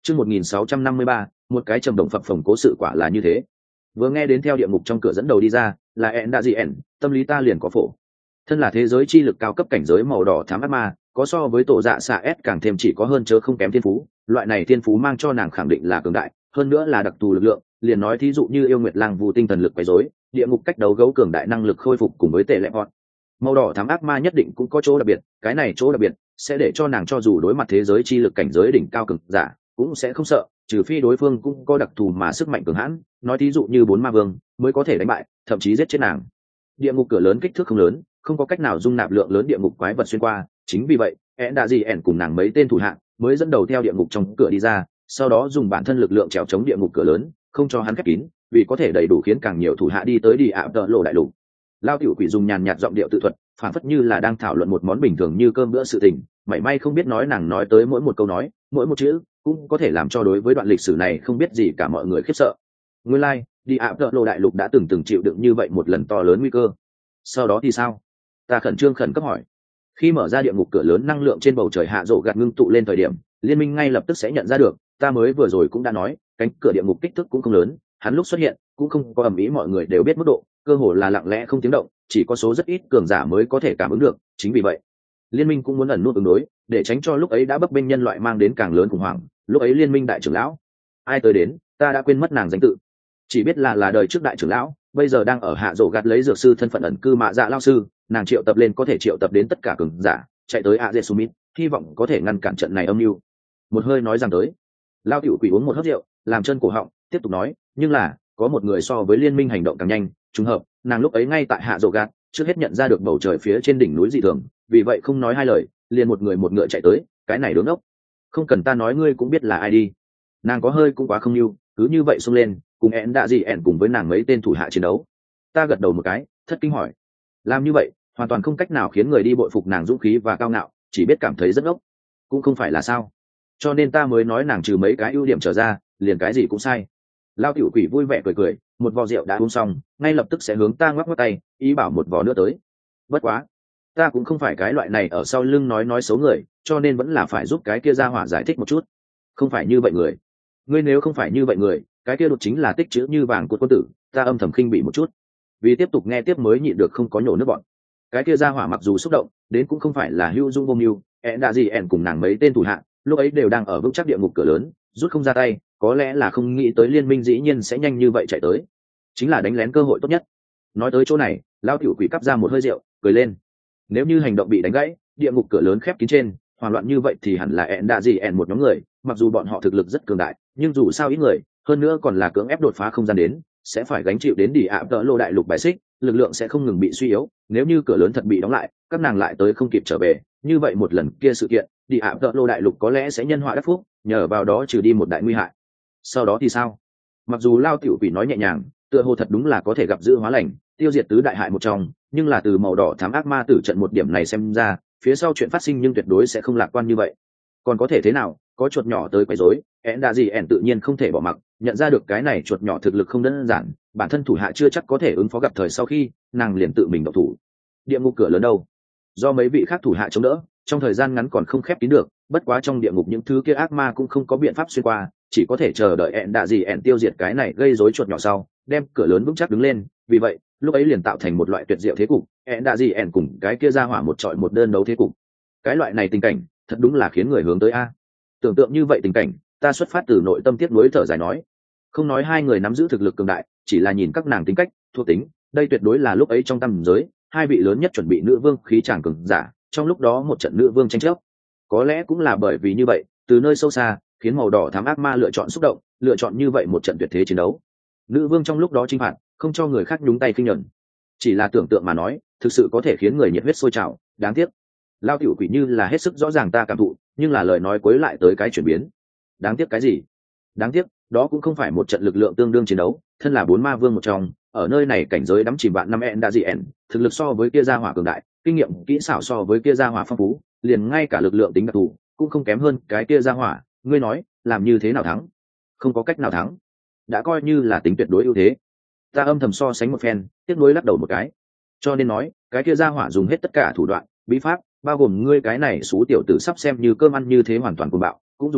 Chương 1653, một cái trầm động phập phồng cố sự quả là như thế. Vừa nghe đến theo địa ngục trong cửa dẫn đầu đi ra, là Endazian, tâm lý ta liền có phổ. Thân là thế giới chi lực cao cấp cảnh giới màu đỏ thám ác ma, có so với tổ dạ xạ S càng thêm chỉ có hơn chớ không kém thiên phú, loại này thiên phú mang cho nàng khẳng định là cường đại, hơn nữa là đặc thù lực lượng, liền nói thí dụ như yêu nguyệt lang vu tinh thần lực quấy rối, địa ngục cách đấu gấu cường đại năng lực khôi phục cùng với tệ lệ hot. Màu đỏ thám ác ma nhất định cũng có chỗ đặc biệt, cái này chỗ đặc biệt sẽ để cho nàng cho dù đối mặt thế giới chi lực cảnh giới đỉnh cao cường giả, cũng sẽ không sợ, trừ phi đối phương cũng có đặc thù mà sức mạnh cường hãn, nói thí dụ như bốn ma vương mới có thể đánh bại, thậm chí giết chết nàng. Địa ngục cửa lớn kích thước không lớn, không có cách nào dung nạp lượng lớn địa ngục quái vật xuyên qua, chính vì vậy, Endazian cùng nàng mấy tên thủ hạ mới dẫn đầu theo địa ngục trong cửa đi ra, sau đó dùng bản thân lực lượng trèo chống địa ngục cửa lớn, không cho hắn khép kín, vì có thể đầy đủ khiến càng nhiều thủ hạ đi tới đi ạ tợ lộ đại lục. Lao tiểu quỷ dùng nhàn nhạt giọng điệu tự thuật, phản phất như là đang thảo luận một món bình thường như cơm bữa sự tình, mảy may không biết nói nàng nói tới mỗi một câu nói, mỗi một chữ cũng có thể làm cho đối với đoạn lịch sử này không biết gì cả mọi người khiếp sợ. Nguyên lai, đi ạ tợ lộ đại lục đã từng chịu đựng như vậy một lần to lớn nguy cơ. Sau đó thì sao? Ta khẩn trương khẩn cấp hỏi. Khi mở ra địa ngục cửa lớn, năng lượng trên bầu trời hạ rộ gạt ngưng tụ lên thời điểm, liên minh ngay lập tức sẽ nhận ra được, ta mới vừa rồi cũng đã nói, cánh cửa địa ngục kích thước cũng không lớn, hắn lúc xuất hiện cũng không có ầm ĩ, mọi người đều biết mức độ, cơ hồ là lặng lẽ không tiếng động, chỉ có số rất ít cường giả mới có thể cảm ứng được, chính vì vậy, liên minh cũng muốn ẩn nút ứng đối, để tránh cho lúc ấy đã bấp bênh nhân loại mang đến càng lớn khủng hoảng. Lúc ấy liên minh đại trưởng lão, ai tới đến, ta đã quên mất nàng danh tự, chỉ biết là đời trước đại trưởng lão, bây giờ đang ở hạ rộ gạt lấy dược sư thân phận ẩn cư mạ dạ lao sư, nàng triệu tập lên có thể triệu tập đến tất cả cường giả, chạy tới Azesumit, hy vọng có thể ngăn cản trận này âm mưu. Một hơi nói rằng tới, lao tiểu quỷ uống một hớp rượu, làm chân cổ họng, tiếp tục nói, nhưng là có một người so với liên minh hành động càng nhanh, trùng hợp, nàng lúc ấy ngay tại hạ rộ gạt, trước hết nhận ra được bầu trời phía trên đỉnh núi dị thường, vì vậy không nói hai lời, liền một người một ngựa chạy tới, cái này đứng ốc, không cần ta nói ngươi cũng biết là ai đi. Nàng có hơi cũng quá không yêu, cứ như vậy xông lên, cùng én đã gì ẹn cùng với nàng mấy tên thủ hạ chiến đấu. Ta gật đầu một cái, thất kinh hỏi, làm như vậy hoàn toàn không cách nào khiến người đi bội phục nàng dũng khí và cao ngạo, chỉ biết cảm thấy rất ngốc. Cũng không phải là sao, cho nên ta mới nói nàng trừ mấy cái ưu điểm trở ra liền cái gì cũng sai. Lao tiểu quỷ vui vẻ cười cười, một vò rượu đã uống xong, ngay lập tức sẽ hướng ta ngoắc ngoắc tay, ý bảo một vò nữa tới. Bất quá, ta cũng không phải cái loại này ở sau lưng nói xấu người, cho nên vẫn là phải giúp cái kia ra hỏa giải thích một chút. Không phải như vậy người, ngươi nếu không phải như vậy người, cái kia đột chính là tích chữ như vàng của quân tử. Ta âm thầm khinh bỉ một chút, vì tiếp tục nghe tiếp mới nhịn được không có nhổ nước bọn. Cái kia ra hỏa mặc dù xúc động đến cũng không phải là hữu dung vô mưu, đã gì ẻn cùng nàng mấy tên thủ hạ lúc ấy đều đang ở vững chắc địa ngục cửa lớn, rút không ra tay, có lẽ là không nghĩ tới liên minh dĩ nhiên sẽ nhanh như vậy chạy tới, chính là đánh lén cơ hội tốt nhất. Nói tới chỗ này, lao tiểu quỷ cắp ra một hơi rượu, cười lên. Nếu như hành động bị đánh gãy, địa ngục cửa lớn khép kín trên hoảng loạn như vậy thì hẳn là đã gì ẻn một nhóm người, mặc dù bọn họ thực lực rất cường đại, nhưng dù sao ít người, hơn nữa còn là cưỡng ép đột phá không gian đến, sẽ phải gánh chịu đến đi ạ tợ lô đại lục bài xích, lực lượng sẽ không ngừng bị suy yếu. Nếu như cửa lớn thật bị đóng lại, các nàng lại tới không kịp trở về, như vậy một lần kia sự kiện, đi ạ tợ lô đại lục có lẽ sẽ nhân họa đắc phúc, nhờ vào đó trừ đi một đại nguy hại. Sau đó thì sao? Mặc dù lao tiểu quỷ nói nhẹ nhàng, tựa hồ thật đúng là có thể gặp dữ hóa lành, tiêu diệt tứ đại hại một trong, nhưng là từ màu đỏ thám ác ma tử trận một điểm này xem ra, phía sau chuyện phát sinh nhưng tuyệt đối sẽ không lạc quan như vậy. Còn có thể thế nào? Có chuột nhỏ tới quấy rối, đã gì ẻn tự nhiên không thể bỏ mặc, nhận ra được cái này chuột nhỏ thực lực không đơn giản, bản thân thủ hạ chưa chắc có thể ứng phó, gặp thời sau khi nàng liền tự mình động thủ. Địa ngục cửa lớn đâu? Do mấy vị khác thủ hạ chống đỡ, trong thời gian ngắn còn không khép kín được, bất quá trong địa ngục những thứ kia ác ma cũng không có biện pháp xuyên qua, chỉ có thể chờ đợi đã gì ẻn tiêu diệt cái này gây rối chuột nhỏ sau, đem cửa lớn vững chắc đứng lên. Vì vậy lúc ấy liền tạo thành một loại tuyệt diệu thế cục, đã gì ẻn cùng cái kia ra hỏa một trọi một đơn đấu thế cục. Cái loại này tình cảnh thật đúng là khiến người hướng tới a. Tưởng tượng như vậy tình cảnh, ta xuất phát từ nội tâm tiếc nuối thở dài nói, không nói hai người nắm giữ thực lực cường đại, chỉ là nhìn các nàng tính cách, thuộc tính, đây tuyệt đối là lúc ấy trong tam giới hai vị lớn nhất chuẩn bị nữ vương khí tràng cường giả, trong lúc đó một trận nữ vương tranh chấp. Có lẽ cũng là bởi vì như vậy, từ nơi sâu xa khiến màu đỏ thám ác ma lựa chọn xúc động, lựa chọn như vậy một trận tuyệt thế chiến đấu. Nữ vương trong lúc đó chinh phạt, không cho người khác nhúng tay khinh nhẫn. Chỉ là tưởng tượng mà nói, thực sự có thể khiến người nhiệt huyết sôi trào. Đáng tiếc, lao tiểu quỷ như là hết sức rõ ràng ta cảm thụ, nhưng là lời nói cuối lại tới cái chuyển biến. Đáng tiếc cái gì? Đáng tiếc đó cũng không phải một trận lực lượng tương đương chiến đấu, thân là bốn ma vương một trong, ở nơi này cảnh giới đắm chìm vạn năm đã gì ẻn, thực lực so với kia gia hỏa cường đại, kinh nghiệm kỹ xảo so với kia gia hỏa phong phú, liền ngay cả lực lượng tính đặc thù cũng không kém hơn cái kia gia hỏa. Ngươi nói làm như thế nào thắng? Không có cách nào thắng, đã coi như là tính tuyệt đối ưu thế. Ta âm thầm so sánh một phen, tiếc nuối lắc đầu một cái. Cho nên nói cái kia gia hỏa dùng hết tất cả thủ đoạn bí pháp, bao gồm ngươi cái này xú tiểu tử sắp xem như cơm ăn như thế hoàn toàn cuồng bạo, cũng dùng tới,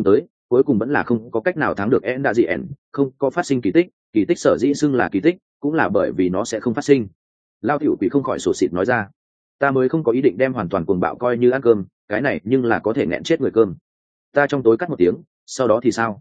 cuối cùng vẫn là không có cách nào thắng được én đa dị ẻn, không có phát sinh kỳ tích. Kỳ tích sở dĩ xưng là kỳ tích cũng là bởi vì nó sẽ không phát sinh. Lao tiểu quỷ không khỏi sổ xịt nói ra, ta mới không có ý định đem hoàn toàn cuồng bạo coi như ăn cơm, cái này nhưng là có thể nghẹn chết người cơm. Ta trong tối cắt một tiếng, sau đó thì sao?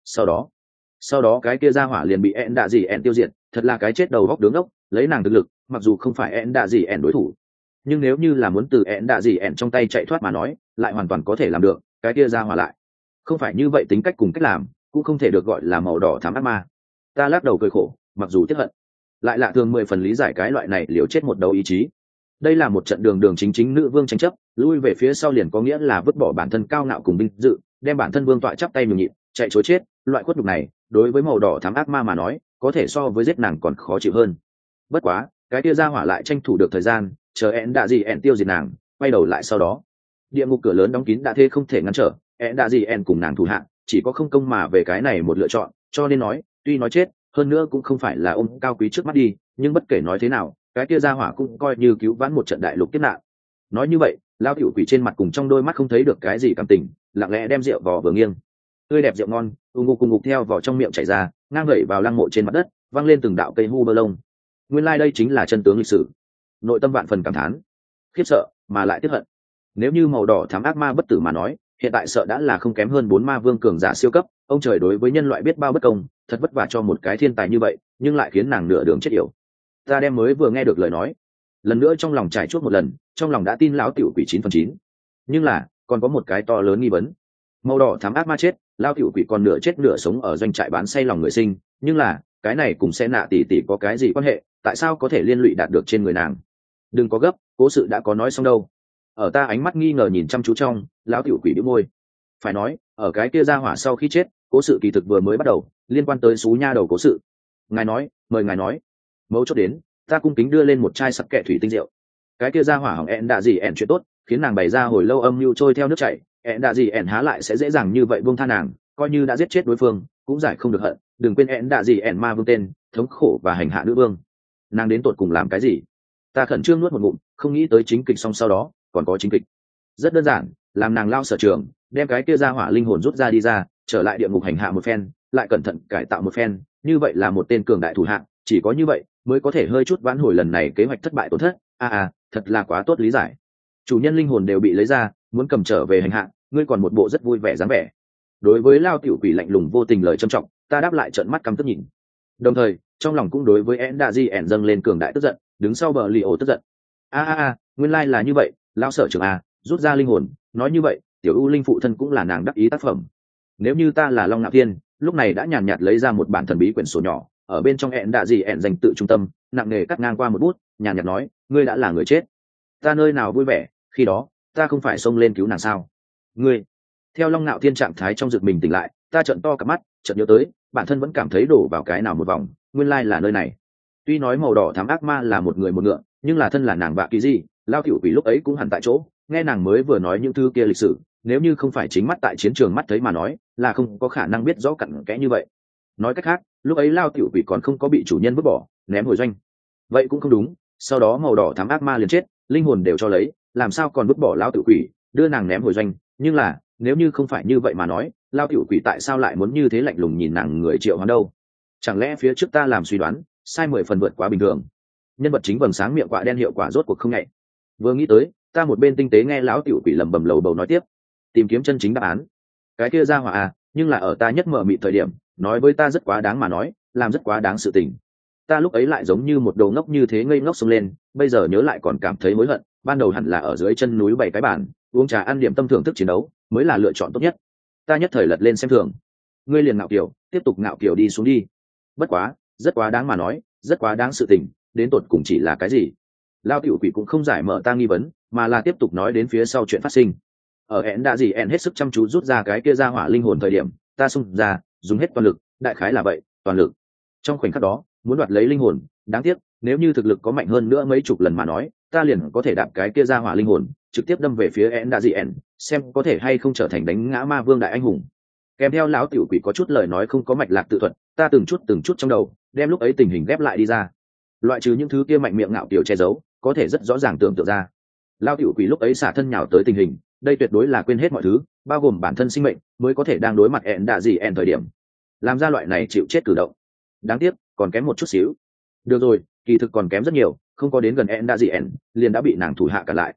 Sau đó cái kia ra hỏa liền bị én đa dị ẻn tiêu diệt, thật là cái chết đầu góc đứng ốc. Lấy nàng thực lực, mặc dù không phải én đa dị ẻn đối thủ, nhưng nếu như là muốn từ én đa dị ẻn trong tay chạy thoát mà nói, lại hoàn toàn có thể làm được. Cái kia ra hỏa lại không phải như vậy, tính cách cùng cách làm cũng không thể được gọi là màu đỏ thám ác ma. Ta lắc đầu cười khổ, mặc dù tiếc hận, lại lạ thường 10 phần lý giải cái loại này liều chết một đấu ý chí. Đây là một trận đường đường chính chính nữ vương tranh chấp, lui về phía sau liền có nghĩa là vứt bỏ bản thân cao ngạo cùng vinh dự, đem bản thân vương tọa chắp tay nhường nhịn, chạy chối chết. Loại khuất nhục này đối với màu đỏ thám ác ma mà nói, có thể so với giết nàng còn khó chịu hơn. Bất quá cái kia ra hỏa lại tranh thủ được thời gian, chờ én đạ gì én tiêu diệt nàng, quay đầu lại. Sau đó địa ngục cửa lớn đóng kín đã thế không thể ngăn trở, én đạ gì én cùng nàng thủ hạ chỉ có không công mà về cái này một lựa chọn. Cho nên nói, tuy nói chết hơn nữa cũng không phải là ôm cao quý trước mắt đi, nhưng bất kể nói thế nào, cái kia ra hỏa cũng coi như cứu vãn một trận đại lục kiếp nạn. Nói như vậy, lao tiểu quỷ trên mặt cùng trong đôi mắt không thấy được cái gì cảm tình, lặng lẽ đem rượu vò vừa nghiêng. Tươi đẹp rượu ngon cùng ngục theo vào trong miệng chảy ra, ngang gậy vào lăng mộ trên mặt đất, văng lên từng đạo cây hu bơ lông. Nguyên lai đây chính là chân tướng lịch sử. Nội tâm vạn phần cảm thán, khiếp sợ mà lại tiếc hận. Nếu như màu đỏ thám ác ma bất tử mà nói, hiện tại sợ đã là không kém hơn 4 ma vương cường giả siêu cấp. Ông trời đối với nhân loại biết bao bất công, thật vất vả cho một cái thiên tài như vậy, nhưng lại khiến nàng nửa đường chết yểu. Ta đem mới vừa nghe được lời nói, lần nữa trong lòng trải chuốt một lần, trong lòng đã tin lão tiểu quỷ 9/9. Nhưng là còn có một cái to lớn nghi vấn. Màu đỏ thám ác ma chết, lao tiểu quỷ còn nửa chết nửa sống ở doanh trại bán say lòng người sinh, nhưng là cái này cùng xe nạ tỷ tỷ có cái gì quan hệ, tại sao có thể liên lụy đạt được trên người nàng? Đừng có gấp, cố sự đã có nói xong đâu. Ở ta ánh mắt nghi ngờ nhìn chăm chú trong, lão tiểu quỷ bĩu môi. Phải nói, ở cái kia ra hỏa sau khi chết, cố sự kỳ thực vừa mới bắt đầu, liên quan tới xú nha đầu cố sự. Ngài nói, mời ngài nói. Mấu chốt đến, ta cung kính đưa lên một chai sặc kệ thủy tinh rượu. Cái kia ra hỏa hỏng ẹn đạ gì ẹn chuyện tốt, khiến nàng bày ra hồi lâu âm mưu trôi theo nước chảy, ẹn đạ gì ẹn há lại sẽ dễ dàng như vậy buông tha nàng, coi như đã giết chết đối phương cũng giải không được hận. Đừng quên ẹn đạ gì ẹn ma vương tên, thống khổ và hành hạ nữ vương. Nàng đến tột cùng làm cái gì? Ta khẩn trương nuốt một ngụm, không nghĩ tới chính kịch xong sau đó còn có chính kịch. Rất đơn giản, làm nàng lao sở trường, đem cái kia ra hỏa linh hồn rút ra đi ra, trở lại địa ngục hành hạ một phen, lại cẩn thận cải tạo một phen, như vậy là một tên cường đại thủ hạng, chỉ có như vậy mới có thể hơi chút vãn hồi lần này kế hoạch thất bại tổn thất. Thật là quá tốt lý giải. Chủ nhân linh hồn đều bị lấy ra, muốn cầm trở về hành hạ, ngươi còn một bộ rất vui vẻ dáng vẻ. Đối với lao tiểu quỷ lạnh lùng vô tình lời trâm trọng, ta đáp lại trợn mắt căm tức nhìn. Đồng thời trong lòng cũng đối với én đa di ẻn dâng lên cường đại tức giận, đứng sau bờ lì ổ tức giận. Nguyên lai là như vậy, lao sở trường rút ra linh hồn, nói như vậy tiểu u linh phụ thân cũng là nàng đắc ý tác phẩm. Nếu như ta là Long Nạo Thiên, lúc này đã nhàn nhạt lấy ra một bản thần bí quyển sổ nhỏ, ở bên trong én đa di ẻn dành tự trung tâm, nặng nề cắt ngang qua một bút, nhàn nhạt nói, ngươi đã là người chết, ta nơi nào vui vẻ, khi đó ta không phải xông lên cứu nàng sao? Ngươi. Theo Long Nạo Thiên trạng thái trong rực mình tỉnh lại, ta trợn to cả mắt, chợt nhớ tới bản thân vẫn cảm thấy đổ vào cái nào một vòng, nguyên lai là nơi này. Tuy nói màu đỏ thám ác ma là một người một ngựa, nhưng là thân là nàng vạ kỳ gì, lao tiểu quỷ lúc ấy cũng hẳn tại chỗ, nghe nàng mới vừa nói những thứ kia lịch sử, nếu như không phải chính mắt tại chiến trường mắt thấy mà nói, là không có khả năng biết rõ cặn kẽ như vậy. Nói cách khác, lúc ấy lao tiểu quỷ còn không có bị chủ nhân vứt bỏ, ném hồi doanh. Vậy cũng không đúng, sau đó màu đỏ thám ác ma liền chết, linh hồn đều cho lấy, làm sao còn vứt bỏ lao tiểu quỷ, đưa nàng ném hồi doanh. Nhưng là nếu như không phải như vậy mà nói, lao tiểu quỷ tại sao lại muốn như thế lạnh lùng nhìn nàng người Triệu Hoán đâu? Chẳng lẽ phía trước ta làm suy đoán sai 10 phần vượt quá bình thường? Nhân vật chính vầng sáng miệng quạ đen hiệu quả rốt cuộc không nhạy. Vừa nghĩ tới, ta một bên tinh tế nghe lão tiểu quỷ lẩm bẩm lầu bầu nói tiếp, tìm kiếm chân chính đáp án. Cái kia ra hỏa nhưng là ở ta nhất mở mịt thời điểm, nói với ta rất quá đáng mà nói, làm rất quá đáng sự tình. Ta lúc ấy lại giống như một đồ ngốc như thế ngây ngốc xông lên, bây giờ nhớ lại còn cảm thấy hối hận. Ban đầu hẳn là ở dưới chân núi bày cái bàn, uống trà ăn điểm tâm thưởng thức chiến đấu, mới là lựa chọn tốt nhất. Ta nhất thời lật lên xem thường. Ngươi liền ngạo kiểu, tiếp tục ngạo kiểu đi xuống đi. Bất quá, rất quá đáng mà nói, rất quá đáng sự tình, đến tột cùng chỉ là cái gì? Lao tiểu quỷ cũng không giải mở ta nghi vấn, mà là tiếp tục nói đến phía sau chuyện phát sinh. Ở én đã gì én hết sức chăm chú rút ra cái kia ra hỏa linh hồn thời điểm, ta xung ra, dùng hết toàn lực, đại khái là vậy, toàn lực. Trong khoảnh khắc đó, muốn đoạt lấy linh hồn, đáng tiếc, nếu như thực lực có mạnh hơn nữa mấy chục lần mà nói, ta liền có thể đạp cái kia ra hỏa linh hồn, trực tiếp đâm về phía én đã gì én, xem có thể hay không trở thành đánh ngã ma vương đại anh hùng. Kèm theo lão tiểu quỷ có chút lời nói không có mạch lạc tự thuật, ta từng chút trong đầu đem lúc ấy tình hình ghép lại đi ra. Loại trừ những thứ kia mạnh miệng ngạo kiểu che giấu, có thể rất rõ ràng tưởng tượng ra lão tiểu quỷ lúc ấy xả thân nhào tới tình hình, đây tuyệt đối là quên hết mọi thứ, bao gồm bản thân sinh mệnh mới có thể đang đối mặt ẹn đạ gì ẹn thời điểm làm ra loại này chịu chết cử động. Đáng tiếc còn kém một chút xíu. Được rồi, kỳ thực còn kém rất nhiều, không có đến gần ẹn đạ gì ẹn liền đã bị nàng thủ hạ cản lại.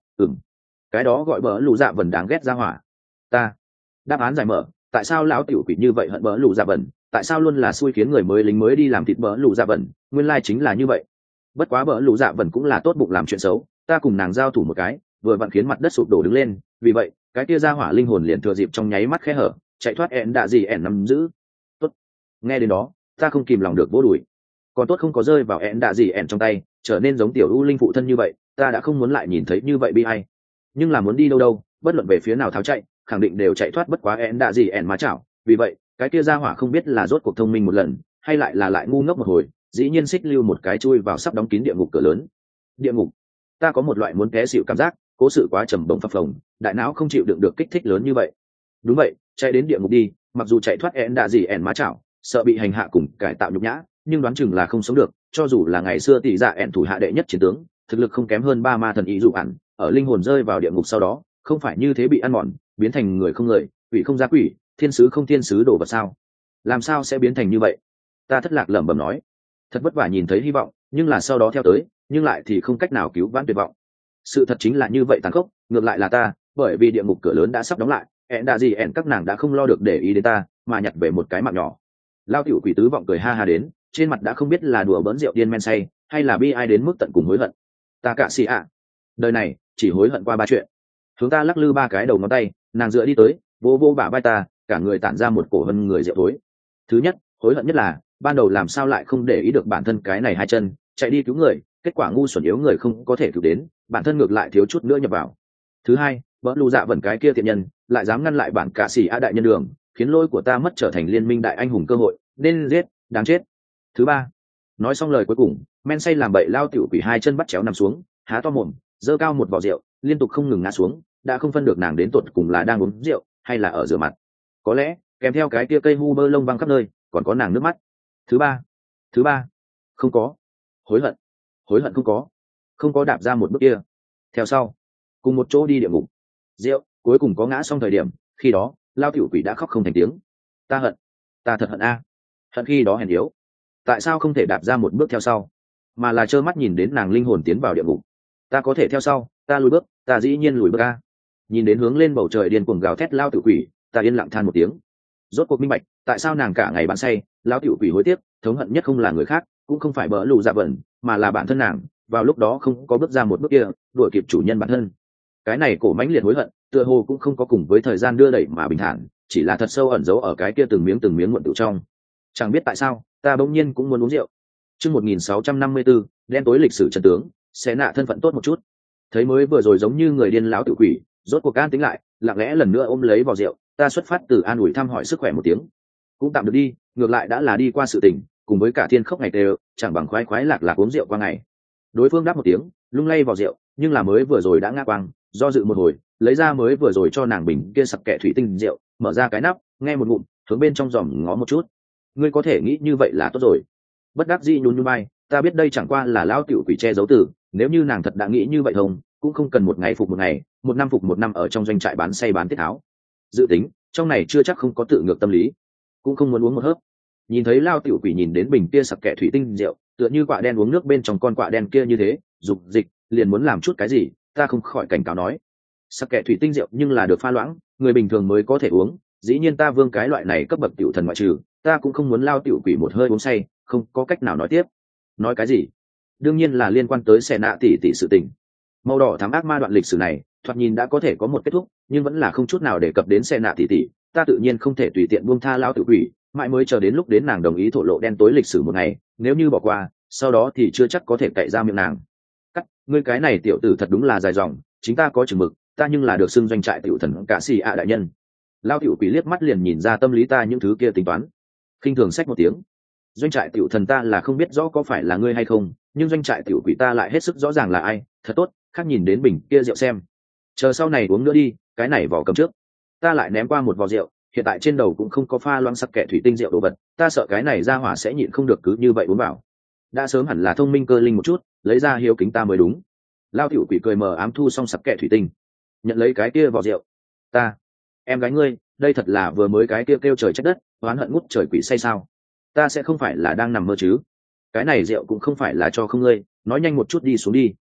Cái đó gọi bỡ lù dạ vần đáng ghét ra hỏa. Ta đáp án giải mở. Tại sao lão tiểu quỷ như vậy hận bỡ lù dạ vần? Tại sao luôn là xui khiến người mới lính mới đi làm thịt bỡ lù dạ vần? Nguyên lai chính là như vậy. Bất quá bỡ lù dạ vần cũng là tốt bụng làm chuyện xấu, ta cùng nàng giao thủ một cái vừa vặn khiến mặt đất sụp đổ đứng lên, vì vậy cái kia ra hỏa linh hồn liền thừa dịp trong nháy mắt khe hở chạy thoát ẹn đạ gì ẹn nắm giữ. Tốt. Nghe đến đó ta không kìm lòng được vỗ đùi. Còn tốt không có rơi vào ẹn đạ gì ẹn trong tay, trở nên giống tiểu u linh phụ thân như vậy, ta đã không muốn lại nhìn thấy như vậy bi ai. Nhưng là muốn đi đâu đâu, bất luận về phía nào tháo chạy khẳng định đều chạy thoát bất quá ẹn đạ gì ẹn má chảo, vì vậy cái kia ra hỏa không biết là rốt cuộc thông minh một lần hay lại là lại ngu ngốc một hồi, dĩ nhiên xích lưu một cái chui vào sắp đóng kín địa ngục cửa lớn. Địa ngục. Ta có một loại muốn té xịu cảm giác, cố sự quá trầm bổng phập phồng, đại não không chịu đựng được kích thích lớn như vậy. Đúng vậy, chạy đến địa ngục đi, mặc dù chạy thoát ẹn đạ gì ẹn má chảo, sợ bị hành hạ cùng cải tạo nhục nhã, nhưng đoán chừng là không sống được. Cho dù là ngày xưa tỷ dạ ẹn thủ hạ đệ nhất chiến tướng, thực lực không kém hơn ba ma thần ý dụ ẩn, ở linh hồn rơi vào địa ngục sau đó không phải như thế bị ăn mòn, biến thành người không người, quỷ không ra quỷ, thiên sứ không thiên sứ đổ vật sao? Làm sao sẽ biến thành như vậy? Ta thất lạc lẩm bẩm nói. Thật vất vả nhìn thấy hy vọng, nhưng là sau đó theo tới, nhưng lại thì không cách nào cứu vãn tuyệt vọng. Sự thật chính là như vậy tàn khốc, ngược lại là ta, bởi vì địa ngục cửa lớn đã sắp đóng lại, ẹn đạ gì ẹn các nàng đã không lo được để ý đến ta, mà nhặt về một cái mạng nhỏ. Lao tiểu quỷ tứ vọng cười ha ha đến, trên mặt đã không biết là đùa bỡn rượu điên men say, hay là bi ai đến mức tận cùng hối hận. Ta cạ xì ạ, đời này chỉ hối hận qua ba chuyện. Hướng ta lắc lư ba cái đầu ngón tay, nàng dựa đi tới, vô vô bả vai ta, cả người tản ra một cổ hân người rượu tối. Thứ nhất, hối hận nhất là ban đầu làm sao lại không để ý được bản thân cái này hai chân chạy đi cứu người, kết quả ngu xuẩn yếu người không có thể cứu đến, bản thân ngược lại thiếu chút nữa nhập vào. Thứ hai, bỡ lù dạ vẩn cái kia tiện nhân lại dám ngăn lại bản cạ xì a đại nhân đường, khiến lôi của ta mất trở thành liên minh đại anh hùng cơ hội, nên giết, đáng chết. Thứ ba, nói xong lời cuối cùng, men say làm bậy lao tiểu quỷ hai chân bắt chéo nằm xuống, há to mồm, giơ cao một vò rượu, liên tục không ngừng ngã xuống, đã không phân được nàng đến tột cùng là đang uống rượu hay là ở rửa mặt. Có lẽ kèm theo cái kia cây hu bơ lông văng khắp nơi còn có nàng nước mắt. Thứ ba, không có hối hận, không có đạp ra một bước kia theo sau cùng một chỗ đi địa ngục. Rượu cuối cùng có ngã xong thời điểm, khi đó lao tiểu quỷ đã khóc không thành tiếng. Ta thật hận a, hận khi đó hèn yếu, tại sao không thể đạp ra một bước theo sau, mà là trơ mắt nhìn đến nàng linh hồn tiến vào địa ngục. Ta có thể theo sau, ta lùi bước, ta dĩ nhiên lùi bước a. Nhìn đến hướng lên bầu trời điên cuồng gào thét lao tiểu quỷ, ta yên lặng than một tiếng. Rốt cuộc minh bạch tại sao nàng cả ngày bán say, lao tiểu quỷ hối tiếc, thống hận nhất không là người khác, cũng không phải bỡ lù dạ vẩn, mà là bản thân nàng, vào lúc đó không có bước ra một bước kia đuổi kịp chủ nhân bản thân. Cái này cổ mãnh liệt hối hận tựa hồ cũng không có cùng với thời gian đưa đẩy mà bình thản, chỉ là thật sâu ẩn giấu ở cái kia từng miếng muộn tự trong. Chẳng biết tại sao ta bỗng nhiên cũng muốn uống rượu. Chương 1654, đen tối lịch sử chân tướng, sẽ nạ thân phận tốt một chút. Thấy mới vừa rồi giống như người điên lão tự quỷ, rốt cuộc an tính lại, lặng lẽ lần nữa ôm lấy vào rượu, ta xuất phát từ an ủi thăm hỏi sức khỏe một tiếng. Cũng tạm được đi, ngược lại đã là đi qua sự tình, cùng với cả thiên khốc ngày đều, chẳng bằng khoái khoái lạc lạc uống rượu qua ngày. Đối phương đáp một tiếng, lung lay vào rượu, nhưng là mới vừa rồi đã ngã quăng, do dự một hồi, lấy ra mới vừa rồi cho nàng bình kia sặc kẹ thủy tinh rượu, mở ra cái nắp, nghe một ngụm, hướng bên trong dòm ngó một chút. Ngươi có thể nghĩ như vậy là tốt rồi. Bất đắc dĩ nhún nhún vai, ta biết đây chẳng qua là lao tiểu quỷ che giấu từ, nếu như nàng thật đã nghĩ như vậy không, cũng không cần một ngày phục một ngày, một năm phục một năm ở trong doanh trại bán say bán tiết tháo. Dự tính trong này chưa chắc không có tự ngược tâm lý, cũng không muốn uống một hớp. Nhìn thấy lao tiểu quỷ nhìn đến bình kia sặc kẹ thủy tinh rượu, tựa như quạ đen uống nước bên trong con quạ đen kia như thế, dục dịch liền muốn làm chút cái gì, ta không khỏi cảnh cáo nói, sặc kẹ thủy tinh rượu nhưng là được pha loãng, người bình thường mới có thể uống, dĩ nhiên ta vương cái loại này cấp bậc tiểu thần ngoại trừ, ta cũng không muốn lao tiểu quỷ một hơi uống say, không có cách nào nói tiếp. Nói cái gì? Đương nhiên là liên quan tới xẻ nạ tỷ tỷ sự tình. Màu đỏ thám ác ma đoạn lịch sử này thoạt nhìn đã có thể có một kết thúc, nhưng vẫn là không chút nào đề cập đến xẻ nạ tỷ tỷ, ta tự nhiên không thể tùy tiện buông tha lao tiểu quỷ, mãi mới chờ đến lúc đến nàng đồng ý thổ lộ đen tối lịch sử một ngày, nếu như bỏ qua sau đó thì chưa chắc có thể cậy ra miệng nàng. Cắt, ngươi cái này tiểu tử thật đúng là dài dòng, chính ta có chừng mực, ta nhưng là được xưng doanh trại tiểu thần cả xì ạ đại nhân. Lao tiểu quỷ liếc mắt liền nhìn ra tâm lý ta những thứ kia tính toán, khinh thường xách một tiếng. Doanh trại tiểu thần ta là không biết rõ có phải là ngươi hay không, nhưng doanh trại tiểu quỷ ta lại hết sức rõ ràng là ai. Thật tốt, khác nhìn đến bình kia rượu xem, chờ sau này uống nữa đi, cái này vỏ cầm trước. Ta lại ném qua một vò rượu, hiện tại trên đầu cũng không có pha loãng sặc kẹ thủy tinh rượu đồ vật, ta sợ cái này ra hỏa sẽ nhịn không được cứ như vậy uống vào. Đã sớm hẳn là thông minh cơ linh một chút, lấy ra hiếu kính ta mới đúng. Lao tiểu quỷ cười mờ ám thu xong sặc kẹ thủy tinh, nhận lấy cái kia vò rượu. Em gái ngươi, đây thật là vừa mới cái kêu trời trách đất, oán hận ngút trời quỷ say sao? Ta sẽ không phải là đang nằm mơ chứ? Cái này rượu cũng không phải là cho không ngươi, nói nhanh một chút đi xuống đi.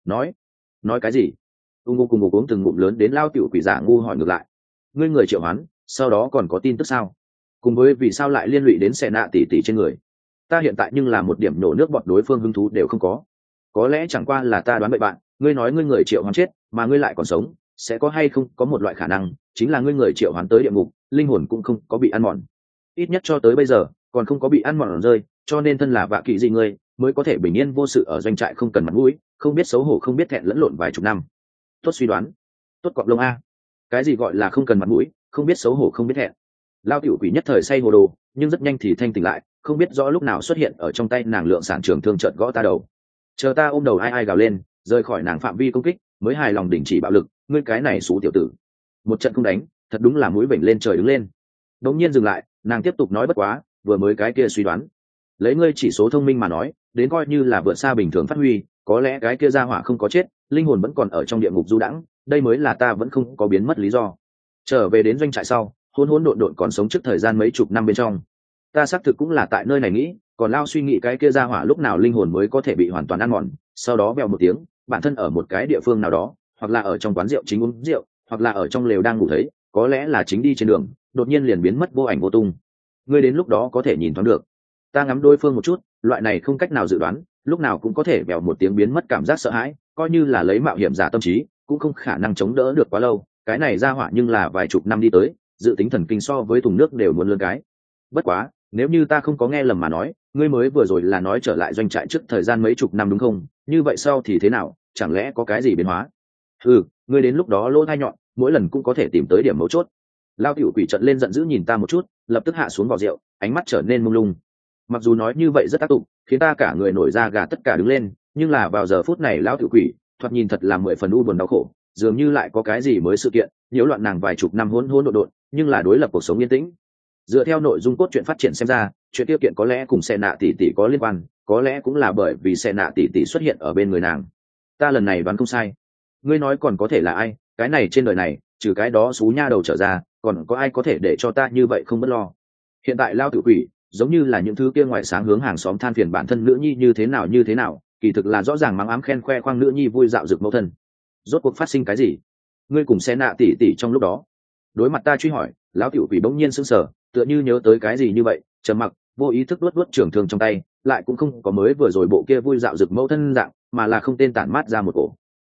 Nói cái gì? Ung ngô cùng ngục uống từng ngụm lớn đến lao tiểu quỷ giả ngu hỏi ngược lại. Ngươi người triệu hoán, sau đó còn có tin tức sao? Cùng với vì sao lại liên lụy đến xẻ nạ tỷ tỷ trên người? Ta hiện tại nhưng là một điểm nổ nước bọt đối phương hứng thú đều không có lẽ chẳng qua là ta đoán bậy bạn. Ngươi nói ngươi người triệu hoán chết mà ngươi lại còn sống, sẽ có hay không có một loại khả năng chính là ngươi người triệu hoán tới địa ngục, linh hồn cũng không có bị ăn mòn, ít nhất cho tới bây giờ còn không có bị ăn mòn rơi, cho nên thân là vạ kỵ gì ngươi mới có thể bình yên vô sự ở doanh trại, không cần mặt mũi, không biết xấu hổ, không biết thẹn, lẫn lộn vài chục năm. Tốt suy đoán, tốt cọp lông a. Cái gì gọi là không cần mặt mũi, không biết xấu hổ, không biết thẹn? Lao tiểu quỷ nhất thời say hồ đồ, nhưng rất nhanh thì thanh tỉnh lại, không biết rõ lúc nào xuất hiện ở trong tay nàng lượng sản trường thương chợt gõ ta đầu. Chờ ta ôm đầu ai ai gào lên, rời khỏi nàng phạm vi công kích, mới hài lòng đình chỉ bạo lực. Ngươi cái này xú tiểu tử, một trận không đánh, thật đúng là mũi vểnh lên trời đứng lên. Đống nhiên dừng lại, nàng tiếp tục nói, bất quá vừa mới cái kia suy đoán, lấy ngươi chỉ số thông minh mà nói, đến coi như là vượt xa bình thường phát huy, có lẽ cái kia gia hỏa không có chết, linh hồn vẫn còn ở trong địa ngục du đãng, đây mới là ta vẫn không có biến mất lý do. Trở về đến doanh trại sau, hỗn hỗn độn độn còn sống trước thời gian mấy chục năm bên trong, ta xác thực cũng là tại nơi này nghĩ, còn lao suy nghĩ cái kia gia hỏa lúc nào linh hồn mới có thể bị hoàn toàn ăn mòn, sau đó vèo một tiếng, bản thân ở một cái địa phương nào đó, hoặc là ở trong quán rượu chính uống rượu, hoặc là ở trong lều đang ngủ thấy, có lẽ là chính đi trên đường, đột nhiên liền biến mất vô ảnh vô tung. Ngươi đến lúc đó có thể nhìn thoáng được. Ta ngắm đối phương một chút, loại này không cách nào dự đoán, lúc nào cũng có thể vèo một tiếng biến mất cảm giác sợ hãi, coi như là lấy mạo hiểm giả tâm trí, cũng không khả năng chống đỡ được quá lâu. Cái này ra hỏa nhưng là vài chục năm đi tới, dự tính thần kinh so với thùng nước đều muốn lớn cái. Bất quá, nếu như ta không có nghe lầm mà nói, ngươi mới vừa rồi là nói trở lại doanh trại trước thời gian mấy chục năm đúng không? Như vậy sau thì thế nào, chẳng lẽ có cái gì biến hóa? Ngươi đến lúc đó lỗ thai nhọn, mỗi lần cũng có thể tìm tới điểm mấu chốt. Lao tiểu quỷ trợn lên giận dữ nhìn ta một chút, lập tức hạ xuống vỏ rượu, ánh mắt trở nên mông lung. Mặc dù nói như vậy rất tác dụng, khiến ta cả người nổi da gà tất cả đứng lên, nhưng là vào giờ phút này lão tiểu quỷ thoạt nhìn thật là 10 phần u buồn đau khổ, dường như lại có cái gì mới sự kiện nhiễu loạn nàng vài chục năm hỗn hỗn độn độn, nhưng là đối lập cuộc sống yên tĩnh. Dựa theo nội dung cốt truyện phát triển xem ra, chuyện tiêu kiện có lẽ cùng xe nạ tỷ tỷ có liên quan, có lẽ cũng là bởi vì xe nạ tỷ tỷ xuất hiện ở bên người nàng. Ta lần này đoán không sai. Ngươi nói còn có thể là ai? Cái này trên đời này, trừ cái đó xú nha đầu trở ra, còn có ai có thể để cho ta như vậy không bất lo? Hiện tại lao tiểu quỷ giống như là những thứ kia ngoài sáng hướng hàng xóm than phiền bản thân nữ nhi như thế nào, kỳ thực là rõ ràng mắng ám khen khoe khoang nữ nhi vui dạo rực mẫu thân. Rốt cuộc phát sinh cái gì? Ngươi cùng xe nạ tỷ tỷ trong lúc đó? Đối mặt ta truy hỏi, lão tiểu quỷ bỗng nhiên sững sờ, tựa như nhớ tới cái gì như vậy, trầm mặc, vô ý thức luốt trường thương trong tay, lại cũng không có mới vừa rồi bộ kia vui dạo rực mẫu thân dạng, mà là không tên tản mát ra một cổ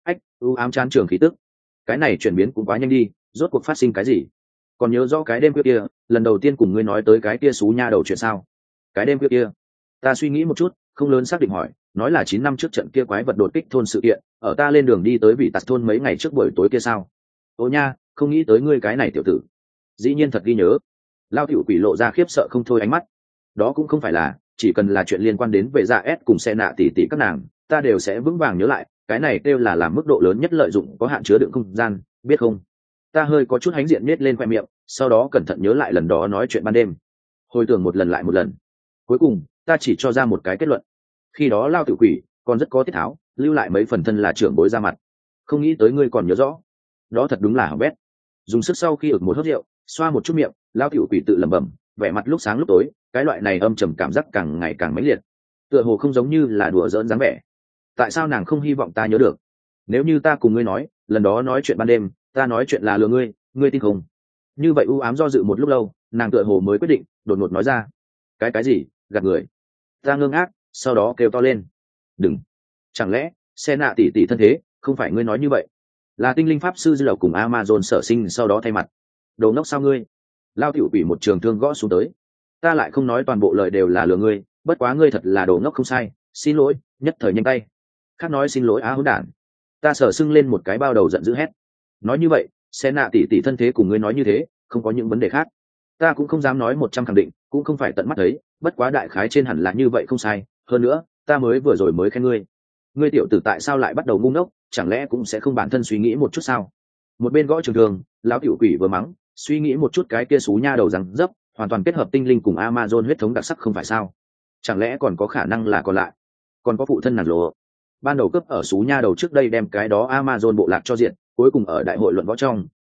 u ám chán trường khí tức. Cái này chuyển biến cũng quá nhanh đi, rốt cuộc phát sinh cái gì? Còn nhớ rõ cái đêm kia, lần đầu tiên cùng ngươi nói tới cái kia xú nha đầu chuyện sao? Cái đêm kia, ta suy nghĩ một chút, không lớn xác định hỏi, nói là 9 năm trước trận kia quái vật đột kích thôn sự kiện, ở ta lên đường đi tới vị tạt thôn mấy ngày trước buổi tối kia sao? Ô nha, không nghĩ tới ngươi cái này tiểu tử. Dĩ nhiên thật ghi nhớ. Lao tiểu quỷ lộ ra khiếp sợ không thôi ánh mắt. Đó cũng không phải là, chỉ cần là chuyện liên quan đến về dạ S cùng xe nạ tỷ tỷ các nàng, ta đều sẽ vững vàng nhớ lại, cái này kêu là làm mức độ lớn nhất lợi dụng có hạn chứa đựng không gian, biết không? Ta hơi có chút hánh diện nết lên khoe miệng, sau đó cẩn thận nhớ lại lần đó nói chuyện ban đêm, hồi tưởng một lần lại một lần. Cuối cùng ta chỉ cho ra một cái kết luận. Khi đó lao tự quỷ còn rất có tiết tháo, lưu lại mấy phần thân là trưởng bối ra mặt. Không nghĩ tới ngươi còn nhớ rõ. Đó thật đúng là hỏng bét. Dùng sức sau khi ực một hớp rượu, xoa một chút miệng, lao tiểu quỷ tự lẩm bẩm, vẻ mặt lúc sáng lúc tối, cái loại này âm trầm cảm giác càng ngày càng mãnh liệt, tựa hồ không giống như là đùa giỡn dáng vẻ. Tại sao nàng không hy vọng ta nhớ được? Nếu như ta cùng ngươi nói, lần đó nói chuyện ban đêm, ta nói chuyện là lừa ngươi, ngươi tin không? Như vậy u ám do dự một lúc lâu, nàng tựa hồ mới quyết định, đột ngột nói ra. Cái gì? Gạt người? Ta ngơ ngác, sau đó kêu to lên. Đừng! Chẳng lẽ, xe nạ tỷ tỷ thân thế, không phải ngươi nói như vậy? Là tinh linh pháp sư dư lộc cùng Amazon sở sinh sau đó thay mặt. Đồ ngốc sao ngươi? Lao tiểu quỷ một trường thương gõ xuống tới. Ta lại không nói toàn bộ lời đều là lừa ngươi, bất quá ngươi thật là đồ ngốc không sai, xin lỗi, nhất thời nhanh tay. Khác nói xin lỗi á hỗn đản. Ta sở sưng lên một cái bao đầu giận dữ hét. Nói như vậy, xe nạ tỷ tỷ thân thế cùng ngươi nói như thế, không có những vấn đề khác. Ta cũng không dám nói 100 khẳng định, cũng không phải tận mắt thấy, bất quá đại khái trên hẳn là như vậy không sai. Hơn nữa, ta mới vừa rồi mới khen ngươi. Ngươi tiểu tử tại sao lại bắt đầu ngu ngốc, chẳng lẽ cũng sẽ không bản thân suy nghĩ một chút sao? Một bên gõ trường thường, lão tiểu quỷ vừa mắng, suy nghĩ một chút cái kia xú nha đầu rằng dấp, hoàn toàn kết hợp tinh linh cùng Amazon huyết thống đặc sắc không phải sao? Chẳng lẽ còn có khả năng là còn lại? Còn có phụ thân nàng lộ. Ban đầu cướp ở xú nha đầu trước đây đem cái đó Amazon bộ lạc cho diện, cuối cùng ở đại hội luận võ trong,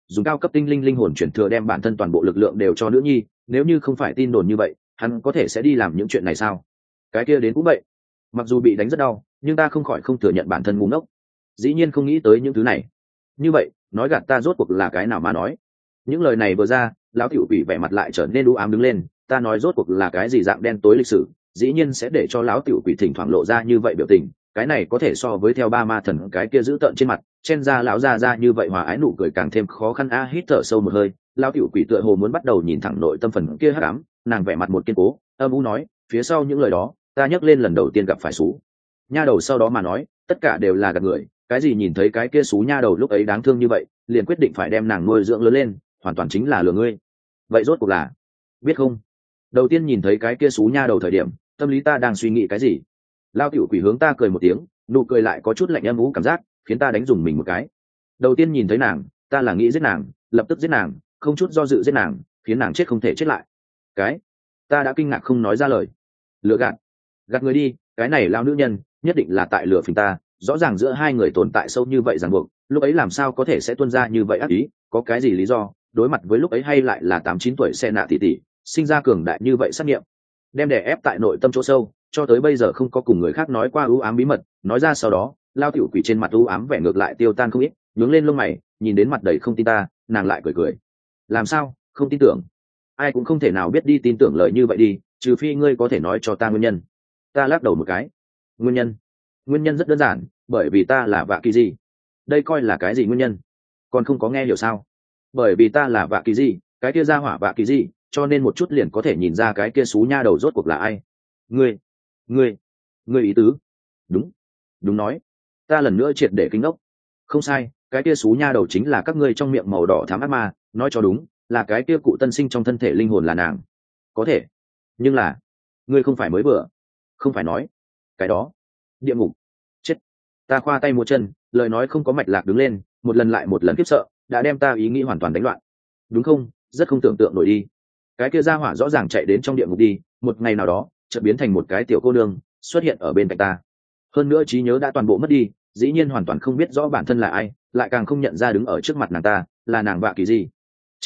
dùng cao cấp tinh linh linh hồn chuyển thừa đem bản thân toàn bộ lực lượng đều cho nữ nhi, nếu như không phải tin đồn như vậy hắn có thể sẽ đi làm những chuyện này sao? Cái kia đến cũng vậy, mặc dù bị đánh rất đau nhưng ta không khỏi không thừa nhận bản thân ngu ngốc, dĩ nhiên không nghĩ tới những thứ này. Như vậy nói gạt ta rốt cuộc là cái nào mà nói? Những lời này vừa ra, lão tiểu quỷ vẻ mặt lại trở nên u ám đứng lên. Ta nói rốt cuộc là cái gì dạng đen tối lịch sử, dĩ nhiên sẽ để cho lão tiểu quỷ thỉnh thoảng lộ ra như vậy biểu tình. Cái này có thể so với theo ba ma thần cái kia giữ tợn trên mặt chen ra lão ra như vậy, hòa ái nụ cười càng thêm khó khăn. Hít thở sâu một hơi, lão tiểu quỷ tựa hồ muốn bắt đầu nhìn thẳng nội tâm phần kia hắc ám. Nàng vẻ mặt một kiên cố âm u nói, phía sau những lời đó ta nhắc lên lần đầu tiên gặp phải xú nha đầu sau đó mà nói tất cả đều là gạt người. Cái gì nhìn thấy cái kia xú nha đầu lúc ấy đáng thương như vậy liền quyết định phải đem nàng nuôi dưỡng lớn lên, hoàn toàn chính là lừa ngươi. Vậy rốt cuộc là biết không, đầu tiên nhìn thấy cái kia xú nha đầu thời điểm tâm lý ta đang suy nghĩ cái gì? Lao tiểu quỷ hướng ta cười một tiếng, nụ cười lại có chút lạnh âm u cảm giác khiến ta đánh dùng mình một cái. Đầu tiên nhìn thấy nàng ta là nghĩ giết nàng, lập tức giết nàng, không chút do dự giết nàng, khiến nàng chết không thể chết lại. Cái ta đã kinh ngạc không nói ra lời. Lừa gạt, gạt người đi, cái này lao nữ nhân nhất định là tại lừa phỉnh ta. Rõ ràng giữa hai người tồn tại sâu như vậy ràng buộc, lúc ấy làm sao có thể sẽ tuôn ra như vậy ác ý? Có cái gì lý do? Đối mặt với lúc ấy hay lại là 8-9 tuổi xe nạ tỷ tỷ sinh ra cường đại như vậy sát nghiệm, đem đè ép tại nội tâm chỗ sâu, cho tới bây giờ không có cùng người khác nói qua ưu ám bí mật, nói ra sau đó lao tiểu quỷ trên mặt ưu ám vẻ ngược lại tiêu tan không ít, nhướng lên lông mày nhìn đến mặt đầy không tin ta, nàng lại cười cười. Làm sao không tin tưởng? Ai cũng không thể nào biết đi tin tưởng lời như vậy đi, trừ phi ngươi có thể nói cho ta nguyên nhân. Ta lắc đầu một cái. Nguyên nhân rất đơn giản, bởi vì ta là vạ kỳ gì. Đây coi là cái gì nguyên nhân? Còn không có nghe hiểu sao? Bởi vì ta là vạ kỳ gì, cái kia ra hỏa vạ kỳ gì, cho nên một chút liền có thể nhìn ra cái kia xú nha đầu rốt cuộc là ai. Ngươi ý tứ? Đúng nói. Ta lần nữa triệt để kinh ốc. Không sai, cái kia xú nha đầu chính là các ngươi trong miệng màu đỏ thám ác ma, nói cho đúng là cái kia cụ tân sinh trong thân thể linh hồn là nàng. Có thể, nhưng là ngươi không phải mới vừa không phải nói cái đó địa ngục? Chết. Ta khoa tay múa chân, lời nói không có mạch lạc đứng lên, một lần lại một lần khiếp sợ đã đem ta ý nghĩ hoàn toàn đánh loạn. Đúng không, rất không tưởng tượng nổi đi. Cái kia ra hỏa rõ ràng chạy đến trong địa ngục đi, một ngày nào đó chợt biến thành một cái tiểu cô nương xuất hiện ở bên cạnh ta, hơn nữa trí nhớ đã toàn bộ mất đi, dĩ nhiên hoàn toàn không biết rõ bản thân là ai, lại càng không nhận ra đứng ở trước mặt nàng ta là nàng vạ kỳ gì.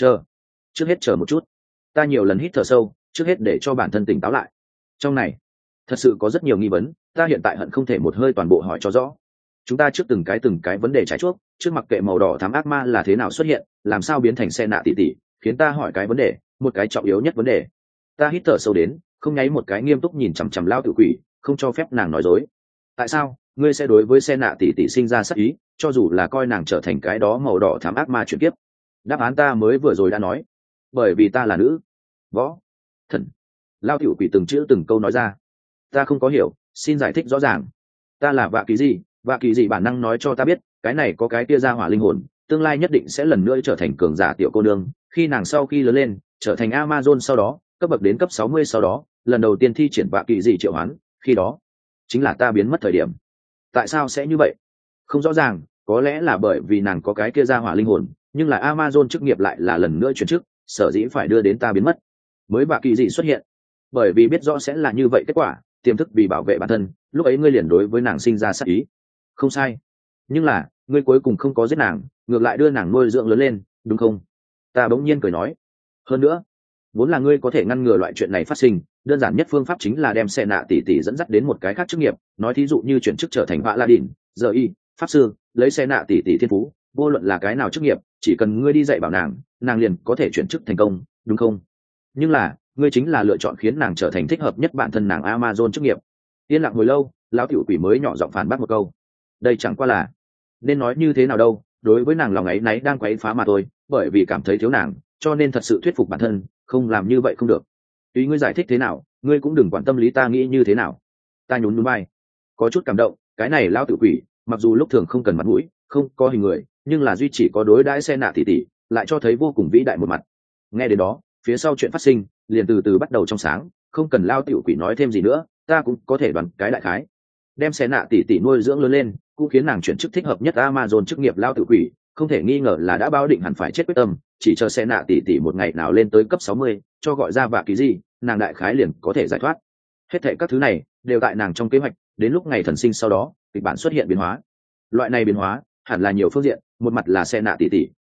Trước hết chờ một chút. Ta nhiều lần hít thở sâu, trước hết để cho bản thân tỉnh táo lại. Trong này thật sự có rất nhiều nghi vấn, ta hiện tại hận không thể một hơi toàn bộ hỏi cho rõ. Chúng ta trước từng cái vấn đề trái chuốc, trước mặc kệ màu đỏ thám ác ma là thế nào xuất hiện, làm sao biến thành xe nạ tỷ tỷ, khiến ta hỏi cái vấn đề, một cái trọng yếu nhất vấn đề. Ta hít thở sâu đến, không nháy một cái, nghiêm túc nhìn chằm chằm lao tự quỷ, không cho phép nàng nói dối. Tại sao ngươi sẽ đối với xe nạ tỷ tỷ sinh ra sắc ý, cho dù là coi nàng trở thành cái đó màu đỏ thám ác ma chuyển kiếp? Đáp án ta mới vừa rồi đã nói, bởi vì ta là nữ võ thần. Lao tiểu quỷ từng chữ từng câu nói ra. Ta không có hiểu, xin giải thích rõ ràng. Ta là vạ kỳ gì bản năng nói cho ta biết, cái này có cái kia ra hỏa linh hồn, tương lai nhất định sẽ lần nữa trở thành cường giả tiểu cô nương. Khi nàng sau khi lớn lên trở thành Amazon, sau đó cấp bậc đến cấp 60, sau đó lần đầu tiên thi triển vạ kỳ gì triệu hoán, khi đó chính là ta biến mất thời điểm. Tại sao sẽ như vậy? Không rõ ràng, có lẽ là bởi vì nàng có cái kia ra hỏa linh hồn, nhưng là Amazon chức nghiệp lại là lần nữa chuyển chức, sở dĩ phải đưa đến ta biến mất mới vạ kỳ gì xuất hiện. Bởi vì biết rõ sẽ là như vậy kết quả, tiềm thức vì bảo vệ bản thân, lúc ấy ngươi liền đối với nàng sinh ra sát ý. Không sai, nhưng là ngươi cuối cùng không có giết nàng, ngược lại đưa nàng nuôi dưỡng lớn lên, đúng không? Ta bỗng nhiên cười nói. Hơn nữa, vốn là ngươi có thể ngăn ngừa loại chuyện này phát sinh, đơn giản nhất phương pháp chính là đem xe nạ tỷ tỷ dẫn dắt đến một cái khác chức nghiệp, nói thí dụ như chuyển chức trở thành vạ la đỉnh, giờ y pháp sư, lấy xe nạ tỷ tỷ thiên phú, vô luận là cái nào chức nghiệp, chỉ cần ngươi đi dạy bảo nàng, nàng liền có thể chuyển chức thành công, đúng không? Nhưng là ngươi chính là lựa chọn khiến nàng trở thành thích hợp nhất bản thân nàng Amazon chức nghiệp. Yên lặng hồi lâu, lão tiểu quỷ mới nhỏ giọng phản bác một câu. Đây chẳng qua là, nên nói như thế nào đâu, đối với nàng lòng ấy náy đang quấy phá mà thôi, bởi vì cảm thấy thiếu nàng, cho nên thật sự thuyết phục bản thân, không làm như vậy không được. Tùy ngươi giải thích thế nào, ngươi cũng đừng quản tâm lý ta nghĩ như thế nào. Ta nhún nhún vai, có chút cảm động, cái này lão tiểu quỷ, mặc dù lúc thường không cần mặt mũi, không có hình người, nhưng là duy chỉ có đối đãi xe nạ tỷ tỷ, lại cho thấy vô cùng vĩ đại một mặt. Nghe đến đó, phía sau chuyện phát sinh liền từ từ bắt đầu trong sáng, không cần lao tiểu quỷ nói thêm gì nữa, ta cũng có thể đoán cái đại khái. Đem xe nạ tỷ tỷ nuôi dưỡng lớn lên, cũng khiến nàng chuyển chức thích hợp nhất Amazon chức nghiệp lao tiểu quỷ, không thể nghi ngờ là đã báo định hẳn phải chết quyết tâm, chỉ chờ xe nạ tỷ tỷ một ngày nào lên tới cấp 60, cho gọi ra vạ kỳ gì, nàng đại khái liền có thể giải thoát. Hết thảy các thứ này đều tại nàng trong kế hoạch, đến lúc ngày thần sinh sau đó, kịch bản xuất hiện biến hóa. Loại này biến hóa hẳn là nhiều phương diện, một mặt là xe nạ tỷ tỷ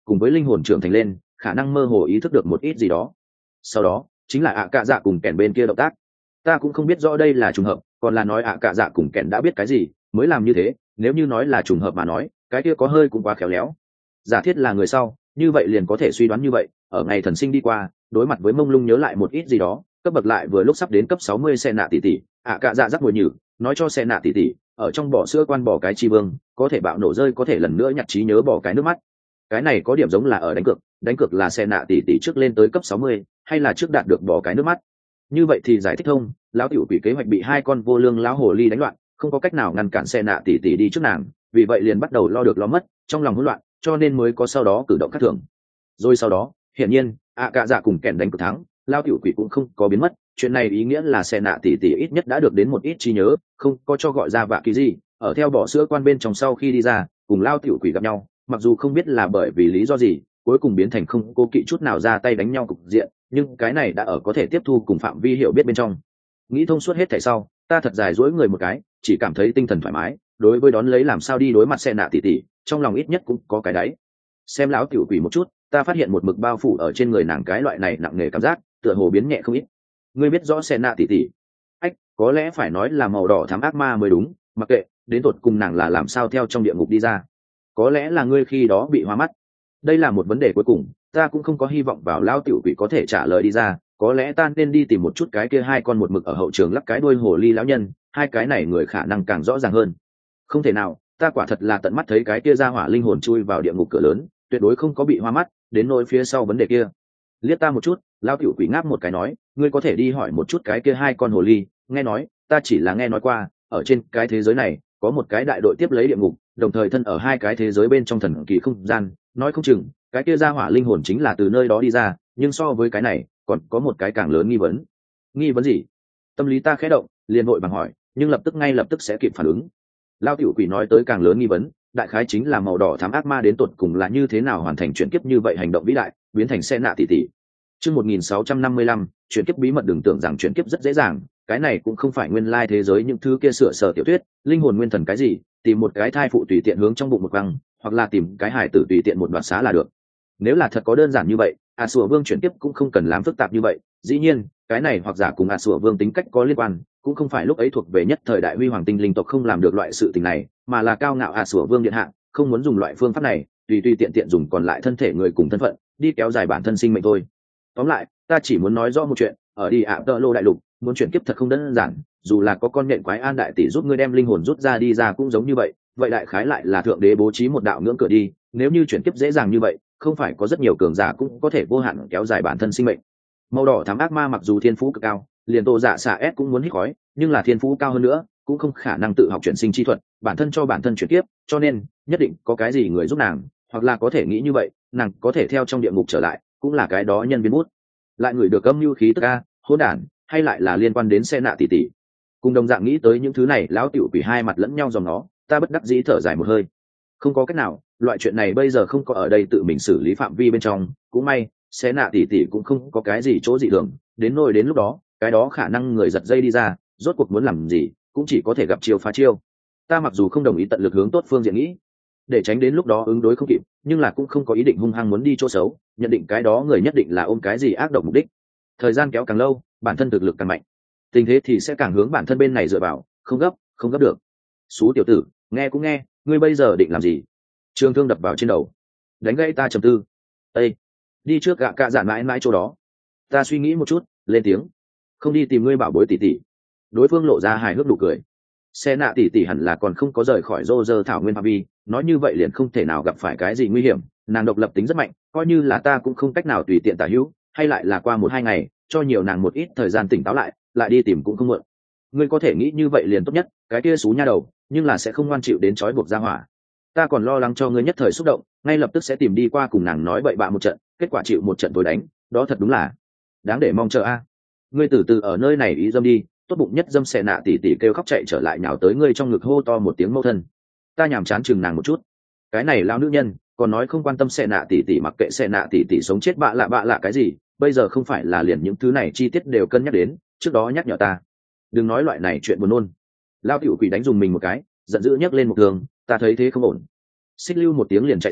cùng với linh hồn trưởng thành lên, khả năng mơ hồ ý thức được một ít gì đó. Sau đó chính là ạ cạ dạ cùng kèn bên kia động tác. Ta cũng không biết rõ đây là trùng hợp còn là nói ạ cạ dạ cùng kèn đã biết cái gì mới làm như thế. Nếu như nói là trùng hợp mà nói, cái kia có hơi cũng quá khéo léo. Giả thiết là người sau, như vậy liền có thể suy đoán như vậy, ở ngày thần sinh đi qua, đối mặt với mông lung nhớ lại một ít gì đó, cấp bậc lại vừa lúc sắp đến cấp 60 xe nạ tỷ tỷ, ạ cạ dạ rắc mùi nhử, nói cho xe nạ tỷ tỷ, ở trong bỏ sữa quan bỏ cái chi vương, có thể bạo nổ rơi, có thể lần nữa nhặt trí nhớ bỏ cái nước mắt. Cái này có điểm giống là ở đánh cược là xe nạ tỷ tỷ trước lên tới cấp 60, hay là trước đạt được bỏ cái nước mắt. Như vậy thì giải thích thông, lão tiểu quỷ kế hoạch bị hai con vô lương lão hồ ly đánh loạn, không có cách nào ngăn cản xe nạ tỷ tỷ đi trước nàng, vì vậy liền bắt đầu lo được lo mất, trong lòng hỗn loạn, cho nên mới có sau đó cử động khác thường. Rồi sau đó, hiển nhiên, ạ cạ dạ cùng kèn đánh cược thắng, lao tiểu quỷ cũng không có biến mất. Chuyện này ý nghĩa là xe nạ tỷ tỷ ít nhất đã được đến một ít trí nhớ, không có cho gọi ra vạ kỳ gì. Ở theo bỏ sữa quan bên trong sau khi đi ra, cùng lao tiểu quỷ gặp nhau, mặc dù không biết là bởi vì lý do gì, cuối cùng biến thành không cố kỵ chút nào ra tay đánh nhau cục diện, nhưng cái này đã ở có thể tiếp thu cùng phạm vi hiểu biết bên trong. Nghĩ thông suốt hết thảy sau, ta thật dài duỗi người một cái, chỉ cảm thấy tinh thần thoải mái. Đối với đón lấy làm sao đi đối mặt xe nạ tỷ tỷ, trong lòng ít nhất cũng có cái đáy. Xem lão tiểu quỷ một chút, ta phát hiện một mực bao phủ ở trên người nàng cái loại này nặng nề cảm giác, tựa hồ biến nhẹ không ít. Ngươi biết rõ xe nạ tỷ tỷ? Ách, có lẽ phải nói là màu đỏ thám ác ma mới đúng, mặc kệ, đến tột cùng nàng là làm sao theo trong địa ngục đi ra. Có lẽ là ngươi khi đó bị hoa mắt. Đây là một vấn đề cuối cùng, ta cũng không có hy vọng vào lão tiểu quỷ có thể trả lời đi ra. Có lẽ ta nên đi tìm một chút cái kia hai con một mực ở hậu trường lắc cái đuôi hồ ly lão nhân, hai cái này người khả năng càng rõ ràng hơn. Không thể nào, ta quả thật là tận mắt thấy cái kia ra hỏa linh hồn chui vào địa ngục cửa lớn, tuyệt đối không có bị hoa mắt. Đến nỗi phía sau vấn đề kia, liếc ta một chút, lao tiểu quỷ ngáp một cái nói, ngươi có thể đi hỏi một chút cái kia hai con hồ ly. Nghe nói, ta chỉ là nghe nói qua, ở trên cái thế giới này có một cái đại đội tiếp lấy địa ngục, đồng thời thân ở hai cái thế giới bên trong thần kỳ không gian, nói không chừng cái kia ra hỏa linh hồn chính là từ nơi đó đi ra. Nhưng so với cái này còn có một cái càng lớn nghi vấn. Nghi vấn gì? Tâm lý ta khẽ động, liền vội bằng hỏi, nhưng ngay lập tức sẽ kịp phản ứng. Lao tiểu quỷ nói tới càng lớn nghi vấn, đại khái chính là màu đỏ thám ác ma đến tột cùng là như thế nào hoàn thành chuyển kiếp như vậy, hành động vĩ đại biến thành xe nạ tỷ tỷ. Chương 1655, chuyển kiếp bí mật. Đừng tưởng rằng chuyển kiếp rất dễ dàng, cái này cũng không phải nguyên lai thế giới những thứ kia sửa sở tiểu thuyết, linh hồn nguyên thần cái gì, tìm một cái thai phụ tùy tiện hướng trong bụng một văng, hoặc là tìm cái hải tử tùy tiện một đoạt xá là được. Nếu là thật có đơn giản như vậy, Sủa Vương chuyển kiếp cũng không cần làm phức tạp như vậy. Dĩ nhiên, cái này hoặc giả cùng Sủa Vương tính cách có liên quan, cũng không phải lúc ấy thuộc về nhất thời đại huy hoàng tinh linh tộc không làm được loại sự tình này, mà là cao ngạo Sủa Vương điện hạ không muốn dùng loại phương pháp này, tùy tiện dùng còn lại thân thể người cùng thân phận đi kéo dài bản thân sinh mệnh thôi. Tóm lại, ta chỉ muốn nói rõ một chuyện, ở đi ạ tợ lô đại lục, muốn chuyển kiếp thật không đơn giản, dù là có con nhện quái an đại tỷ giúp ngươi đem linh hồn rút ra đi ra cũng giống như vậy. Vậy đại khái lại là thượng đế bố trí một đạo ngưỡng cửa đi, nếu như chuyển kiếp dễ dàng như vậy, không phải có rất nhiều cường giả cũng có thể vô hạn kéo dài bản thân sinh mệnh. Màu đỏ thám ác ma mặc dù thiên phú cực cao, liền Tô Dạ xạ S cũng muốn hít khói, nhưng là thiên phú cao hơn nữa cũng không khả năng tự học chuyển sinh chi thuật, bản thân cho bản thân chuyển kiếp, cho nên nhất định có cái gì người giúp nàng, hoặc là có thể nghĩ như vậy, nàng có thể theo trong địa ngục trở lại, cũng là cái đó nhân viên bút. Lại người được âm mưu khí tức a, hỗn đản, hay lại là liên quan đến xe nạ tỷ tỷ. Cùng đồng dạng nghĩ tới những thứ này, lão tiểu quỷ hai mặt lẫn nhau dòng nó, ta bất đắc dĩ thở dài một hơi. Không có cách nào, loại chuyện này bây giờ không có ở đây tự mình xử lý phạm vi bên trong, cũng may xe nạ tỷ tỷ cũng không có cái gì chỗ dị thường, đến lúc đó cái đó khả năng người giật dây đi ra, rốt cuộc muốn làm gì cũng chỉ có thể gặp chiêu phá chiêu. Ta mặc dù không đồng ý tận lực hướng tốt phương diện nghĩ, để tránh đến lúc đó ứng đối không kịp, nhưng là cũng không có ý định hung hăng muốn đi chỗ xấu, nhận định cái đó người nhất định là ôm cái gì ác độc mục đích. Thời gian kéo càng lâu, bản thân thực lực càng mạnh, tình thế thì sẽ càng hướng bản thân bên này dựa vào, không gấp được. Xú tiểu tử, nghe cũng nghe, ngươi bây giờ định làm gì? Trường thương đập vào trên đầu, đánh gãy ta trầm tư. Ê, đi trước gạ cạ dạn mãi chỗ đó. Ta suy nghĩ một chút, lên tiếng, không đi tìm ngươi bảo bối tỷ tỷ. Đối phương lộ ra hài hước nụ cười. Xe nạ tỷ tỷ hẳn là còn không có rời khỏi rô rơ thảo nguyên phạm vi, nói như vậy liền không thể nào gặp phải cái gì nguy hiểm. Nàng độc lập tính rất mạnh, coi như là ta cũng không cách nào tùy tiện tả hữu, hay lại là qua 1-2 ngày, cho nhiều nàng một ít thời gian tỉnh táo lại đi tìm cũng không muộn. Ngươi có thể nghĩ như vậy liền tốt nhất, cái kia xú nha đầu, nhưng là sẽ không ngoan chịu đến trói buộc ra hỏa. Ta còn lo lắng cho ngươi nhất thời xúc động, ngay lập tức sẽ tìm đi qua cùng nàng nói bậy bạ một trận, kết quả chịu một trận tối đánh, đó thật đúng là đáng để mong chờ a. Ngươi từ từ ở nơi này ý dâm đi, tốt bụng nhất dâm xẻ nạ tỉ tỉ kêu khóc chạy trở lại nhào tới ngươi trong ngực hô to một tiếng mâu thân. Ta nhàm chán chừng nàng một chút, cái này lao nữ nhân còn nói không quan tâm xẻ nạ tỉ tỉ, mặc kệ xẻ nạ tỉ tỉ sống chết bạ lạ cái gì, bây giờ không phải là liền những thứ này chi tiết đều cân nhắc đến, trước đó nhắc nhở ta đừng nói loại này chuyện buồn nôn. Lao tiểu quỷ đánh dùng mình một cái, giận dữ nhấc lên một thường, ta thấy thế không ổn, xích lưu một tiếng liền chạy xa,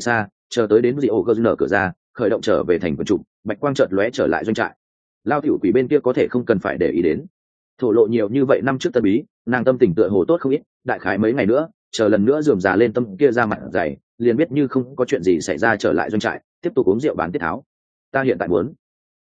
chờ tới đến Rio Gơ cửa ra khởi động trở về thành quần trục, bạch quang chợt lóe trở lại doanh trại. Lao tiểu quỷ bên kia có thể không cần phải để ý đến, thổ lộ nhiều như vậy năm trước tân bí, nàng tâm tình tựa hồ tốt không ít, đại khái mấy ngày nữa chờ lần nữa rườm rà lên tâm kia ra mặt dày, liền biết như không có chuyện gì xảy ra trở lại doanh trại tiếp tục uống rượu bán tiết tháo. Ta hiện tại muốn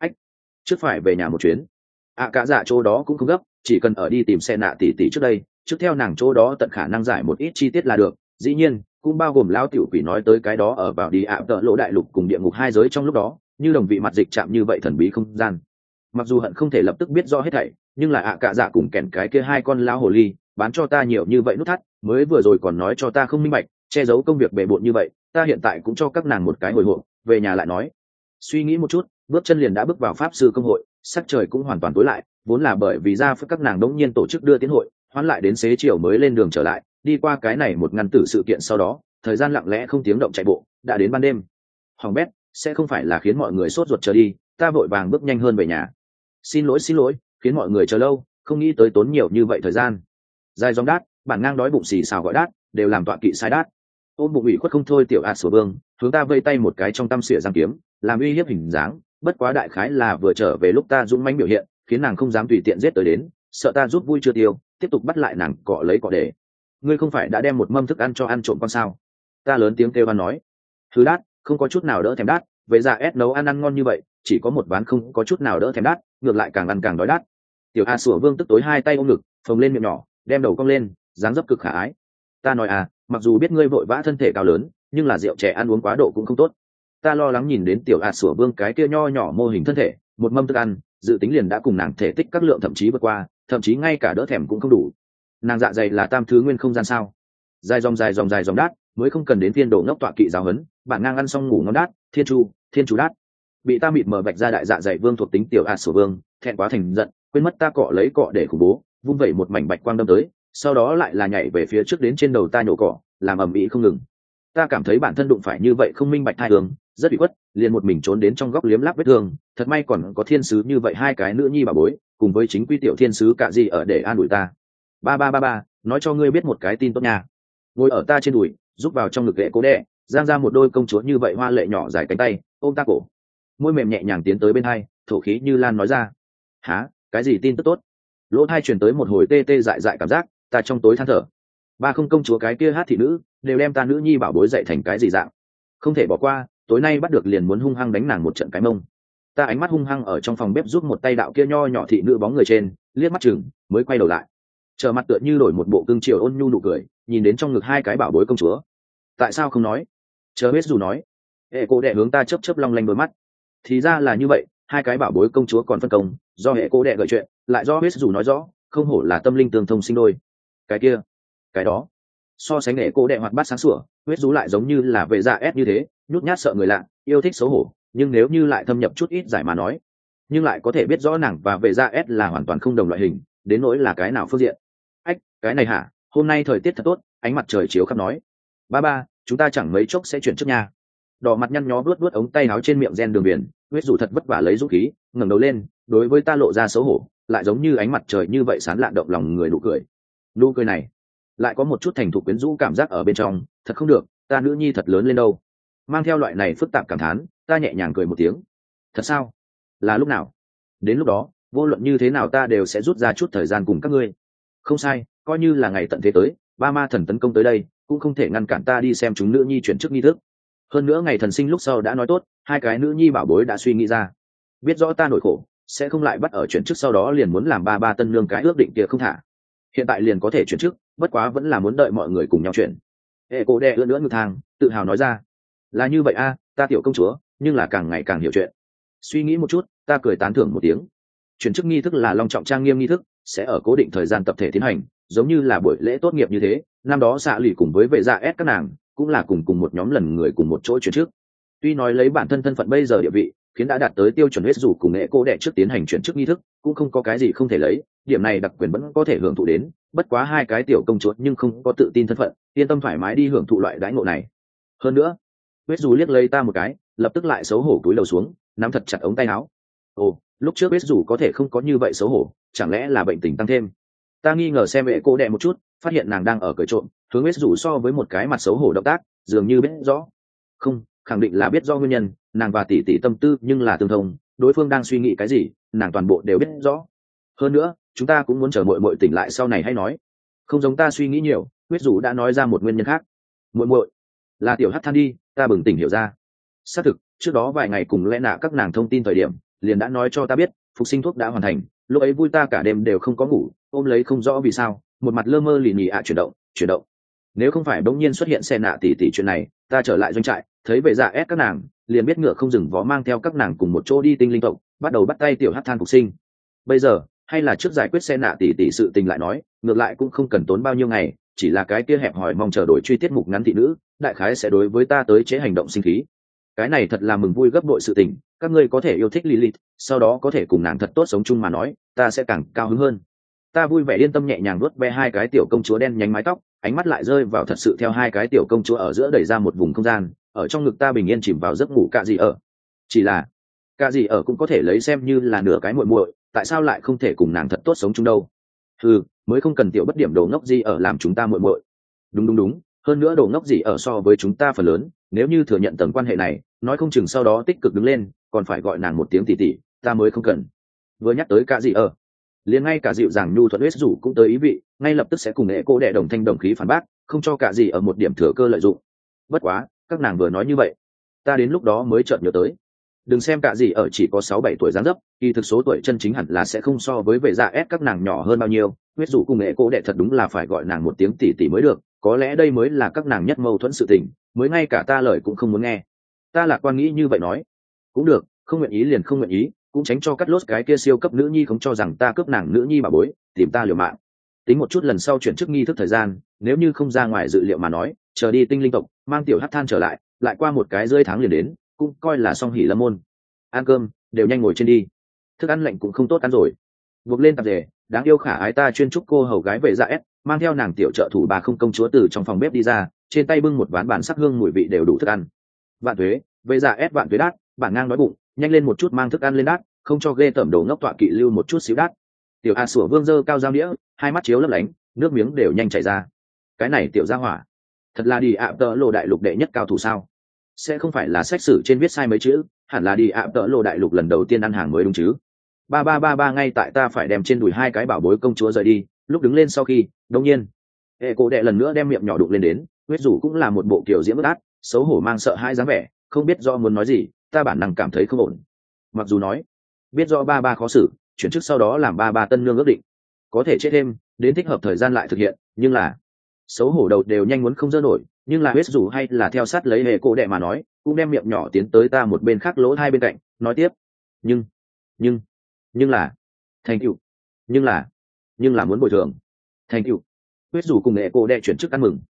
trước phải về nhà một chuyến. Cả dạ chỗ đó cũng không gấp, chỉ cần ở đi tìm xe nạ tỷ tỷ trước đây, trước theo nàng chỗ đó tận khả năng giải một ít chi tiết là được. Dĩ nhiên cũng bao gồm lão tiểu quỷ nói tới cái đó ở vào đi tợ lỗ đại lục cùng địa ngục hai giới trong lúc đó như đồng vị mặt dịch chạm như vậy thần bí không gian. Mặc dù hận không thể lập tức biết rõ hết thảy, nhưng là cả dạ cùng kèn cái kia hai con lão hồ ly bán cho ta nhiều như vậy nút thắt, mới vừa rồi còn nói cho ta không minh bạch, che giấu công việc bề bộn như vậy, ta hiện tại cũng cho các nàng một cái hồi hộp, về nhà lại nói. Suy nghĩ một chút, bước chân liền đã bước vào pháp sư công hội, sắc trời cũng hoàn toàn tối lại, vốn là bởi vì ra phước các nàng đống nhiên tổ chức đưa tiến hội, hoán lại đến xế chiều mới lên đường trở lại, đi qua cái này một ngăn tử sự kiện sau đó, thời gian lặng lẽ không tiếng động chạy bộ, đã đến ban đêm. Hoàng bét, sẽ không phải là khiến mọi người sốt ruột chờ đi, ta vội vàng bước nhanh hơn về nhà. Xin lỗi, khiến mọi người chờ lâu, không nghĩ tới tốn nhiều như vậy thời gian. Dài dòng đát, bản ngang đói bụng xì xào gọi đát, đều làm tọa kỵ sai đát. Ôm bụng ủy khuất không thôi tiểu sổ vương, hướng ta vây tay một cái trong tăm xỉa giang kiếm, làm uy hiếp hình dáng, bất quá đại khái là vừa trở về lúc ta dũng mãnh biểu hiện, khiến nàng không dám tùy tiện giết tới đến, sợ ta rút vui chưa tiêu, tiếp tục bắt lại nàng cọ lấy cọ để. Ngươi không phải đã đem một mâm thức ăn cho ăn trộm con sao? Ta lớn tiếng kêu ăn nói. Thứ đát, không có chút nào đỡ thèm đát, vậy ra ép nấu ăn ngon như vậy, chỉ có một ván không có chút nào đỡ thèm đát, ngược lại càng ăn càng đói đát. Tiểu sủa vương tức tối hai tay ôm ngực, phồng lên miệng nhỏ, đem đầu cong lên, dáng dấp cực khả ái. Ta nói mặc dù biết ngươi vội vã thân thể cao lớn, nhưng là rượu trẻ ăn uống quá độ cũng không tốt. Ta lo lắng nhìn đến tiểu sủa vương cái kia nho nhỏ mô hình thân thể, một mâm thức ăn, dự tính liền đã cùng nàng thể tích các lượng thậm chí vượt qua, thậm chí ngay cả đỡ thèm cũng không đủ. Nàng dạ dày là tam thứ nguyên không gian sao? Dài dòng đát, mới không cần đến phiên độ ngốc tọa kỵ giáo huấn, bản ngang ăn xong ngủ ngon đát, thiên chu đát. Bị ta mịt mờ bạch ra đại dạ dày vương thuộc tính tiểu sủa vương, thẹn quá thành giận, quên mất ta cọ lấy cọ để khủng bố, vung vẩy một mảnh bạch quang đâm tới, sau đó lại là nhảy về phía trước đến trên đầu ta nhổ cỏ, làm ầm ĩ không ngừng. Ta cảm thấy bản thân đụng phải như vậy không minh bạch thai hướng, rất bị khuất, liền một mình trốn đến trong góc liếm láp vết thương. Thật may còn có thiên sứ như vậy hai cái nữ nhi bà bối, cùng với chính quy tiểu thiên sứ cả gì ở để an ủi ta. Ba, nói cho ngươi biết một cái tin tốt nha. Ngồi ở ta trên đùi, giúp vào trong ngực ghệ cố đẻ, giang ra một đôi công chúa như vậy hoa lệ nhỏ dài cánh tay, ôm ta cổ, môi mềm nhẹ nhàng tiến tới bên hai, thổ khí như lan nói ra. Hả, cái gì tin tức tốt? Lỗ thai truyền tới một hồi tê tê dại dại cảm giác, ta trong tối than thở. Ba không công chúa cái kia hát thị nữ, đều đem ta nữ nhi bảo bối dậy thành cái gì dạng, không thể bỏ qua, tối nay bắt được liền muốn hung hăng đánh nàng một trận cái mông. Ta ánh mắt hung hăng ở trong phòng bếp giúp một tay đạo kia nho nhỏ thị nữ bóng người trên, liếc mắt chừng mới quay đầu lại, trở mặt tựa như đổi một bộ cương triều ôn nhu nụ cười, nhìn đến trong ngực hai cái bảo bối công chúa. Tại sao không nói? Chờ biết dù nói. Hệ cô đệ hướng ta chớp long lanh đôi mắt. Thì ra là như vậy, hai cái bảo bối công chúa còn phân công, do hệ cô đệ gợi chuyện, lại do biết dù nói rõ, không hổ là tâm linh tương thông sinh đôi. Cái kia, cái đó, so sánh hệ cô đệ hoạt bát sáng sủa, huyết rú lại giống như là vệ dạ ép như thế, nhút nhát sợ người lạ, yêu thích xấu hổ, nhưng nếu như lại thâm nhập chút ít giải mà nói, nhưng lại có thể biết rõ nàng và vệ dạ ép là hoàn toàn không đồng loại hình, đến nỗi là cái nào phương diện. Ách, cái này hả? Hôm nay thời tiết thật tốt, ánh mặt trời chiếu khắp nói. Ba, chúng ta chẳng mấy chốc sẽ chuyển trước nhà. Đỏ mặt nhăn nhó vuốt ống tay áo trên miệng gen đường biển, huyết rủ thật vất vả lấy dũng khí, ngẩng đầu lên, đối với ta lộ ra xấu hổ, lại giống như ánh mặt trời như vậy sán lạn động lòng người nụ cười. Nụ cười này, lại có một chút thành thục quyến rũ cảm giác ở bên trong, thật không được, ta nữ nhi thật lớn lên đâu. Mang theo loại này phức tạp cảm thán, ta nhẹ nhàng cười một tiếng. Thật sao? Là lúc nào? Đến lúc đó, vô luận như thế nào ta đều sẽ rút ra chút thời gian cùng các ngươi. Không sai, coi như là ngày tận thế tới, ba ma thần tấn công tới đây, cũng không thể ngăn cản ta đi xem chúng nữ nhi chuyển chức nghi thức. Hơn nữa ngày thần sinh lúc sau đã nói tốt, hai cái nữ nhi bảo bối đã suy nghĩ ra, biết rõ ta nổi khổ, sẽ không lại bắt ở chuyển chức sau đó liền muốn làm ba tân nương cái ước định kia không thả. Hiện tại liền có thể chuyển chức, bất quá vẫn là muốn đợi mọi người cùng nhau chuyển. Hệ cổ đè nữa ngực thang, tự hào nói ra. Là như vậy ta tiểu công chúa, nhưng là càng ngày càng hiểu chuyện. Suy nghĩ một chút, ta cười tán thưởng một tiếng. Chuyển chức nghi thức là long trọng trang nghiêm nghi thức, sẽ ở cố định thời gian tập thể tiến hành, giống như là buổi lễ tốt nghiệp như thế. Năm đó xạ lì cùng với vệ gia s các nàng cũng là cùng một nhóm lần người cùng một chỗ chuyển chức. Tuy nói lấy bản thân thân phận bây giờ địa vị khiến đã đạt tới tiêu chuẩn huyết dù cùng nghệ cô đệ trước tiến hành chuyển chức nghi thức, cũng không có cái gì không thể lấy, điểm này đặc quyền vẫn có thể hưởng thụ đến. Bất quá hai cái tiểu công chúa nhưng không có tự tin thân phận, yên tâm thoải mái đi hưởng thụ loại đãi ngộ này. Hơn nữa, huyết dù liếc lấy ta một cái, lập tức lại xấu hổ cúi đầu xuống, nắm thật chặt ống tay áo. Ồ, lúc trước huyết dù có thể không có như vậy xấu hổ, chẳng lẽ là bệnh tình tăng thêm? Ta nghi ngờ xem vệ cô đệ một chút, phát hiện nàng đang ở cười trộm, hướng huyết dù so với một cái mặt xấu hổ động tác, dường như biết rõ. Không, khẳng định là biết do nguyên nhân, nàng và tỷ tỷ tâm tư nhưng là tương thông, đối phương đang suy nghĩ cái gì nàng toàn bộ đều biết rõ. Hơn nữa chúng ta cũng muốn chờ muội muội tỉnh lại sau này hay nói. Không giống ta suy nghĩ nhiều, huyết dù đã nói ra một nguyên nhân khác. Muội muội là tiểu hắc than đi, ta bừng tỉnh hiểu ra. Xác thực trước đó vài ngày cùng lẽ nạ các nàng thông tin thời điểm liền đã nói cho ta biết phục sinh thuốc đã hoàn thành. Lúc ấy vui ta cả đêm đều không có ngủ, ôm lấy không rõ vì sao, một mặt lơ mơ lì nhì chuyển động. Nếu không phải bỗng nhiên xuất hiện xe nạ tỷ tỷ chuyện này, ta trở lại doanh trại thấy vệ dạ ép các nàng liền biết ngựa không dừng vó mang theo các nàng cùng một chỗ đi tinh linh tộc, bắt đầu bắt tay tiểu hắc than phục sinh. Bây giờ hay là trước giải quyết xe nạ tỷ tỷ sự tình lại nói, ngược lại cũng không cần tốn bao nhiêu ngày, chỉ là cái kia hẹp hỏi mong chờ đổi truy tiết mục ngắn thị nữ đại khái sẽ đối với ta tới chế hành động sinh khí. Cái này thật là mừng vui gấp bội sự tình, các ngươi có thể yêu thích Lilith, sau đó có thể cùng nàng thật tốt sống chung mà nói, ta sẽ càng cao hứng hơn. Ta vui vẻ yên tâm nhẹ nhàng vuốt ve hai cái tiểu công chúa đen nhánh mái tóc, ánh mắt lại rơi vào thật sự theo hai cái tiểu công chúa ở giữa đẩy ra một vùng không gian, ở trong ngực ta bình yên chìm vào giấc ngủ. Cả gì ở, chỉ là cả gì ở cũng có thể lấy xem như là nửa cái muội muội, tại sao lại không thể cùng nàng thật tốt sống chung đâu? Mới không cần tiểu bất điểm đồ ngốc gì ở làm chúng ta muội muội. Đúng, hơn nữa đồ ngốc gì ở so với chúng ta phần lớn, nếu như thừa nhận tầng quan hệ này, nói không chừng sau đó tích cực đứng lên còn phải gọi nàng một tiếng tỷ tỷ, ta mới không cần. Vừa nhắc tới cả gì ở, liền ngay cả dịu dàng nhu thuận huyết rủ cũng tới ý vị, ngay lập tức sẽ cùng nghệ cô đệ đồng thanh đồng khí phản bác, không cho cả gì ở một điểm thừa cơ lợi dụng. Bất quá các nàng vừa nói như vậy, ta đến lúc đó mới chợt nhớ tới, đừng xem cả gì ở chỉ có 6-7 tuổi dáng dấp, kỳ thực số tuổi chân chính hẳn là sẽ không so với vệ dạ ép các nàng nhỏ hơn bao nhiêu. Huyết rủ cùng nghệ cô đệ thật đúng là phải gọi nàng một tiếng tỷ tỷ mới được, có lẽ đây mới là các nàng nhất mâu thuẫn sự tình, mới ngay cả ta lời cũng không muốn nghe. Ta lạc quan nghĩ như vậy nói, cũng được, không nguyện ý liền không nguyện ý, cũng tránh cho cắt lốt cái kia siêu cấp nữ nhi không cho rằng ta cướp nàng nữ nhi bà bối, tìm ta liều mạng. Tính một chút lần sau chuyển chức nghi thức thời gian, nếu như không ra ngoài dự liệu mà nói, chờ đi tinh linh tộc mang tiểu hắc than trở lại, lại qua một cái rơi tháng liền đến, cũng coi là xong hỉ lâm môn. Ăn cơm đều nhanh ngồi trên đi, thức ăn lạnh cũng không tốt ăn rồi. Buộc lên tạp dề, đáng yêu khả ái ta chuyên chúc cô hầu gái về dạ ép mang theo nàng tiểu trợ thủ bà không công chúa từ trong phòng bếp đi ra, trên tay bưng một ván bản sắc hương mùi vị đều đủ thức ăn. Vạn thuế, về dạ ép vạn thuế đát, bản ngang nói bụng, nhanh lên một chút mang thức ăn lên đát, không cho ghê tởm đồ ngốc tọa kỵ lưu một chút xíu đát. Tiểu a sủa vương dơ cao dao đĩa, hai mắt chiếu lấp lánh, nước miếng đều nhanh chảy ra. Cái này tiểu gia hỏa thật là đi ạ tợ lộ đại lục đệ nhất cao thủ sao? Sẽ không phải là sách sử trên viết sai mấy chữ, hẳn là đi ạ tợ lộ đại lục lần đầu tiên ăn hàng mới đúng chứ? Ba ngay tại ta phải đem trên đùi hai cái bảo bối công chúa rời đi, lúc đứng lên sau khi đông nhiên hệ cổ đệ lần nữa đem miệng nhỏ đụng lên đến, huyết rủ cũng là một bộ kiểu diễm bất át, xấu hổ mang sợ hai dáng vẻ, không biết do muốn nói gì, ta bản năng cảm thấy không ổn. Mặc dù nói biết do ba khó xử, chuyển chức sau đó làm ba tân nương ước định có thể chết thêm, đến thích hợp thời gian lại thực hiện, nhưng là xấu hổ đầu đều nhanh muốn không dỡ nổi, nhưng là huyết rủ hay là theo sát lấy hệ cổ đệ mà nói, cũng đem miệng nhỏ tiến tới ta một bên khác lỗ hai bên cạnh, nói tiếp, nhưng là thành tựu, nhưng là muốn bồi thường thành tựu. Huyết rủ cùng nghệ cô đệ chuyển chức ăn mừng,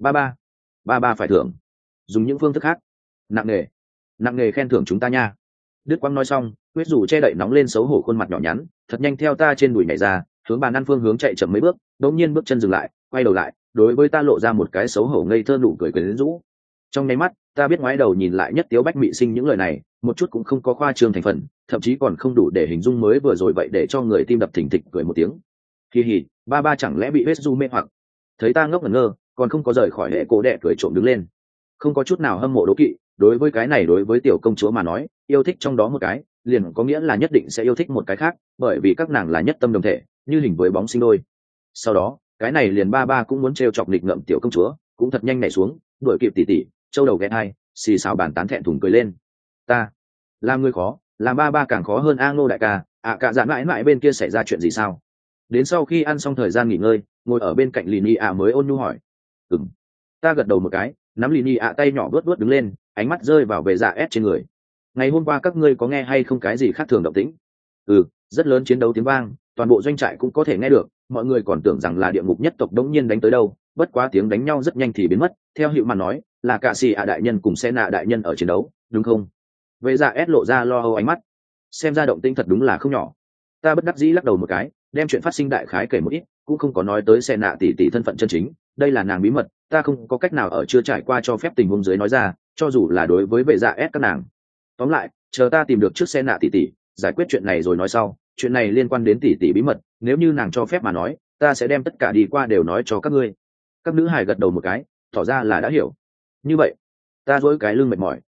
ba phải thưởng, dùng những phương thức khác, nặng nề khen thưởng chúng ta nha. Đức Quang nói xong, huyết rủ che đậy nóng lên xấu hổ khuôn mặt nhỏ nhắn, thật nhanh theo ta trên đùi nhảy ra, hướng bàn ăn phương hướng chạy chậm mấy bước, đột nhiên bước chân dừng lại, quay đầu lại, đối với ta lộ ra một cái xấu hổ ngây thơ nụ cười quyến rũ. Trong nháy mắt ta biết ngoái đầu nhìn lại nhất tiếu bách mị sinh những lời này một chút cũng không có khoa trương thành phần, thậm chí còn không đủ để hình dung mới vừa rồi vậy để cho người tim đập thình thịch cười một tiếng. Kỳ hỉ, ba chẳng lẽ bị huyết du mê hoặc? Thấy ta ngốc ngẩn ngơ, còn không có rời khỏi hệ cổ đệ cười trộm đứng lên, không có chút nào hâm mộ đố kỵ. Đối với cái này, đối với tiểu công chúa mà nói, yêu thích trong đó một cái liền có nghĩa là nhất định sẽ yêu thích một cái khác, bởi vì các nàng là nhất tâm đồng thể, như hình với bóng sinh đôi. Sau đó cái này liền ba cũng muốn trêu chọc nghịch ngợm tiểu công chúa, cũng thật nhanh nhảy xuống đuổi kịp tỷ châu đầu ghé hai xì xào bàn tán thẹn thùng cười lên. Ta làm người khó, làm ba càng khó hơn. A Ngô đại ca, cả dạn mãi bên kia xảy ra chuyện gì sao? Đến sau khi ăn xong thời gian nghỉ ngơi, ngồi ở bên cạnh Lini mới ôn nhu hỏi. Ta gật đầu một cái, nắm Lini tay nhỏ vuốt đứng lên, ánh mắt rơi vào về dạ ép trên người. Ngày hôm qua các ngươi có nghe hay không cái gì khác thường động tĩnh? Rất lớn chiến đấu tiếng vang, toàn bộ doanh trại cũng có thể nghe được, mọi người còn tưởng rằng là địa ngục nhất tộc đống nhiên đánh tới đâu, bất quá tiếng đánh nhau rất nhanh thì biến mất. Theo hiệu mà nói là cả xì đại nhân cùng xe nạ đại nhân ở chiến đấu, đúng không? Vệ dạ ép lộ ra lo âu ánh mắt, xem ra động tĩnh thật đúng là không nhỏ. Ta bất đắc dĩ lắc đầu một cái, đem chuyện phát sinh đại khái kể một ít, cũng không có nói tới xe nạ tỷ thân phận chân chính, đây là nàng bí mật, ta không có cách nào ở chưa trải qua cho phép tình huống dưới nói ra, cho dù là đối với vệ dạ ép các nàng. Tóm lại, chờ ta tìm được trước xe nạ tỷ giải quyết chuyện này rồi nói sau. Chuyện này liên quan đến tỷ bí mật, nếu như nàng cho phép mà nói, ta sẽ đem tất cả đi qua đều nói cho các ngươi. Các nữ hài gật đầu một cái, tỏ ra là đã hiểu. Như vậy ta dỗi cái lưng mệt mỏi,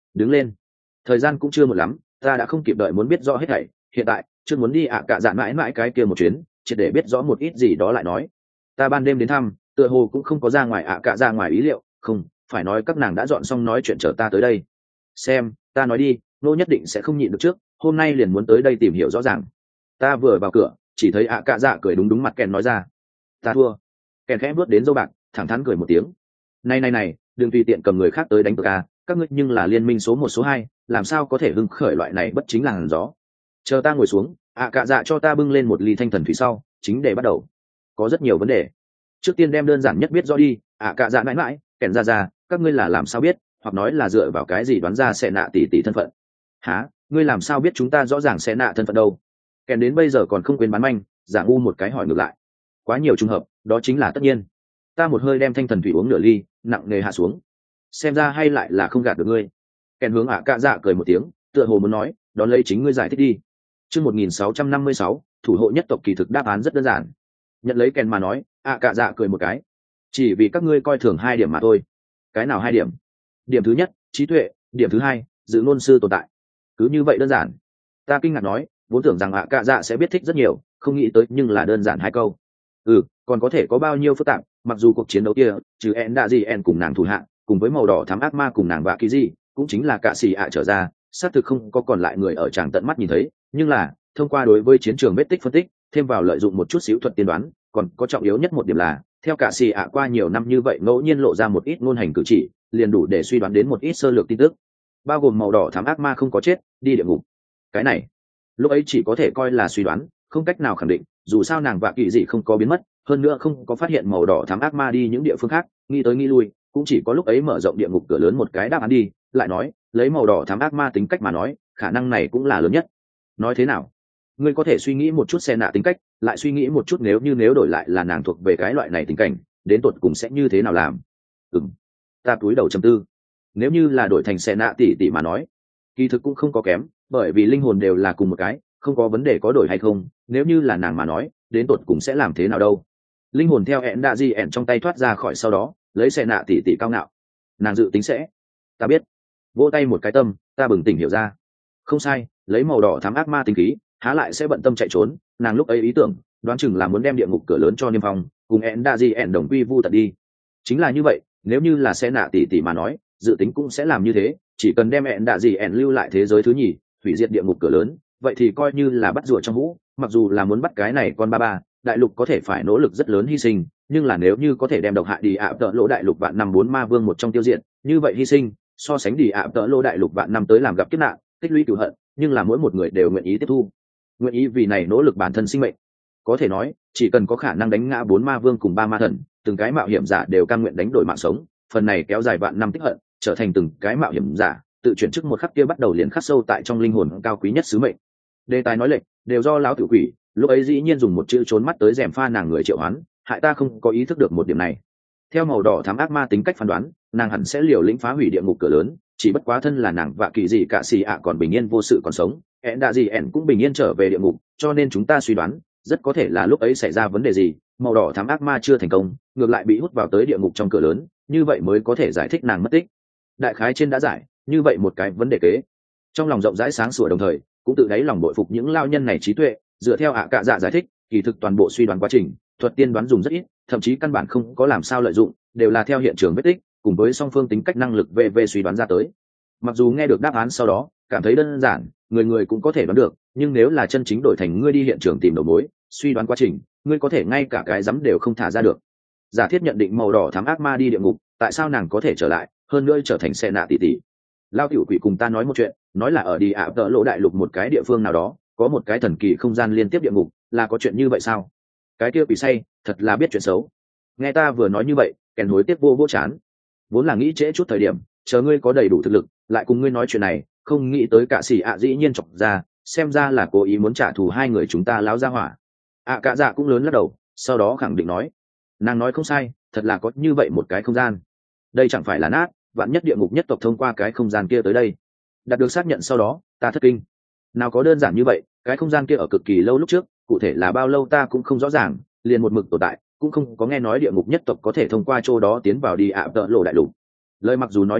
đứng lên, thời gian cũng chưa một lắm, ta đã không kịp đợi muốn biết rõ hết thảy, hiện tại chưa muốn đi ạ cả dạn mãi mãi cái kia một chuyến, chỉ để biết rõ một ít gì đó lại nói. Ta ban đêm đến thăm, tựa hồ cũng không có ra ngoài ạ cả ra ngoài ý liệu, không phải nói các nàng đã dọn xong nói chuyện chờ ta tới đây. Xem, ta nói đi, nô nhất định sẽ không nhịn được trước, hôm nay liền muốn tới đây tìm hiểu rõ ràng. Ta vừa vào cửa, chỉ thấy ạ cả dạ cười đúng đúng mặt Ken nói ra. Ta thua. Ken khẽ bước đến dâu bạc, thẳng thắn cười một tiếng. Này, đừng tùy tiện cầm người khác tới đánh cược à, các ngươi nhưng là liên minh số 1 số 2, làm sao có thể hưng khởi loại này bất chính làn gió. Chờ ta ngồi xuống, ạ cả dạ cho ta bưng lên một ly thanh thần thủy sau, chính để bắt đầu. Có rất nhiều vấn đề. Trước tiên đem đơn giản nhất biết rõ đi, ạ cả dạ mãi mãi, Ken ra, các ngươi là làm sao biết, hoặc nói là dựa vào cái gì đoán ra sẽ nạ tỷ thân phận. Hả, ngươi làm sao biết chúng ta rõ ràng sẽ nạ thân phận đâu? Ken đến bây giờ còn không quên bán manh, giả ngu một cái hỏi ngược lại. Quá nhiều trùng hợp, đó chính là tất nhiên. Ta một hơi đem thanh thần thủy uống nửa ly, nặng nề hạ xuống. Xem ra hay lại là không gạt được ngươi. Ken hướng ạ cạ dạ cười một tiếng, tựa hồ muốn nói, đón lấy chính ngươi giải thích đi. Chương 1656, thủ hộ nhất tộc kỳ thực đáp án rất đơn giản. Nhận lấy Ken mà nói, ạ cạ dạ cười một cái. Chỉ vì các ngươi coi thường 2 điểm mà thôi. Cái nào 2 điểm? Điểm thứ nhất, trí tuệ, điểm thứ 2, dự ngôn sư tồn tại. Cứ như vậy đơn giản. Ta kinh ngạc nói, vốn tưởng rằng ạ cạ dạ sẽ biết thích rất nhiều, không nghĩ tới nhưng là đơn giản 2 câu. Còn có thể có bao nhiêu phức tạp, mặc dù cuộc chiến đấu kia trừ en đã gì en cùng nàng thủ hạ cùng với màu đỏ thám ác ma cùng nàng và kỳ gì cũng chính là cạ xì ạ trở ra, xác thực không có còn lại người ở tràng tận mắt nhìn thấy, nhưng là thông qua đối với chiến trường vết tích phân tích, thêm vào lợi dụng một chút xíu thuật tiên đoán, còn có trọng yếu nhất một điểm là theo cạ xì ạ qua nhiều năm như vậy ngẫu nhiên lộ ra một ít ngôn hành cử chỉ, liền đủ để suy đoán đến một ít sơ lược tin tức, bao gồm màu đỏ thám ác ma không có chết, đi địa ngục. Cái này lúc ấy chỉ có thể coi là suy đoán, không cách nào khẳng định, dù sao nàng và kỳ dị không có biến mất, hơn nữa không có phát hiện màu đỏ thám ác ma đi những địa phương khác, nghĩ tới nghĩ lui cũng chỉ có lúc ấy mở rộng địa ngục cửa lớn một cái đáp án đi. Lại nói lấy màu đỏ thám ác ma tính cách mà nói, khả năng này cũng là lớn nhất. Nói thế nào, ngươi có thể suy nghĩ một chút xe nạ tính cách, lại suy nghĩ một chút nếu đổi lại là nàng thuộc về cái loại này tình cảnh, đến tột cùng sẽ như thế nào làm. Ta cúi đầu trầm tư. Nếu như là đổi thành xe nạ tỷ mà nói, kỳ thực cũng không có kém, bởi vì linh hồn đều là cùng một cái, không có vấn đề có đổi hay không. Nếu như là nàng mà nói, đến tột cùng sẽ làm thế nào đâu. Linh hồn theo ẹn đạ di ẹn trong tay thoát ra khỏi, sau đó lấy xe nạ tỷ cao ngạo. Nàng dự tính sẽ, ta biết. Vỗ tay một cái tâm, ta bừng tỉnh hiểu ra. Không sai, lấy màu đỏ thám ác ma tính khí, há lại sẽ bận tâm chạy trốn. Nàng lúc ấy ý tưởng đoán chừng là muốn đem địa ngục cửa lớn cho niêm phong, cùng ẹn đạ di ẹn đồng quy vu tận đi. Chính là như vậy, nếu như là xe nạ tỷ mà nói, dự tính cũng sẽ làm như thế. Chỉ cần đem ẹn đạ di ẹn lưu lại thế giới thứ nhì, hủy diệt địa ngục cửa lớn, vậy thì coi như là bắt rùa trong hũ. Mặc dù là muốn bắt cái này con ba, đại lục có thể phải nỗ lực rất lớn hy sinh, nhưng là nếu như có thể đem độc hại đi ạ tợ lỗ đại lục vạn năm 4 ma vương một trong tiêu diệt, như vậy hy sinh so sánh đi ạ tợ lỗ đại lục vạn năm tới làm gặp kiếp nạn, tích lũy cửu hận, nhưng là mỗi một người đều nguyện ý tiếp thu, nguyện ý vì này nỗ lực bản thân sinh mệnh. Có thể nói chỉ cần có khả năng đánh ngã 4 ma vương cùng 3 ma thần, từng cái mạo hiểm giả đều cam nguyện đánh đổi mạng sống. Phần này kéo dài vạn năm tích hận, trở thành từng cái mạo hiểm giả tự chuyển chức một khắc kia bắt đầu liền khắc sâu tại trong linh hồn cao quý nhất sứ mệnh. Đề tài nói lệch đều do lão tử quỷ lúc ấy dĩ nhiên dùng một chữ trốn mắt tới rèm pha nàng người triệu hoán, hại ta không có ý thức được một điểm này. Theo màu đỏ thám ác ma tính cách phán đoán, nàng hẳn sẽ liều lĩnh phá hủy địa ngục cửa lớn, chỉ bất quá thân là nàng và kỳ dị cả xì ạ còn bình yên vô sự còn sống, ẹn đạ gì ẹn cũng bình yên trở về địa ngục, cho nên chúng ta suy đoán rất có thể là lúc ấy xảy ra vấn đề gì, màu đỏ thám ác ma chưa thành công, ngược lại bị hút vào tới địa ngục trong cửa lớn, như vậy mới có thể giải thích nàng mất tích. Đại khái trên đã giải, như vậy một cái vấn đề kế. Trong lòng rộng rãi sáng sủa, đồng thời cũng tự đáy lòng bội phục những lao nhân này trí tuệ. Dựa theo ạ cạ dạ giải thích, kỳ thực toàn bộ suy đoán quá trình, thuật tiên đoán dùng rất ít, thậm chí căn bản không có làm sao lợi dụng, đều là theo hiện trường vết tích cùng với song phương tính cách năng lực về suy đoán ra tới. Mặc dù nghe được đáp án sau đó cảm thấy đơn giản, người cũng có thể đoán được, nhưng nếu là chân chính đổi thành ngươi đi hiện trường tìm đầu mối, suy đoán quá trình, ngươi có thể ngay cả cái rắm đều không thả ra được. Giả thiết nhận định màu đỏ thám ác ma đi địa ngục, tại sao nàng có thể trở lại, hơn nữa trở thành xe nạ tỷ. Lao tiểu quỷ cùng ta nói một chuyện, nói là ở đi ạ tợ lỗ đại lục một cái địa phương nào đó có một cái thần kỳ không gian liên tiếp địa ngục, là có chuyện như vậy sao? Cái kia quỷ say thật là biết chuyện xấu. Nghe ta vừa nói như vậy, Kèn hối tiếc vô chán. Vốn là nghĩ trễ chút thời điểm, chờ ngươi có đầy đủ thực lực lại cùng ngươi nói chuyện này, không nghĩ tới cả xì ạ dĩ nhiên chọc ra, xem ra là cố ý muốn trả thù hai người chúng ta láo ra hỏa. Cả dạ cũng lớn lắc đầu, sau đó khẳng định nói, nàng nói không sai, thật là có như vậy một cái không gian. Đây chẳng phải là nát, vạn nhất địa ngục nhất tộc thông qua cái không gian kia tới đây. Đạt được xác nhận sau đó, ta thất kinh. Nào có đơn giản như vậy, cái không gian kia ở cực kỳ lâu lúc trước, cụ thể là bao lâu ta cũng không rõ ràng, liền một mực tồn tại, cũng không có nghe nói địa ngục nhất tộc có thể thông qua chỗ đó tiến vào đi ạ tợ lộ đại lục. Lời mặc dù nói như vậy,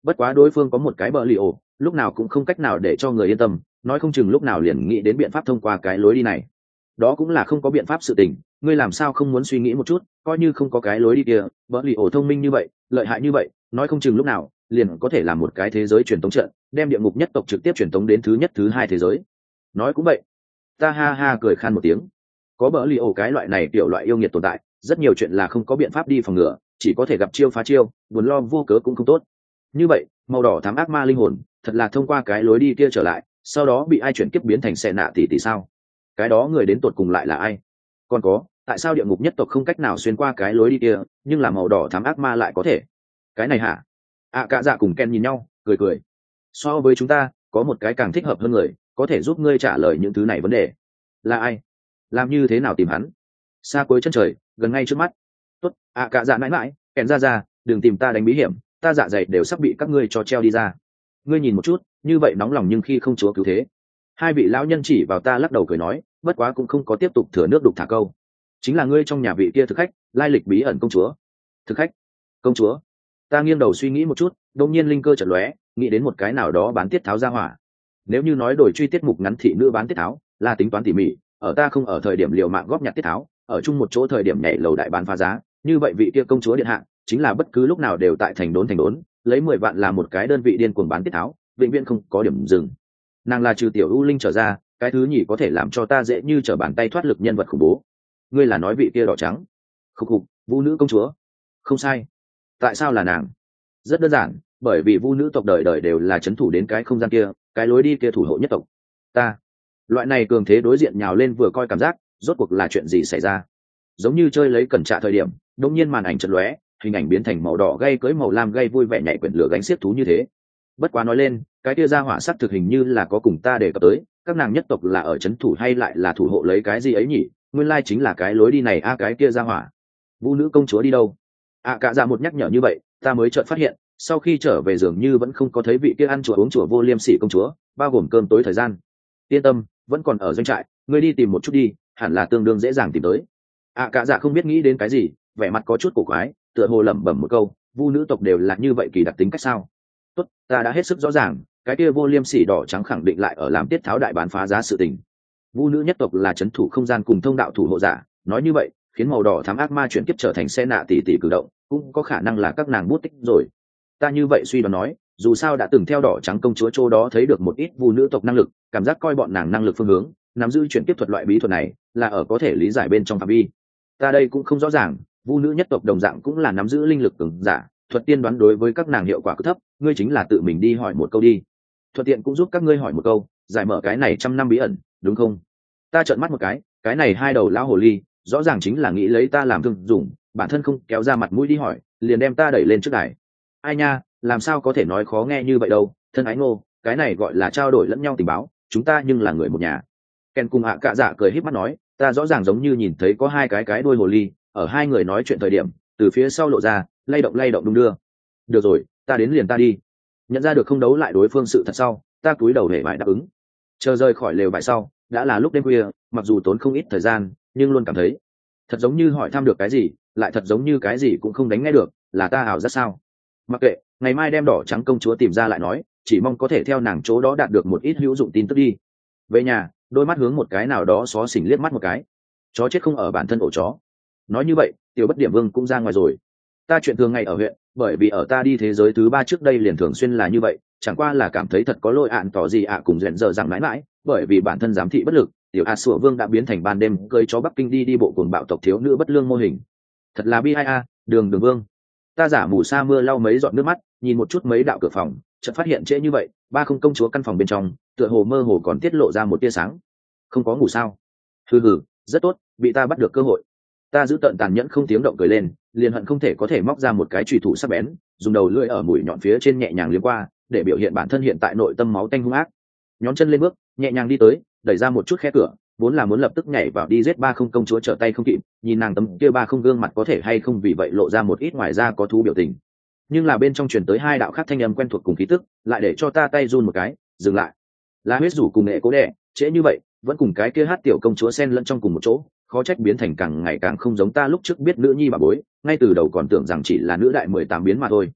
bất quá đối phương có một cái bờ li ổ, lúc nào cũng không cách nào để cho người yên tâm, nói không chừng lúc nào liền nghĩ đến biện pháp thông qua cái lối đi này. Đó cũng là không có biện pháp sự tình, ngươi làm sao không muốn suy nghĩ một chút, coi như không có cái lối đi kia, bờ li ổ thông minh như vậy, lợi hại như vậy, nói không chừng lúc nào liền có thể làm một cái thế giới truyền tống trận, đem địa ngục nhất tộc trực tiếp truyền tống đến thứ nhất thứ hai thế giới. Nói cũng vậy. Ta ha ha cười khan một tiếng. Có bờ li ổ cái loại này tiểu loại yêu nghiệt tồn tại, rất nhiều chuyện là không có biện pháp đi phòng ngừa, chỉ có thể gặp chiêu phá chiêu, buồn lo vô cớ cũng không tốt. Như vậy, màu đỏ thám ác ma linh hồn, thật là thông qua cái lối đi kia trở lại, sau đó bị ai chuyển kiếp biến thành xe nạ tỷ sao? Cái đó người đến tột cùng lại là ai? Còn có, tại sao địa ngục nhất tộc không cách nào xuyên qua cái lối đi kia, nhưng là màu đỏ thám ác ma lại có thể? Cái này hả? Cả dạ cùng Ken nhìn nhau, cười cười. So với chúng ta, có một cái càng thích hợp hơn người, có thể giúp ngươi trả lời những thứ này vấn đề. Là ai? Làm như thế nào tìm hắn? Xa cuối chân trời, gần ngay trước mắt. Tốt, cả dạ mãi mãi, Ken ra, đừng tìm ta đánh bí hiểm, ta dạ dày đều sắp bị các ngươi cho treo đi ra. Ngươi nhìn một chút, như vậy nóng lòng nhưng khi không chúa cứu thế. Hai vị lão nhân chỉ vào ta lắc đầu cười nói, bất quá cũng không có tiếp tục thừa nước đục thả câu. Chính là ngươi trong nhà vị kia thực khách, lai lịch bí ẩn công chúa. Thực khách? Công chúa? Ta nghiêng đầu suy nghĩ một chút, đột nhiên linh cơ chợt lóe, nghĩ đến một cái nào đó bán tiết tháo ra hỏa. Nếu như nói đổi truy tiết mục ngắn thị nữ bán tiết tháo, là tính toán tỉ mỉ, ở ta không ở thời điểm liều mạng góp nhặt tiết tháo, ở chung một chỗ thời điểm nhảy lầu đại bán phá giá, như vậy vị kia công chúa điện hạ, chính là bất cứ lúc nào đều tại thành đốn, lấy 10 vạn là một cái đơn vị điên cuồng bán tiết tháo, vĩnh viễn không có điểm dừng. Nàng là trừ tiểu u linh trở ra, cái thứ nhì có thể làm cho ta dễ như trở bàn tay thoát lực nhân vật khủng bố. Ngươi là nói vị kia đỏ trắng? Khục khục, vu nữ công chúa. Không sai. Tại sao là nàng? Rất đơn giản, bởi vì vu nữ tộc đời đời đều là trấn thủ đến cái không gian kia, cái lối đi kia thủ hộ nhất tộc. Ta, loại này cường thế đối diện nhào lên vừa coi cảm giác, rốt cuộc là chuyện gì xảy ra? Giống như chơi lấy cẩn trạ thời điểm, đột nhiên màn ảnh chợt lóe, hình ảnh biến thành màu đỏ gây cưới màu lam gây vui vẻ nhảy quyển lửa gánh xiết thú như thế. Bất quá nói lên, cái kia ra hỏa sắc thực hình như là có cùng ta đề cập tới, các nàng nhất tộc là ở trấn thủ hay lại là thủ hộ lấy cái gì ấy nhỉ? Nguyên lai chính là cái lối đi này cái kia ra hỏa. Vu nữ công chúa đi đâu? Cả dạ một nhắc nhở như vậy, ta mới chợt phát hiện, sau khi trở về dường như vẫn không có thấy vị kia ăn chùa uống chùa vô liêm sỉ công chúa, bao gồm cơm tối thời gian. Yên tâm, vẫn còn ở doanh trại, ngươi đi tìm một chút đi, hẳn là tương đương dễ dàng tìm tới. Cả dạ không biết nghĩ đến cái gì, vẻ mặt có chút cổ quái, tựa hồ lẩm bẩm một câu, vu nữ tộc đều là như vậy kỳ đặc tính cách sao? Tốt, ta đã hết sức rõ ràng, cái kia vô liêm sỉ đỏ trắng khẳng định lại ở làm tiết tháo đại bán phá giá sự tình. Vu nữ nhất tộc là trấn thủ không gian cùng thông đạo thủ hộ giả, nói như vậy, khiến màu đỏ thám ác ma chuyển kiếp trở thành xe nạ tỷ cử động, cũng có khả năng là các nàng bút tích rồi. Ta như vậy suy đoán nói, dù sao đã từng theo đỏ trắng công chúa châu đó thấy được một ít vu nữ tộc năng lực, cảm giác coi bọn nàng năng lực phương hướng, nắm giữ chuyển kiếp thuật loại bí thuật này, là ở có thể lý giải bên trong phạm vi. Ta đây cũng không rõ ràng, vu nữ nhất tộc đồng dạng cũng là nắm giữ linh lực cường giả, thuật tiên đoán đối với các nàng hiệu quả cứ thấp, ngươi chính là tự mình đi hỏi một câu đi, thuận tiện cũng giúp các ngươi hỏi một câu, giải mở cái này 100 năm bí ẩn, đúng không? Ta trợn mắt một cái này hai đầu lão hồ ly rõ ràng chính là nghĩ lấy ta làm thương dùng, bản thân không kéo ra mặt mũi đi hỏi, liền đem ta đẩy lên trước đài. Ai nha, làm sao có thể nói khó nghe như vậy đâu, thân ái ngô, cái này gọi là trao đổi lẫn nhau tình báo, chúng ta nhưng là người một nhà. Ken cùng cạ dạ cười híp mắt nói, ta rõ ràng giống như nhìn thấy có hai cái đuôi hồ ly ở hai người nói chuyện thời điểm, từ phía sau lộ ra, lay động đung đưa. Được rồi, ta đến liền ta đi. Nhận ra được không đấu lại đối phương sự thật sau, ta cúi đầu để bại đáp ứng. Chờ rời khỏi lều bại sau, đã là lúc đêm khuya, mặc dù tốn không ít thời gian, nhưng luôn cảm thấy thật giống như hỏi thăm được cái gì, lại thật giống như cái gì cũng không đánh nghe được, là ta ảo giác sao? Mặc kệ, ngày mai đem đỏ trắng công chúa tìm ra lại nói, chỉ mong có thể theo nàng chỗ đó đạt được một ít hữu dụng tin tức đi. Về nhà, đôi mắt hướng một cái nào đó xó xỉnh liếc mắt một cái. Chó chết không ở bản thân ổ chó. Nói như vậy, tiểu bất điểm vương cũng ra ngoài rồi. Ta chuyện thường ngày ở huyện, bởi vì ở ta đi thế giới thứ 3 trước đây liền thường xuyên là như vậy, chẳng qua là cảm thấy thật có lỗi tỏ gì cùng rèn giờ rằng mãi mãi, bởi vì bản thân giám thị bất lực, tiểu sủa vương đã biến thành ban đêm cưới chó Bắc Kinh đi bộ cuồng bạo tộc thiếu nữ bất lương mô hình. Thật là bi ai đường vương. Ta giả mù sa mưa lau mấy giọt nước mắt, nhìn một chút mấy đạo cửa phòng, chợt phát hiện trễ như vậy, ba không công chúa căn phòng bên trong, tựa hồ mơ hồ còn tiết lộ ra một tia sáng. Không có ngủ sao? Hừ, rất tốt, bị ta bắt được cơ hội. Ta giữ tợn tàn nhẫn không tiếng động cười lên, liền hận không thể có thể móc ra một cái chùy thủ sắc bén, dùng đầu lưỡi ở mũi nhọn phía trên nhẹ nhàng liếm qua, để biểu hiện bản thân hiện tại nội tâm máu tanh hung ác. Nhón chân lên bước, nhẹ nhàng đi tới, đẩy ra một chút khe cửa, vốn là muốn lập tức nhảy vào đi giết ba không công chúa trở tay không kịp, nhìn nàng tấm kia ba không gương mặt có thể hay không vì vậy lộ ra một ít ngoài ra có thú biểu tình. Nhưng là bên trong truyền tới hai đạo khác thanh âm quen thuộc cùng khí tức, lại để cho ta tay run một cái, dừng lại. Là huyết rủ cùng nghệ cố đẻ, trễ như vậy, vẫn cùng cái kia hát tiểu công chúa xen lẫn trong cùng một chỗ, khó trách biến thành càng ngày càng không giống ta lúc trước biết nữ nhi bà bối, ngay từ đầu còn tưởng rằng chỉ là nữ đại 18 biến mà thôi.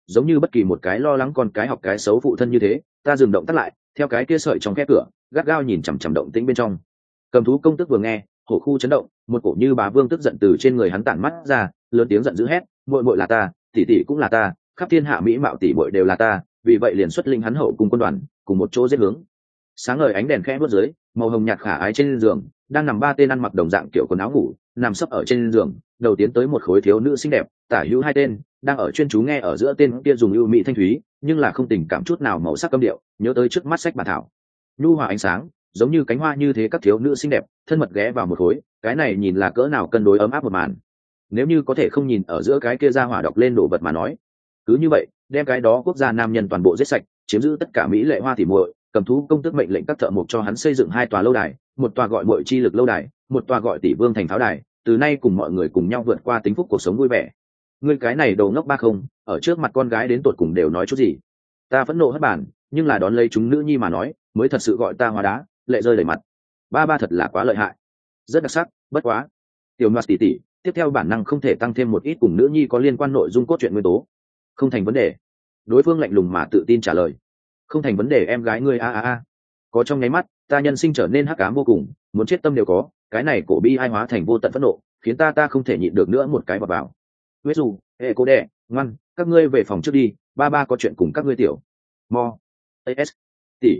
giống như bất kỳ một cái lo lắng con cái học cái xấu phụ thân như thế. Ta dừng động tắt lại, theo cái kia sợi trong khe cửa gắt gao nhìn chằm chằm động tĩnh bên trong. Cầm thú công tức vừa nghe, hổ khu chấn động, một cổ như bá vương tức giận từ trên người hắn tản mắt ra, lớn tiếng giận dữ hét: muội muội là ta, tỷ tỷ cũng là ta, khắp thiên hạ mỹ mạo tỷ muội đều là ta, vì vậy liền xuất linh hắn hậu cùng quân đoàn cùng một chỗ giết hướng. Sáng ngời ánh đèn khẽ vút dưới, màu hồng nhạt khả ái trên giường đang nằm ba tên ăn mặc đồng dạng kiểu quần áo ngủ, nằm sấp ở trên giường, đầu tiến tới một khối thiếu nữ xinh đẹp, tả hữu hai tên đang ở chuyên chú nghe ở giữa tên kia dùng ưu mỹ thanh thúy nhưng là không tình cảm chút nào màu sắc câm điệu nhớ tới trước mắt sách bản thảo. Nhu hòa ánh sáng giống như cánh hoa như thế, các thiếu nữ xinh đẹp thân mật ghé vào một khối, cái này nhìn là cỡ nào cân đối ấm áp một màn. Nếu như có thể không nhìn ở giữa cái kia ra hỏa đọc lên đồ vật mà nói, cứ như vậy đem cái đó quốc gia nam nhân toàn bộ giết sạch, chiếm giữ tất cả mỹ lệ hoa tỉ muội. Cầm thú công tức mệnh lệnh các thợ mộc cho hắn xây dựng 2 tòa lâu đài, một tòa gọi muội chi lực lâu đài, một tòa gọi tỷ vương thành pháo đài, từ nay cùng mọi người cùng nhau vượt qua tính phúc cuộc sống vui vẻ. Ngươi cái này đầu ngốc ba không, ở trước mặt con gái đến tột cùng đều nói chút gì? Ta phẫn nộ hất bản, nhưng là đón lấy chúng nữ nhi mà nói, mới thật sự gọi ta hóa đá, lệ rơi đầy mặt. Ba thật là quá lợi hại, rất đặc sắc. Bất quá tiểu Noa tỷ tỷ, tiếp theo bản năng không thể tăng thêm một ít cùng nữ nhi có liên quan nội dung cốt truyện nguyên tố. Không thành vấn đề. Đối phương lạnh lùng mà tự tin trả lời. Không thành vấn đề em gái ngươi a. Có trong nháy mắt ta nhân sinh trở nên hắc ám vô cùng, muốn chết tâm đều có, cái này cổ bi ai hóa thành vô tận phẫn nộ, khiến ta không thể nhịn được nữa, một cái vào. Huyết dù hệ cô đẻ ngoan, các ngươi về phòng trước đi, ba có chuyện cùng các ngươi tiểu mo as tỷ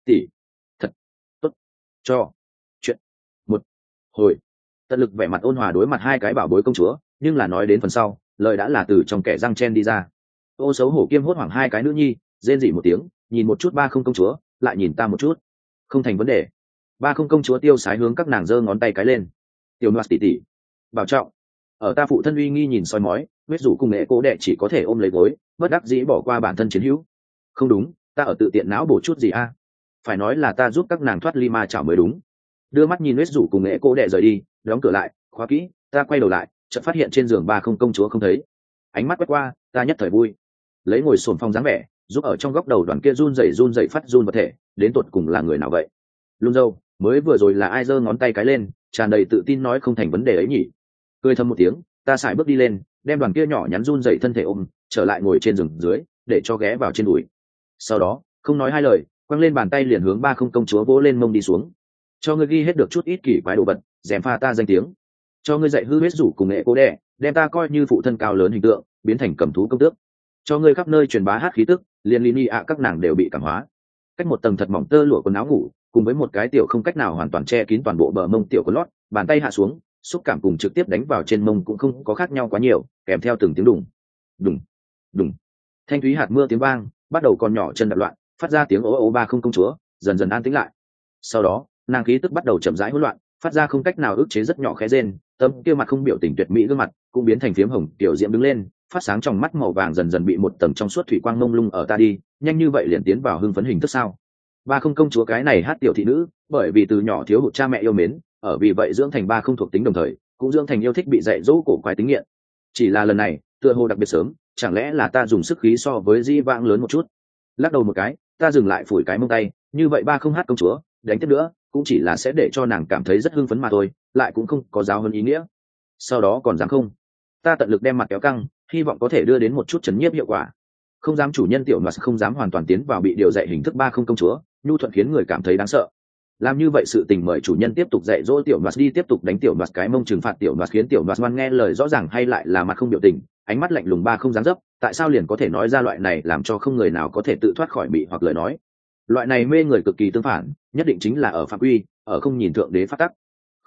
thật tốt cho chuyện một hồi. Tận lực vẻ mặt ôn hòa đối mặt hai cái bảo bối công chúa, nhưng là nói đến phần sau lời đã là từ trong kẻ răng chen đi ra. Ô xấu hổ kiêm hốt hoảng hai cái nữ nhi rên rỉ một tiếng, nhìn một chút ba không công chúa, lại nhìn ta một chút. Không thành vấn đề. Ba không công chúa tiêu sái hướng các nàng giơ ngón tay cái lên. Tiểu Noa tỷ bảo trọng. Ở ta phụ thân uy nghi nhìn soi mói, huyết rủ cùng nghệ cố đệ chỉ có thể ôm lấy gối, bất đắc dĩ bỏ qua bản thân chiến hữu. Không đúng, ta ở tự tiện não bổ chút gì a? Phải nói là ta giúp các nàng thoát ly ma chảo mới đúng. Đưa mắt nhìn huyết rủ cùng nghệ cố đệ rời đi, đóng cửa lại, khóa kỹ. Ta quay đầu lại, chợt phát hiện trên giường ba không công chúa không thấy. Ánh mắt quét qua, ta nhất thời vui. Lấy ngồi sồn phong dáng vẻ, giúp ở trong góc đầu đoàn kia run rẩy phát run vật thể, đến tột cùng là người nào vậy? Lung dâu, mới vừa rồi là ai giơ ngón tay cái lên, tràn đầy tự tin nói không thành vấn đề ấy nhỉ? Cười thầm một tiếng, ta sải bước đi lên, đem đoàn kia nhỏ nhắn run rẩy thân thể ôm trở lại ngồi trên giường dưới, để cho ghé vào trên đùi. Sau đó không nói hai lời, quăng lên bàn tay liền hướng ba không công chúa vỗ lên mông đi xuống. Cho ngươi ghi hết được chút ít kỳ quái đồ vật, dèm pha ta danh tiếng. Cho ngươi dạy hư huyết rủ cùng nghệ cô đẻ, đem ta coi như phụ thân cao lớn hình tượng, biến thành cầm thú công tước. Cho ngươi khắp nơi truyền bá hát khí tức, liền Lini ạ các nàng đều bị cảm hóa. Cách một tầng thật mỏng tơ lụa quần áo ngủ, cùng với một cái tiểu không cách nào hoàn toàn che kín toàn bộ bờ mông tiểu của lót, bàn tay hạ xuống, xúc cảm cùng trực tiếp đánh vào trên mông cũng không có khác nhau quá nhiều, kèm theo từng tiếng đùng đùng đùng, thanh thúy hạt mưa tiếng vang, bắt đầu con nhỏ chân đập loạn, phát ra tiếng ố ố. Ba không công chúa dần dần an tĩnh lại. Sau đó nàng khí tức bắt đầu chậm rãi hỗn loạn, phát ra không cách nào ức chế rất nhỏ khẽ rên, tấm kia mặt không biểu tình tuyệt mỹ gương mặt cũng biến thành phiếm hồng tiểu diễm đứng lên, phát sáng trong mắt màu vàng dần dần bị một tầng trong suốt thủy quang mông lung. Ở ta đi nhanh như vậy liền tiến vào hưng phấn hình thức sao? Ba không công chúa cái này hát tiểu thị nữ, bởi vì từ nhỏ thiếu hụt cha mẹ yêu mến, ở vì vậy dưỡng thành ba không thuộc tính, đồng thời cũng dưỡng thành yêu thích bị dạy dỗ cổ quái tính nghiện. Chỉ là lần này tựa hồ đặc biệt sớm, chẳng lẽ là ta dùng sức khí so với di vãng lớn một chút? Lắc đầu một cái, ta dừng lại phủi cái mông tay, như vậy ba không hát công chúa đánh tiếp nữa cũng chỉ là sẽ để cho nàng cảm thấy rất hưng phấn mà thôi, lại cũng không có giáo hơn ý nghĩa. Sau đó còn dám không? Ta tận lực đem mặt kéo căng, hy vọng có thể đưa đến một chút chấn nhiếp hiệu quả. Không dám chủ nhân tiểu Noa không dám hoàn toàn tiến vào bị điều dạy hình thức ba không công chúa, nhu thuận khiến người cảm thấy đáng sợ. Làm như vậy sự tình mời chủ nhân tiếp tục dạy dỗ tiểu Noa đi, tiếp tục đánh tiểu Noa cái mông, trừng phạt tiểu Noa, khiến tiểu Noa ngoan nghe lời rõ ràng, hay lại là mặt không biểu tình, ánh mắt lạnh lùng ba không dáng dấp, tại sao liền có thể nói ra loại này làm cho không người nào có thể tự thoát khỏi bị hoặc lời nói. Loại này mê người cực kỳ tương phản, nhất định chính là ở phạm quy, ở không nhìn thượng đế phát tắc.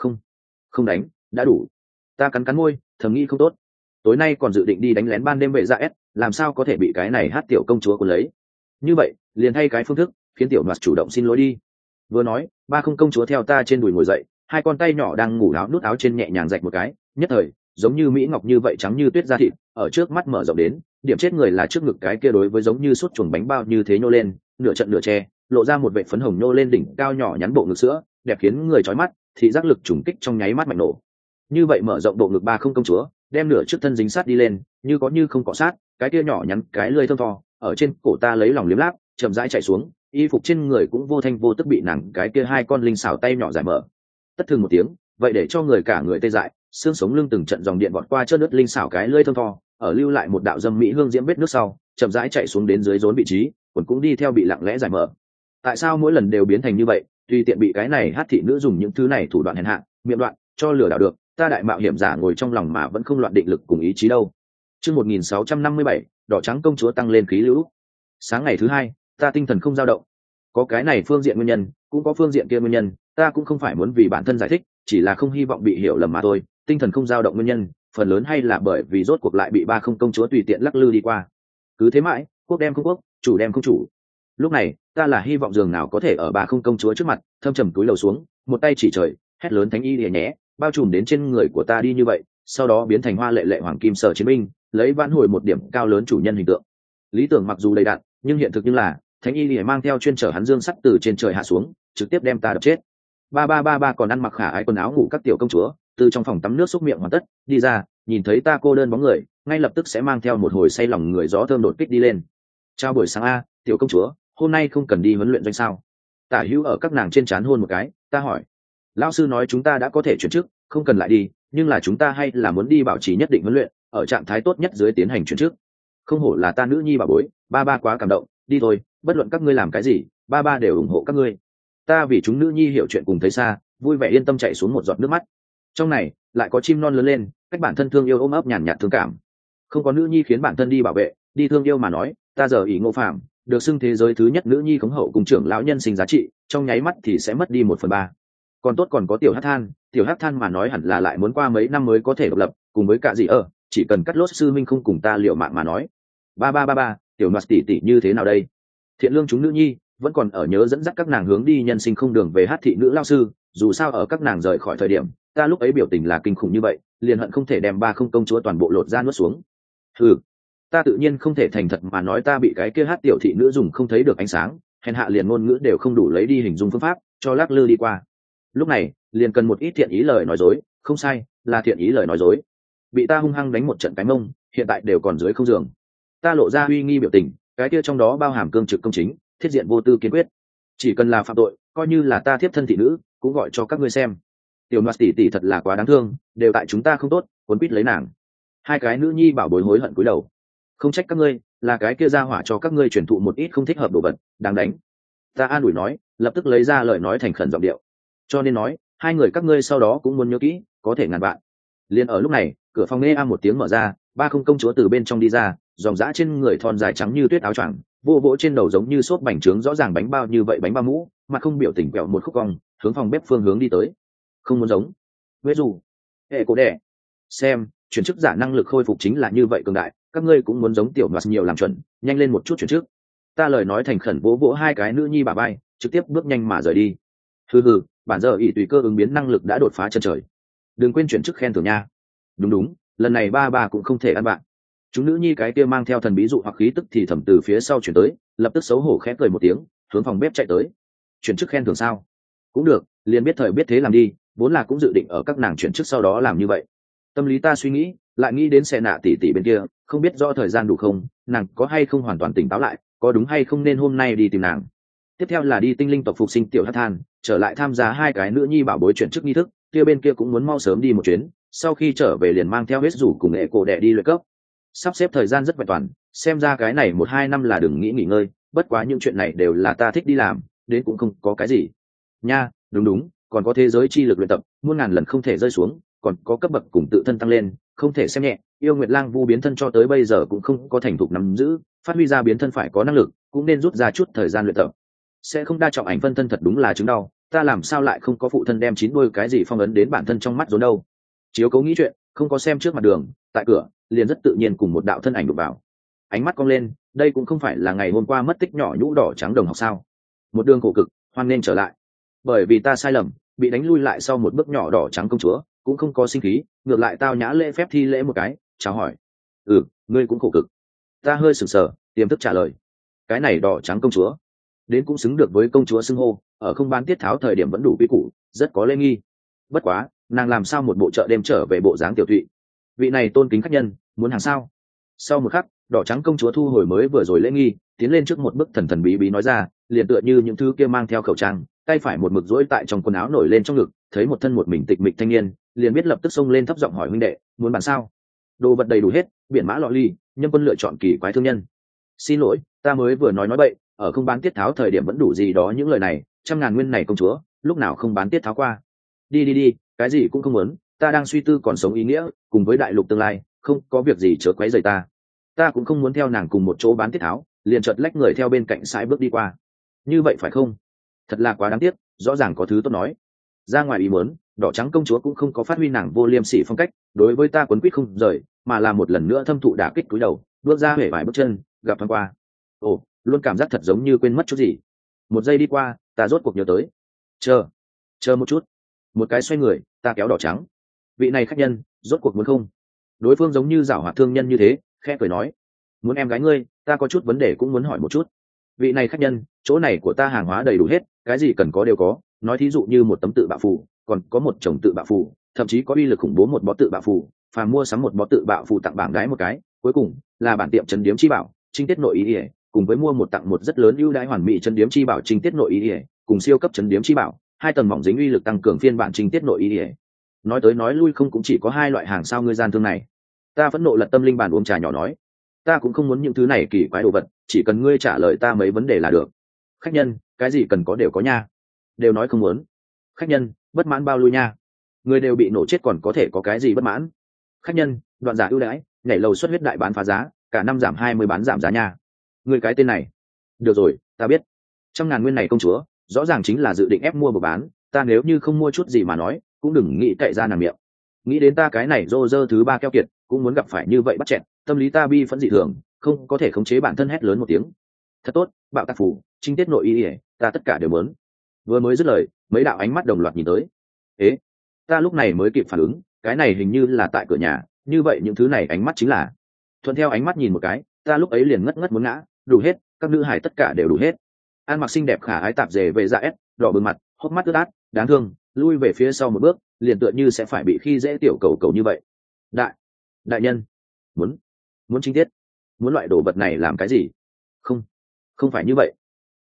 Không đánh, đã đủ. Ta cắn cắn môi, thầm nghĩ không tốt. Tối nay còn dự định đi đánh lén ban đêm vệ dạ S, làm sao có thể bị cái này hát tiểu công chúa cuốn lấy. Như vậy liền thay cái phương thức, khiến tiểu Noa chủ động xin lỗi đi. Vừa nói, ba không công chúa theo ta trên đùi ngồi dậy, hai con tay nhỏ đang ngủ áo nút áo trên nhẹ nhàng rạch một cái, nhất thời giống như mỹ ngọc như vậy trắng như tuyết da thịt ở trước mắt mở rộng đến, điểm chết người là trước ngực cái kia đối với giống như suốt chuồng bánh bao như thế nhô lên, nửa trận nửa che, lộ ra một vệt phấn hồng nhô lên đỉnh cao nhỏ nhắn bộ ngực sữa, đẹp khiến người chói mắt, thị giác lực trùng kích trong nháy mắt mạnh nổ. Như vậy mở rộng bộ ngực ba không công chúa, đem nửa trước thân dính sát đi lên, như có như không cọ sát, cái kia nhỏ nhắn cái lưỡi thơm tho ở trên cổ ta lấy lòng liếm láp, chậm rãi chạy xuống, y phục trên người cũng vô thanh vô tức bị nàng cái kia hai con linh xảo tay nhỏ giải mở. Tất thường một tiếng, vậy để cho người cả người tê dại, xương sống lưng từng trận dòng điện vọt qua chớp nứt linh xảo cái lưỡi thơm tho, ở lưu lại một đạo dâm mỹ hương diễm vết nước sau chậm rãi chạy xuống đến dưới rốn vị trí, quần cũng đi theo bị lặng lẽ giải mở. Tại sao mỗi lần đều biến thành như vậy? Tùy tiện bị cái này hát thị nữ dùng những thứ này thủ đoạn hèn hạ miệng đoạn cho lừa đảo được, ta đại mạo hiểm giả ngồi trong lòng mà vẫn không loạn định lực cùng ý chí đâu. Chương 1657, đỏ trắng công chúa tăng lên khí lũ. Sáng ngày thứ hai, ta tinh thần không dao động. Có cái này phương diện nguyên nhân, cũng có phương diện kia nguyên nhân, ta cũng không phải muốn vì bản thân giải thích, chỉ là không hy vọng bị hiểu lầm mà thôi. Tinh thần không dao động nguyên nhân, phần lớn hay là bởi vì rốt cuộc lại bị ba không công chúa tùy tiện lắc lư đi qua. Cứ thế mãi, quốc đem không quốc, chủ đem không chủ. Lúc này, ta là hy vọng giường nào có thể ở ba không công chúa trước mặt, thâm trầm túi lầu xuống, một tay chỉ trời, hét lớn thánh y lìa nhé, bao trùm đến trên người của ta đi như vậy, sau đó biến thành hoa lệ lệ hoàng kim sở chiến binh, lấy vãn hồi một điểm cao lớn chủ nhân hình tượng. Lý tưởng mặc dù đầy đặn, nhưng hiện thực như là thánh y lìa mang theo chuyên chở hắn dương sắt từ trên trời hạ xuống, trực tiếp đem ta đập chết. Ba còn ăn mặc khả ái quần áo ngủ các tiểu công chúa, từ trong phòng tắm nước xúc miệng hoàn tất, đi ra, nhìn thấy ta cô đơn bóng người, ngay lập tức sẽ mang theo một hồi say lòng người gió thơm đột kích đi lên. Chào buổi sáng a, tiểu công chúa, hôm nay không cần đi huấn luyện doanh sao? Tả Hữu ở các nàng trên trán hôn một cái, ta hỏi. Lão sư nói chúng ta đã có thể chuyển chức, không cần lại đi, nhưng là chúng ta hay là muốn đi bảo trì nhất định huấn luyện, ở trạng thái tốt nhất dưới tiến hành chuyển chức. Không hổ là ta nữ nhi bảo bối, ba quá cảm động, đi thôi, bất luận các ngươi làm cái gì, ba đều ủng hộ các ngươi. Ta vì chúng nữ nhi hiểu chuyện cùng thấy xa, vui vẻ yên tâm chạy xuống một giọt nước mắt. Trong này lại có chim non lớn lên, cách bản thân thương yêu ôm ấp nhàn nhạt thương cảm. Không có nữ nhi khiến bản thân đi bảo vệ, đi thương yêu mà nói, ta giờ ỷ Ngô Phạm, được xưng thế giới thứ nhất nữ nhi khống hậu cùng trưởng lão nhân sinh giá trị, trong nháy mắt thì sẽ mất đi 1/3. Còn tốt còn có tiểu hắc than mà nói hẳn là lại muốn qua mấy năm mới có thể độc lập, cùng với cả gì chỉ cần cắt lốt sư minh không cùng ta liệu mạng mà nói. Ba, tiểu mặt tỷ như thế nào đây? Thiện lương chúng nữ nhi vẫn còn ở nhớ dẫn dắt các nàng hướng đi nhân sinh không đường về hát thị nữ lao sư, dù sao ở các nàng rời khỏi thời điểm, ta lúc ấy biểu tình là kinh khủng như vậy, liền hận không thể đem ba không công chúa toàn bộ lột ra nuốt xuống. Ta tự nhiên không thể thành thật mà nói ta bị cái kia hát tiểu thị nữ dùng không thấy được ánh sáng, hèn hạ liền ngôn ngữ đều không đủ lấy đi hình dung phương pháp cho lắc lư đi qua. Lúc này liền cần một ít thiện ý lời nói dối, không sai, là thiện ý lời nói dối. Bị ta hung hăng đánh một trận cái mông, hiện tại đều còn dưới không giường. Ta lộ ra uy nghi biểu tình, cái kia trong đó bao hàm cương trực công chính, thiết diện vô tư kiên quyết. Chỉ cần là phạm tội, coi như là ta thiếp thân thị nữ, cũng gọi cho các ngươi xem. Tiểu Noa tỷ thật là quá đáng thương, đều tại chúng ta không tốt, cuốn quýt lấy nàng. Hai cái nữ nhi bảo bối hối hận cúi đầu. Không trách các ngươi, là cái kia ra hỏa cho các ngươi truyền thụ một ít không thích hợp đồ vật, đáng đánh. Ta an ủi nói, lập tức lấy ra lời nói thành khẩn giọng điệu. Cho nên nói, hai người các ngươi sau đó cũng muốn nhớ kỹ, có thể ngàn vạn. Liên ở lúc này, cửa phòng nghe một tiếng mở ra, ba không công chúa từ bên trong đi ra, dòng dã trên người thon dài trắng như tuyết áo choàng, vô vỗ trên đầu giống như xốp bánh trứng rõ ràng bánh bao như vậy bánh bao mũ, mà không biểu tình quẹo một khúc cong, hướng phòng bếp phương hướng đi tới. Không muốn giống. Với dù, hệ cổ đẻ. Xem, chuyển chức giả năng lực khôi phục chính là như vậy cường đại, các ngươi cũng muốn giống tiểu Noa nhiều làm chuẩn, nhanh lên một chút chuyển chức. Ta lời nói thành khẩn vỗ vỗ hai cái nữ nhi bà bay, trực tiếp bước nhanh mà rời đi. Hừ, bản giờ ỷ tùy cơ ứng biến năng lực đã đột phá chân trời. Đừng quên chuyển chức khen thưởng nha. Đúng, lần này ba cũng không thể ăn bạn. Chúng nữ nhi cái kia mang theo thần bí dụ hoặc khí tức thì thầm từ phía sau chuyển tới, lập tức xấu hổ khẽ cười một tiếng, hướng phòng bếp chạy tới. Chuyển chức khen thưởng sao? Cũng được, liền biết thời biết thế làm đi, vốn là cũng dự định ở các nàng chuyển chức sau đó làm như vậy. Tâm lý ta suy nghĩ, lại nghĩ đến xe nạ tỷ bên kia, không biết do thời gian đủ không, nàng có hay không hoàn toàn tỉnh táo lại, có đúng hay không nên hôm nay đi tìm nàng. Tiếp theo là đi tinh linh tộc phục sinh tiểu hắc than, trở lại tham gia hai cái nữ nhi bảo bối chuyển chức nghi thức, kia bên kia cũng muốn mau sớm đi một chuyến, sau khi trở về liền mang theo hết rủ cùng nghệ cổ đẻ đi luyện cấp. Sắp xếp thời gian rất vẹn toàn, xem ra cái này 1-2 năm là đừng nghĩ nghỉ ngơi, bất quá những chuyện này đều là ta thích đi làm, đến cũng không có cái gì. Nha, đúng, còn có thế giới chi lực luyện tập, muôn ngàn lần không thể rơi xuống, còn có cấp bậc cùng tự thân tăng lên, không thể xem nhẹ. Yêu Nguyệt Lang Vu biến thân cho tới bây giờ cũng không có thành thục nắm giữ, phát huy ra biến thân phải có năng lực, cũng nên rút ra chút thời gian luyện tập. Sẽ không đa trọng ảnh phân thân thật đúng là chứng đau, ta làm sao lại không có phụ thân đem 9 đôi cái gì phong ấn đến bản thân trong mắt rốn đâu. Chiếu cố nghĩ chuyện, không có xem trước mặt đường, tại cửa, liền rất tự nhiên cùng một đạo thân ảnh đụng vào. Ánh mắt cong lên, đây cũng không phải là ngày hôm qua mất tích nhỏ nhũ đỏ trắng đồng học sao? Một đường khổ cực, hoan nên trở lại. Bởi vì ta sai lầm, bị đánh lui lại sau một bước nhỏ đỏ trắng công chúa, cũng không có sinh khí, ngược lại tao nhã lễ phép thi lễ một cái, chào hỏi. Ngươi cũng khổ cực. Ta hơi sửng sờ, tiềm thức trả lời. Cái này đỏ trắng công chúa, đến cũng xứng được với công chúa xưng hô, ở không bán tiết tháo thời điểm vẫn đủ quy củ, rất có lễ nghi. Bất quá, nàng làm sao một bộ chợ đêm trở về bộ dáng tiểu thụy. Vị này tôn kính khách nhân, muốn hàng sao? Sau một khắc, đỏ trắng công chúa thu hồi mới vừa rồi lễ nghi, tiến lên trước một bức thần thần bí bí nói ra, liền tựa như những thứ kia mang theo khẩu trang, tay phải một mực duỗi tại trong quần áo nổi lên trong ngực, thấy một thân một mình tịch mịch thanh niên, liền biết lập tức xông lên thấp giọng hỏi huynh đệ, muốn bàn sao? Đồ vật đầy đủ hết, biển mã lọ ly, nhân quân lựa chọn kỳ quái thương nhân. Xin lỗi, ta mới vừa nói bậy, ở không bán tiết tháo thời điểm vẫn đủ gì đó những lời này, 100.000 nguyên này công chúa, lúc nào không bán tiết tháo qua. Đi, cái gì cũng không muốn, ta đang suy tư còn sống ý nghĩa, cùng với đại lục tương lai, không có việc gì chớ quấy rầy ta. Ta cũng không muốn theo nàng cùng một chỗ bán tiết tháo, liền chợt lách người theo bên cạnh sải bước đi qua. Như vậy phải không? Thật là quá đáng tiếc, rõ ràng có thứ tốt nói. Ra ngoài ý muốn, đỏ trắng công chúa cũng không có phát huy nàng vô liêm sỉ phong cách, đối với ta quấn quýt không rời, mà là một lần nữa thâm thụ đả kích cúi đầu, bước ra huệ vài bước chân, gặp thoáng qua. Ồ, luôn cảm giác thật giống như quên mất chút gì. Một giây đi qua, ta rốt cuộc nhớ tới. Chờ một chút. Một cái xoay người, ta kéo đỏ trắng. Vị này khách nhân, rốt cuộc muốn không? Đối phương giống như giảo hoạt thương nhân như thế, khẽ cười nói, muốn em gái ngươi, ta có chút vấn đề cũng muốn hỏi một chút. Vị này khách nhân, chỗ này của ta hàng hóa đầy đủ hết, cái gì cần có đều có, nói thí dụ như một tấm tự bạo phù, còn có một chồng tự bạo phù, thậm chí có uy lực khủng bố một bó tự bạo phù, phàm mua sắm một bó tự bạo phù tặng bạn gái một cái, cuối cùng là bản tiệm trấn điếm chi bảo, trinh tiết nội ý ỉa, cùng với mua một tặng một rất lớn ưu đãi hoàn mỹ trấn điếm chi bảo trinh tiết nội ý ỉa, cùng siêu cấp trấn điếm chi bảo, 2 tầng mỏng dính uy lực tăng cường phiên bản trinh tiết nội ý ỉa. Nói tới nói lui không cũng chỉ có 2 loại hàng sao ngươi gian thương này. Ta phẫn nộ lật tâm linh bàn uống trà nhỏ nói, ta cũng không muốn những thứ này kỳ quái đồ vật, chỉ cần ngươi trả lời ta mấy vấn đề là được. Khách nhân, cái gì cần có đều có nha. Đều nói không muốn. Khách nhân, bất mãn bao lui nha. Người đều bị nổ chết còn có thể có cái gì bất mãn. Khách nhân, đoạn giả ưu đãi, nhảy lầu xuất huyết đại bán phá giá, cả năm giảm 20 bán giảm giá nha. Người cái tên này. Được rồi, ta biết. 100.000 nguyên này công chúa, rõ ràng chính là dự định ép mua một bán, ta nếu như không mua chút gì mà nói, cũng đừng nghĩ cậy ra nàng miệng. Nghĩ đến ta cái này rô rơ thứ 3 keo kiệt, cũng muốn gặp phải như vậy bắt chẹn, tâm lý ta bi phẫn dị thường, không có thể khống chế bản thân hét lớn một tiếng. Thật tốt, bạo tạc phủ, trinh tiết nội ý ỉa, ta tất cả đều muốn. Vừa mới dứt lời, mấy đạo ánh mắt đồng loạt nhìn tới. Ế, ta lúc này mới kịp phản ứng, cái này hình như là tại cửa nhà, như vậy những thứ này ánh mắt chính là. Thuận theo ánh mắt nhìn một cái, ta lúc ấy liền ngất ngất muốn ngã, đủ hết, các nữ hải tất cả đều đủ hết. An mặc xinh đẹp khả ái tạp dề về dạ ép, đỏ bừng mặt, hốc mắt ướt át, đáng thương, lui về phía sau một bước, liền tựa như sẽ phải bị khi dễ tiểu cầu cầu như vậy. Đại nhân, muốn chính tiết, muốn loại đồ vật này làm cái gì? Không phải như vậy.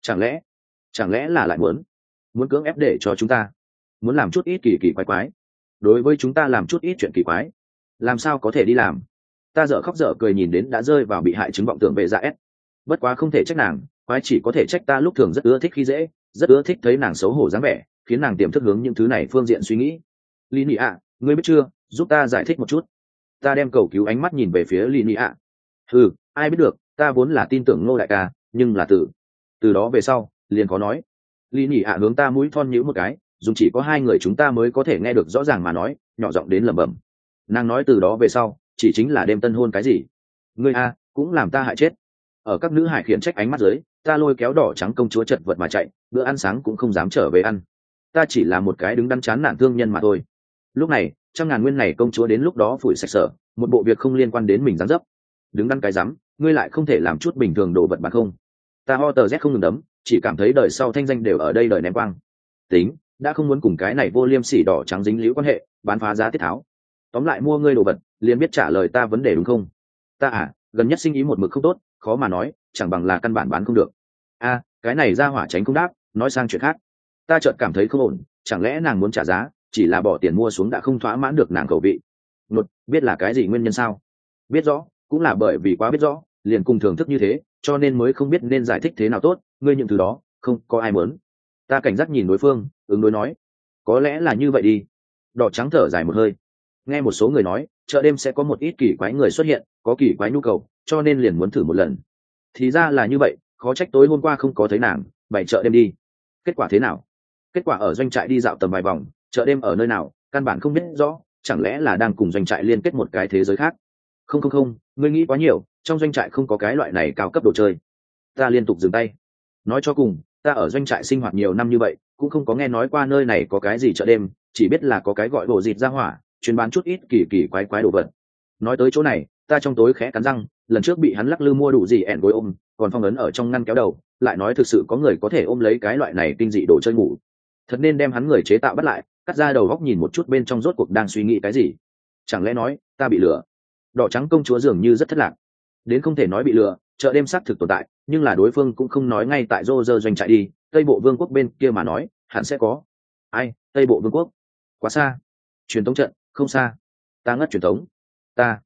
Chẳng lẽ là lại muốn cưỡng ép để cho chúng ta, muốn làm chút ít kỳ kỳ quái quái, đối với chúng ta làm chút ít chuyện kỳ quái, làm sao có thể đi làm? Ta dở khóc dở cười nhìn đến đã rơi vào bị hại chứng vọng tưởng về dạ ép. Bất quá không thể trách nàng, quái chỉ có thể trách ta lúc thường rất ưa thích khi dễ, rất ưa thích thấy nàng xấu hổ dáng vẻ, khiến nàng tiềm thức hướng những thứ này phương diện suy nghĩ. Lini ạ, ngươi biết chưa, giúp ta giải thích một chút. Ta đem cầu cứu ánh mắt nhìn về phía Lini ạ. Ai biết được, ta vốn là tin tưởng Ngô đại ca, nhưng là từ đó về sau liền có nói. Lini ạ hướng ta mũi thon nhíu một cái, dùng chỉ có 2 người chúng ta mới có thể nghe được rõ ràng mà nói, nhỏ giọng đến lẩm bẩm. Nàng nói từ đó về sau chỉ chính là đêm tân hôn cái gì. Ngươi a cũng làm ta hại chết. Ở các nữ hải khiển trách ánh mắt dưới, ta lôi kéo đỏ trắng công chúa chật vật mà chạy, bữa ăn sáng cũng không dám trở về ăn. Ta chỉ là một cái đứng đắn chán nản thương nhân mà thôi. Lúc này 100.000 nguyên này công chúa đến lúc đó phủi sạch sở, một bộ việc không liên quan đến mình dám dấp. Đứng đắn cái rắm, ngươi lại không thể làm chút bình thường đồ vật bằng không? Ta ho tờ z không ngừng đấm, chỉ cảm thấy đời sau thanh danh đều ở đây đời ném quang. Tính, đã không muốn cùng cái này vô liêm sỉ đỏ trắng dính líu quan hệ, bán phá giá tiết tháo. Tóm lại mua ngươi đồ vật, liền biết trả lời ta vấn đề đúng không? Ta gần nhất sinh ý một mực không tốt, khó mà nói, chẳng bằng là căn bản bán không được. Cái này ra hỏa tránh không đáp, nói sang chuyện khác. Ta chợt cảm thấy không ổn, chẳng lẽ nàng muốn trả giá, chỉ là bỏ tiền mua xuống đã không thỏa mãn được nàng khẩu vị. Biết là cái gì nguyên nhân sao? Biết rõ, cũng là bởi vì quá biết rõ, liền cùng thưởng thức như thế, cho nên mới không biết nên giải thích thế nào tốt, ngươi những thứ đó, không có ai muốn. Ta cảnh giác nhìn đối phương, ứng đối nói, có lẽ là như vậy đi. Đỏ trắng thở dài một hơi. Nghe một số người nói, chợ đêm sẽ có một ít kỳ quái người xuất hiện, có kỳ quái nhu cầu, cho nên liền muốn thử một lần. Thì ra là như vậy, khó trách tối hôm qua không có thấy nàng, bày chợ đêm đi. Kết quả thế nào? Kết quả ở doanh trại đi dạo tầm vài vòng, chợ đêm ở nơi nào, căn bản không biết rõ, chẳng lẽ là đang cùng doanh trại liên kết một cái thế giới khác? Không, ngươi nghĩ quá nhiều, trong doanh trại không có cái loại này cao cấp đồ chơi. Ta liên tục dừng tay. Nói cho cùng, ta ở doanh trại sinh hoạt nhiều năm như vậy, cũng không có nghe nói qua nơi này có cái gì chợ đêm, chỉ biết là có cái gọi bộ dịt ra hỏa, chuyên bán chút ít kỳ kỳ quái quái đồ vật. Nói tới chỗ này, ta trong tối khẽ cắn răng, lần trước bị hắn lắc lư mua đủ gì ẻn gối ôm, còn phong ấn ở trong ngăn kéo đầu, lại nói thực sự có người có thể ôm lấy cái loại này kinh dị đồ chơi ngủ. Thật nên đem hắn người chế tạo bắt lại, cắt ra đầu góc nhìn một chút bên trong rốt cuộc đang suy nghĩ cái gì. Chẳng lẽ nói ta bị lừa? Đỏ trắng công chúa dường như rất thất lạc. Đến không thể nói bị lừa, chợ đêm xác thực tồn tại, nhưng là đối phương cũng không nói ngay tại Roger doanh trại đi, Tây Bộ Vương quốc bên kia mà nói, hẳn sẽ có. Ai, Tây Bộ Vương quốc? Quá xa. Truyền tống trận, không xa. Ta ngất truyền tống. Ta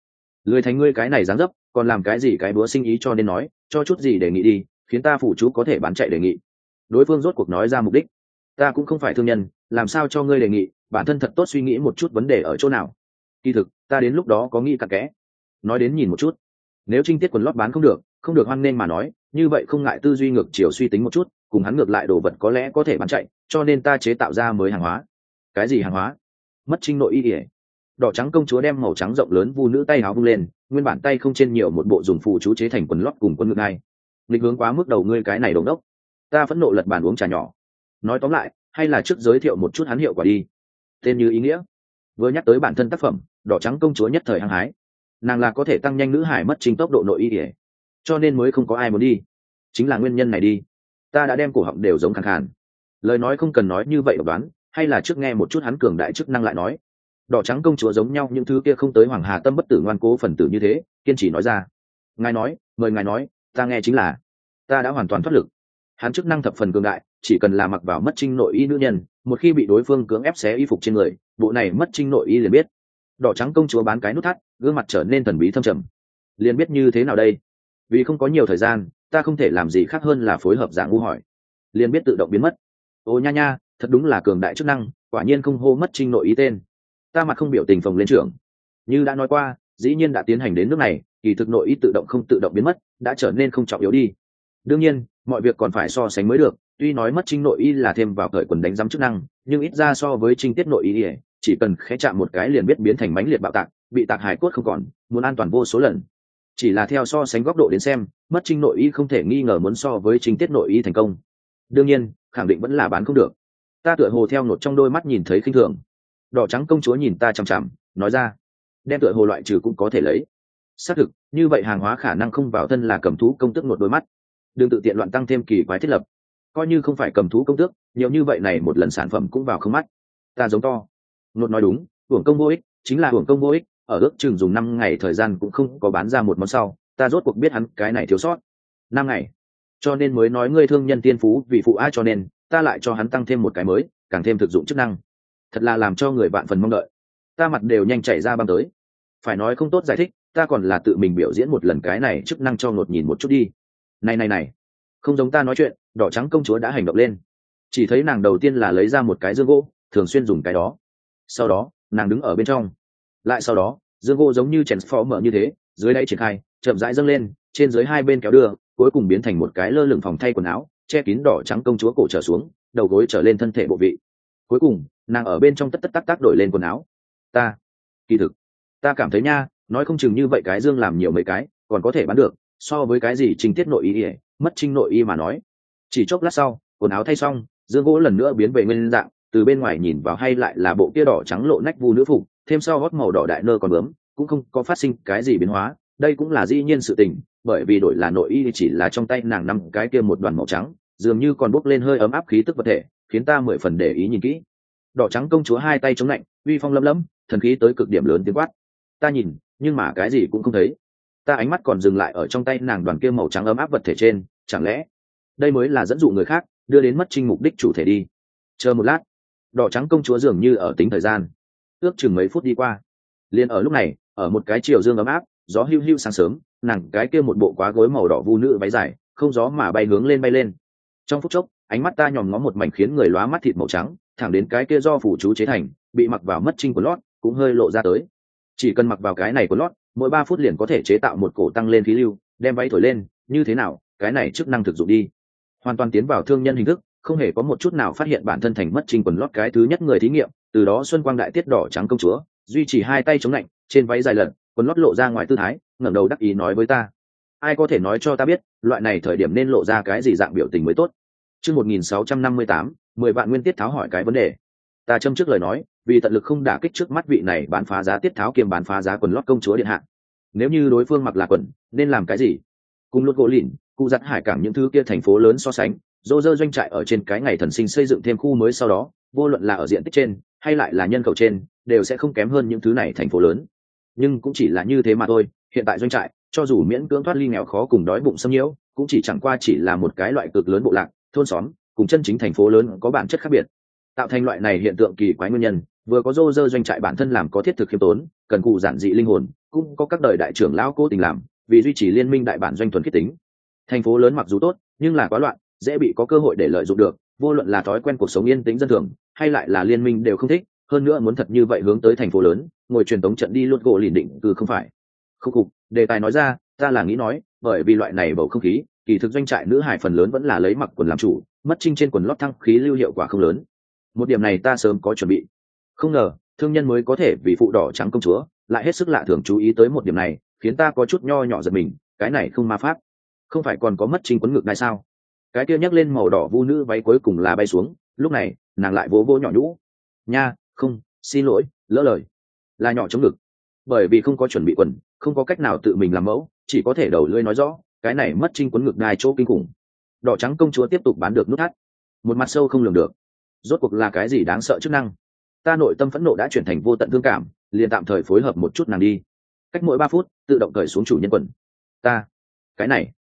lười thành ngươi cái này dáng dấp, còn làm cái gì cái búa sinh ý, cho nên nói cho chút gì đề nghị đi, khiến ta phụ chú có thể bán chạy đề nghị. Đối phương rốt cuộc nói ra mục đích. Ta cũng không phải thương nhân, làm sao cho ngươi đề nghị, bản thân thật tốt suy nghĩ một chút vấn đề ở chỗ nào. Kỳ thực ta đến lúc đó có nghĩ cặn kẽ. Nói đến nhìn một chút, nếu trinh tiết quần lót bán không được hoan nên mà nói, như vậy không ngại tư duy ngược chiều suy tính một chút, cùng hắn ngược lại đồ vật có lẽ có thể bán chạy, cho nên ta chế tạo ra mới hàng hóa. Cái gì hàng hóa? Mất trinh nội y ỉa. Đỏ trắng công chúa đem màu trắng rộng lớn vu nữ tay áo vung lên, nguyên bản tay không trên nhiều một bộ dùng phù chú chế thành quần lót cùng quân ngực hai. Lịch hướng quá mức đầu ngươi cái này đống đốc. Ta phẫn nộ lật bàn uống trà nhỏ. Nói tóm lại, hay là trước giới thiệu một chút hắn hiệu quả đi. Tên như ý nghĩa. Vừa nhắc tới bản thân tác phẩm, đỏ trắng công chúa nhất thời hăng hái. Nàng là có thể tăng nhanh nữ hải mất trinh tốc độ nội y ỉa, cho nên mới không có ai muốn đi. Chính là nguyên nhân này đi. Ta đã đem cổ họng đều giống khàn khàn. Lời nói không cần nói như vậy độc đoán, hay là trước nghe một chút hắn cường đại chức năng lại nói. Đỏ trắng công chúa giống nhau những thứ kia không tới Hoàng Hà Tâm bất tử ngoan cố phần tử như thế, kiên trì nói ra. Ngài nói, mời ngài nói, ta nghe chính là. Ta đã hoàn toàn thoát lực. Hắn chức năng thập phần cường đại, chỉ cần là mặc vào mất trinh nội y nữ nhân, một khi bị đối phương cưỡng ép xé y phục trên người, bộ này mất trinh nội y liền biết. Đỏ trắng công chúa bán cái nút thắt, gương mặt trở nên thần bí thâm trầm. Liền biết như thế nào đây? Vì không có nhiều thời gian, ta không thể làm gì khác hơn là phối hợp dạng ngu hỏi. Liền biết tự động biến mất. Ô nha nha, thật đúng là cường đại chức năng, quả nhiên không hô mất trinh nội ý tên. Ta mặt không biểu tình phồng lên trưởng. Như đã nói qua, dĩ nhiên đã tiến hành đến nước này, kỳ thực nội ý tự động không tự động biến mất, đã trở nên không trọng yếu đi. Đương nhiên, mọi việc còn phải so sánh mới được, tuy nói mất trinh nội y là thêm vào cởi quần đánh giám chức năng, nhưng ít ra so với trinh tiết nội y, chỉ cần khẽ chạm một cái liền biết biến thành mãnh liệt bạo tạc, bị tạc hài cốt không còn, muốn an toàn vô số lần. Chỉ là theo so sánh góc độ đến xem, mất trinh nội y không thể nghi ngờ muốn so với trinh tiết nội y thành công. Đương nhiên, khẳng định vẫn là bán không được. Ta tựa hồ theo nột trong đôi mắt nhìn thấy khinh thường. Đỏ trắng công chúa nhìn ta chằm chằm, nói ra, đem tựa hồ loại trừ cũng có thể lấy. Xác thực, như vậy hàng hóa khả năng không vào thân là cầm thú công tước nột đôi mắt. Đừng tự tiện loạn tăng thêm kỳ quái thiết lập. Coi như không phải cầm thú công tước, nhiều như vậy này một lần sản phẩm cũng vào không mắt. Ta giống to. Nột nói đúng, hưởng công vô ích, chính là hưởng công vô ích. Ở ước chừng dùng 5 ngày thời gian cũng không có bán ra một món sau, ta rốt cuộc biết hắn cái này thiếu sót. 5 ngày. Cho nên mới nói ngươi thương nhân tiên phú vì phụ ai, cho nên ta lại cho hắn tăng thêm một cái mới, càng thêm thực dụng chức năng. Thật là làm cho người vạn phần mong đợi. Ta mặt đều nhanh chảy ra băng tới. Phải nói không tốt giải thích, ta còn là tự mình biểu diễn một lần cái này chức năng cho ngột nhìn một chút đi. Này, không giống ta nói chuyện, đỏ trắng công chúa đã hành động lên. Chỉ thấy nàng đầu tiên là lấy ra một cái dương gỗ, thường xuyên dùng cái đó. Sau đó, nàng đứng ở bên trong. Lại sau đó, dương gỗ giống như chèn phó mở như thế, dưới đáy triển khai, chậm rãi dâng lên, trên dưới hai bên kéo đưa, cuối cùng biến thành một cái lơ lửng phòng thay quần áo, che kín đỏ trắng công chúa cổ trở xuống, đầu gối trở lên thân thể bộ vị. Cuối cùng, nàng ở bên trong tất tất tác đổi lên quần áo. Kỳ thực, ta cảm thấy nha, nói không chừng như vậy cái dương làm nhiều mấy cái, còn có thể bán được, so với cái gì trình tiết nội y, mất trinh nội y mà nói. Chỉ chốc lát sau, quần áo thay xong, dương gỗ lần nữa biến về nguyên dạng, từ bên ngoài nhìn vào hay lại là bộ kia đỏ trắng lộ nách vu nữ phục, thêm sau gót màu đỏ đại nơ còn bướm, cũng không có phát sinh cái gì biến hóa, đây cũng là dĩ nhiên sự tình, bởi vì đổi là nội y chỉ là trong tay nàng năm cái kia một đoàn màu trắng, dường như còn bốc lên hơi ấm áp khí tức vật thể, khiến ta 10 phần để ý nhìn kỹ. Đỏ trắng công chúa hai tay chống lạnh, uy phong lấm lấm, thần khí tới cực điểm lớn tiếng quát. Ta nhìn, nhưng mà cái gì cũng không thấy. Ta ánh mắt còn dừng lại ở trong tay nàng đoàn kia màu trắng ấm áp vật thể trên, chẳng lẽ đây mới là dẫn dụ người khác đưa đến mất trinh mục đích chủ thể đi. Chờ một lát, đỏ trắng công chúa dường như ở tính thời gian, ước chừng mấy phút đi qua. Liên ở lúc này, ở một cái chiều dương ấm áp, gió hưu hưu sáng sớm, nàng cái kia một bộ quá gối màu đỏ vu nữ váy dài, không gió mà bay hướng lên bay lên. Trong phút chốc, ánh mắt ta nhòm ngó một mảnh khiến người lóa mắt thịt màu trắng, thẳng đến cái kia do phủ chú chế thành, bị mặc vào mất trinh của lót, cũng hơi lộ ra tới. Chỉ cần mặc vào cái này của lót, mỗi 3 phút liền có thể chế tạo một cổ tăng lên khí lưu, đem váy thổi lên, như thế nào, cái này chức năng thực dụng đi. Hoàn toàn tiến vào thương nhân hình thức, không hề có một chút nào phát hiện bản thân thành mất trinh quần lót cái thứ nhất người thí nghiệm, từ đó xuân quang đại tiết đỏ trắng công chúa, duy trì hai tay chống lạnh, trên váy dài lần, quần lót lộ ra ngoài tư thái, ngẩng đầu đắc ý nói với ta. Ai có thể nói cho ta biết, loại này thời điểm nên lộ ra cái gì dạng biểu tình mới tốt. Chương 1658, 10 vạn nguyên tiết tháo hỏi cái vấn đề. Ta châm trước lời nói, vì tận lực không đả kích trước mắt vị này bán phá giá tiết tháo kiêm bán phá giá quần lót công chúa điện hạ. Nếu như đối phương mặc là quần, nên làm cái gì? Cùng lốt gỗ lìn, cụ giặt hải cảng những thứ kia thành phố lớn so sánh, dô dơ doanh trại ở trên cái ngày thần sinh xây dựng thêm khu mới sau đó, vô luận là ở diện tích trên hay lại là nhân khẩu trên, đều sẽ không kém hơn những thứ này thành phố lớn. Nhưng cũng chỉ là như thế mà thôi. Hiện tại doanh trại, cho dù miễn cưỡng thoát ly nghèo khó cùng đói bụng xâm nhiễu, cũng chỉ chẳng qua chỉ là một cái loại cực lớn bộ lạc, thôn xóm, cùng chân chính thành phố lớn có bản chất khác biệt. Tạo thành loại này hiện tượng kỳ quái nguyên nhân, vừa có dô dơ doanh trại bản thân làm có thiết thực khiêm tốn, cần cù giản dị linh hồn, cũng có các đời đại trưởng lão cố tình làm vì duy trì liên minh đại bản doanh thuần khiết tính. Thành phố lớn mặc dù tốt nhưng là quá loạn, dễ bị có cơ hội để lợi dụng được, vô luận là thói quen cuộc sống yên tĩnh dân thường hay lại là liên minh đều không thích. Hơn nữa muốn thật như vậy hướng tới thành phố lớn ngồi truyền tống trận đi luôn gỗ lìn định cư không phải. Khúc cục đề tài nói ra, ta là nghĩ nói bởi vì loại này bầu không khí, kỳ thực doanh trại nữ hải phần lớn vẫn là lấy mặc quần làm chủ, mất trinh trên quần lót thăng khí lưu hiệu quả không lớn. Một điểm này ta sớm có chuẩn bị, không ngờ thương nhân mới có thể vì phụ đỏ trắng công chúa lại hết sức lạ thường chú ý tới một điểm này, khiến ta có chút nho nhỏ giật mình. Cái này không ma pháp, không phải còn có mất trinh quấn ngực này sao? Cái kia nhắc lên màu đỏ vu nữ váy cuối cùng là bay xuống, lúc này nàng lại vỗ vỗ nhỏ nhũ nha, không, xin lỗi, lỡ lời, là nhỏ chống ngực. Bởi vì không có chuẩn bị quần, không có cách nào tự mình làm mẫu, chỉ có thể đầu lưỡi nói rõ cái này mất trinh quấn ngực đai chỗ kinh khủng. Đỏ trắng công chúa tiếp tục bán được nút thắt, một mặt sâu không lường được. Rốt cuộc là cái gì đáng sợ chức năng? Ta nội tâm phẫn nộ đã chuyển thành vô tận thương cảm, liền tạm thời phối hợp một chút nàng đi. Cách mỗi 3 phút tự động cởi xuống chủ nhân quần. Ta, cái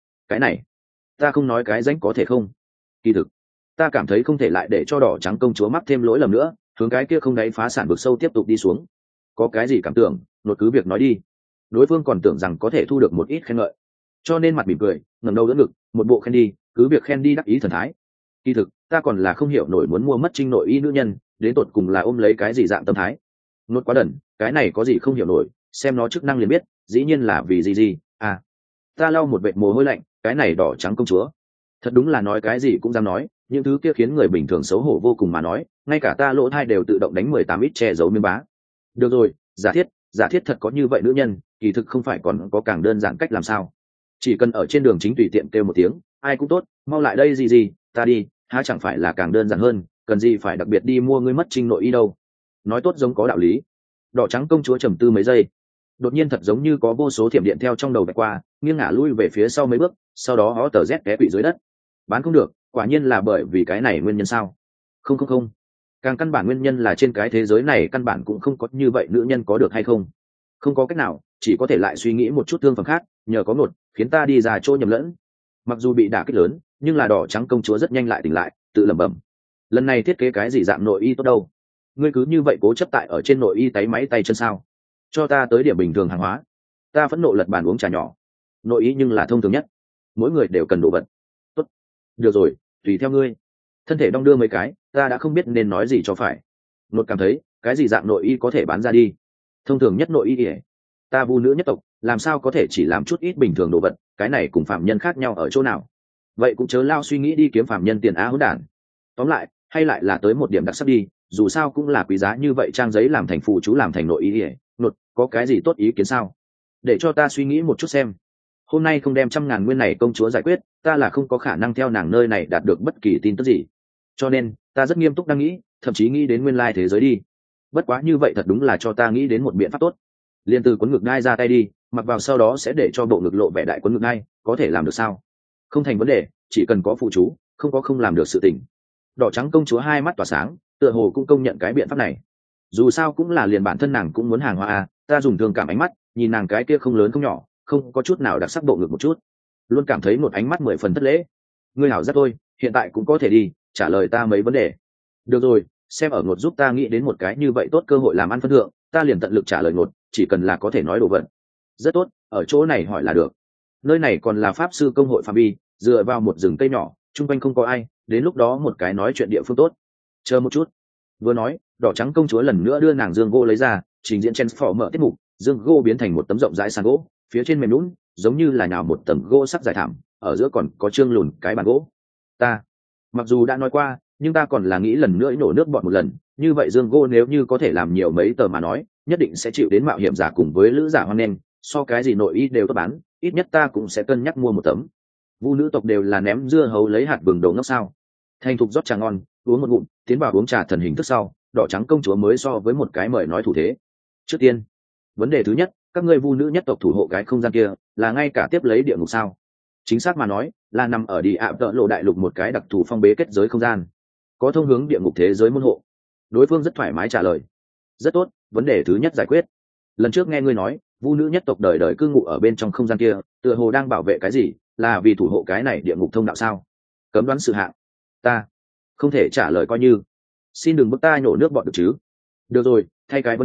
này ta không nói cái rãnh có thể không? Kỳ thực ta cảm thấy không thể lại để cho đỏ trắng công chúa mắc thêm lỗi lầm nữa, hướng cái kia không đáy phá sản vực sâu tiếp tục đi xuống. Có cái gì cảm tưởng nột cứ việc nói đi. Đối phương còn tưởng rằng có thể thu được một ít khen ngợi, cho nên mặt mỉm cười ngẩng đầu đỡ ngực, một bộ khen đi cứ việc khen đi đắc ý thần thái. Kỳ thực ta còn là không hiểu nổi muốn mua mất trinh nội y nữ nhân đến tột cùng là ôm lấy cái gì dạng tâm thái. Nốt quá đần, cái này có gì không hiểu nổi, xem nó chức năng liền biết, dĩ nhiên là vì gì à. Ta lau một vệt mồ hôi lạnh, cái này đỏ trắng công chúa thật đúng là nói cái gì cũng dám nói, những thứ kia khiến người bình thường xấu hổ vô cùng mà nói, ngay cả ta lỗ thai đều tự động đánh 18 ít che giấu miếng bá. Được rồi, giả thiết thật có như vậy nữ nhân, kỳ thực không phải còn có càng đơn giản cách làm sao? Chỉ cần ở trên đường chính tùy tiện kêu một tiếng, ai cũng tốt, mau lại đây gì, ta đi, há chẳng phải là càng đơn giản hơn, cần gì phải đặc biệt đi mua ngươi mất trinh nội y đâu. Nói tốt giống có đạo lý. Đỏ trắng công chúa trầm tư mấy giây, đột nhiên thật giống như có vô số thiểm điện theo trong đầu vạch qua, nghiêng ngả lui về phía sau mấy bước, sau đó hó tờ rét té quỵ dưới đất. Bán không được, quả nhiên là bởi vì cái này nguyên nhân sao? Không, càng căn bản nguyên nhân là trên cái thế giới này căn bản cũng không có như vậy nữ nhân có được hay không. Không có cách nào, chỉ có thể lại suy nghĩ một chút thương phẩm khác, nhờ có ngột khiến ta đi ra chỗ nhầm lẫn. Mặc dù bị đả kích lớn, nhưng là đỏ trắng công chúa rất nhanh lại tỉnh lại, tự lẩm bẩm, lần này thiết kế cái gì dạng nội y tốt đâu? Ngươi cứ như vậy cố chấp tại ở trên nội y tay máy tay chân sao? Cho ta tới điểm bình thường hàng hóa. Ta phẫn nộ lật bàn uống trà nhỏ. Nội y nhưng là thông thường nhất, mỗi người đều cần đồ vật. Tốt, được rồi, tùy theo ngươi. Thân thể đong đưa mấy cái, ta đã không biết nên nói gì cho phải. Nột cảm thấy cái gì dạng nội y có thể bán ra đi? Thông thường nhất nội y ỉa, ta vu nữ nhất tộc làm sao có thể chỉ làm chút ít bình thường đồ vật, cái này cùng phạm nhân khác nhau ở chỗ nào? Vậy cũng chớ lao suy nghĩ đi kiếm phạm nhân tiền á hỗn đản. Tóm lại hay lại là tới một điểm đặc sắc đi, dù sao cũng là quý giá như vậy, trang giấy làm thành phụ chú làm thành nội y ỉa. Nột có cái gì tốt ý kiến sao? Để cho ta suy nghĩ một chút xem. Hôm nay không đem 100.000 nguyên này công chúa giải quyết, ta là không có khả năng theo nàng nơi này đạt được bất kỳ tin tức gì. Cho nên ta rất nghiêm túc đang nghĩ, thậm chí nghĩ đến nguyên lai thế giới đi. Bất quá như vậy thật đúng là cho ta nghĩ đến một biện pháp tốt. Liên từ quấn ngực ngai ra tay đi, mặc vào sau đó sẽ để cho bộ ngực lộ vẻ đại quấn ngực ngai, có thể làm được sao? Không thành vấn đề, chỉ cần có phụ chú, không có không làm được sự tình. Đỏ trắng công chúa hai mắt tỏa sáng, tựa hồ cũng công nhận cái biện pháp này. Dù sao cũng là liền bản thân nàng cũng muốn hàng hoa à, ta dùng thương cảm ánh mắt nhìn nàng cái kia không lớn không nhỏ, không có chút nào đặc sắc bộ ngực một chút, luôn cảm thấy một ánh mắt 10 phần thất lễ. Ngươi hảo rất thôi, hiện tại cũng có thể đi trả lời ta mấy vấn đề. Được rồi, xem ở ngột giúp ta nghĩ đến một cái như vậy tốt cơ hội làm ăn phân thượng, ta liền tận lực trả lời ngột, chỉ cần là có thể nói đồ vật. Rất tốt, ở chỗ này hỏi là được. Nơi này còn là pháp sư công hội phạm vi, dựa vào một rừng cây nhỏ, chung quanh không có ai, đến lúc đó một cái nói chuyện địa phương tốt. Chờ một chút. Vừa nói, đỏ trắng công chúa lần nữa đưa nàng dương gỗ lấy ra, trình diễn Transformer tiết mục, dương gỗ biến thành một tấm rộng rãi sàn gỗ, phía trên mềm nhũn, giống như là nhào một tầng gỗ sắc dài thảm, ở giữa còn có trương lùn cái bàn gỗ. Ta mặc dù đã nói qua, nhưng ta còn là nghĩ lần nữa nổ nước bọn một lần, như vậy dương gỗ nếu như có thể làm nhiều mấy tờ mà nói, nhất định sẽ chịu đến mạo hiểm giả cùng với lữ giả hoan nghênh, so cái gì nội y đều tốt bán, ít nhất ta cũng sẽ cân nhắc mua một tấm. Vu nữ tộc đều là ném dưa hấu lấy hạt vừng đồ ngốc sao? Thành thục rót trà ngon, uống một ngụm, tiến vào uống trà thần hình thức sau, đỏ trắng công chúa mới so với một cái mời nói thủ thế. Trước tiên, vấn đề thứ nhất, các ngươi vu nữ nhất tộc thủ hộ cái không gian kia là ngay cả tiếp lấy địa ngục sao? Chính xác mà nói, là nằm ở đi ạ tợ lộ đại lục một cái đặc thù phong bế kết giới không gian, có thông hướng địa ngục thế giới môn hộ. Đối phương rất thoải mái trả lời. Rất tốt, vấn đề thứ nhất giải quyết. Lần trước nghe ngươi nói vu nữ nhất tộc đời đời cư ngụ ở bên trong không gian kia, tựa hồ đang bảo vệ cái gì, là vì thủ hộ cái này địa ngục thông đạo sao? Cấm đoán sự hạng, ta không thể trả lời, coi như xin đừng bức ta nhổ nước bọn được chứ. Được rồi, thay cái vấn đề,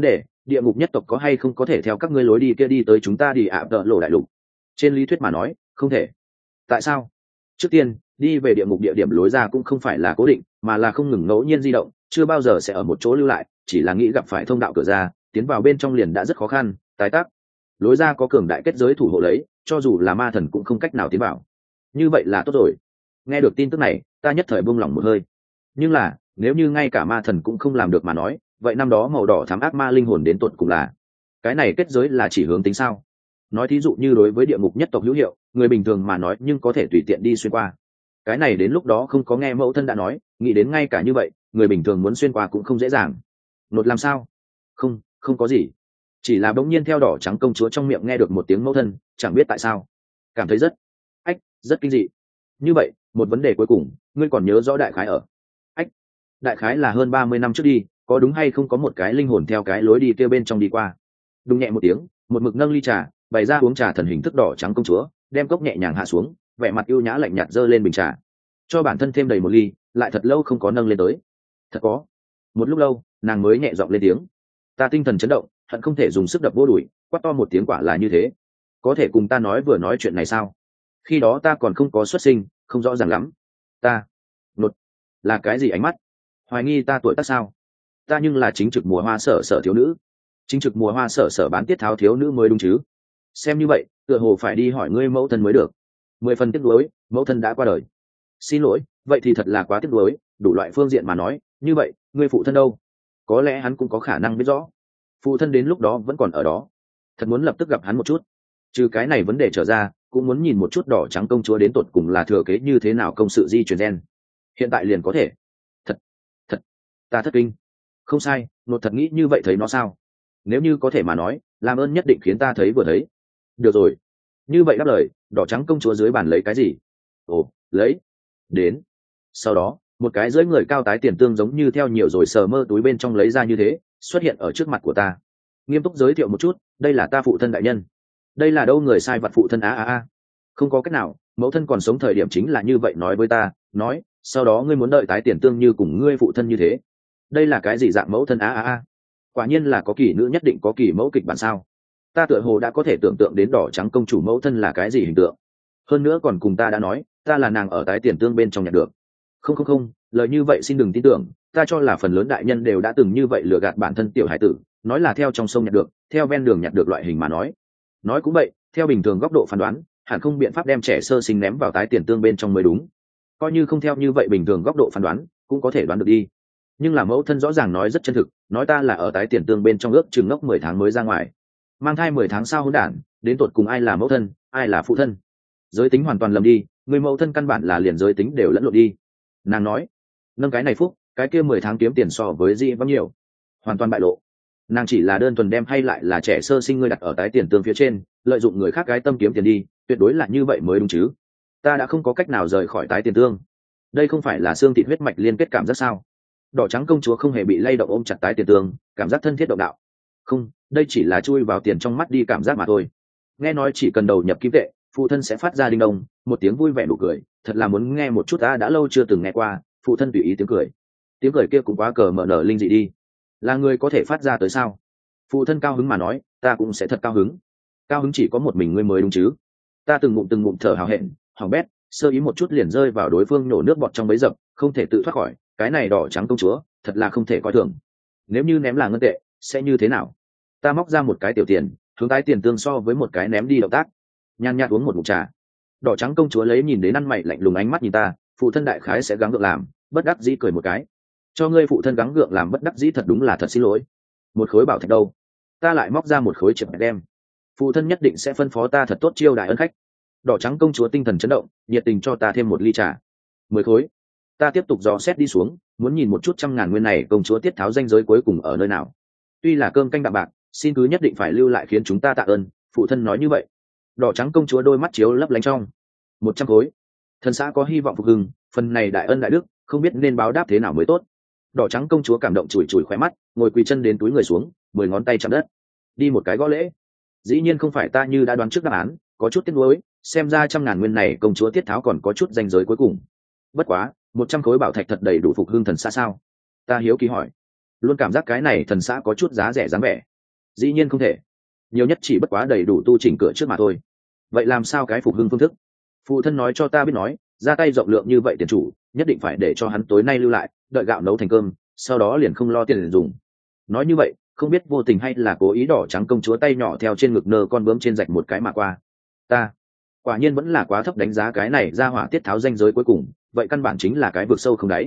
địa ngục nhất tộc có hay không có thể theo các ngươi lối đi kia đi tới chúng ta đi ạ tợ lộ đại lục? Trên lý thuyết mà nói không thể. Tại sao? Trước tiên, đi về địa ngục địa điểm lối ra cũng không phải là cố định, mà là không ngừng ngẫu nhiên di động, chưa bao giờ sẽ ở một chỗ lưu lại, chỉ là nghĩ gặp phải thông đạo cửa ra, tiến vào bên trong liền đã rất khó khăn. Tái tác, lối ra có cường đại kết giới thủ hộ lấy, cho dù là ma thần cũng không cách nào tiến vào. Như vậy là tốt rồi. Nghe được tin tức này, ta nhất thời buông lỏng một hơi. Nhưng là, nếu như ngay cả ma thần cũng không làm được mà nói, vậy năm đó màu đỏ thám ác ma linh hồn đến tột cùng là cái này kết giới là chỉ hướng tính sao? Nói thí dụ như đối với địa ngục nhất tộc hữu hiệu, người bình thường mà nói nhưng có thể tùy tiện đi xuyên qua. Cái này đến lúc đó không có nghe mẫu thân đã nói, nghĩ đến ngay cả như vậy, người bình thường muốn xuyên qua cũng không dễ dàng. Nột làm sao? Không, không có gì. Chỉ là bỗng nhiên theo đỏ trắng công chúa trong miệng nghe được một tiếng mẫu thân, chẳng biết tại sao, cảm thấy rất kinh dị. Như vậy, một vấn đề cuối cùng, ngươi còn nhớ rõ đại khái ở? Đại khái là hơn 30 năm trước đi, có đúng hay không có một cái linh hồn theo cái lối đi kia bên trong đi qua? Đùng nhẹ một tiếng, một mực nâng ly trà, bày ra uống trà thần hình thức đỏ trắng công chúa, đem cốc nhẹ nhàng hạ xuống, vẻ mặt ưu nhã lạnh nhạt giơ lên bình trà, cho bản thân thêm đầy một ly, lại thật lâu không có nâng lên tới. Thật có. Một lúc lâu, nàng mới nhẹ giọng lên tiếng. Ta tinh thần chấn động, hận không thể dùng sức đập vô đùi, quát to một tiếng quả là như thế. Có thể cùng ta nói vừa nói chuyện này sao? Khi đó ta còn không có xuất sinh, không rõ ràng lắm. Ta, nột, là cái gì ánh mắt? Hoài nghi ta tuổi tác sao? Ta nhưng là chính trực mùa hoa sở sở thiếu nữ, chính trực mùa hoa sở sở bán tiết tháo thiếu nữ mới đúng chứ? Xem như vậy, tựa hồ phải đi hỏi ngươi mẫu thân mới được. 10 phần tiếc nuối, mẫu thân đã qua đời. Xin lỗi, vậy thì thật là quá tiếc nuối, đủ loại phương diện mà nói, như vậy, ngươi phụ thân đâu? Có lẽ hắn cũng có khả năng biết rõ. Phụ thân đến lúc đó vẫn còn ở đó. Thật muốn lập tức gặp hắn một chút. Trừ cái này vấn đề trở ra, cũng muốn nhìn một chút đỏ trắng công chúa đến tột cùng là thừa kế như thế nào công sự di truyền gen. Hiện tại liền có thể. Thật, ta thất kinh. Không sai, nột thật nghĩ như vậy thấy nó sao? Nếu như có thể mà nói, làm ơn nhất định khiến ta thấy vừa thấy. Được rồi. Như vậy đáp lời, đỏ trắng công chúa dưới bàn lấy cái gì? Ồ, lấy. Đến. Sau đó, một cái dưới người cao tái tiền tương giống như theo nhiều rồi sờ mơ túi bên trong lấy ra như thế, xuất hiện ở trước mặt của ta. Nghiêm túc giới thiệu một chút, đây là ta phụ thân đại nhân. Đây là đâu người sai vặt phụ thân a. Không có cách nào, mẫu thân còn sống thời điểm chính là như vậy nói với ta, nói, sau đó ngươi muốn đợi tái tiền tương như cùng ngươi phụ thân như thế. Đây là cái gì dạng mẫu thân a. Quả nhiên là có kỳ nữ nhất định có kỳ mẫu kịch bản sao? Ta tựa hồ đã có thể tưởng tượng đến đỏ trắng công chủ mẫu thân là cái gì hình tượng. Hơn nữa còn cùng ta đã nói, ta là nàng ở tái tiền tương bên trong nhận được. Không, lời như vậy xin đừng tin tưởng, ta cho là phần lớn đại nhân đều đã từng như vậy lừa gạt bản thân tiểu hải tử, nói là theo trong sông nhặt được, theo ven đường nhặt được loại hình mà nói cũng vậy, theo bình thường góc độ phán đoán, hẳn không biện pháp đem trẻ sơ sinh ném vào tái tiền tương bên trong mới đúng. Coi như không theo như vậy bình thường góc độ phán đoán, cũng có thể đoán được đi. Nhưng là mẫu thân rõ ràng nói rất chân thực, nói ta là ở tái tiền tương bên trong ước chừng ngốc 10 tháng mới ra ngoài. Mang thai 10 tháng sao hỗn đản, đến tột cùng ai là mẫu thân, ai là phụ thân? Giới tính hoàn toàn lầm đi, người mẫu thân căn bản là liền giới tính đều lẫn lộn đi. Nàng nói, nâng cái này phúc, cái kia 10 tháng kiếm tiền so với dị vắng nhiều, hoàn toàn bại lộ. Nàng chỉ là đơn thuần đem hay lại là trẻ sơ sinh ngươi đặt ở tái tiền tương phía trên, lợi dụng người khác cái tâm kiếm tiền đi, tuyệt đối là như vậy mới đúng chứ. Ta đã không có cách nào rời khỏi tái tiền tương. Đây không phải là xương thịt huyết mạch liên kết cảm giác sao? Đỏ trắng công chúa không hề bị lay động ôm chặt tái tiền tương, cảm giác thân thiết động đạo. Không, đây chỉ là chui vào tiền trong mắt đi cảm giác mà thôi. Nghe nói chỉ cần đầu nhập kim tệ, phụ thân sẽ phát ra đinh đông, một tiếng vui vẻ nụ cười, thật là muốn nghe một chút, ta đã lâu chưa từng nghe qua, phụ thân tùy ý tiếng cười kia cũng quá cờ mở nở linh dị đi. Là người có thể phát ra tới sao? Phụ thân cao hứng mà nói, ta cũng sẽ thật cao hứng chỉ có một mình ngươi mới đúng chứ. Ta từng ngụm thở hào hẹn, hỏng bét, sơ ý một chút liền rơi vào đối phương nổ nước bọt trong bấy dập, không thể tự thoát khỏi. Cái này đỏ trắng công chúa, thật là không thể coi thường. Nếu như ném là ngân tệ, sẽ như thế nào? Ta móc ra một cái tiểu tiền, hướng tái tiền tương so với một cái ném đi động tác, nhàn nhạt uống một ngụm trà. Đỏ trắng công chúa lấy nhìn đến ăn mày lạnh lùng ánh mắt nhìn ta, phụ thân đại khái sẽ gắng gượng làm, bất đắc dĩ cười một cái. Cho ngươi phụ thân gắng gượng làm bất đắc dĩ thật đúng là thật xin lỗi. Một khối bảo thạch đâu? Ta lại móc ra một khối chip đem. Phụ thân nhất định sẽ phân phó ta thật tốt chiêu đại ân khách. Đỏ trắng công chúa tinh thần chấn động, nhiệt tình cho ta thêm một ly trà. 10 khối. Ta tiếp tục dò xét đi xuống, muốn nhìn một chút 100.000 nguyên này công chúa tiết tháo danh giới cuối cùng ở nơi nào. Tuy là cơm canh đạm bạc, xin cứ nhất định phải lưu lại khiến chúng ta tạ ơn. Phụ thân nói như vậy. Đỏ trắng công chúa đôi mắt chiếu lấp lánh trong. 100 khối. Thần xã có hy vọng phục hưng, phần này đại ân đại đức, không biết nên báo đáp thế nào mới tốt. Đỏ trắng công chúa cảm động chùi khóe mắt, ngồi quỳ chân đến túi người xuống, 10 ngón tay chạm đất, đi một cái gõ lễ. Dĩ nhiên không phải ta như đã đoán trước đáp án, có chút tiếc nuối, xem ra 100.000 nguyên này công chúa tiết tháo còn có chút danh giới cuối cùng. Bất quá, 100 khối bảo thạch thật đầy đủ phục hưng thần xã sao? Ta hiếu kỳ hỏi. Luôn cảm giác cái này thần xã có chút giá rẻ dáng vẻ. Dĩ nhiên không thể, nhiều nhất chỉ bất quá đầy đủ tu chỉnh cửa trước mà thôi. Vậy làm sao cái phục hưng phương thức? Phụ thân nói cho ta biết, nói ra tay rộng lượng như vậy tiền chủ nhất định phải để cho hắn tối nay lưu lại, đợi gạo nấu thành cơm, sau đó liền không lo tiền dùng. Nói như vậy, không biết vô tình hay là cố ý, đỏ trắng công chúa tay nhỏ theo trên ngực nơ con bướm trên rạch một cái mà qua. Ta quả nhiên vẫn là quá thấp đánh giá cái này ra hỏa tiết tháo danh giới cuối cùng, vậy căn bản chính là cái vực sâu không đáy.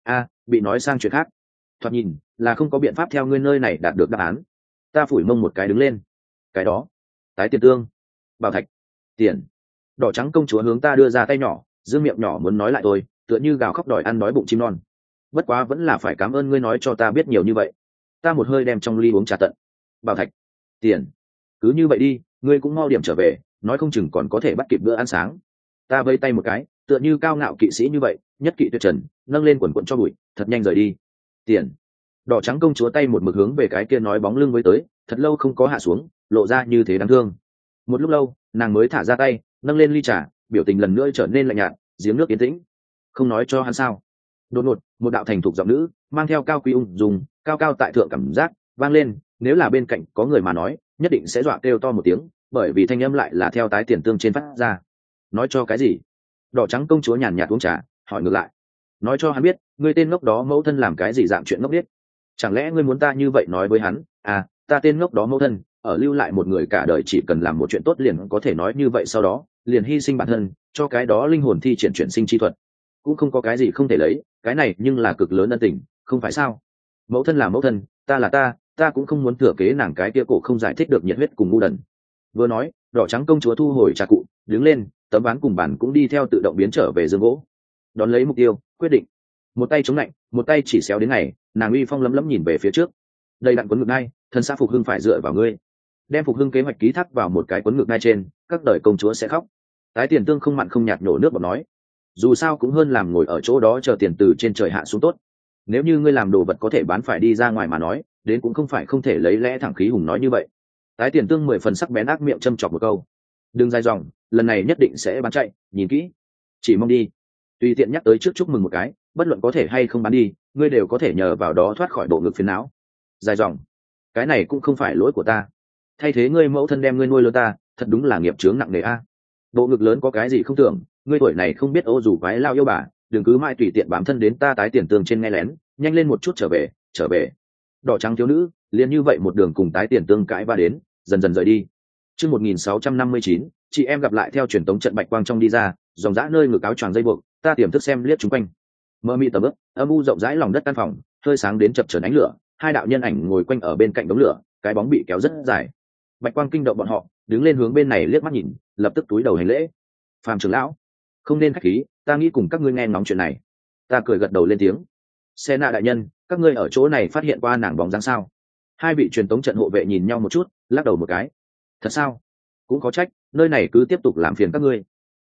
Bị nói sang chuyện khác, thoạt nhìn là không có biện pháp theo ngươi nơi này đạt được đáp án. Ta phủi mông một cái đứng lên. Cái đó, tái tiền tương, bảo thạch, tiền. Đỏ trắng công chúa hướng ta đưa ra tay nhỏ, dương miệng nhỏ muốn nói lại tôi, tựa như gào khóc đòi ăn đói bụng chim non. Bất quá vẫn là phải cảm ơn ngươi nói cho ta biết nhiều như vậy. Ta một hơi đem trong ly uống trà tận. Bảo thạch, tiền, cứ như vậy đi, ngươi cũng mau điểm trở về, nói không chừng còn có thể bắt kịp bữa ăn sáng. Ta vây tay một cái, tựa như cao ngạo kỵ sĩ như vậy, nhất kỵ tuyệt trần, nâng lên quần quần cho bụi, thật nhanh rời đi. Tiền. Đỏ trắng công chúa tay một mực hướng về cái kia nói bóng lưng với tới, thật lâu không có hạ xuống, lộ ra như thế đáng thương. Một lúc lâu, nàng mới thả ra tay, nâng lên ly trà, biểu tình lần nữa trở nên lạnh nhạt, giếng nước yên tĩnh. Không nói cho hắn sao? Đột ngột, một đạo thành thục giọng nữ, mang theo cao quý ung dung, cao cao tại thượng cảm giác, vang lên. Nếu là bên cạnh có người mà nói, nhất định sẽ dọa kêu to một tiếng, bởi vì thanh âm lại là theo tái tiền tương trên phát ra. Nói cho cái gì? Đỏ trắng công chúa nhàn nhạt uống trà, hỏi ngược lại. Nói cho hắn biết, ngươi tên ngốc đó mẫu thân làm cái gì dạng chuyện ngốc biết? Chẳng lẽ ngươi muốn ta như vậy nói với hắn? Ta tên ngốc đó mẫu thân, ở lưu lại một người cả đời chỉ cần làm một chuyện tốt liền có thể nói như vậy, sau đó liền hy sinh bản thân cho cái đó linh hồn thi triển chuyển sinh chi thuật, cũng không có cái gì không thể lấy, cái này nhưng là cực lớn ân tình, không phải sao? Mẫu thân là mẫu thân, ta là ta cũng không muốn thừa kế nàng cái kia cổ không giải thích được nhiệt huyết cùng ngu đần. Vừa nói, đỏ trắng công chúa thu hồi trà cụ, đứng lên, tấm ván cùng bàn cũng đi theo tự động biến trở về giường gỗ. Đón lấy mục tiêu, quyết định. Một tay chống lạnh, một tay chỉ xéo đến ngày, nàng uy phong lấm lấm nhìn về phía trước. Đây đặn quấn ngực ngay, thân xã phục hưng phải dựa vào ngươi. Đem phục hưng kế hoạch ký thác vào một cái quấn ngực ngay trên, các đời công chúa sẽ khóc. Tái tiền tương không mặn không nhạt nhổ nước bọt nói, dù sao cũng hơn làm ngồi ở chỗ đó chờ tiền từ trên trời hạ xuống tốt. Nếu như ngươi làm đồ vật có thể bán phải đi ra ngoài mà nói, đến cũng không phải không thể lấy lẽ thẳng khí hùng nói như vậy. Tái tiền tương 10 phần sắc bén ác miệng châm chọc một câu. Đừng dài dòng, lần này nhất định sẽ bán chạy, nhìn kỹ. Chỉ mong đi. Tùy tiện nhắc tới trước chúc mừng một cái, bất luận có thể hay không bán đi, ngươi đều có thể nhờ vào đó thoát khỏi bộ ngực phiền não. Dài dòng, cái này cũng không phải lỗi của ta. Thay thế ngươi mẫu thân đem ngươi nuôi lớn ta, thật đúng là nghiệp chướng nặng nề a. Bộ ngực lớn có cái gì không tưởng, ngươi tuổi này không biết ô dù quái lao yêu bà, đừng cứ mãi tùy tiện bám thân đến ta tái tiền tương trên nghe lén, nhanh lên một chút trở về. Đỏ trắng thiếu nữ liền như vậy một đường cùng tái tiền tương cãi va đến, dần dần rời đi. Chương 1659, chị em gặp lại theo truyền tống trận bạch quang trong đi ra, dòng dã nơi ngực áo choàng dây buộc, ta tiềm thức xem liếc chúng quanh. Mơ mị tầm ướp, âm u rộng rãi lòng đất căn phòng, hơi sáng đến chập chờn ánh lửa, hai đạo nhân ảnh ngồi quanh ở bên cạnh đống lửa, cái bóng bị kéo rất dài. Bạch quang kinh động bọn họ, đứng lên hướng bên này liếc mắt nhìn, lập tức túi đầu hành lễ. Phàm trưởng lão, không nên khách khí, ta nghĩ cùng các ngươi nghe ngóng chuyện này. Ta cười gật đầu lên tiếng. Xe nạ đại nhân, các ngươi ở chỗ này phát hiện qua nàng bóng dáng sao? Hai vị truyền tống trận hộ vệ nhìn nhau một chút, lắc đầu một cái. Thật sao? Cũng có trách, nơi này cứ tiếp tục làm phiền các ngươi.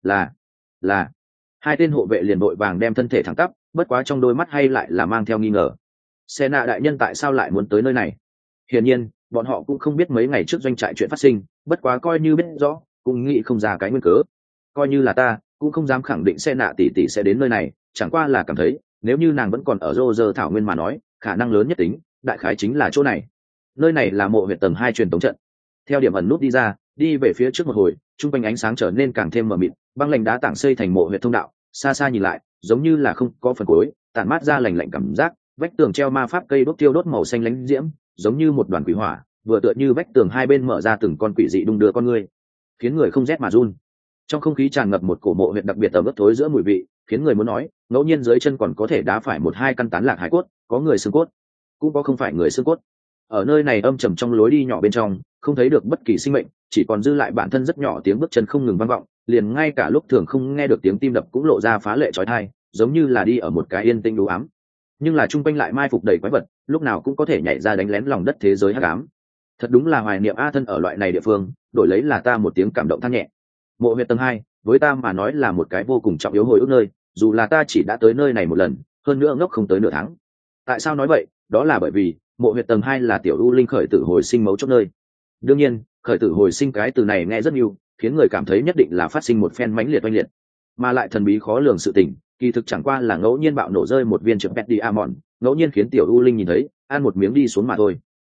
Là. Hai tên hộ vệ liền vội vàng đem thân thể thẳng tắp, bất quá trong đôi mắt hay lại là mang theo nghi ngờ. Xe nạ đại nhân tại sao lại muốn tới nơi này? Hiển nhiên, bọn họ cũng không biết mấy ngày trước doanh trại chuyện phát sinh, bất quá coi như biết rõ, cũng nghĩ không ra cái nguyên cớ. Coi như là ta, cũng không dám khẳng định xe nạ tỷ tỷ sẽ đến nơi này, chẳng qua là cảm thấy, nếu như nàng vẫn còn ở Rô Rơ thảo nguyên mà nói, khả năng lớn nhất tính, đại khái chính là chỗ này. Nơi này là mộ huyệt tầng 2 truyền tống trận. Theo điểm ẩn nút đi ra, đi về phía trước một hồi, trung quanh ánh sáng trở nên càng thêm mờ mịt, băng lạnh đá tảng xây thành mộ huyệt thông đạo, xa xa nhìn lại, giống như là không có phần cuối, tản mát ra lạnh lạnh cảm giác, vách tường treo ma pháp cây đốt tiêu đốt màu xanh lánh diễm, giống như một đoàn quỷ hỏa, vừa tựa như vách tường hai bên mở ra từng con quỷ dị đung đưa con người, khiến người không rét mà run. Trong không khí tràn ngập một cổ mộ huyệt đặc biệt tầm ướp thối giữa mùi vị, khiến người muốn nói, ngẫu nhiên dưới chân còn có thể đá phải một hai căn tán lạc hải cốt, có người xương cốt, cũng có không phải người xương cốt. Ở nơi này âm trầm trong lối đi nhỏ bên trong, không thấy được bất kỳ sinh mệnh, chỉ còn dư lại bản thân rất nhỏ tiếng bước chân không ngừng vang vọng, liền ngay cả lúc thường không nghe được tiếng tim đập cũng lộ ra phá lệ chói tai, giống như là đi ở một cái yên tĩnh u ám. Nhưng là trung quanh lại mai phục đầy quái vật, lúc nào cũng có thể nhảy ra đánh lén lòng đất thế giới hắc ám. Thật đúng là hoài niệm a thân ở loại này địa phương, đổi lấy là ta một tiếng cảm động than nhẹ. Mộ huyệt tầng 2, với ta mà nói là một cái vô cùng trọng yếu hồi ức nơi, dù là ta chỉ đã tới nơi này một lần, hơn nữa ngốc không tới nửa tháng. Tại sao nói vậy? Đó là bởi vì mộ huyệt tầng 2 là tiểu u linh khởi tử hồi sinh mấu chốt nơi. Đương nhiên, khởi tử hồi sinh cái từ này nghe rất nhiều, khiến người cảm thấy nhất định là phát sinh một phen mãnh liệt oanh liệt, mà lại thần bí khó lường sự tình, kỳ thực chẳng qua là ngẫu nhiên bạo nổ rơi một viên trượng pet đi amon, ngẫu nhiên khiến tiểu u linh nhìn thấy, ăn một miếng đi xuống mà thôi.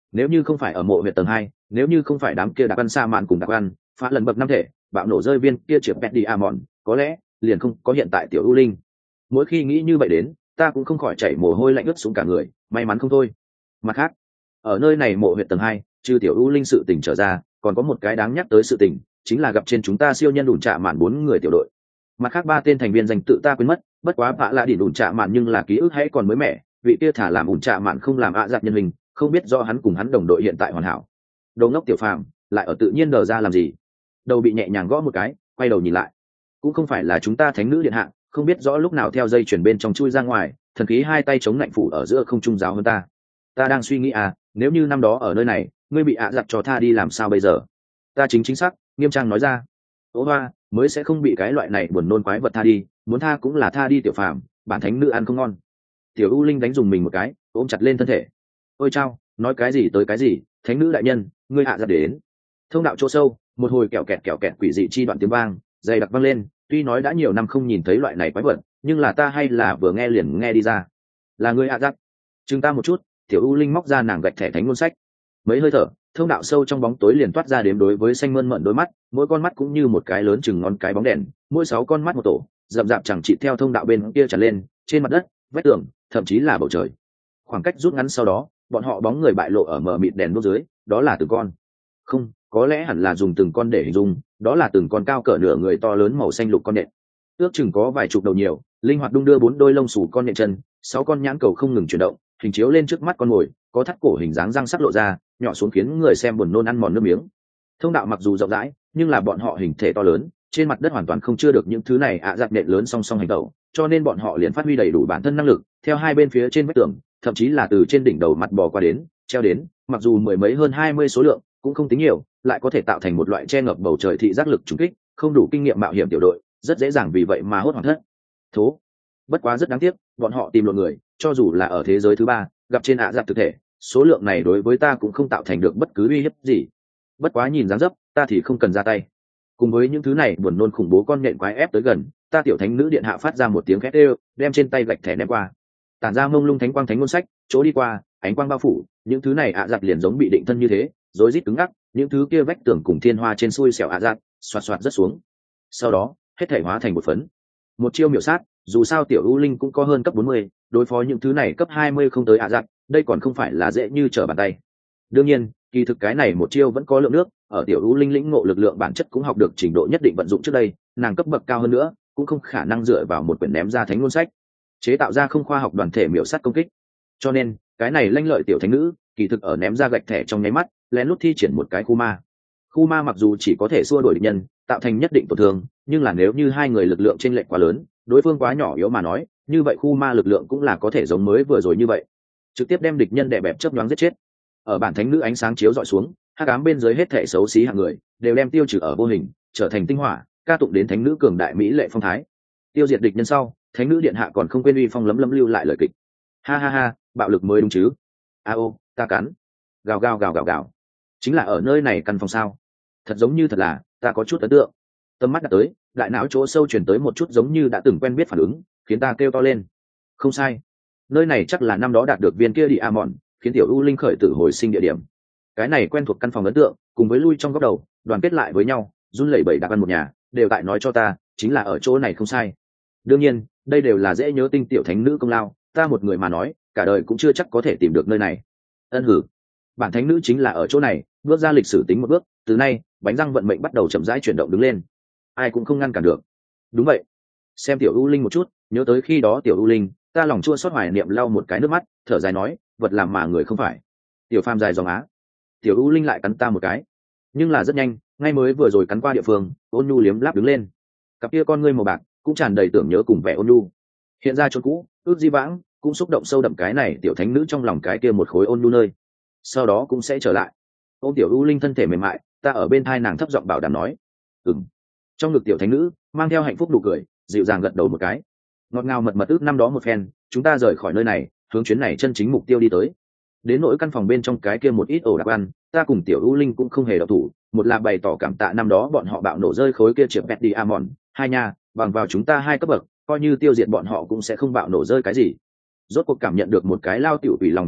Nếu như không phải ở mộ huyệt tầng 2, nếu như không phải đám kia đặc ăn sa mạn cùng đặc ăn phá lần bậc năm thể bạo nổ rơi viên kia chĩa pet đi amon, có lẽ liền không có hiện tại tiểu u linh. Mỗi khi nghĩ như vậy đến, ta cũng không khỏi chảy mồ hôi lạnh ướt xuống cả người, may mắn không thôi. Mặt khác, ở nơi này mộ huyệt tầng 2, trừ tiểu u linh sự tình trở ra, còn có một cái đáng nhắc tới sự tình, chính là gặp trên chúng ta siêu nhân đủn trạ mạn 4 người tiểu đội. Mặt khác 3 tên thành viên danh tự ta quên mất, bất quá bạ là đỉn đủn trạ mạn nhưng là ký ức hãy còn mới mẻ, vị kia thả làm ủn trạ mạn không làm giặt nhân hình, không biết do hắn cùng hắn đồng đội hiện tại hoàn hảo. Đầu ngốc tiểu phàm lại ở tự nhiên đờ ra làm gì? Đầu bị nhẹ nhàng gõ một cái, quay đầu nhìn lại, cũng không phải là chúng ta thánh nữ điện hạ, không biết rõ lúc nào theo dây chuyển bên trong chui ra ngoài, thần khí hai tay chống lạnh phủ ở giữa không trung giáo hơn ta. Ta đang suy nghĩ nếu như năm đó ở nơi này ngươi bị giặt cho tha đi làm sao bây giờ? Ta chính xác nghiêm trang nói ra. Ô hoa mới sẽ không bị cái loại này buồn nôn quái vật tha đi, muốn tha cũng là tha đi tiểu phàm, bản thánh nữ ăn không ngon. Tiểu u linh đánh dùng mình một cái, ôm chặt lên thân thể. Ôi chao, nói cái gì tới cái gì, thánh nữ đại nhân, ngươi hạ ra đến. Thông đạo chỗ sâu, một hồi kẹo kẹt quỷ dị chi đoạn tiếng vang dày đặc vang lên. Tuy nói đã nhiều năm không nhìn thấy loại này quái vật, nhưng là ta hay là vừa nghe liền nghe đi ra. Là ngươi hạ giặc. Chừng ta một chút, tiểu u linh móc ra nàng gạch thẻ thánh ngôn sách. Mấy hơi thở, thông đạo sâu trong bóng tối liền toát ra đếm đối với xanh mơn mận đôi mắt, mỗi con mắt cũng như một cái lớn chừng ngón cái bóng đèn, mỗi 6 con mắt một tổ, rậm rạp chẳng trị theo thông đạo bên kia tràn lên, trên mặt đất, vách tường, thậm chí là bầu trời. Khoảng cách rút ngắn sau đó, bọn họ bóng người bại lộ ở mờ mịt đèn đuốc dưới, đó là từng con. Không, có lẽ hẳn là dùng từng con để hình dung, đó là từng con cao cỡ nửa người to lớn màu xanh lục con nện. Ước chừng có vài chục đầu nhiều, linh hoạt đung đưa 4 đôi lông xù con nện chân, 6 con nhãn cầu không ngừng chuyển động, hình chiếu lên trước mắt con mồi, có thắt cổ hình dáng răng sắc lộ ra, nhỏ xuống khiến người xem buồn nôn ăn mòn nước miếng. Thông đạo mặc dù rộng rãi, nhưng là bọn họ hình thể to lớn, trên mặt đất hoàn toàn không chưa được những thứ này giặt nện lớn song song hành động, cho nên bọn họ liền phát huy đầy đủ bản thân năng lực, theo hai bên phía trên vách tường, thậm chí là từ trên đỉnh đầu mặt bò qua đến, treo đến, mặc dù mười mấy hơn 20 số lượng, cũng không tính nhiều, lại có thể tạo thành một loại che ngập bầu trời thị giác lực trùng kích, không đủ kinh nghiệm mạo hiểm tiểu đội, rất dễ dàng vì vậy mà hốt hoảng thất. Thố. Bất quá rất đáng tiếc, bọn họ tìm lộn người, cho dù là ở thế giới thứ 3, gặp trên giặt thực thể, số lượng này đối với ta cũng không tạo thành được bất cứ uy hiếp gì. Bất quá nhìn dáng dấp, ta thì không cần ra tay. Cùng với những thứ này buồn nôn khủng bố con nhện quái ép tới gần, ta tiểu thánh nữ điện hạ phát ra một tiếng khét ê, đem trên tay gạch thẻ ném qua. Tản ra mông lung thánh quang thánh ngôn sách, chỗ đi qua, ánh quang bao phủ, những thứ này giặt liền giống bị định thân như thế, rối rít cứng ngắc, những thứ kia vách tường cùng thiên hoa trên xui xẻo giặt, xoạt xoạt rất xuống. Sau đó, hết thể hóa thành một phấn. Một chiêu miểu sát, dù sao tiểu u linh cũng có hơn cấp 40, đối phó những thứ này cấp 20 không tới giặt, đây còn không phải là dễ như trở bàn tay. Đương nhiên, kỳ thực cái này một chiêu vẫn có lượng nước, ở tiểu u linh lĩnh ngộ lực lượng bản chất cũng học được trình độ nhất định vận dụng trước đây, nàng cấp bậc cao hơn nữa, cũng không khả năng dựa vào một quyển ném ra thánh ngôn sách, chế tạo ra không khoa học đoàn thể miểu sát công kích. Cho nên, cái này lanh lợi tiểu thánh nữ, kỳ thực ở ném ra gạch thẻ trong nháy mắt, lén lút thi triển một cái khu ma. Khu ma mặc dù chỉ có thể xua đuổi địch nhân, tạo thành nhất định tổn thương, nhưng là nếu như hai người lực lượng chênh lệch quá lớn, đối phương quá nhỏ yếu mà nói, như vậy khu ma lực lượng cũng là có thể giống mới vừa rồi như vậy, trực tiếp đem địch nhân đè bẹp chớp nhoáng giết chết. Ở bản thánh nữ ánh sáng chiếu dọi xuống, hắc ám bên dưới hết thể xấu xí hạng người đều đem tiêu trừ ở vô hình, trở thành tinh hỏa, ca tụng đến thánh nữ cường đại mỹ lệ phong thái. Tiêu diệt địch nhân sau, thánh nữ điện hạ còn không quên uy phong lấm lấm lưu lại lời kịch. Ha ha ha, bạo lực mới đúng chứ? Ô, ta cắn. Gào gào gào gào gào. Chính là ở nơi này căn phòng sao? Thật giống như thật là, ta có chút ấn tượng. Tâm mắt đặt tới, đại não chỗ sâu truyền tới một chút giống như đã từng quen biết phản ứng, khiến ta kêu to lên. Không sai, nơi này chắc là năm đó đạt được viên kia đi Amon, khiến tiểu u linh khởi tử hồi sinh địa điểm. Cái này quen thuộc căn phòng ấn tượng, cùng với lui trong góc đầu, đoàn kết lại với nhau, run lẩy bẩy đặc ăn một nhà, đều tại nói cho ta, chính là ở chỗ này không sai. Đương nhiên, đây đều là dễ nhớ tinh tiểu thánh nữ công lao, ta một người mà nói, cả đời cũng chưa chắc có thể tìm được nơi này. Ân hử, bản thánh nữ chính là ở chỗ này, bước ra lịch sử tính một bước, từ nay, bánh răng vận mệnh bắt đầu chậm rãi chuyển động đứng lên. Ai cũng không ngăn cản được. Đúng vậy. Xem tiểu u linh một chút, nhớ tới khi đó tiểu u linh, ta lòng chua xót hoài niệm lau một cái nước mắt, thở dài nói, vật làm mà người không phải. Tiểu phàm dài dòng á. Tiểu u linh lại cắn ta một cái, nhưng là rất nhanh, ngay mới vừa rồi cắn qua địa phương, ôn nhu liếm láp đứng lên, cặp kia con ngươi màu bạc cũng tràn đầy tưởng nhớ cùng vẻ ôn nhu. Hiện ra chốn cũ, ước di vãng, cũng xúc động sâu đậm cái này tiểu thánh nữ trong lòng cái kia một khối ôn nhu nơi. Sau đó cũng sẽ trở lại. Ôm tiểu u linh thân thể mềm mại, ta ở bên thai nàng thấp giọng bảo đảm nói, ừm. Trong ngực tiểu thánh nữ mang theo hạnh phúc nụ cười, dịu dàng gật đầu một cái. Ngọt ngào mật mật ước năm đó một phen, chúng ta rời khỏi nơi này, hướng chuyến này chân chính mục tiêu đi tới. Đến nỗi căn phòng bên trong cái kia một ít ổ đặc ăn, ta cùng tiểu u linh cũng không hề độc thủ, một là bày tỏ cảm tạ năm đó bọn họ bạo nổ rơi khối kia chĩa pet đi Amon, hai nha, bằng vào chúng ta hai cấp bậc, coi như tiêu diệt bọn họ cũng sẽ không bạo nổ rơi cái gì. Rốt cuộc cảm nhận được một cái lao tiểu ủy lòng chua sót,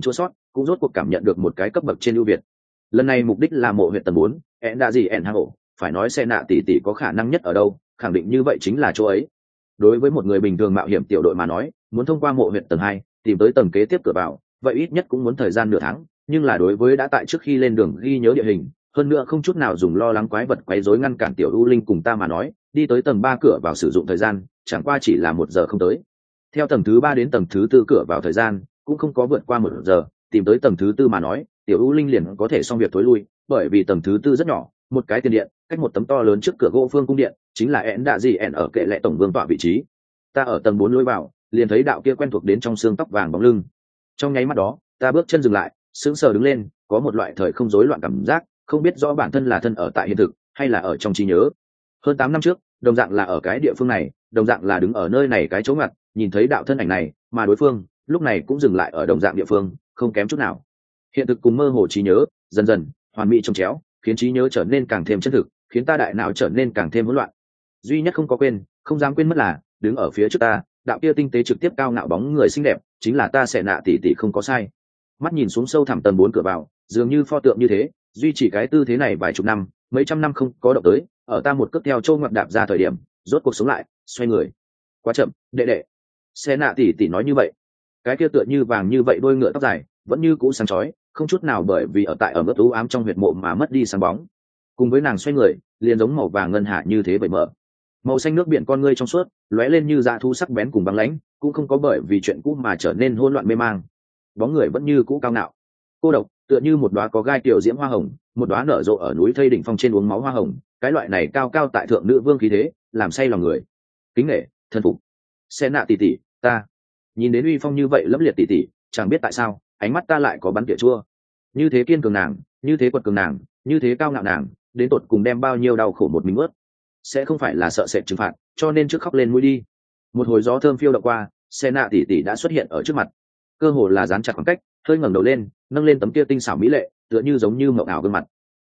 cũng rốt cuộc cảm nhận được một cái cấp bậc trên ưu việt. Lần này mục đích là mộ huyện tầng 4, ẹn đã gì ẹn hang ổ, phải nói xe nạ tỷ tỷ có khả năng nhất ở đâu, khẳng định như vậy chính là chỗ ấy. Đối với một người bình thường mạo hiểm tiểu đội mà nói, muốn thông qua mộ huyện tầng 2, tìm tới tầng kế tiếp cửa vào, vậy ít nhất cũng muốn thời gian nửa tháng, nhưng là đối với đã tại trước khi lên đường ghi nhớ địa hình, hơn nữa không chút nào dùng lo lắng quái vật quấy rối ngăn cản tiểu u linh cùng ta mà nói, đi tới tầng 3 cửa vào sử dụng thời gian, chẳng qua chỉ là 1 giờ không tới. Theo tầng thứ 3 đến tầng thứ 4 cửa vào thời gian, cũng không có vượt qua 1 giờ, tìm tới tầng thứ 4 mà nói, tiểu u linh liền có thể xong việc tối lui, bởi vì tầng thứ 4 rất nhỏ, một cái tiền điện, cách một tấm to lớn trước cửa gỗ phương cung điện, chính là ẹn đạ gì ẹn ở kệ lệ tổng vương tọa vị trí. Ta ở tầng 4 lối vào, liền thấy đạo kia quen thuộc đến trong xương tóc vàng bóng lưng. Trong nháy mắt đó, ta bước chân dừng lại, sững sờ đứng lên, có một loại thời không rối loạn cảm giác, không biết rõ bản thân là thân ở tại hiện thực hay là ở trong trí nhớ. Hơn 8 năm trước, đồng dạng là ở cái địa phương này, đồng dạng là đứng ở nơi này cái chỗ ngoặt, nhìn thấy đạo thân ảnh này, mà đối phương lúc này cũng dừng lại ở đồng dạng địa phương, không kém chút nào. Hiện thực cùng mơ hồ trí nhớ, dần dần hoàn mỹ chồng chéo, khiến trí nhớ trở nên càng thêm chân thực, khiến ta đại não trở nên càng thêm hỗn loạn. Duy nhất không có quên, không dám quên mất là, đứng ở phía trước ta, đạo kia tinh tế trực tiếp cao ngạo bóng người xinh đẹp, chính là ta sẽ nạ tỷ tỷ không có sai. Mắt nhìn xuống sâu thẳm tầng 4 cửa vào, dường như pho tượng như thế, duy trì cái tư thế này vài chục năm, mấy trăm năm không có động tới, ở ta một cước theo châu ngoặt đạp ra thời điểm, rốt cuộc sống lại, xoay người. Quá chậm, đệ đệ. Sẽ nạ tỷ tỷ nói như vậy. Cái kia tựa như vàng như vậy đôi ngựa tóc dài, vẫn như cũ sáng chói, không chút nào bởi vì ở tại ở mức u ám trong huyệt mộ mà mất đi sáng bóng. Cùng với nàng xoay người, liền giống màu vàng ngân hạ như thế vậy mở. Màu xanh nước biển con ngươi trong suốt, lóe lên như dã thu sắc bén cùng băng lãnh, cũng không có bởi vì chuyện cũ mà trở nên hỗn loạn mê mang. Bóng người vẫn như cũ cao ngạo, cô độc, tựa như một đóa có gai tiểu diễm hoa hồng, một đóa nở rộ ở núi thây đỉnh phong trên uống máu hoa hồng, cái loại này cao cao tại thượng nữ vương khí thế, làm say lòng người. Kính nể, thân phục. Xe nạ tỷ tỷ, ta nhìn đến uy phong như vậy lẫm liệt tỷ tỷ, chẳng biết tại sao, ánh mắt ta lại có bắn tỉa chua. Như thế kiên cường nàng, như thế quật cường nàng, như thế cao ngạo nàng, đến tột cùng đem bao nhiêu đau khổ một mình ướt. Sẽ không phải là sợ sệt trừng phạt, cho nên trước khóc lên mũi đi. Một hồi gió thơm phiêu đậu qua, xe nạ tỷ tỷ đã xuất hiện ở trước mặt, cơ hồ là dán chặt khoảng cách, hơi ngẩng đầu lên, nâng lên tấm kia tinh xảo mỹ lệ, tựa như giống như mộng ảo gương mặt.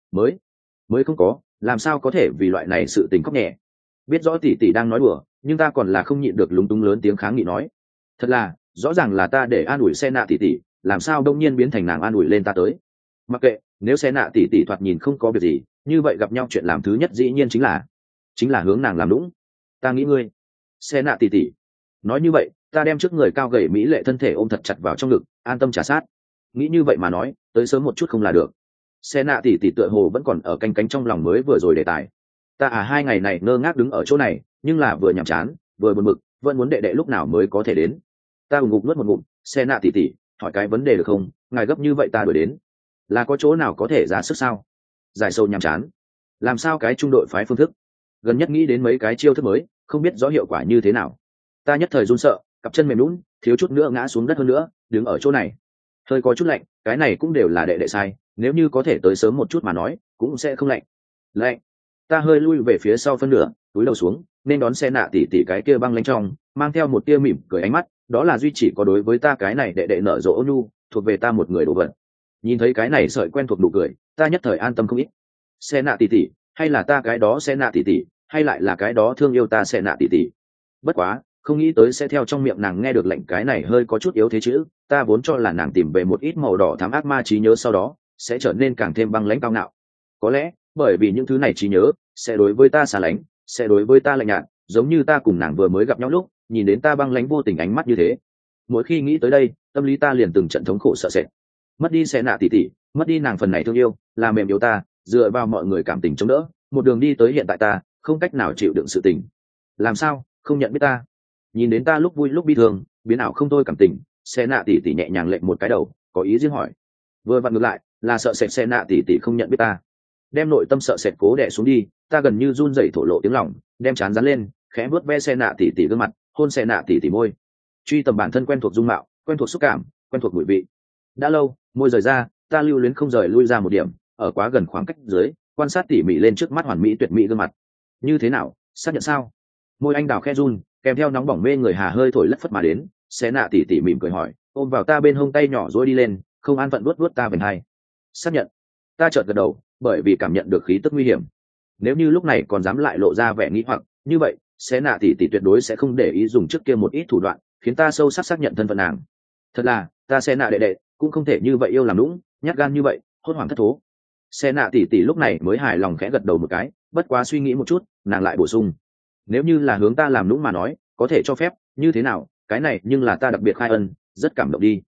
Mới không có, làm sao có thể vì loại này sự tình khóc nhẹ. Biết rõ tỷ tỷ đang nói đùa, nhưng ta còn là không nhịn được lúng túng lớn tiếng kháng nghị nói. Thật là, rõ ràng là ta để an ủi xe nạ tỷ tỷ, làm sao đông nhiên biến thành nàng an ủi lên ta tới. Mặc kệ, nếu xe nạ tỷ tỷ thoạt nhìn không có việc gì, như vậy gặp nhau chuyện làm thứ nhất dĩ nhiên chính là hướng nàng làm lũng. Ta nghĩ ngươi, xe nạ tỷ tỷ. Nói như vậy, ta đem trước người cao gầy mỹ lệ thân thể ôm thật chặt vào trong ngực, an tâm trả sát. Nghĩ như vậy mà nói, tới sớm một chút không là được. Xe nạ tỷ tỷ tựa hồ vẫn còn ở canh cánh trong lòng mới vừa rồi đề tài. Ta 2 ngày này ngơ ngác đứng ở chỗ này, nhưng là vừa nhàm chán, vừa buồn bực, vẫn muốn đệ đệ lúc nào mới có thể đến. Ta ủng ngục nuốt một ngụm, xe nạ tỷ tỷ, hỏi cái vấn đề được không? Ngài gấp như vậy ta đuổi đến, là có chỗ nào có thể ra sức sao? Giải sâu nhàm chán, làm sao cái trung đội phái phương thức? Gần nhất nghĩ đến mấy cái chiêu thức mới, không biết rõ hiệu quả như thế nào. Ta nhất thời run sợ, cặp chân mềm lún, thiếu chút nữa ngã xuống đất hơn nữa, đứng ở chỗ này hơi có chút lạnh, cái này cũng đều là đệ đệ sai, nếu như có thể tới sớm một chút mà nói cũng sẽ không lạnh. Ta hơi lui về phía sau phân nửa, túi đầu xuống nên đón xe nạ tỉ tỉ cái kia băng lanh trong mang theo một tia mỉm cười ánh mắt, đó là duy chỉ có đối với ta cái này đệ đệ nở rộ ôn nhu, thuộc về ta một người đồ vật. Nhìn thấy cái này sợi quen thuộc nụ cười, ta nhất thời an tâm không ít. Xe nạ tỉ tỉ, hay là ta cái đó xe nạ tỉ tỉ, hay lại là cái đó thương yêu ta xe nạ tỉ tỉ. Bất quá không nghĩ tới sẽ theo trong miệng nàng nghe được lệnh cái này hơi có chút yếu thế chữ, ta vốn cho là nàng tìm về một ít màu đỏ thám ác ma trí nhớ sau đó sẽ trở nên càng thêm băng lãnh cao ngạo. Có lẽ bởi vì những thứ này trí nhớ sẽ đối với ta xa lánh, sẽ đối với ta lạnh nhạt, giống như ta cùng nàng vừa mới gặp nhau lúc nhìn đến ta băng lãnh vô tình ánh mắt như thế. Mỗi khi nghĩ tới đây, tâm lý ta liền từng trận thống khổ sợ sệt. Mất đi xe nạ tỉ tỉ, mất đi nàng phần này thương yêu, là mềm yếu ta, dựa vào mọi người cảm tình chống đỡ, một đường đi tới hiện tại ta không cách nào chịu đựng sự tình. Làm sao không nhận biết ta? Nhìn đến ta lúc vui lúc bi thương, biến ảo không thôi cảm tình, xe nạ tỉ tỉ nhẹ nhàng lệnh một cái đầu, có ý riêng hỏi. Vừa vặn ngược lại là sợ sệt xe nạ tỉ tỉ không nhận biết ta, đem nội tâm sợ sệt cố đè xuống đi. Ta gần như run rẩy thổ lộ tiếng lòng, đem trán dán lên, khẽ vuốt ve xe nạ tỉ tỉ gương mặt, hôn xe nạ tỉ tỉ môi. Truy tầm bản thân quen thuộc dung mạo, quen thuộc xúc cảm, quen thuộc mùi vị. Đã lâu môi rời ra, ta lưu luyến không rời lui ra một điểm, ở quá gần khoảng cách dưới quan sát tỉ mỉ lên trước mắt hoàn mỹ tuyệt mỹ gương mặt. Như thế nào, xác nhận sao? Môi anh đào khe run, kèm theo nóng bỏng mê người hà hơi thổi lất phất mà đến. Xé nạ tỉ tỉ mỉm cười hỏi, ôm vào ta bên hông tay nhỏ dối đi lên, không an phận vuốt vuốt ta vành hai. Xác nhận. Ta chợt gật đầu, bởi vì cảm nhận được khí tức nguy hiểm. Nếu như lúc này còn dám lại lộ ra vẻ nghi hoặc như vậy, xé nạ tỉ tỉ tuyệt đối sẽ không để ý dùng trước kia một ít thủ đoạn khiến ta sâu sắc xác nhận thân phận nàng. Thật là ta xé nạ đệ đệ, cũng không thể như vậy yêu làm lũng, nhát gan như vậy, hốt hoảng thất thố. Xe nạ tỷ tỷ lúc này mới hài lòng khẽ gật đầu một cái, bất quá suy nghĩ một chút, nàng lại bổ sung, nếu như là hướng ta làm lũng mà nói, có thể cho phép, như thế nào, cái này nhưng là ta đặc biệt khai ân, rất cảm động đi.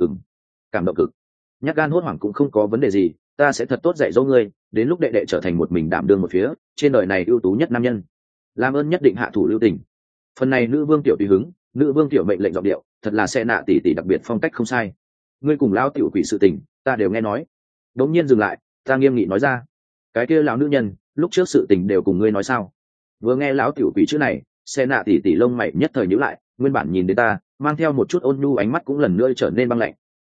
Cảm động cực. Nhát gan hốt hoảng cũng không có vấn đề gì, ta sẽ thật tốt dạy dỗ ngươi, đến lúc đệ đệ trở thành một mình đảm đương một phía, trên đời này ưu tú nhất nam nhân, làm ơn nhất định hạ thủ lưu tình. Phần này nữ vương tiểu tùy hứng, nữ vương tiểu mệnh lệnh giọng điệu, thật là xe nạ tỷ tỷ đặc biệt phong cách không sai. Ngươi cùng lão tiểu quỷ sự tình, ta đều nghe nói. Đống nhiên dừng lại, ta nghiêm nghị nói ra, cái kia lão nữ nhân, lúc trước sự tình đều cùng ngươi nói sao? Vừa nghe lão tiểu quỷ chữ này, xe nạ tỷ tỷ lông mày nhất thời nhíu lại, nguyên bản nhìn đến ta, mang theo một chút ôn nhu ánh mắt cũng lần nữa trở nên băng lạnh.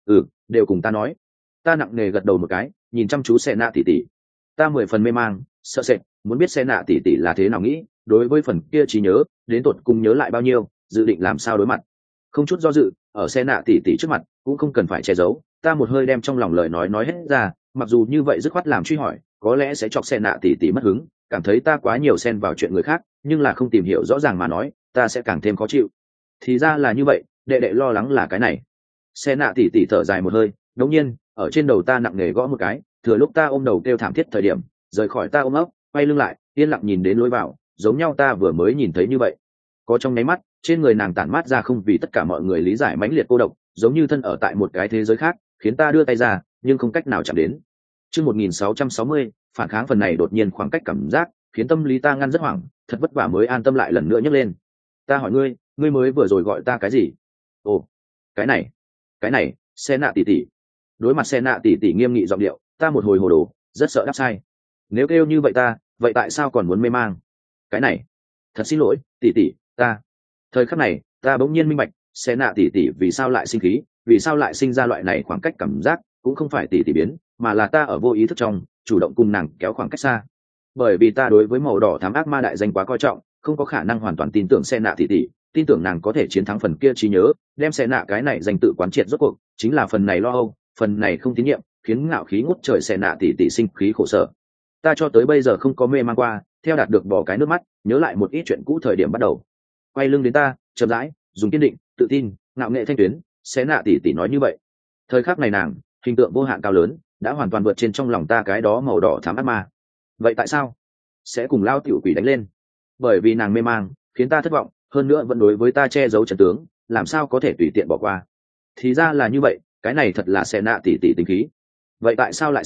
Đều cùng ta nói. Ta nặng nề gật đầu một cái, nhìn chăm chú xe nạ tỷ tỷ. Ta 10 phần mê mang, sợ sệt, muốn biết xe nạ tỷ tỷ là thế nào nghĩ, đối với phần kia trí nhớ, đến tột cùng nhớ lại bao nhiêu, dự định làm sao đối mặt. Không chút do dự, ở xe nạ tỷ tỷ trước mặt, cũng không cần phải che giấu, ta một hơi đem trong lòng lời nói hết ra, mặc dù như vậy dứt khoát làm truy hỏi, có lẽ sẽ chọc xe nạ tỷ tỷ mất hứng, cảm thấy ta quá nhiều xen vào chuyện người khác, nhưng là không tìm hiểu rõ ràng mà nói, ta sẽ càng thêm khó chịu. Thì ra là như vậy, đệ đệ lo lắng là cái này. Xe nạ tỷ tỷ thở dài một hơi, đột nhiên, ở trên đầu ta nặng nề gõ một cái, thừa lúc ta ôm đầu kêu thảm thiết thời điểm, rời khỏi ta ôm ấp, quay lưng lại, yên lặng nhìn đến lối vào, giống nhau ta vừa mới nhìn thấy như vậy. Có trong nháy mắt, trên người nàng tản mát ra không vì tất cả mọi người lý giải mãnh liệt cô độc, giống như thân ở tại một cái thế giới khác, khiến ta đưa tay ra, nhưng không cách nào chạm đến. Chương 1660, phản kháng phần này đột nhiên khoảng cách cảm giác, khiến tâm lý ta ngăn rất hoảng, thật vất vả mới an tâm lại lần nữa nhấc lên. Ta hỏi ngươi, ngươi mới vừa rồi gọi ta cái gì? Ồ, cái này, xe nạ tỷ tỷ. Đối mặt xe nạ tỷ tỷ nghiêm nghị giọng điệu, ta một hồi hồ đồ, rất sợ đáp sai. Nếu kêu như vậy ta, vậy tại sao còn muốn mê mang? Cái này, thật xin lỗi, tỷ tỷ, ta. Thời khắc này, ta bỗng nhiên minh bạch, xe nạ tỷ tỷ vì sao lại sinh khí, vì sao lại sinh ra loại này khoảng cách cảm giác, cũng không phải tỷ tỷ biến, mà là ta ở vô ý thức trong, chủ động cùng nàng kéo khoảng cách xa. Bởi vì ta đối với màu đỏ thám ác ma đại danh quá coi trọng, không có khả năng hoàn toàn tin tưởng xe nạ tỷ tỷ, tin tưởng nàng có thể chiến thắng phần kia trí nhớ, đem xe nạ cái này danh tự quán triệt rốt cuộc, chính là phần này lo âu, phần này không tín nhiệm, khiến ngạo khí ngút trời xe nạ tỷ tỷ sinh khí khổ sở. Ta cho tới bây giờ không có mê mang qua, theo đạt được bỏ cái nước mắt, nhớ lại một ít chuyện cũ thời điểm bắt đầu. Quay lưng đến ta, chậm rãi, dùng kiên định, tự tin, ngạo nghệ thanh tuyến, xe nạ tỷ tỷ nói như vậy. Thời khắc này nàng, hình tượng vô hạn cao lớn, đã hoàn toàn vượt trên trong lòng ta cái đó màu đỏ thám ác ma. Vậy tại sao sẽ cùng lao tiểu quỷ đánh lên? Bởi vì nàng mê mang, khiến ta thất vọng, hơn nữa vẫn đối với ta che giấu trận tướng, làm sao có thể tùy tiện bỏ qua. Thì ra là như vậy, cái này thật là xe nạ tỷ tỷ tính khí. Vậy tại sao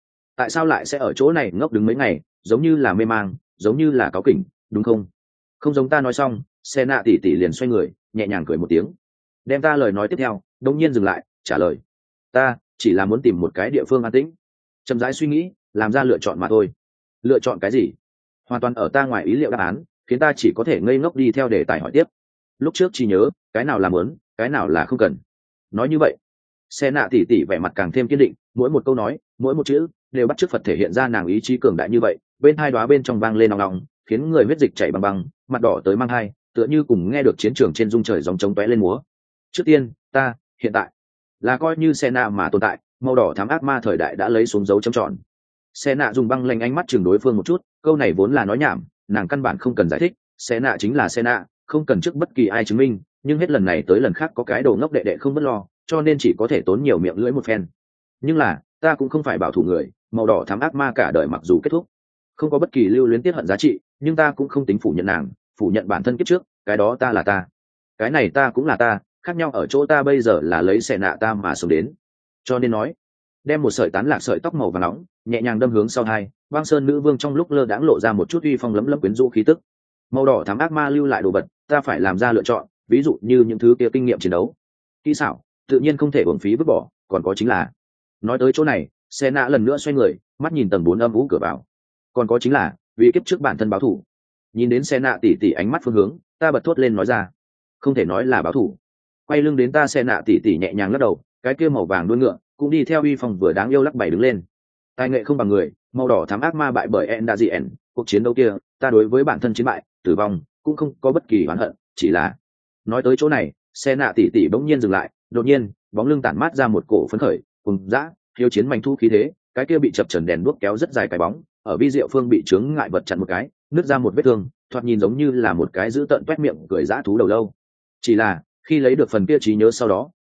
lại sẽ ở chỗ này ngốc đứng mấy ngày, giống như là mê mang, giống như là cáu kỉnh, đúng không? Không giống ta nói xong, xe nạ tỷ tỷ liền xoay người, nhẹ nhàng cười một tiếng, đem ta lời nói tiếp theo đông nhiên dừng lại, trả lời, ta chỉ là muốn tìm một cái địa phương an tĩnh, chậm rãi suy nghĩ, làm ra lựa chọn mà thôi. Lựa chọn cái gì? Hoàn toàn ở ta ngoài ý liệu đáp án, khiến ta chỉ có thể ngây ngốc đi theo đề tài hỏi tiếp. Lúc trước chỉ nhớ, cái nào là muốn, cái nào là không cần. Nói như vậy, xe nạ tỷ tỷ vẻ mặt càng thêm kiên định, mỗi một câu nói, mỗi một chữ đều bắt chước Phật thể hiện ra nàng ý chí cường đại như vậy. Bên hai đóa bên trong vang lên nòng nòng, khiến người huyết dịch chảy băng băng, mặt đỏ tới mang hai, tựa như cùng nghe được chiến trường trên dung trời gióng trống tóe lên múa. Trước tiên, ta hiện tại là coi như xe nạ mà tồn tại, màu đỏ thám ác ma thời đại đã lấy xuống dấu chấm tròn. Xe nạ dùng băng lanh ánh mắt chừng đối phương một chút, câu này vốn là nói nhảm, nàng căn bản không cần giải thích, xe nạ chính là xe nạ, không cần trước bất kỳ ai chứng minh, nhưng hết lần này tới lần khác có cái đồ ngốc đệ đệ không bất lo, cho nên chỉ có thể tốn nhiều miệng lưỡi một phen. Nhưng là, ta cũng không phải bảo thủ người, màu đỏ thám ác ma cả đời mặc dù kết thúc, không có bất kỳ lưu luyến tiết hận giá trị, nhưng ta cũng không tính phủ nhận nàng, phủ nhận bản thân kiếp trước, cái đó ta là ta, cái này ta cũng là ta, khác nhau ở chỗ ta bây giờ là lấy xe nạ ta mà sống đến. Cho nên nói, đem một sợi tán lạc sợi tóc màu vàng nóng nhẹ nhàng đâm hướng sau hai, băng sơn nữ vương trong lúc lơ đãng lộ ra một chút uy phong lấm lấm quyến rũ khí tức. Màu đỏ thám ác ma lưu lại đồ vật, ta phải làm ra lựa chọn, ví dụ như những thứ kia kinh nghiệm chiến đấu, kỹ xảo, tự nhiên không thể uổng phí vứt bỏ, còn có chính là, nói tới chỗ này, xe nạ lần nữa xoay người, mắt nhìn tầng 4 âm vũ cửa vào, còn có chính là vì kiếp trước bản thân báo thù. Nhìn đến xe nạ tỉ tỉ ánh mắt phương hướng, ta bật thốt lên nói ra, không thể nói là báo thù. Quay lưng đến ta, xe nạ tỉ tỉ nhẹ nhàng lắc đầu, cái kia màu vàng đuôi ngựa cũng đi theo uy phong vừa đáng yêu lắc bảy đứng lên. Tài nghệ không bằng người, màu đỏ thám ác ma bại bởi Endazien, cuộc chiến đấu kia, ta đối với bản thân chiến bại, tử vong, cũng không có bất kỳ oán hận, chỉ là, nói tới chỗ này, xe nạ tỉ tỉ bỗng nhiên dừng lại, đột nhiên, bóng lưng tản mát ra một cổ phấn khởi, cùng dã, hiếu chiến manh thu khí thế, cái kia bị chập chờn đèn đuốc kéo rất dài cái bóng, ở vi diệu phương bị chướng ngại vật chặn một cái, nứt ra một vết thương, thoạt nhìn giống như là một cái giữ tợn toét miệng cười dã thú đầu lâu. Chỉ là, khi lấy được phần kia trí nhớ sau đó,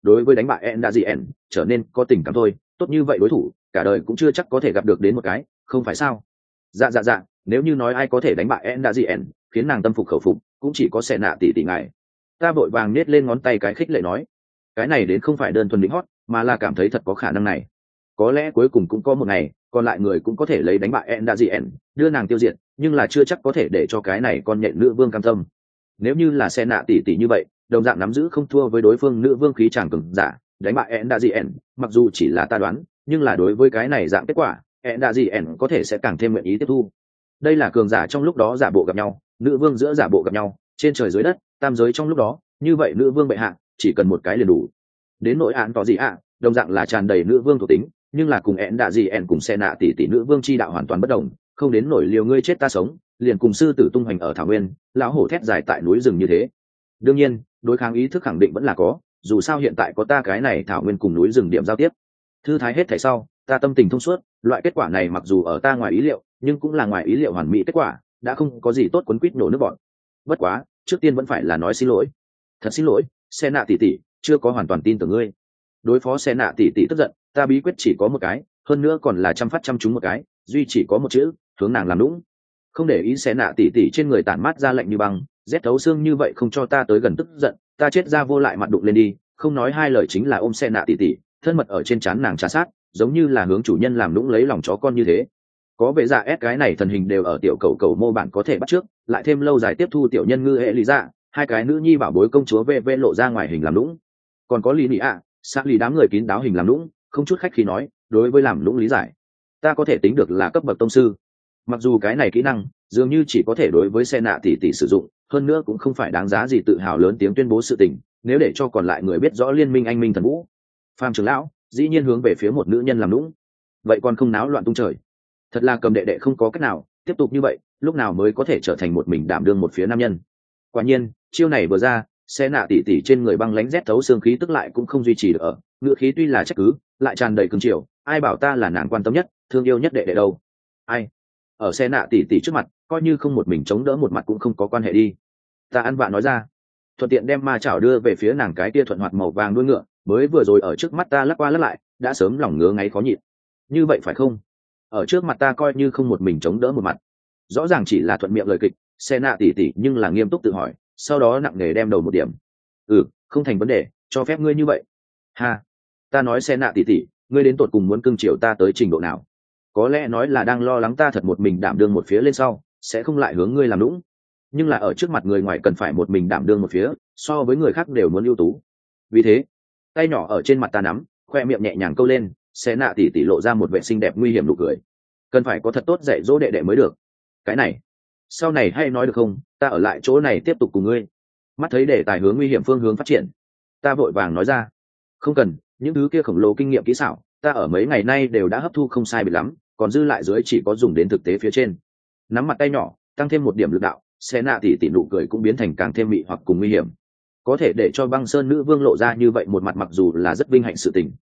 đối với đánh bại Endazian trở nên có tình cảm thôi, tốt như vậy đối thủ cả đời cũng chưa chắc có thể gặp được đến một cái, không phải sao? Dạ, nếu như nói ai có thể đánh bại Endazian khiến nàng tâm phục khẩu phục cũng chỉ có Xe Nạ tỷ tỷ ngài. Ta vội vàng nết lên ngón tay cái khích lệ nói, cái này đến không phải đơn thuần lính hót mà là cảm thấy thật có khả năng này. Có lẽ cuối cùng cũng có một ngày còn lại người cũng có thể lấy đánh bại Endazian đưa nàng tiêu diệt, nhưng là chưa chắc có thể để cho cái này con nhện nữ vương cam tâm. Nếu như là Xe Nạ tỷ tỷ như vậy đồng dạng nắm giữ không thua với đối phương nữ vương khí tràng cường giả đánh bại Endazian, mặc dù chỉ là ta đoán, nhưng là đối với cái này dạng kết quả Endazian có thể sẽ càng thêm nguyện ý tiếp thu. Đây là cường giả trong lúc đó giả bộ gặp nhau, nữ vương giữa giả bộ gặp nhau, trên trời dưới đất tam giới trong lúc đó, như vậy nữ vương bệ hạ chỉ cần một cái liền đủ. Đến nội án tỏ gì ạ, đồng dạng là tràn đầy nữ vương thuộc tính, nhưng là cùng Endazian cùng Xe Nạ tỷ tỷ nữ vương chi đạo hoàn toàn bất đồng, không đến nổi liều ngươi chết ta sống, liền cùng sư tử tung hoành ở thảo nguyên, lão hổ thét dài tại núi rừng như thế. Đương nhiên đối kháng ý thức khẳng định vẫn là có, dù sao hiện tại có ta cái này thảo nguyên cùng núi rừng điểm giao tiếp. Thư thái hết thảy sau, ta tâm tình thông suốt, loại kết quả này mặc dù ở ta ngoài ý liệu nhưng cũng là ngoài ý liệu hoàn mỹ kết quả, đã không có gì tốt quấn quýt nổ nước bọn. Bất quá trước tiên vẫn phải là nói xin lỗi. Thật xin lỗi Xe Nạ tỷ tỷ, chưa có hoàn toàn tin tưởng ngươi. Đối phó Xe Nạ tỷ tỷ tức giận, ta bí quyết chỉ có một cái, hơn nữa còn là trăm phát trăm trúng một cái, duy chỉ có một chữ, hướng nàng làm lũng. Không để ý Xe Nạ tỷ tỷ trên người tản mát ra lạnh như băng, rét thấu xương như vậy không cho ta tới gần tức giận, ta chết ra vô lại mặt đụng lên đi, không nói hai lời chính là ôm Xe Nạ tỷ tỷ, thân mật ở trên trán nàng trà sát, giống như là hướng chủ nhân làm lũng lấy lòng chó con như thế. Có vẻ dạ ép cái này thần hình đều ở tiểu cầu cầu mô bản có thể bắt trước, lại thêm lâu dài tiếp thu tiểu nhân ngư hệ lý dạ, hai cái nữ nhi bảo bối công chúa VV lộ ra ngoài hình làm lũng. Còn có lý nị ạ, xác lý đám người kín đáo hình làm lũng, không chút khách khí nói, đối với làm lũng lý giải, ta có thể tính được là cấp bậc tông sư. Mặc dù cái này kỹ năng dường như chỉ có thể đối với Xe Nạ tỷ tỷ sử dụng, hơn nữa cũng không phải đáng giá gì tự hào lớn tiếng tuyên bố sự tình, nếu để cho còn lại người biết rõ liên minh anh minh thần vũ. Phàm trưởng lão dĩ nhiên hướng về phía một nữ nhân làm lũng, vậy còn không náo loạn tung trời. Thật là cầm đệ đệ không có cách nào, tiếp tục như vậy lúc nào mới có thể trở thành một mình đảm đương một phía nam nhân. Quả nhiên chiêu này vừa ra, Xe Nạ tỷ tỷ trên người băng lãnh rét thấu xương khí tức lại cũng không duy trì được ở, ngựa khí tuy là trách cứ lại tràn đầy cứng chiều, ai bảo ta là nàng quan tâm nhất thương yêu nhất đệ đệ đâu. Ai ở Xe Nạ tỷ tỷ trước mặt coi như không một mình chống đỡ một mặt cũng không có quan hệ đi. Ta ăn vạ nói ra, thuận tiện đem ma chảo đưa về phía nàng cái tia thuận hoạt màu vàng đuôi ngựa mới vừa rồi ở trước mắt ta lắc qua lắc lại, đã sớm lòng ngứa ngáy khó nhịn. Như vậy phải không? Ở trước mặt ta coi như không một mình chống đỡ một mặt, rõ ràng chỉ là thuận miệng lời kịch. Xe Nạ tỷ tỷ nhưng là nghiêm túc tự hỏi, sau đó nặng nề đem đầu một điểm. Không thành vấn đề, cho phép ngươi như vậy. Ha, ta nói Xe Nạ tỷ tỷ, ngươi đến tột cùng muốn cưng chiều ta tới trình độ nào? Có lẽ nói là đang lo lắng ta thật một mình đảm đương một phía lên sau sẽ không lại hướng ngươi làm lũng, nhưng là ở trước mặt người ngoài cần phải một mình đảm đương một phía, so với người khác đều muốn ưu tú. Vì thế tay nhỏ ở trên mặt ta nắm, khoe miệng nhẹ nhàng câu lên, Xe Nạ tỷ tỷ lộ ra một vẻ xinh đẹp nguy hiểm nụ cười. Cần phải có thật tốt dạy dỗ đệ đệ mới được. Cái này sau này hay nói được không, ta ở lại chỗ này tiếp tục cùng ngươi. Mắt thấy đề tài hướng nguy hiểm phương hướng phát triển, ta vội vàng nói ra, không cần, những thứ kia khổng lồ kinh nghiệm kỹ xảo ta ở mấy ngày nay đều đã hấp thu không sai biệt lắm, còn dư lại dưới chỉ có dùng đến thực tế phía trên. Nắm mặt tay nhỏ tăng thêm một điểm lực đạo, Xe Nạ tỷ tỷ nụ cười cũng biến thành càng thêm mị hoặc cùng nguy hiểm. Có thể để cho băng sơn nữ vương lộ ra như vậy một mặt mặc dù là rất vinh hạnh sự tình,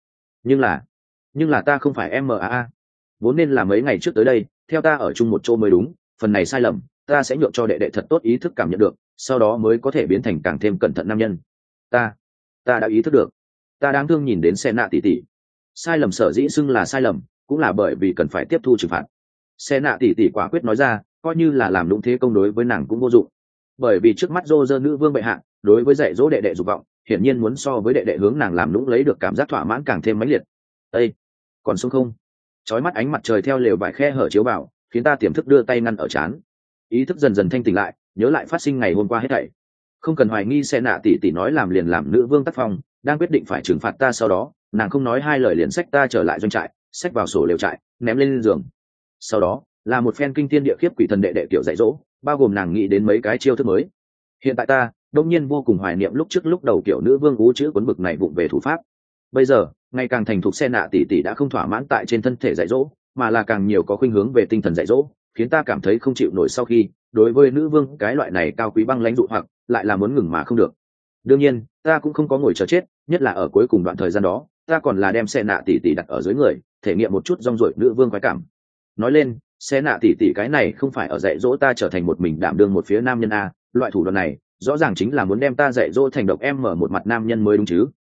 nhưng là ta không phải MAA, vốn nên là mấy ngày trước tới đây theo ta ở chung một chỗ mới đúng. Phần này sai lầm ta sẽ nhượng cho đệ đệ thật tốt ý thức cảm nhận được, sau đó mới có thể biến thành càng thêm cẩn thận nam nhân. Ta đã ý thức được. Ta đáng thương nhìn đến Xe Nạ tỷ tỷ, sai lầm sở dĩ xưng là sai lầm cũng là bởi vì cần phải tiếp thu trừng phạt. Xe Nạ tỷ tỷ quả quyết nói ra, coi như là làm lũng thế công đối với nàng cũng vô dụng, bởi vì trước mắt Dô Dơ nữ vương bệ hạ đối với dạy dỗ đệ đệ dục vọng hiển nhiên muốn so với đệ đệ hướng nàng làm lũng lấy được cảm giác thỏa mãn càng thêm mãnh liệt. Ê, còn sống không? Chói mắt ánh mặt trời theo lều vải khe hở chiếu vào khiến ta tiềm thức đưa tay ngăn ở trán, ý thức dần dần thanh tỉnh lại, nhớ lại phát sinh ngày hôm qua hết thảy. Không cần hoài nghi, Xe Nạ tỷ tỷ nói làm liền làm nữ vương tác phong, đang quyết định phải trừng phạt ta sau đó nàng không nói hai lời liền xách ta trở lại doanh trại, xách vào sổ lều trại ném lên giường. Sau đó là một phen kinh thiên địa khiếp quỷ thần đệ đệ kiểu dạy dỗ, bao gồm nàng nghĩ đến mấy cái chiêu thức mới. Hiện tại ta đông nhiên vô cùng hoài niệm lúc trước lúc đầu kiểu nữ vương ú chữ cuốn bực này vụng về thủ pháp. Bây giờ ngày càng thành thục, Xe Nạ tỷ tỷ đã không thỏa mãn tại trên thân thể dạy dỗ mà là càng nhiều có khuynh hướng về tinh thần dạy dỗ, khiến ta cảm thấy không chịu nổi. Sau khi đối với nữ vương cái loại này cao quý băng lãnh dụ hoặc lại là muốn ngừng mà không được. Đương nhiên ta cũng không có ngồi chờ chết, nhất là ở cuối cùng đoạn thời gian đó ta còn là đem Xe Nạ tỷ tỷ đặt ở dưới người, thể nghiệm một chút rong ruổi nữ vương khoái cảm. Nói lên Xe Nạ tỷ tỷ cái này không phải ở dạy dỗ ta trở thành một mình đảm đương một phía nam nhân a, loại thủ đoạn này rõ ràng chính là muốn đem ta dạy dỗ thành độc em mở một mặt nam nhân mới đúng chứ.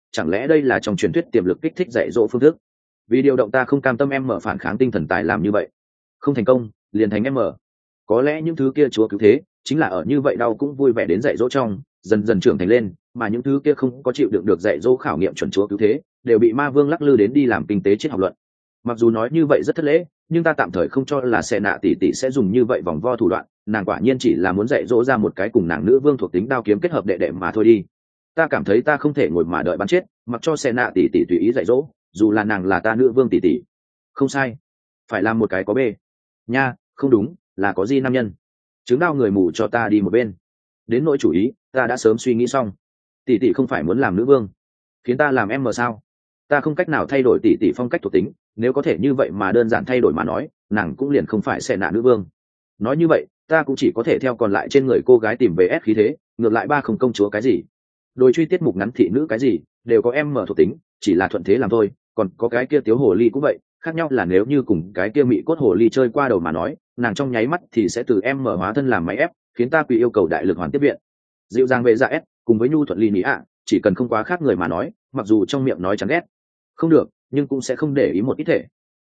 chẳng lẽ đây là trong truyền thuyết tiềm lực kích thích dạy dỗ phương thức? Vì điều động ta không cam tâm em mở phản kháng tinh thần tài làm như vậy, không thành công liền thành em mở. Có lẽ những thứ kia chúa cứu thế chính là ở như vậy đau cũng vui vẻ đến dạy dỗ trong dần dần trưởng thành lên, mà những thứ kia không có chịu đựng được dạy dỗ khảo nghiệm chuẩn chúa cứu thế đều bị ma vương lắc lư đến đi làm kinh tế triết học luận. Mặc dù nói như vậy rất thất lễ, nhưng ta tạm thời không cho là sẽ nạ tỷ tỷ sẽ dùng như vậy vòng vo thủ đoạn, nàng quả nhiên chỉ là muốn dạy dỗ ra một cái cùng nàng nữ vương thuộc tính đao kiếm kết hợp đệ đệ mà thôi đi. Ta cảm thấy ta không thể ngồi mà đợi bắn chết, mặc cho sẽ nạ tỷ tỷ tùy ý dạy dỗ, dù là nàng là ta nữ vương tỷ tỷ. Không sai, phải làm một cái có bê nha, không đúng, là có di nam nhân. Chứng đao người mù cho ta đi một bên. Đến nỗi chủ ý ta đã sớm suy nghĩ xong. Tỷ tỷ không phải muốn làm nữ vương khiến ta làm em mờ sao? Ta không cách nào thay đổi tỷ tỷ phong cách thuộc tính, nếu có thể như vậy mà đơn giản thay đổi mà nói, nàng cũng liền không phải sẽ nạ nữ vương. Nói như vậy ta cũng chỉ có thể theo còn lại trên người cô gái tìm về ép khí thế, ngược lại ba không công chúa cái gì, đôi truy tiết mục ngắn thị nữ cái gì đều có em mở thuộc tính, chỉ là thuận thế làm thôi. Còn có cái kia tiếu hồ ly cũng vậy, khác nhau là nếu như cùng cái kia mị cốt hồ ly chơi qua đầu mà nói, nàng trong nháy mắt thì sẽ từ em mở hóa thân làm máy ép, khiến ta quỳ yêu cầu đại lực hoàn tiếp viện. Dịu dàng về dạ ép cùng với nhu thuận ly mỹ ạ, chỉ cần không quá khác người mà nói, mặc dù trong miệng nói chán ghét không được, nhưng cũng sẽ không để ý một ít thể.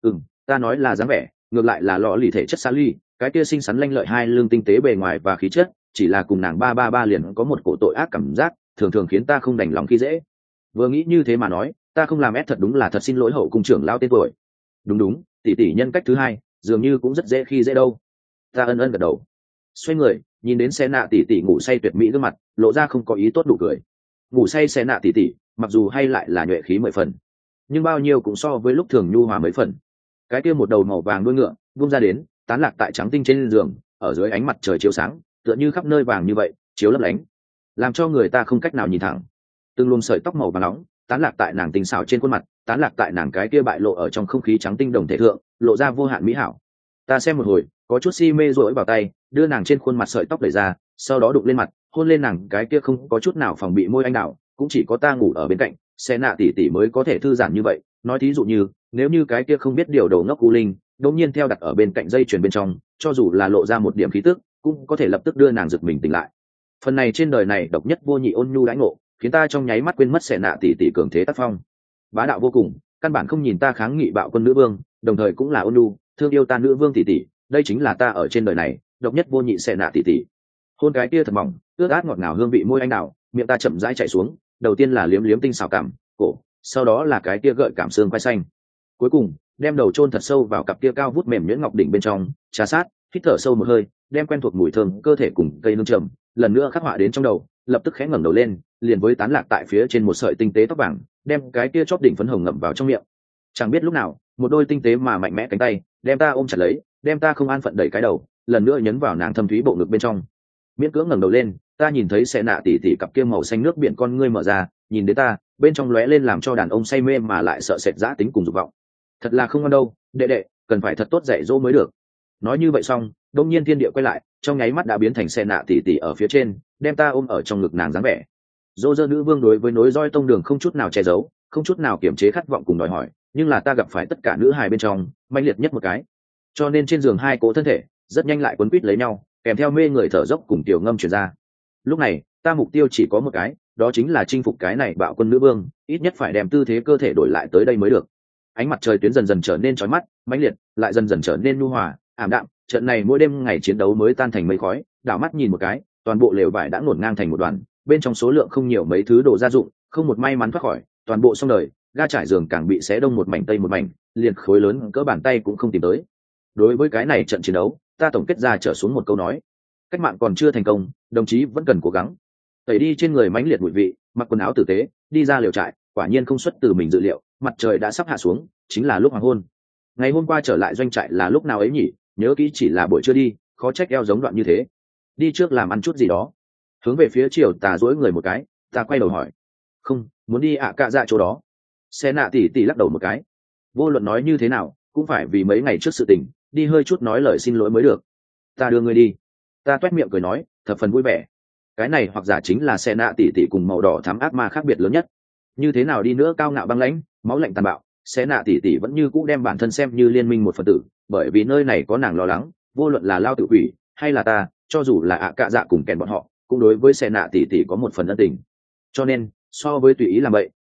Ta nói là dáng vẻ, ngược lại là lọ lì thể chất xa ly, cái kia xinh xắn lanh lợi hai lương tinh tế bề ngoài và khí chất, chỉ là cùng nàng 333 liền có một cổ tội ác cảm giác, thường thường khiến ta không đành lòng khi dễ. Vừa nghĩ như thế mà nói, ta không làm ép thật đúng là thật xin lỗi hậu cung trưởng lao tên tuổi. Đúng, tỷ tỷ nhân cách thứ hai dường như cũng rất dễ khi dễ đâu. Ta ân ân gật đầu, xoay người nhìn đến xe nạ tỷ tỷ ngủ say tuyệt mỹ gương mặt, lộ ra không có ý tốt đủ cười. Ngủ say xe nạ tỷ tỷ mặc dù hay lại là nhuệ khí 10 phần, nhưng bao nhiêu cũng so với lúc thường nhu hòa mấy phần. Cái kia một đầu màu vàng đuôi ngựa vung ra đến, tán lạc tại trắng tinh trên giường, ở dưới ánh mặt trời chiếu sáng, tựa như khắp nơi vàng như vậy chiếu lấp lánh, làm cho người ta không cách nào nhìn thẳng. Từng luồng sợi tóc màu vàng nóng tán lạc tại nàng tinh xảo trên khuôn mặt, tán lạc tại nàng cái kia bại lộ ở trong không khí trắng tinh đồng thể thượng, lộ ra vô hạn mỹ hảo. Ta xem một hồi, có chút si mê rỗi vào tay, đưa nàng trên khuôn mặt sợi tóc đẩy ra, sau đó đụng lên mặt, hôn lên nàng cái kia không có chút nào phòng bị môi anh đào. Cũng chỉ có ta ngủ ở bên cạnh, xe nạ tỷ tỷ mới có thể thư giãn như vậy. Nói thí dụ như, nếu như cái kia không biết điều đầu ngốc u linh đột nhiên theo đặt ở bên cạnh dây chuyền bên trong, cho dù là lộ ra một điểm khí tức, cũng có thể lập tức đưa nàng giật mình tỉnh lại. Phần này trên đời này độc nhất vô nhị ôn nhu đãi ngộ, khiến ta trong nháy mắt quên mất xe nạ tỷ tỷ cường thế tác phong, bá đạo vô cùng, căn bản không nhìn ta kháng nghị bạo quân nữ vương, đồng thời cũng là ôn nhu thương yêu ta nữ vương tỷ tỷ. Đây chính là ta ở trên đời này độc nhất vô nhị xe nạ tỷ tỷ. Hôn cái kia thật mỏng, ướt át ngọt ngào hương vị môi anh đào, miệng ta chậm rãi chạy xuống, đầu tiên là liếm liếm tinh xảo cảm cổ, sau đó là cái kia gợi cảm xương quai xanh, cuối cùng đem đầu chôn thật sâu vào cặp kia cao vút mềm nhuyễn ngọc đỉnh bên trong, trà sát, hít thở sâu một hơi, đem quen thuộc mùi thơm cơ thể cùng cây hương trầm lần nữa khắc họa đến trong đầu. Lập tức khẽ ngẩng đầu lên, liền với tán lạc tại phía trên một sợi tinh tế tóc vàng, đem cái kia chóp đỉnh phấn hồng ngậm vào trong miệng. Chẳng biết lúc nào, một đôi tinh tế mà mạnh mẽ cánh tay đem ta ôm chặt lấy, đem ta không an phận đẩy cái đầu lần nữa nhấn vào nàng thâm thúy bộ ngực bên trong. Miễn cưỡng ngẩng đầu lên, ta nhìn thấy xe nạ tỉ tỉ cặp kia màu xanh nước biển con ngươi mở ra, nhìn đến ta, bên trong lóe lên làm cho đàn ông say mê mà lại sợ sệt dã tính cùng dục vọng. Thật là không ngon đâu, đệ đệ, cần phải thật tốt dạy dỗ mới được. Nói như vậy xong, đông nhiên thiên địa quay lại, trong nháy mắt đã biến thành xe nạ tỉ tỉ ở phía trên, đem ta ôm ở trong ngực nàng dáng vẻ. Dô dơ nữ vương đối với nối roi tông đường không chút nào che giấu, không chút nào kiềm chế khát vọng cùng đòi hỏi, nhưng là ta gặp phải tất cả nữ hài bên trong manh liệt nhất một cái, cho nên trên giường hai cỗ thân thể rất nhanh lại quấn quýt lấy nhau, kèm theo mê người thở dốc cùng tiểu ngâm truyền ra. Lúc này ta mục tiêu chỉ có một cái, đó chính là chinh phục cái này bạo quân nữ vương, ít nhất phải đem tư thế cơ thể đổi lại tới đây mới được. Ánh mặt trời tuyến dần dần trở nên chói mắt mãnh liệt, lại dần dần trở nên nhu hòa ảm đạm. Trận này mỗi đêm ngày chiến đấu mới tan thành mây khói. Đảo mắt nhìn một cái, toàn bộ lều vải đã ngổn ngang thành một đoàn, bên trong số lượng không nhiều mấy thứ đồ gia dụng, không một may mắn thoát khỏi, toàn bộ xong đời. Ga trải giường càng bị xé đông một mảnh tây một mảnh, liền khối lớn cỡ bàn tay cũng không tìm tới. Đối với cái này trận chiến đấu, ta tổng kết ra trở xuống một câu nói: cách mạng còn chưa thành công, đồng chí vẫn cần cố gắng. Tẩy đi trên người mãnh liệt bụi vị, mặc quần áo tử tế, đi ra liều trại, quả nhiên không xuất từ mình dự liệu, mặt trời đã sắp hạ xuống, chính là lúc hoàng hôn. Ngày hôm qua trở lại doanh trại là lúc nào ấy nhỉ? Nhớ kỹ chỉ là buổi trưa đi, khó trách eo giống đoạn như thế. Đi trước làm ăn chút gì đó. Hướng về phía chiều tà duỗi người một cái, ta quay đầu hỏi: không, muốn đi ạ cạ dạ chỗ đó. Xe nạ tỉ tỉ lắc đầu một cái: vô luận nói như thế nào cũng phải vì mấy ngày trước sự tình, đi hơi chút nói lời xin lỗi mới được. Ta đưa ngươi đi. Ta toét miệng cười nói, thập phần vui vẻ. Cái này hoặc giả chính là xe nạ tỉ tỉ cùng màu đỏ thắm ác ma khác biệt lớn nhất. Như thế nào đi nữa cao ngạo băng lãnh, máu lạnh tàn bạo, xe nạ tỉ tỉ vẫn như cũ đem bản thân xem như liên minh một phần tử, bởi vì nơi này có nàng lo lắng. Vô luận là lao tự quỷ hay là ta, cho dù là ạ cạ dạ cùng kèn bọn họ, cũng đối với xe nạ tỉ tỉ có một phần ân tình. Cho nên so với tùy ý làm vậy,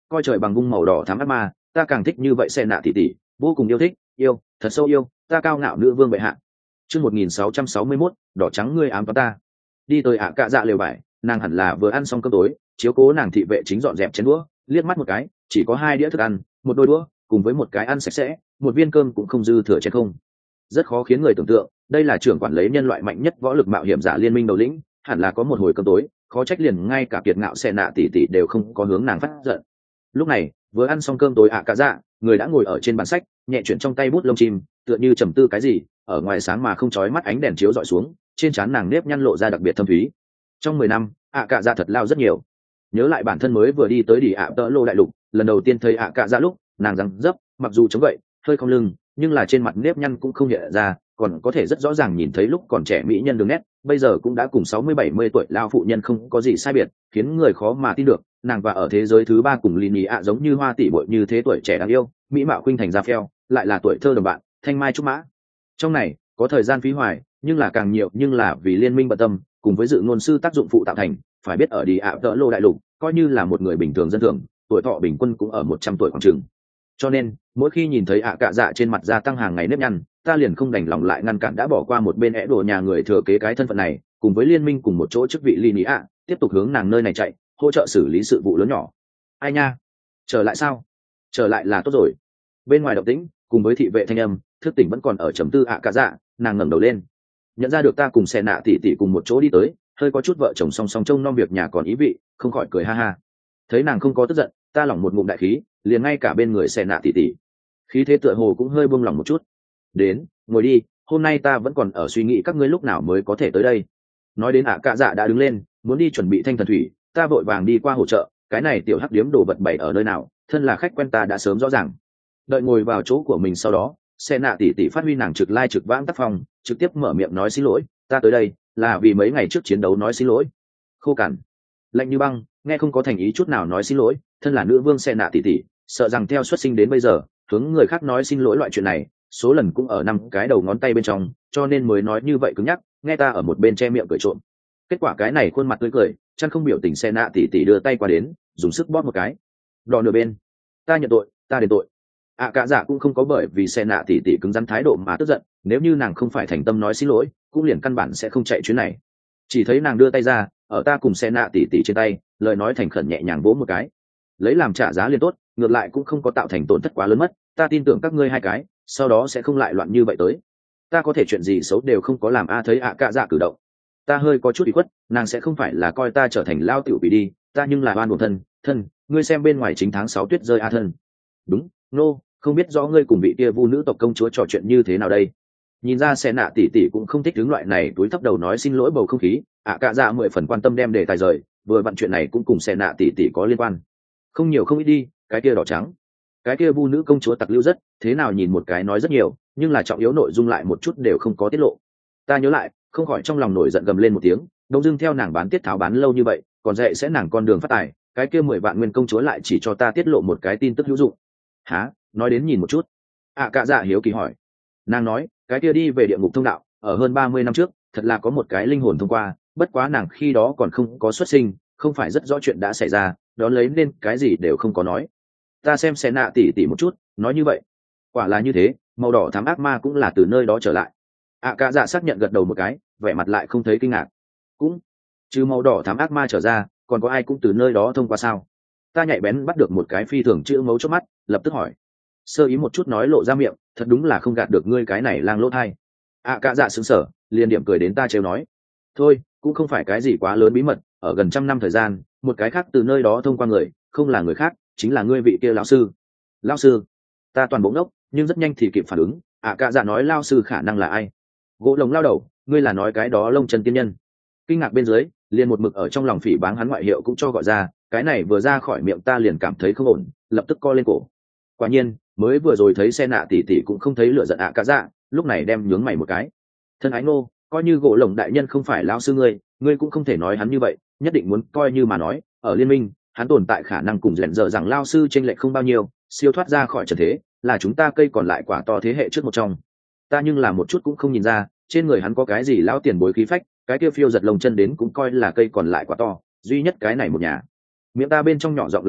coi trời bằng vung màu đỏ thám ác ma, ta càng thích như vậy xe nạ tỷ tỷ, vô cùng yêu thích, yêu thật sâu yêu, ta cao ngạo nữ vương bệ hạ. Chương 1661, đỏ trắng ngươi ám toán ta. Đi tới ạ cạ dạ lều vải, nàng hẳn là vừa ăn xong cơm tối, chiếu cố nàng thị vệ chính dọn dẹp chén đũa, liếc mắt một cái, chỉ có 2 đĩa thức ăn, một đôi đũa, cùng với một cái ăn sạch sẽ, một viên cơm cũng không dư thừa chén không. Rất khó khiến người tưởng tượng, đây là trưởng quản lấy nhân loại mạnh nhất võ lực mạo hiểm giả liên minh đầu lĩnh, hẳn là có một hồi cơm tối, khó trách liền ngay cả kiệt ngạo xe nạ tỷ tỷ đều không có hướng nàng phát giận. Lúc này, vừa ăn xong cơm tối ạ cạ dạ, người đã ngồi ở trên bàn sách, nhẹ chuyển trong tay bút lông chim, tựa như trầm tư cái gì, ở ngoài sáng mà không chói mắt ánh đèn chiếu dọi xuống, trên trán nàng nếp nhăn lộ ra đặc biệt thâm thúy. Trong 10 năm, ạ cạ dạ thật lao rất nhiều. Nhớ lại bản thân mới vừa đi tới đi ạ tợ lô đại lục, lần đầu tiên thấy ạ cạ dạ lúc, nàng rằng dấp, mặc dù chống vậy, hơi không lưng, nhưng là trên mặt nếp nhăn cũng không hiện ra, còn có thể rất rõ ràng nhìn thấy lúc còn trẻ mỹ nhân đường nét, bây giờ cũng đã cùng 60-70 tuổi lao phụ nhân không có gì sai biệt, khiến người khó mà tin được, nàng và ở thế giới thứ 3 cùng Lini ạ giống như hoa tỷ muội như thế, tuổi trẻ đáng yêu, mỹ mạo khuynh thành ra phèo, lại là tuổi thơ đồng bạn, thanh mai trúc mã. Trong này, có thời gian phí hoài, nhưng là càng nhiều, nhưng là vì liên minh bận tâm, cùng với dự ngôn sư tác dụng phụ tạo thành, phải biết ở đi ạ tợ lô đại lục, coi như là một người bình thường dân thường, tuổi thọ bình quân cũng ở 100 tuổi khoảng chừng. Cho nên, mỗi khi nhìn thấy ạ cạ dạ trên mặt gia tăng hàng ngày nếp nhăn, ta liền không đành lòng lại ngăn cản đã bỏ qua một bên ẻ đồ nhà người thừa kế cái thân phận này, cùng với liên minh cùng một chỗ chức vị Lini ạ, tiếp tục hướng nàng nơi này chạy, hỗ trợ xử lý sự vụ lớn nhỏ. Ai nha, trở lại sao? Trở lại là tốt rồi. Bên ngoài động tĩnh, cùng với thị vệ thanh âm, thức tỉnh vẫn còn ở trầm tư ạ cạ dạ, nàng ngẩng đầu lên, nhận ra được ta cùng xe nạ tỷ tỷ cùng một chỗ đi tới, hơi có chút vợ chồng song song trông nom việc nhà còn ý vị, không khỏi cười ha ha. Thấy nàng không có tức giận, ta lỏng một ngụm đại khí, liền ngay cả bên người xe nạ tỷ tỷ, khí thế tựa hồ cũng hơi buông lỏng một chút. Đến, ngồi đi, hôm nay ta vẫn còn ở suy nghĩ các ngươi lúc nào mới có thể tới đây. Nói đến ạ cạ dạ đã đứng lên, muốn đi chuẩn bị thanh thần thủy, ta vội vàng đi qua hỗ trợ, cái này tiểu hắc điếm đồ vật bày ở nơi nào, thân là khách quen ta đã sớm rõ ràng. Đợi ngồi vào chỗ của mình sau đó, xe nạ tỷ tỷ phát huy nàng trực lai trực vãng tác phong, trực tiếp mở miệng nói xin lỗi, ta tới đây là vì mấy ngày trước chiến đấu nói xin lỗi. Khô cằn, lạnh như băng, nghe không có thành ý chút nào nói xin lỗi, thân là nữ vương xe nạ tỷ tỷ, sợ rằng theo xuất sinh đến bây giờ, hướng người khác nói xin lỗi loại chuyện này, số lần cũng ở 5 cái đầu ngón tay bên trong, cho nên mới nói như vậy cứng nhắc, nghe ta ở một bên che miệng cười trộm. Kết quả cái này khuôn mặt tươi cười, chân không biểu tình xe nạ tỷ tỷ đưa tay qua đến, dùng sức bóp một cái. Đỏ nửa bên, ta nhận tội, ta đền tội. ạ cạ dạ cũng không có bởi vì xe nạ tỷ tỷ cứng rắn thái độ mà tức giận, nếu như nàng không phải thành tâm nói xin lỗi, cũng liền căn bản sẽ không chạy chuyến này. Chỉ thấy nàng đưa tay ra, ở ta cùng xe nạ tỷ tỷ trên tay, lời nói thành khẩn nhẹ nhàng vỗ một cái, lấy làm trả giá liền tốt, ngược lại cũng không có tạo thành tổn thất quá lớn mất, ta tin tưởng các ngươi hai cái sau đó sẽ không lại loạn như vậy tới. Ta có thể chuyện gì xấu đều không có làm. Thấy ạ cạ dạ cử động, ta hơi có chút ủy khuất, nàng sẽ không phải là coi ta trở thành lao tiểu bị đi, ta nhưng là oan buồn thân, ngươi xem bên ngoài chính tháng 6 tuyết rơi thân. Đúng, không biết rõ ngươi cùng vị kia vu nữ tộc công chúa trò chuyện như thế nào đây. Nhìn ra xe nạ tỷ tỷ cũng không thích đứng loại này túi thấp đầu nói xin lỗi bầu không khí, ạ cạ dạ 10 phần quan tâm đem đề tài rời, vừa vặn chuyện này cũng cùng xe nạ tỷ tỷ có liên quan. Không nhiều không ít đi, cái kia đỏ trắng, cái kia vu nữ công chúa tặc lưu rất thế nào, nhìn một cái nói rất nhiều, nhưng là trọng yếu nội dung lại một chút đều không có tiết lộ. Ta nhớ lại, không khỏi trong lòng nổi giận gầm lên một tiếng, đông dưng theo nàng bán tiết tháo bán lâu như vậy, còn dạy sẽ nàng con đường phát tài, cái kia 10 vạn nguyên công chúa lại chỉ cho ta tiết lộ một cái tin tức hữu dụng. Hả? Nói đến nhìn một chút. Cạ dạ hiếu kỳ hỏi. Nàng nói, cái kia đi về địa ngục thông đạo, ở hơn 30 năm trước, thật là có một cái linh hồn thông qua, bất quá nàng khi đó còn không có xuất sinh, không phải rất rõ chuyện đã xảy ra, đó lấy nên cái gì đều không có nói. Ta xem xe nạ tỉ tỉ một chút, nói như vậy, quả là như thế, màu đỏ thám ác ma cũng là từ nơi đó trở lại. Cạ dạ xác nhận gật đầu một cái, vẻ mặt lại không thấy kinh ngạc. Cũng trừ màu đỏ thám ác ma trở ra, còn có ai cũng từ nơi đó thông qua sao? Ta nhạy bén bắt được một cái phi thường chữ mấu chốt mắt, lập tức hỏi. Sơ ý một chút nói lộ ra miệng, thật đúng là không gạt được ngươi cái này lang lỗ thai. Cạ dạ sững sờ, liền điểm cười đến ta trêu nói. Thôi, cũng không phải cái gì quá lớn bí mật, ở gần 100 năm thời gian, một cái khác từ nơi đó thông qua người, không là người khác, chính là ngươi vị kia lão sư. Lão sư? Ta toàn bộ ngốc, nhưng rất nhanh thì kịp phản ứng. Cạ dạ nói lão sư khả năng là ai? Gỗ lồng lao đầu, ngươi là nói cái đó lông chân tiên nhân? Kinh ngạc bên dưới, liền một mực ở trong lòng phỉ báng hắn ngoại hiệu cũng cho gọi ra, cái này vừa ra khỏi miệng ta liền cảm thấy không ổn, lập tức co lên cổ. Quả nhiên, mới vừa rồi thấy xe nạ tỉ tỉ cũng không thấy lửa giận cạ dạ, lúc này đem nhướng mày một cái. Thân ái ngô, coi như gỗ lồng đại nhân không phải lão sư ngươi cũng không thể nói hắn như vậy, nhất định muốn coi như mà nói, ở liên minh, hắn tồn tại khả năng cùng rèn dở rằng lao sư chênh lệch không bao nhiêu, siêu thoát ra khỏi trần thế, là chúng ta cây còn lại quả to thế hệ trước một trong. Ta nhưng là một chút cũng không nhìn ra, trên người hắn có cái gì lão tiền bối khí phách, cái kia phiêu giật lồng chân đến cũng coi là cây còn lại quả to, duy nhất cái này một nhà. Miệng ta bên trong nhỏ giọng lẩm bẩm,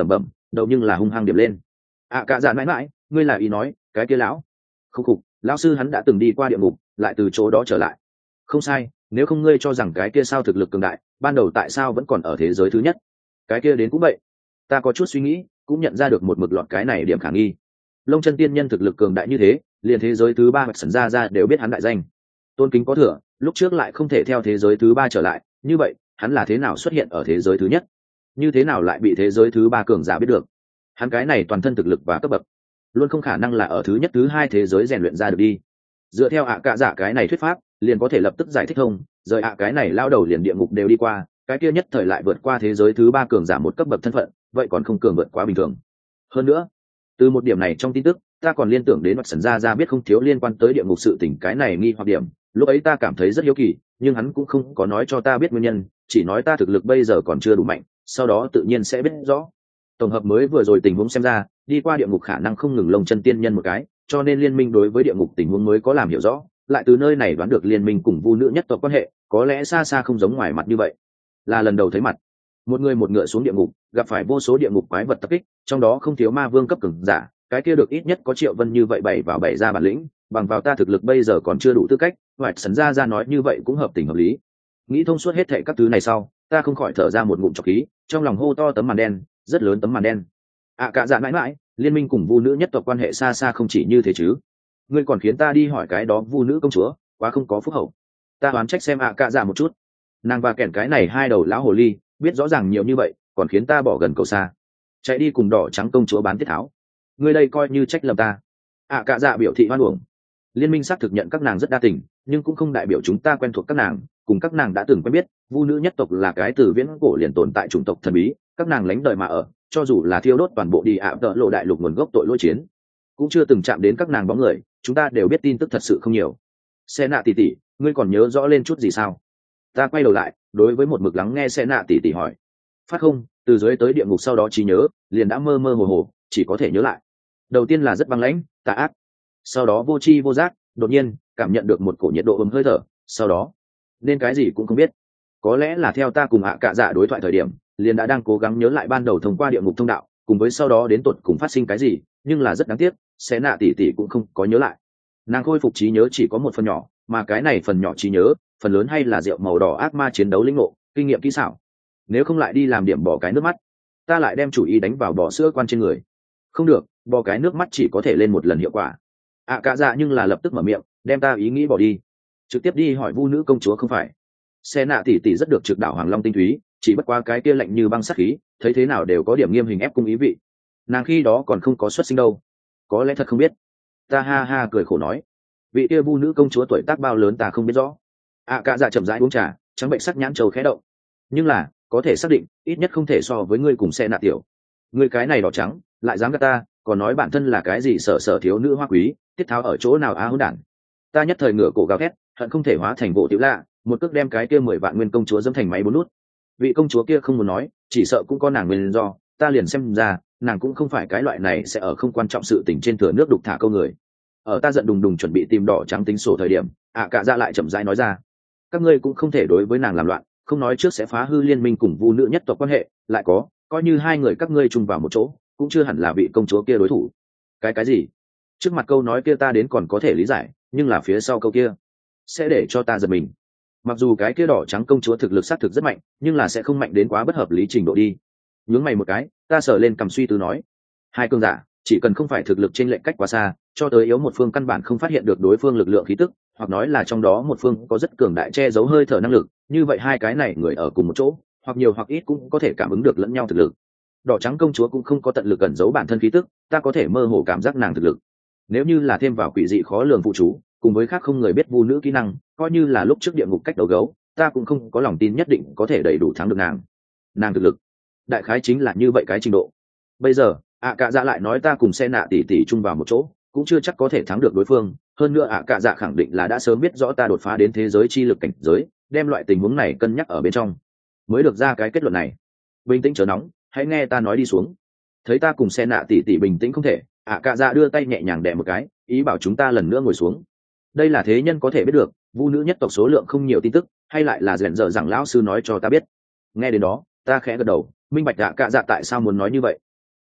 đầu nhưng là hung hăng điểm lên. Cả dạ mãi mãi, ngươi là ý nói cái kia lão không khục, lão sư hắn đã từng đi qua địa ngục lại từ chỗ đó trở lại. Không sai, nếu không ngươi cho rằng cái kia sao thực lực cường đại ban đầu tại sao vẫn còn ở thế giới thứ nhất? Cái kia đến cũng vậy. Ta có chút suy nghĩ cũng nhận ra được một mực lọt cái này điểm khả nghi. Lông chân tiên nhân thực lực cường đại như thế, liền thế giới thứ ba hoặc sần ra đều biết hắn đại danh. Tôn kính có thừa, lúc trước lại không thể theo thế giới thứ ba trở lại, như vậy hắn là thế nào xuất hiện ở thế giới thứ nhất? Như thế nào lại bị thế giới thứ ba cường giả biết được? Hắn cái này toàn thân thực lực và cấp bậc luôn không khả năng là ở thứ nhất thứ hai thế giới rèn luyện ra được đi. Dựa theo cả dạ cái này thuyết pháp liền có thể lập tức giải thích thông, rời cái này lao đầu liền địa ngục đều đi qua, cái kia nhất thời lại vượt qua thế giới thứ ba cường giả một cấp bậc thân phận, vậy còn không cường vượt quá bình thường. Hơn nữa, từ một điểm này trong tin tức ta còn liên tưởng đến mặt sần ra biết không thiếu liên quan tới địa ngục sự tình cái này nghi hoặc điểm. Lúc ấy ta cảm thấy rất hiếu kỳ, nhưng hắn cũng không có nói cho ta biết nguyên nhân, chỉ nói ta thực lực bây giờ còn chưa đủ mạnh, sau đó tự nhiên sẽ biết rõ. Tổng hợp mới vừa rồi tình huống xem ra, đi qua địa ngục khả năng không ngừng lông chân tiên nhân một cái, cho nên liên minh đối với địa ngục tình huống mới có làm hiểu rõ, lại từ nơi này đoán được liên minh cùng vu nữ nhất tộc quan hệ có lẽ xa xa không giống ngoài mặt như vậy. Là lần đầu thấy mặt, một người một ngựa xuống địa ngục, gặp phải vô số địa ngục quái vật tập kích, trong đó không thiếu ma vương cấp cường giả, cái kia được ít nhất có Triệu Vân như vậy bảy vào bảy ra bản lĩnh, bằng vào ta thực lực bây giờ còn chưa đủ tư cách, ngoại sấn ra nói như vậy cũng hợp tình hợp lý. Nghĩ thông suốt hết thảy các thứ này sau, ta không khỏi thở ra một ngụm trọc khí, trong lòng hô to tấm màn đen, rất lớn tấm màn đen. Cả dạ mãi mãi, liên minh cùng vu nữ nhất tộc quan hệ xa xa không chỉ như thế chứ. Ngươi còn khiến ta đi hỏi cái đó vu nữ công chúa, quá không có phúc hậu. Ta oán trách xem cả dạ một chút, nàng và kẻn cái này hai đầu lão hồ ly biết rõ ràng nhiều như vậy còn khiến ta bỏ gần cầu xa, chạy đi cùng đỏ trắng công chúa bán tiết tháo. Ngươi đây coi như trách lầm ta. Cả dạ biểu thị hoan uổng. Liên minh xác thực nhận các nàng rất đa tình, nhưng cũng không đại biểu chúng ta quen thuộc các nàng, cùng các nàng đã từng quen biết. Vu nữ nhất tộc là cái từ viễn cổ liền tồn tại chủng tộc thần bí, các nàng lánh đời mà ở, cho dù là thiêu đốt toàn bộ đi tợ lộ đại lục nguồn gốc tội lỗi chiến, cũng chưa từng chạm đến các nàng bóng người, chúng ta đều biết tin tức thật sự không nhiều. Xe nạ tỷ tỷ, ngươi còn nhớ rõ lên chút gì sao? Ta quay đầu lại, đối với một mực lắng nghe xe nạ tỷ tỷ hỏi. Phát không, từ dưới tới địa ngục sau đó trí nhớ liền đã mơ mơ hồ hồ, chỉ có thể nhớ lại. Đầu tiên là rất băng lãnh, tà ác, sau đó vô tri vô giác, đột nhiên cảm nhận được một cổ nhiệt độ ấm hơi thở, sau đó nên cái gì cũng không biết. Có lẽ là theo ta cùng cả dạ đối thoại thời điểm, liền đã đang cố gắng nhớ lại ban đầu thông qua địa ngục thông đạo, cùng với sau đó đến tột cùng phát sinh cái gì, nhưng là rất đáng tiếc, sẽ nạ tỷ tỷ cũng không có nhớ lại. Nàng khôi phục trí nhớ chỉ có một phần nhỏ, mà cái này phần nhỏ trí nhớ, phần lớn hay là rượu màu đỏ ác ma chiến đấu lĩnh ngộ, kinh nghiệm kỹ xảo. Nếu không lại đi làm điểm bỏ cái nước mắt, ta lại đem chủ ý đánh vào bò sữa quan trên người. Không được, bò cái nước mắt chỉ có thể lên một lần hiệu quả. Cả dạ nhưng là lập tức mở miệng, đem ta ý nghĩ bỏ đi, trực tiếp đi hỏi vu nữ công chúa không phải. Xe nạ tỷ tỷ rất được trực đảo hoàng long tinh túy, chỉ bất qua cái kia lạnh như băng sắc khí, thấy thế nào đều có điểm nghiêm hình ép cung ý vị. Nàng khi đó còn không có xuất sinh đâu, có lẽ thật không biết. Ta ha ha cười khổ nói, vị kia vu nữ công chúa tuổi tác bao lớn ta không biết rõ. Cả dạ chậm rãi uống trà, trắng bệnh sắc nhãn trầu khẽ động. Nhưng là có thể xác định, ít nhất không thể so với ngươi cùng xe nạ tiểu. Ngươi cái này đỏ trắng, lại dám gạt ta, còn nói bản thân là cái gì sở thiếu nữ hoa quý, tiết tháo ở chỗ nào hỗn đản. Ta nhất thời ngửa cổ gào thét, hận không thể hóa thành bộ tiểu lạ, một cước đem cái kia 10 vạn nguyên công chúa dẫm thành máy bốn nút. Vị công chúa kia không muốn nói, chỉ sợ cũng có nàng nguyên do, ta liền xem ra, nàng cũng không phải cái loại này sẽ ở không quan trọng sự tình trên thừa nước đục thả câu người. Ở ta giận đùng đùng chuẩn bị tìm đỏ trắng tính sổ thời điểm, cả dạ lại chậm rãi nói ra, các ngươi cũng không thể đối với nàng làm loạn, không nói trước sẽ phá hư liên minh cùng vu nữ nhất tộc quan hệ, lại có, coi như hai người các ngươi chung vào một chỗ, cũng chưa hẳn là vị công chúa kia đối thủ. Cái gì? Trước mặt câu nói kia ta đến còn có thể lý giải, nhưng là phía sau câu kia sẽ để cho ta giật mình. Mặc dù cái kia đỏ trắng công chúa thực lực xác thực rất mạnh, nhưng là sẽ không mạnh đến quá bất hợp lý trình độ đi. Nhướng mày một cái, ta sờ lên cầm suy tư nói, hai cường giả chỉ cần không phải thực lực trên lệnh cách quá xa, cho tới yếu một phương căn bản không phát hiện được đối phương lực lượng khí tức, hoặc nói là trong đó một phương có rất cường đại che giấu hơi thở năng lực, như vậy hai cái này người ở cùng một chỗ, hoặc nhiều hoặc ít cũng có thể cảm ứng được lẫn nhau thực lực. Đỏ trắng công chúa cũng không có tận lực ẩn giấu bản thân khí tức, ta có thể mơ hồ cảm giác nàng thực lực. Nếu như là thêm vào quỷ dị khó lường phụ chú, cùng với khác không người biết vu nữ kỹ năng, coi như là lúc trước địa ngục cách đấu gấu, ta cũng không có lòng tin nhất định có thể đầy đủ thắng được nàng. Nàng thực lực đại khái chính là như vậy cái trình độ. Bây giờ cả dạ lại nói ta cùng xe nạ tỉ tỉ chung vào một chỗ, cũng chưa chắc có thể thắng được đối phương. Hơn nữa cả dạ khẳng định là đã sớm biết rõ ta đột phá đến thế giới chi lực cảnh giới, đem loại tình huống này cân nhắc ở bên trong, mới được ra cái kết luận này. Bình tĩnh chớ nóng, hãy nghe ta nói đi xuống. Thấy ta cùng xe nạ tỉ tỉ bình tĩnh không thể, cả dạ đưa tay nhẹ nhàng đè một cái, ý bảo chúng ta lần nữa ngồi xuống. Đây là thế nhân có thể biết được, vu nữ nhất tộc số lượng không nhiều tin tức, hay lại là rèn dở rằng lão sư nói cho ta biết. Nghe đến đó ta khẽ gật đầu, minh bạch cả dạ tại sao muốn nói như vậy.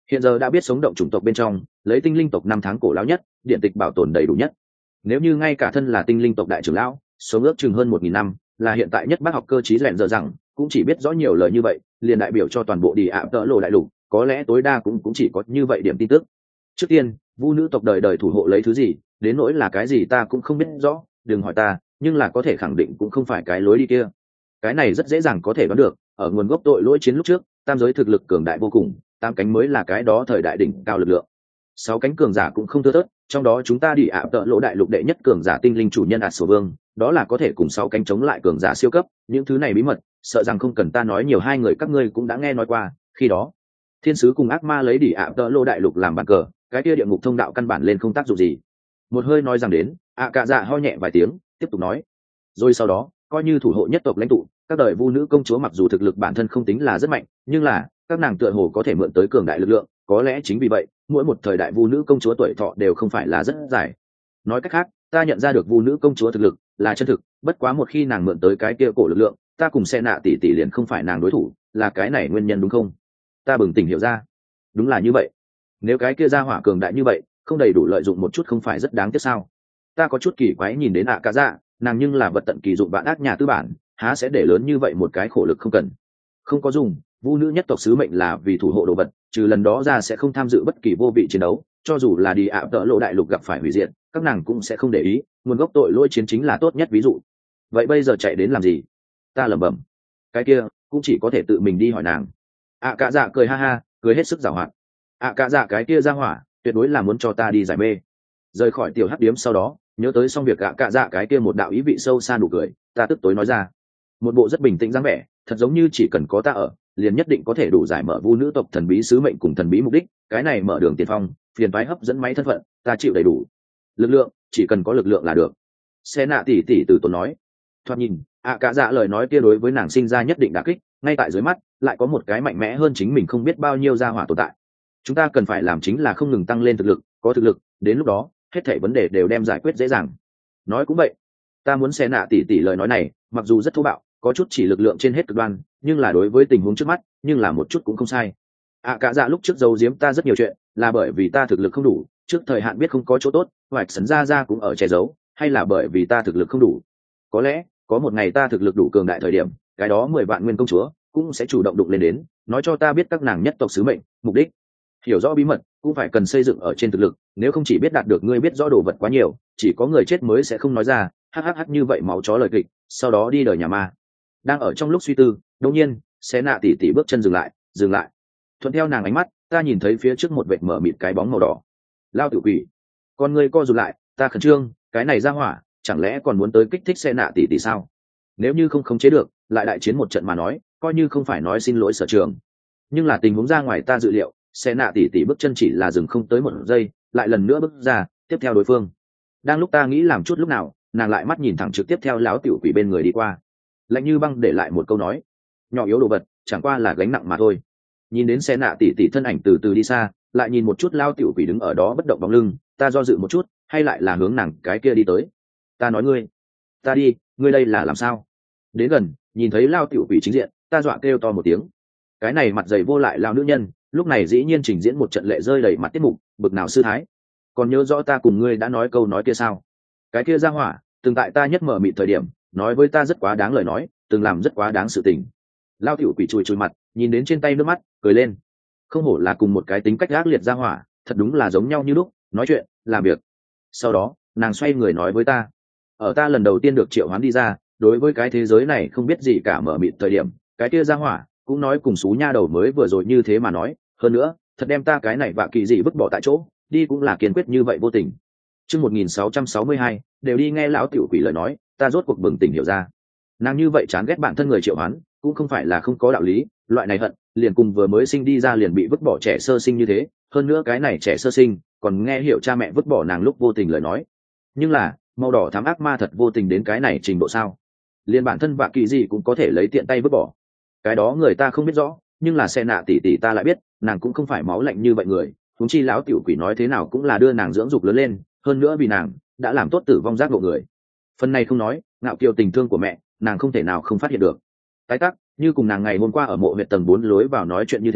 Hiện giờ đã biết sống động chủng tộc bên trong lấy tinh linh tộc năm tháng cổ lão nhất, điện tịch bảo tồn đầy đủ nhất. Nếu như ngay cả thân là tinh linh tộc đại trưởng lão sống ước chừng hơn 1.000 năm, là hiện tại nhất bác học cơ trí lẹn giờ rằng cũng chỉ biết rõ nhiều lời như vậy, liền đại biểu cho toàn bộ đi ạ tợ lộ đại lục có lẽ tối đa cũng chỉ có như vậy điểm tin tức. Trước tiên, vu nữ tộc đời đời thủ hộ lấy thứ gì, đến nỗi là cái gì ta cũng không biết rõ, đừng hỏi ta, nhưng là có thể khẳng định cũng không phải cái lối đi kia. Cái này rất dễ dàng có thể đoán được, ở nguồn gốc tội lỗi chiến lúc trước, tam giới thực lực cường đại vô cùng, tam cánh mới là cái đó thời đại đỉnh cao lực lượng. 6 cánh cường giả cũng không thưa thớt, trong đó chúng ta đi ạ tợ lộ đại lục đệ nhất cường giả tinh linh chủ nhân ạt sổ vương, đó là có thể cùng 6 cánh chống lại cường giả siêu cấp. Những thứ này bí mật, sợ rằng không cần ta nói nhiều, hai người các ngươi cũng đã nghe nói qua. Khi đó thiên sứ cùng ác ma lấy đi ạ tợ lộ đại lục làm bàn cờ, cái kia địa ngục thông đạo căn bản lên không tác dụng gì. Một hơi nói rằng đến, cạ dạ ho nhẹ vài tiếng, tiếp tục nói. Rồi sau đó, coi như thủ hộ nhất tộc lãnh tụ, các đời vu nữ công chúa mặc dù thực lực bản thân không tính là rất mạnh, nhưng là các nàng tựa hồ có thể mượn tới cường đại lực lượng, có lẽ chính vì vậy mỗi một thời đại vu nữ công chúa tuổi thọ đều không phải là rất dài. Nói cách khác, ta nhận ra được vu nữ công chúa thực lực là chân thực, bất quá một khi nàng mượn tới cái kia cổ lực lượng, ta cùng xe nạ tỷ tỷ liền không phải nàng đối thủ, là cái này nguyên nhân đúng không? Ta bừng tỉnh hiểu ra, đúng là như vậy. Nếu cái kia ra hỏa cường đại như vậy, không đầy đủ lợi dụng một chút không phải rất đáng tiếc sao? Ta có chút kỳ quái nhìn đến cả dạ, nàng nhưng là vật tận kỳ dụng vạn ác nhà tư bản, há sẽ để lớn như vậy một cái khổ lực không cần, không có dùng. Vu nữ nhất tộc sứ mệnh là vì thủ hộ đồ vật, trừ lần đó ra sẽ không tham dự bất kỳ vô vị chiến đấu, cho dù là đi ạ tợ lộ đại lục gặp phải hủy diệt, các nàng cũng sẽ không để ý, nguồn gốc tội lỗi chiến chính là tốt nhất ví dụ. Vậy bây giờ chạy đến làm gì? Ta lẩm bẩm. Cái kia cũng chỉ có thể tự mình đi hỏi nàng. Cả dạ cười ha ha, cười hết sức giảo hoạt. Cả dạ cái kia ra hỏa tuyệt đối là muốn cho ta đi giải mê. Rời khỏi tiểu hắc điếm sau đó, nhớ tới xong việc cả dạ cái kia một đạo ý vị sâu xa nụ cười, ta tức tối nói ra, một bộ rất bình tĩnh dáng vẻ, thật giống như chỉ cần có ta ở, liền nhất định có thể đủ giải mở vu nữ tộc thần bí sứ mệnh cùng thần bí mục đích. Cái này mở đường tiền phong, phiền phái hấp dẫn máy thân phận, ta chịu đầy đủ. Lực lượng, chỉ cần có lực lượng là được. Xe nạ tỷ tỷ từ tốn nói. Thoạt nhìn, cả dạ lời nói kia đối với nàng sinh ra nhất định đả kích, ngay tại dưới mắt lại có một cái mạnh mẽ hơn chính mình không biết bao nhiêu gia hỏa tồn tại. Chúng ta cần phải làm chính là không ngừng tăng lên thực lực, có thực lực, đến lúc đó hết thảy vấn đề đều đem giải quyết dễ dàng. Nói cũng vậy, ta muốn xe nạ tỷ tỷ lời nói này, mặc dù rất thô bạo, có chút chỉ lực lượng trên hết cực đoan, nhưng là đối với tình huống trước mắt, nhưng là một chút cũng không sai. Cả dạ lúc trước giấu giếm ta rất nhiều chuyện, là bởi vì ta thực lực không đủ, trước thời hạn biết không có chỗ tốt, hoạch sấn ra cũng ở che giấu, hay là bởi vì ta thực lực không đủ? Có lẽ có một ngày ta thực lực đủ cường đại thời điểm, cái đó 10 vạn nguyên công chúa cũng sẽ chủ động đụng lên đến, nói cho ta biết các nàng nhất tộc sứ mệnh, mục đích. Hiểu rõ bí mật cũng phải cần xây dựng ở trên thực lực, nếu không chỉ biết đạt được ngươi biết rõ đồ vật quá nhiều, chỉ có người chết mới sẽ không nói ra, hắc như vậy máu chó lời kịch, sau đó đi đời nhà ma. Đang ở trong lúc suy tư, đột nhiên xé nạ tỉ tỉ bước chân dừng lại. Thuận theo nàng ánh mắt, ta nhìn thấy phía trước một vệt mở mịt cái bóng màu đỏ. Lao tiểu quỷ. Con ngươi co rụt lại, ta khẩn trương, cái này ra hỏa chẳng lẽ còn muốn tới kích thích xé nạ tỉ tỉ sao? Nếu như không khống chế được, lại đại chiến một trận mà nói, coi như không phải nói xin lỗi sở trường. Nhưng là tình huống ra ngoài ta dự liệu, xé nạ tỉ tỉ bước chân chỉ là dừng không tới một giây, lại lần nữa bước ra, tiếp theo đối phương. Đang lúc ta nghĩ làm chút lúc nào, nàng lại mắt nhìn thẳng trực tiếp theo lão tiểu quỷ bên người đi qua, lạnh như băng để lại một câu nói, nhỏ yếu đồ vật, chẳng qua là gánh nặng mà thôi. Nhìn đến xe nạ tỉ tỉ thân ảnh từ từ đi xa, lại nhìn một chút lao tiểu quỷ đứng ở đó bất động bóng lưng, ta do dự một chút, hay lại là hướng nàng cái kia đi tới. Ta nói ngươi, ta đi, ngươi đây là làm sao? Đến gần, nhìn thấy lao tiểu quỷ chính diện, ta dọa kêu to một tiếng. Cái này mặt dày vô lại lao nữ nhân, lúc này dĩ nhiên trình diễn một trận lệ rơi đầy mặt tiết mục, bực nào sư thái. Còn nhớ rõ ta cùng ngươi đã nói câu nói kia sao? Cái kia ra hỏa, từng tại ta nhất mở mịt thời điểm, nói với ta rất quá đáng lời nói, từng làm rất quá đáng sự tình. Lao tiểu quỷ chùi mặt, nhìn đến trên tay nước mắt, cười lên. Không hổ là cùng một cái tính cách ác liệt ra hỏa, thật đúng là giống nhau như lúc, nói chuyện, làm việc. Sau đó, nàng xoay người nói với ta, ở ta lần đầu tiên được triệu hoán đi ra, đối với cái thế giới này không biết gì cả mở mịt thời điểm, cái kia ra hỏa cũng nói cùng xú nha đầu mới vừa rồi như thế mà nói, hơn nữa, thật đem ta cái này vạ kỳ dị vứt bỏ tại chỗ, đi cũng là kiên quyết như vậy vô tình. Chương 1662, đều đi nghe lão tiểu quỷ lời nói, ta rốt cuộc bừng tỉnh hiểu ra. Nàng như vậy chán ghét bản thân người triệu hoán, cũng không phải là không có đạo lý, loại này hận, liền cùng vừa mới sinh đi ra liền bị vứt bỏ trẻ sơ sinh như thế, hơn nữa cái này trẻ sơ sinh, còn nghe hiểu cha mẹ vứt bỏ nàng lúc vô tình lời nói. Nhưng là, màu đỏ thám ác ma thật vô tình đến cái này trình độ sao? Liền bản thân vạ kỳ gì cũng có thể lấy tiện tay vứt bỏ. Cái đó người ta không biết rõ, nhưng là xe nạ tỷ tỷ ta lại biết, nàng cũng không phải máu lạnh như vậy người, huống chi lão tiểu quỷ nói thế nào cũng là đưa nàng dưỡng dục lớn lên, hơn nữa vì nàng đã làm tốt tử vong giác ngộ người. Phần này không nói, ngạo kiều tình thương của mẹ, nàng không thể nào không phát hiện được. Tái tắc, như cùng nàng ngày hôm qua ở mộ huyệt tầng 4 lối vào nói chuyện như thế,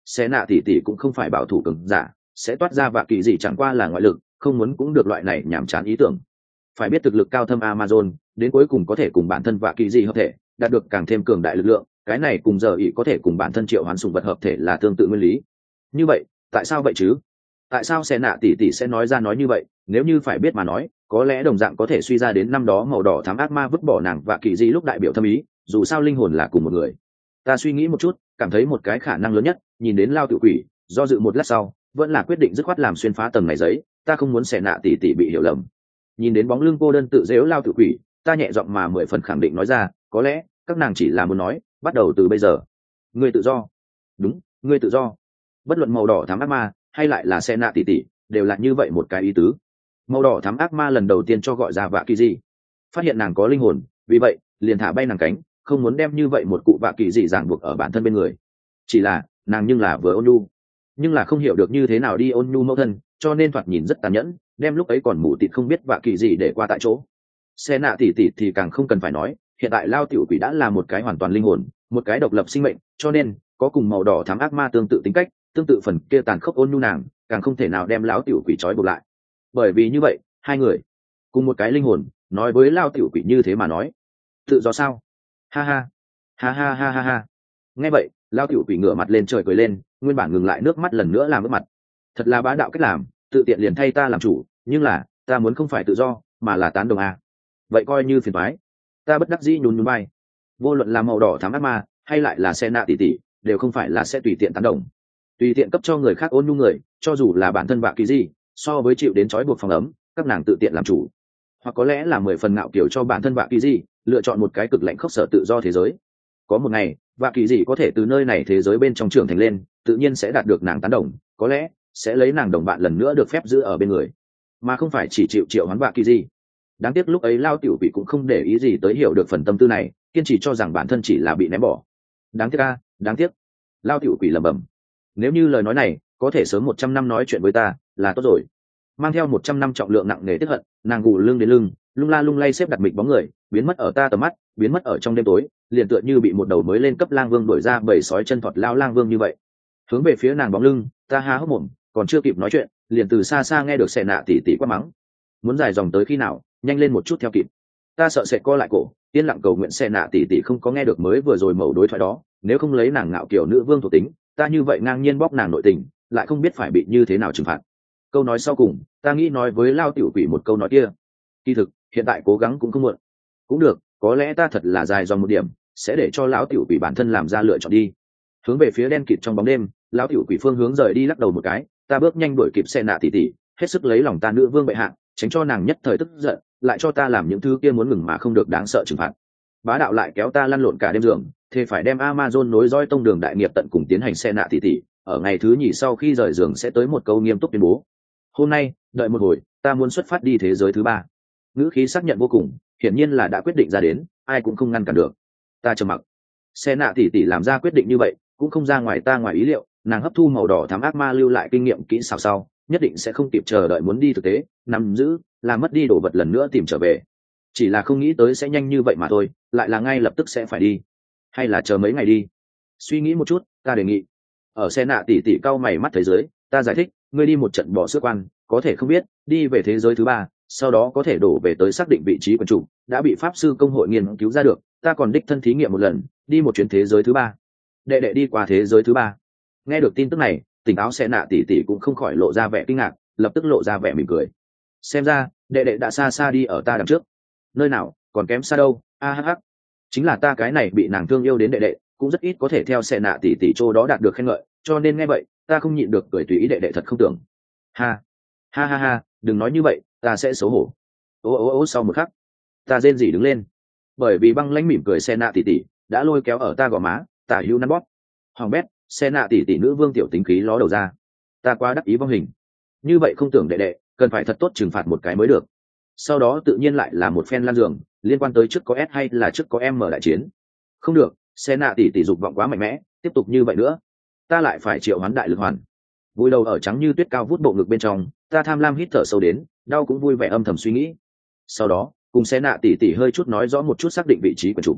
sẽ nạ tỷ tỷ cũng không phải bảo thủ cường giả, sẽ toát ra vạ kỳ gì chẳng qua là ngoại lực, không muốn cũng được loại này nhảm chán ý tưởng. Phải biết thực lực cao thâm Amazon đến cuối cùng có thể cùng bản thân vạ kỳ gì hợp thể, đạt được càng thêm cường đại lực lượng, cái này cùng giờ ý có thể cùng bản thân triệu hoán sùng vật hợp thể là tương tự nguyên lý. Như vậy tại sao vậy chứ? Tại sao sẽ nạ tỷ tỷ sẽ nói ra nói như vậy? Nếu như phải biết mà nói, có lẽ đồng dạng có thể suy ra đến năm đó màu đỏ thám ác ma vứt bỏ nàng và kỳ di lúc đại biểu thâm ý, dù sao linh hồn là cùng một người. Ta suy nghĩ một chút, cảm thấy một cái khả năng lớn nhất, nhìn đến lao tự quỷ, do dự một lát sau vẫn là quyết định dứt khoát làm xuyên phá tầng này giấy, ta không muốn sẽ nạ tỷ tỷ bị hiểu lầm. Nhìn đến bóng lưng cô đơn tự dễu lao tự quỷ, ta nhẹ giọng mà 10 phần khẳng định nói ra, có lẽ các nàng chỉ là muốn nói, bắt đầu từ bây giờ ngươi tự do. Đúng, ngươi tự do. Bất luận màu đỏ thám ác ma hay lại là xe nạ tỷ tỷ đều là như vậy một cái ý tứ. Màu đỏ thám ác ma lần đầu tiên cho gọi ra vạ kỳ dị, phát hiện nàng có linh hồn, vì vậy liền thả bay nàng cánh, không muốn đem như vậy một cụ vạ kỳ dị ràng buộc ở bản thân bên người. Chỉ là nàng nhưng là vừa ôn nhu, nhưng là không hiểu được như thế nào đi ôn nhu mẫu thân, cho nên thoạt nhìn rất tàn nhẫn, đem lúc ấy còn mù tịt không biết vạ kỳ dị để qua tại chỗ. Xe nạ tỷ tỷ thì càng không cần phải nói, hiện tại lao tiểu quỷ đã là một cái hoàn toàn linh hồn, một cái độc lập sinh mệnh, cho nên có cùng màu đỏ thám ác ma tương tự tính cách, tương tự phần kia tàn khốc ôn nhu nàng, càng không thể nào đem lão tiểu quỷ trói buộc lại. Bởi vì như vậy, hai người cùng một cái linh hồn, nói với lao tiểu quỷ như thế mà nói, tự do sao? Ha ha, ha ha ha ha ha. Nghe vậy, lao tiểu quỷ ngửa mặt lên trời cười lên, nguyên bản ngừng lại nước mắt lần nữa làm ướt mặt. Thật là bá đạo cách làm, tự tiện liền thay ta làm chủ, nhưng là ta muốn không phải tự do, mà là tán đồng à. Vậy coi như phiền toái. Ta bất đắc dĩ nhún nhún vai. Vô luận là màu đỏ thám ác ma hay lại là xe nạ tỷ tỷ, đều không phải là sẽ tùy tiện tán đồng, tùy tiện cấp cho người khác ôn nhu người, cho dù là bản thân vạ kỳ gì, so với chịu đến trói buộc phòng ấm, các nàng tự tiện làm chủ, hoặc có lẽ là 10 phần ngạo kiểu cho bản thân vạ kỳ gì, lựa chọn một cái cực lạnh khốc sở tự do thế giới. Có một ngày, vạ kỳ gì có thể từ nơi này thế giới bên trong trưởng thành lên, tự nhiên sẽ đạt được nàng tán đồng, có lẽ sẽ lấy nàng đồng bạn lần nữa được phép giữ ở bên người, mà không phải chỉ chịu triệu hoán vạ kỳ gì. Đáng tiếc lúc ấy lao tiểu vị cũng không để ý gì tới hiểu được phần tâm tư này, kiên trì cho rằng bản thân chỉ là bị ném bỏ. Đáng tiếc a, đáng tiếc. Lao tiểu quỷ lẩm bẩm. Nếu như lời nói này có thể sớm 100 năm nói chuyện với ta là tốt rồi. Mang theo 100 năm trọng lượng nặng nề tức hận, nàng gù lưng đến lưng, lung la lung lay xếp đặt mịch bóng người, biến mất ở ta tầm mắt, biến mất ở trong đêm tối, liền tựa như bị một đầu mới lên cấp lang vương đuổi ra bầy sói chân thọt lao lang vương như vậy. Hướng về phía nàng bóng lưng, ta há hốc mồm, còn chưa kịp nói chuyện, liền từ xa xa nghe được xẻ nạ tỉ tỉ quát mắng. Muốn dài dòng tới khi nào, nhanh lên một chút theo kịp. Ta sợ sẽ co lại cổ, yên lặng cầu nguyện xẻ nạ tỉ tỉ không có nghe được mới vừa rồi mẩu đối thoại đó, nếu không lấy nàng ngạo kiểu nữ vương thuộc tính, ta như vậy ngang nhiên bóc nàng nội tình, lại không biết phải bị như thế nào trừng phạt. Câu nói sau cùng, ta nghĩ nói với lao tiểu quỷ một câu nói kia. Kỳ thực, hiện tại cố gắng cũng không muộn. Cũng được, có lẽ ta thật là dài dòng một điểm, sẽ để cho lão tiểu quỷ bản thân làm ra lựa chọn đi. Hướng về phía đen kịt trong bóng đêm, lão tiểu quỷ phương hướng rời đi lắc đầu một cái, ta bước nhanh đuổi kịp xe nạ tỉ tỉ, hết sức lấy lòng ta nữ vương bệ hạ, tránh cho nàng nhất thời tức giận, lại cho ta làm những thứ kia muốn ngừng mà không được đáng sợ trừng phạt. Bá đạo lại kéo ta lăn lộn cả đêm giường, thế phải đem Amazon nối dõi tông đường đại nghiệp tận cùng tiến hành xe nạ tỉ tỉ, ở ngày thứ nhì sau khi rời giường sẽ tới một câu nghiêm túc tuyên bố. Hôm nay, đợi một hồi, ta muốn xuất phát đi thế giới thứ ba. Ngữ khí xác nhận vô cùng, hiển nhiên là đã quyết định ra đến, ai cũng không ngăn cản được. Ta trầm mặc. Xe nạ tỉ tỉ làm ra quyết định như vậy, cũng không ra ngoài ta ngoài ý liệu, nàng hấp thu màu đỏ thám ác ma lưu lại kinh nghiệm kỹ xảo sau, nhất định sẽ không kịp chờ đợi muốn đi thực tế, nắm giữ, làm mất đi đồ vật lần nữa tìm trở về. Chỉ là không nghĩ tới sẽ nhanh như vậy mà thôi, lại là ngay lập tức sẽ phải đi, hay là chờ mấy ngày đi. Suy nghĩ một chút, ta đề nghị. Ở xe nạ tỉ tỉ cau mày mắt thấy dưới, ta giải thích, ngươi đi một trận bỏ xước quan, có thể không biết, đi về thế giới thứ ba, sau đó có thể đổ về tới xác định vị trí quần chủ, đã bị pháp sư công hội nghiên cứu ra được, ta còn đích thân thí nghiệm một lần, đi một chuyến thế giới thứ ba. Đệ đệ đi qua thế giới thứ ba. Nghe được tin tức này, tỉnh táo xe nạ tỉ tỉ cũng không khỏi lộ ra vẻ kinh ngạc, lập tức lộ ra vẻ mỉm cười. Xem ra, đệ đệ đã xa xa đi ở ta đằng trước. Nơi nào, còn kém xa đâu, a hh. Chính là ta cái này bị nàng thương yêu đến đệ đệ, cũng rất ít có thể theo xe nạ tỉ tỉ chỗ đó đạt được khen ngợi, cho nên nghe vậy, ta không nhịn được cười tùy ý đệ đệ thật không tưởng. Ha, ha ha ha, đừng nói như vậy, ta sẽ xấu hổ. Ô sau một khắc, ta rên rỉ đứng lên, bởi vì băng lãnh mỉm cười xe nạ tỉ tỉ đã lôi kéo ở ta gò má, tả hữu nắn bóp. Hoàng bét, xe nạ tỉ tỉ nữ vương tiểu tính khí ló đầu ra. Ta quá đắc ý vong hình, như vậy không tưởng đệ đệ cần phải thật tốt trừng phạt một cái mới được. Sau đó tự nhiên lại là một phen lan giường liên quan tới trước có S hay là trước có M đại chiến. Không được, xe nạ tỉ tỉ dục vọng quá mạnh mẽ, tiếp tục như vậy nữa ta lại phải triệu hoán đại lực hoàn. Vui đầu ở trắng như tuyết cao vút bộ ngực bên trong, ta tham lam hít thở sâu đến, đau cũng vui vẻ âm thầm suy nghĩ. Sau đó cùng xe nạ tỉ tỉ hơi chút nói rõ một chút xác định vị trí của chủ.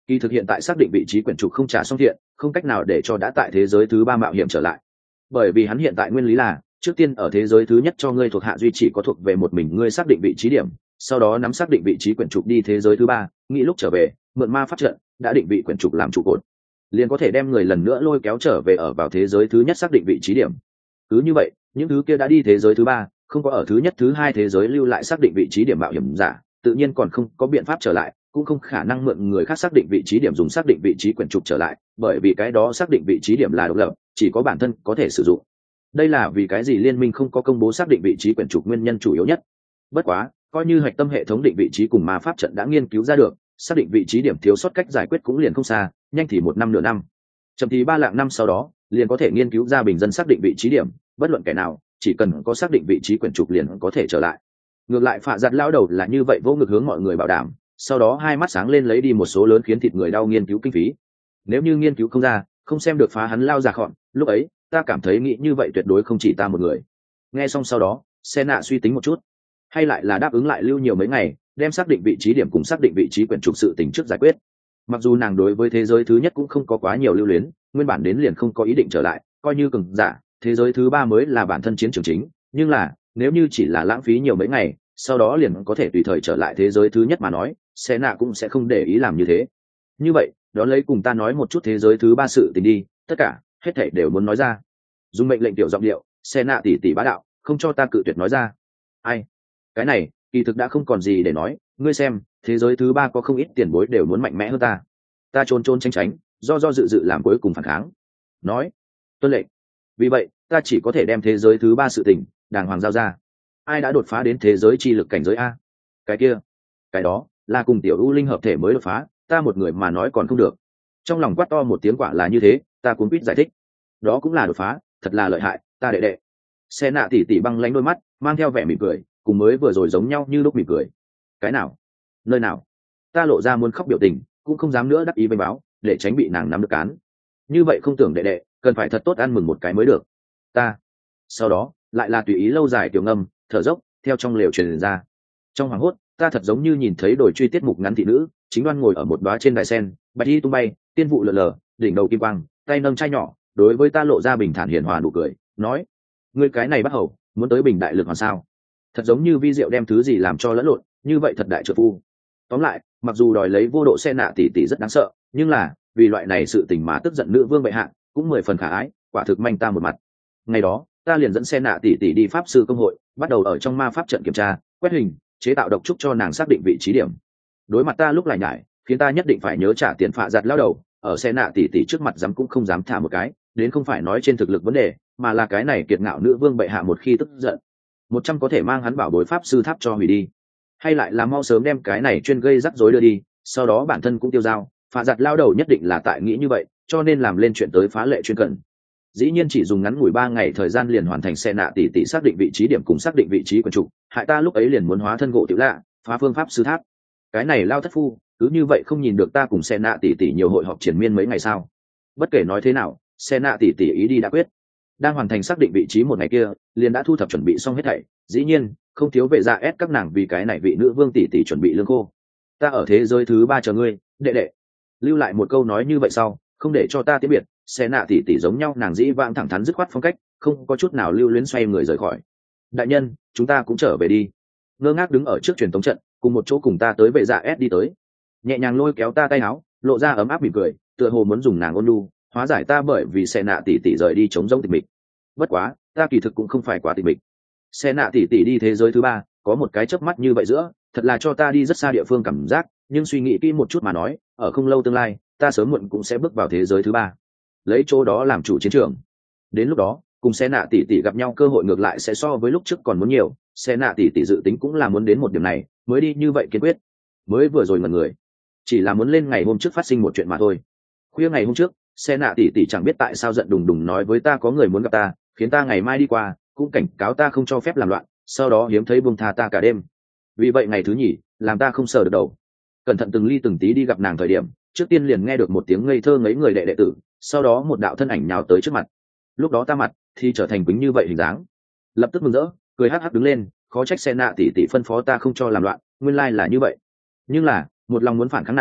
Kỳ thực hiện tại xác định vị trí quyển trục không trả xong thiện, không cách nào để cho đã tại thế giới thứ ba mạo hiểm trở lại, bởi vì hắn hiện tại nguyên lý là trước tiên ở thế giới thứ nhất cho ngươi thuộc hạ duy chỉ có thuộc về một mình ngươi xác định vị trí điểm, sau đó nắm xác định vị trí quyển trục đi thế giới thứ ba, nghĩ lúc trở về mượn ma pháp trận đã định vị quyển trục làm trụ cột, liền có thể đem người lần nữa lôi kéo trở về ở vào thế giới thứ nhất xác định vị trí điểm. Cứ như vậy những thứ kia đã đi thế giới thứ ba, không có ở thứ nhất thứ hai thế giới lưu lại xác định vị trí điểm mạo hiểm giả, tự nhiên còn không có biện pháp trở lại, cũng không khả năng mượn người khác xác định vị trí điểm dùng xác định vị trí quyển trục trở lại, bởi vì cái đó xác định vị trí điểm là độc lập, chỉ có bản thân có thể sử dụng. Đây là vì cái gì liên minh không có công bố xác định vị trí quyển trục nguyên nhân chủ yếu nhất. Bất quá coi như hạch tâm hệ thống định vị trí cùng ma pháp trận đã nghiên cứu ra được, xác định vị trí điểm thiếu sót cách giải quyết cũng liền không xa, nhanh thì 1 năm nửa năm, chậm thì 3 lạng năm sau đó liền có thể nghiên cứu ra bình dân xác định vị trí điểm, bất luận kẻ nào chỉ cần có xác định vị trí quyển trục liền có thể trở lại. Ngược lại Phạ Giặt lão đầu là như vậy vô ngực hướng mọi người bảo đảm, sau đó hai mắt sáng lên lấy đi một số lớn khiến thịt người đau nghiên cứu kinh phí. Nếu như nghiên cứu không ra, không xem được phá hắn lao ra khọn, lúc ấy ta cảm thấy nghĩ như vậy tuyệt đối không chỉ ta một người. Nghe xong sau đó Xe Nạ suy tính một chút, hay lại là đáp ứng lại lưu nhiều mấy ngày, đem xác định vị trí điểm cùng xác định vị trí quyển trục sự tình trước giải quyết. Mặc dù nàng đối với thế giới thứ nhất cũng không có quá nhiều lưu luyến, nguyên bản đến liền không có ý định trở lại, coi như cường giả thế giới thứ ba mới là bản thân chiến trường chính, nhưng là nếu như chỉ là lãng phí nhiều mấy ngày sau đó liền có thể tùy thời trở lại thế giới thứ nhất mà nói, Xe Nạ cũng sẽ không để ý làm như thế. Như vậy đón lấy cùng ta nói một chút thế giới thứ ba sự tình đi, tất cả hết thảy đều muốn nói ra. Dùng mệnh lệnh tiểu giọng điệu, Xe Nạ tỉ tỉ bá đạo, không cho ta cự tuyệt nói ra. Ai? Cái này kỳ thực đã không còn gì để nói, ngươi xem thế giới thứ ba có không ít tiền bối đều muốn mạnh mẽ hơn ta. Ta trốn trốn tránh tránh, do dự dự làm cuối cùng phản kháng. Nói tuân lệnh. Vì vậy ta chỉ có thể đem thế giới thứ ba sự tình đàng hoàng giao ra. Ai đã đột phá đến thế giới chi lực cảnh giới a? Cái kia, cái đó là cùng tiểu u linh hợp thể mới đột phá, ta một người mà nói còn không được. Trong lòng quát to một tiếng, quả là như thế, ta cuốn quýt giải thích. Đó cũng là đột phá, thật là lợi hại, ta đệ đệ. Xe Nạ tỉ tỉ băng lánh đôi mắt, mang theo vẻ mỉm cười, cùng mới vừa rồi giống nhau như lúc mỉm cười. Cái nào? Nơi nào? Ta lộ ra muốn khóc biểu tình, cũng không dám nữa đắc ý vênh báo, để tránh bị nàng nắm được cán. Như vậy không tưởng đệ đệ cần phải thật tốt ăn mừng một cái mới được. Ta. Sau đó lại là tùy ý lâu dài tiểu ngâm, thở dốc theo trong lều truyền ra. Trong hoàng hốt ta thật giống như nhìn thấy đồi truy tiết mục ngắn thị nữ chính đoan ngồi ở một đóa trên đài sen, bạch y tung bay, tiên vụ lờ lờ, đỉnh đầu kim quang, tay nâng chai nhỏ, đối với ta lộ ra bình thản hiền hòa nụ cười, nói: ngươi cái này bắt hầu muốn tới bình đại lực hoàn sao? Thật giống như vi diệu đem thứ gì làm cho lẫn lộn, như vậy thật đại trợ phu. Tóm lại mặc dù đòi lấy vô độ Xe Nạ tỷ tỷ rất đáng sợ, nhưng là vì loại này sự tình mà tức giận nữ vương bệ hạ cũng 10 phần khả ái, quả thực manh ta một mặt. Ngày đó ta liền dẫn Xe Nạ tỷ tỷ đi pháp sư công hội, bắt đầu ở trong ma pháp trận kiểm tra, quét hình, chế tạo độc trúc cho nàng xác định vị trí điểm. Đối mặt ta lúc lại nhải, khiến ta nhất định phải nhớ trả tiền Phạ Giặt lao đầu, ở Xe Nạ tỷ tỷ trước mặt dám cũng không dám thả một cái, đến không phải nói trên thực lực vấn đề, mà là cái này kiệt ngạo nữ vương bệ hạ một khi tức giận, 100 có thể mang hắn bảo bối pháp sư tháp cho hủy đi, hay lại là mau sớm đem cái này chuyên gây rắc rối đưa đi, sau đó bản thân cũng tiêu dao. Phạ Giặt lao đầu nhất định là tại nghĩ như vậy, cho nên làm lên chuyện tới phá lệ chuyên cần. Dĩ nhiên chỉ dùng ngắn ngủi 3 ngày thời gian liền hoàn thành Xe Nạ tỷ tỷ xác định vị trí điểm cùng xác định vị trí quyển trục, hại ta lúc ấy liền muốn hóa thân gỗ tiểu lạ, phá phương pháp sư tháp. Cái này lao thất phu cứ như vậy không nhìn được ta cùng Xe Nạ tỷ tỷ nhiều hội họp triển miên mấy ngày sao? Bất kể nói thế nào, Xe Nạ tỷ tỷ ý đi đã quyết. Đang hoàn thành xác định vị trí một ngày kia, liền đã thu thập chuẩn bị xong hết thảy, dĩ nhiên không thiếu vệ gia ép các nàng vì cái này vị nữ vương tỷ tỷ chuẩn bị lương khô. Ta ở thế giới thứ ba chờ ngươi, đệ đệ. Lưu lại một câu nói như vậy sau, không để cho ta tiễn biệt, Xe Nạ tỷ tỷ giống nhau nàng dĩ vãng thẳng thắn dứt khoát phong cách, không có chút nào lưu luyến xoay người rời khỏi. Đại nhân, chúng ta cũng trở về đi. Ngơ ngác đứng ở trước truyền thống trận, cùng một chỗ cùng ta tới vệ gia ép đi tới, nhẹ nhàng lôi kéo ta tay áo, lộ ra ấm áp mỉm cười, tựa hồ muốn dùng nàng ôn nhu hóa giải ta bởi vì Xe Nạ tỷ tỷ rời đi chống rỗng tịch mịch. Bất quá ta kỳ thực cũng không phải quá tịch mịch. Xe Nạ tỷ tỷ đi thế giới thứ ba, có một cái chớp mắt như vậy giữa, thật là cho ta đi rất xa địa phương cảm giác, nhưng suy nghĩ kỹ một chút mà nói, ở không lâu tương lai ta sớm muộn cũng sẽ bước vào thế giới thứ ba, lấy chỗ đó làm chủ chiến trường. Đến lúc đó cùng Xe Nạ tỷ tỷ gặp nhau cơ hội ngược lại sẽ so với lúc trước còn muốn nhiều. Xe Nạ tỷ tỷ dự tính cũng là muốn đến một điểm này mới đi như vậy kiên quyết. Mới vừa rồi ngẩn người, chỉ là muốn lên ngày hôm trước phát sinh một chuyện mà thôi. Khuya ngày hôm trước, Xe Nạ tỷ tỷ chẳng biết tại sao giận đùng đùng nói với ta có người muốn gặp ta, khiến ta ngày mai đi qua, cũng cảnh cáo ta không cho phép làm loạn, sau đó hiếm thấy buông tha ta cả đêm. Vì vậy ngày thứ nhì, làm ta không sờ được đầu. Cẩn thận từng ly từng tí đi gặp nàng thời điểm, trước tiên liền nghe được một tiếng ngây thơ ngấy người đệ tử, sau đó một đạo thân ảnh nhào tới trước mặt. Lúc đó ta mặt thì trở thành quýnh như vậy hình dáng. Lập tức mừng rỡ, cười hắc hắc đứng lên, khó trách Xe Nạ tỷ tỷ phân phó ta không cho làm loạn, nguyên lai là như vậy. Nhưng là, một lòng muốn phản kháng nàng,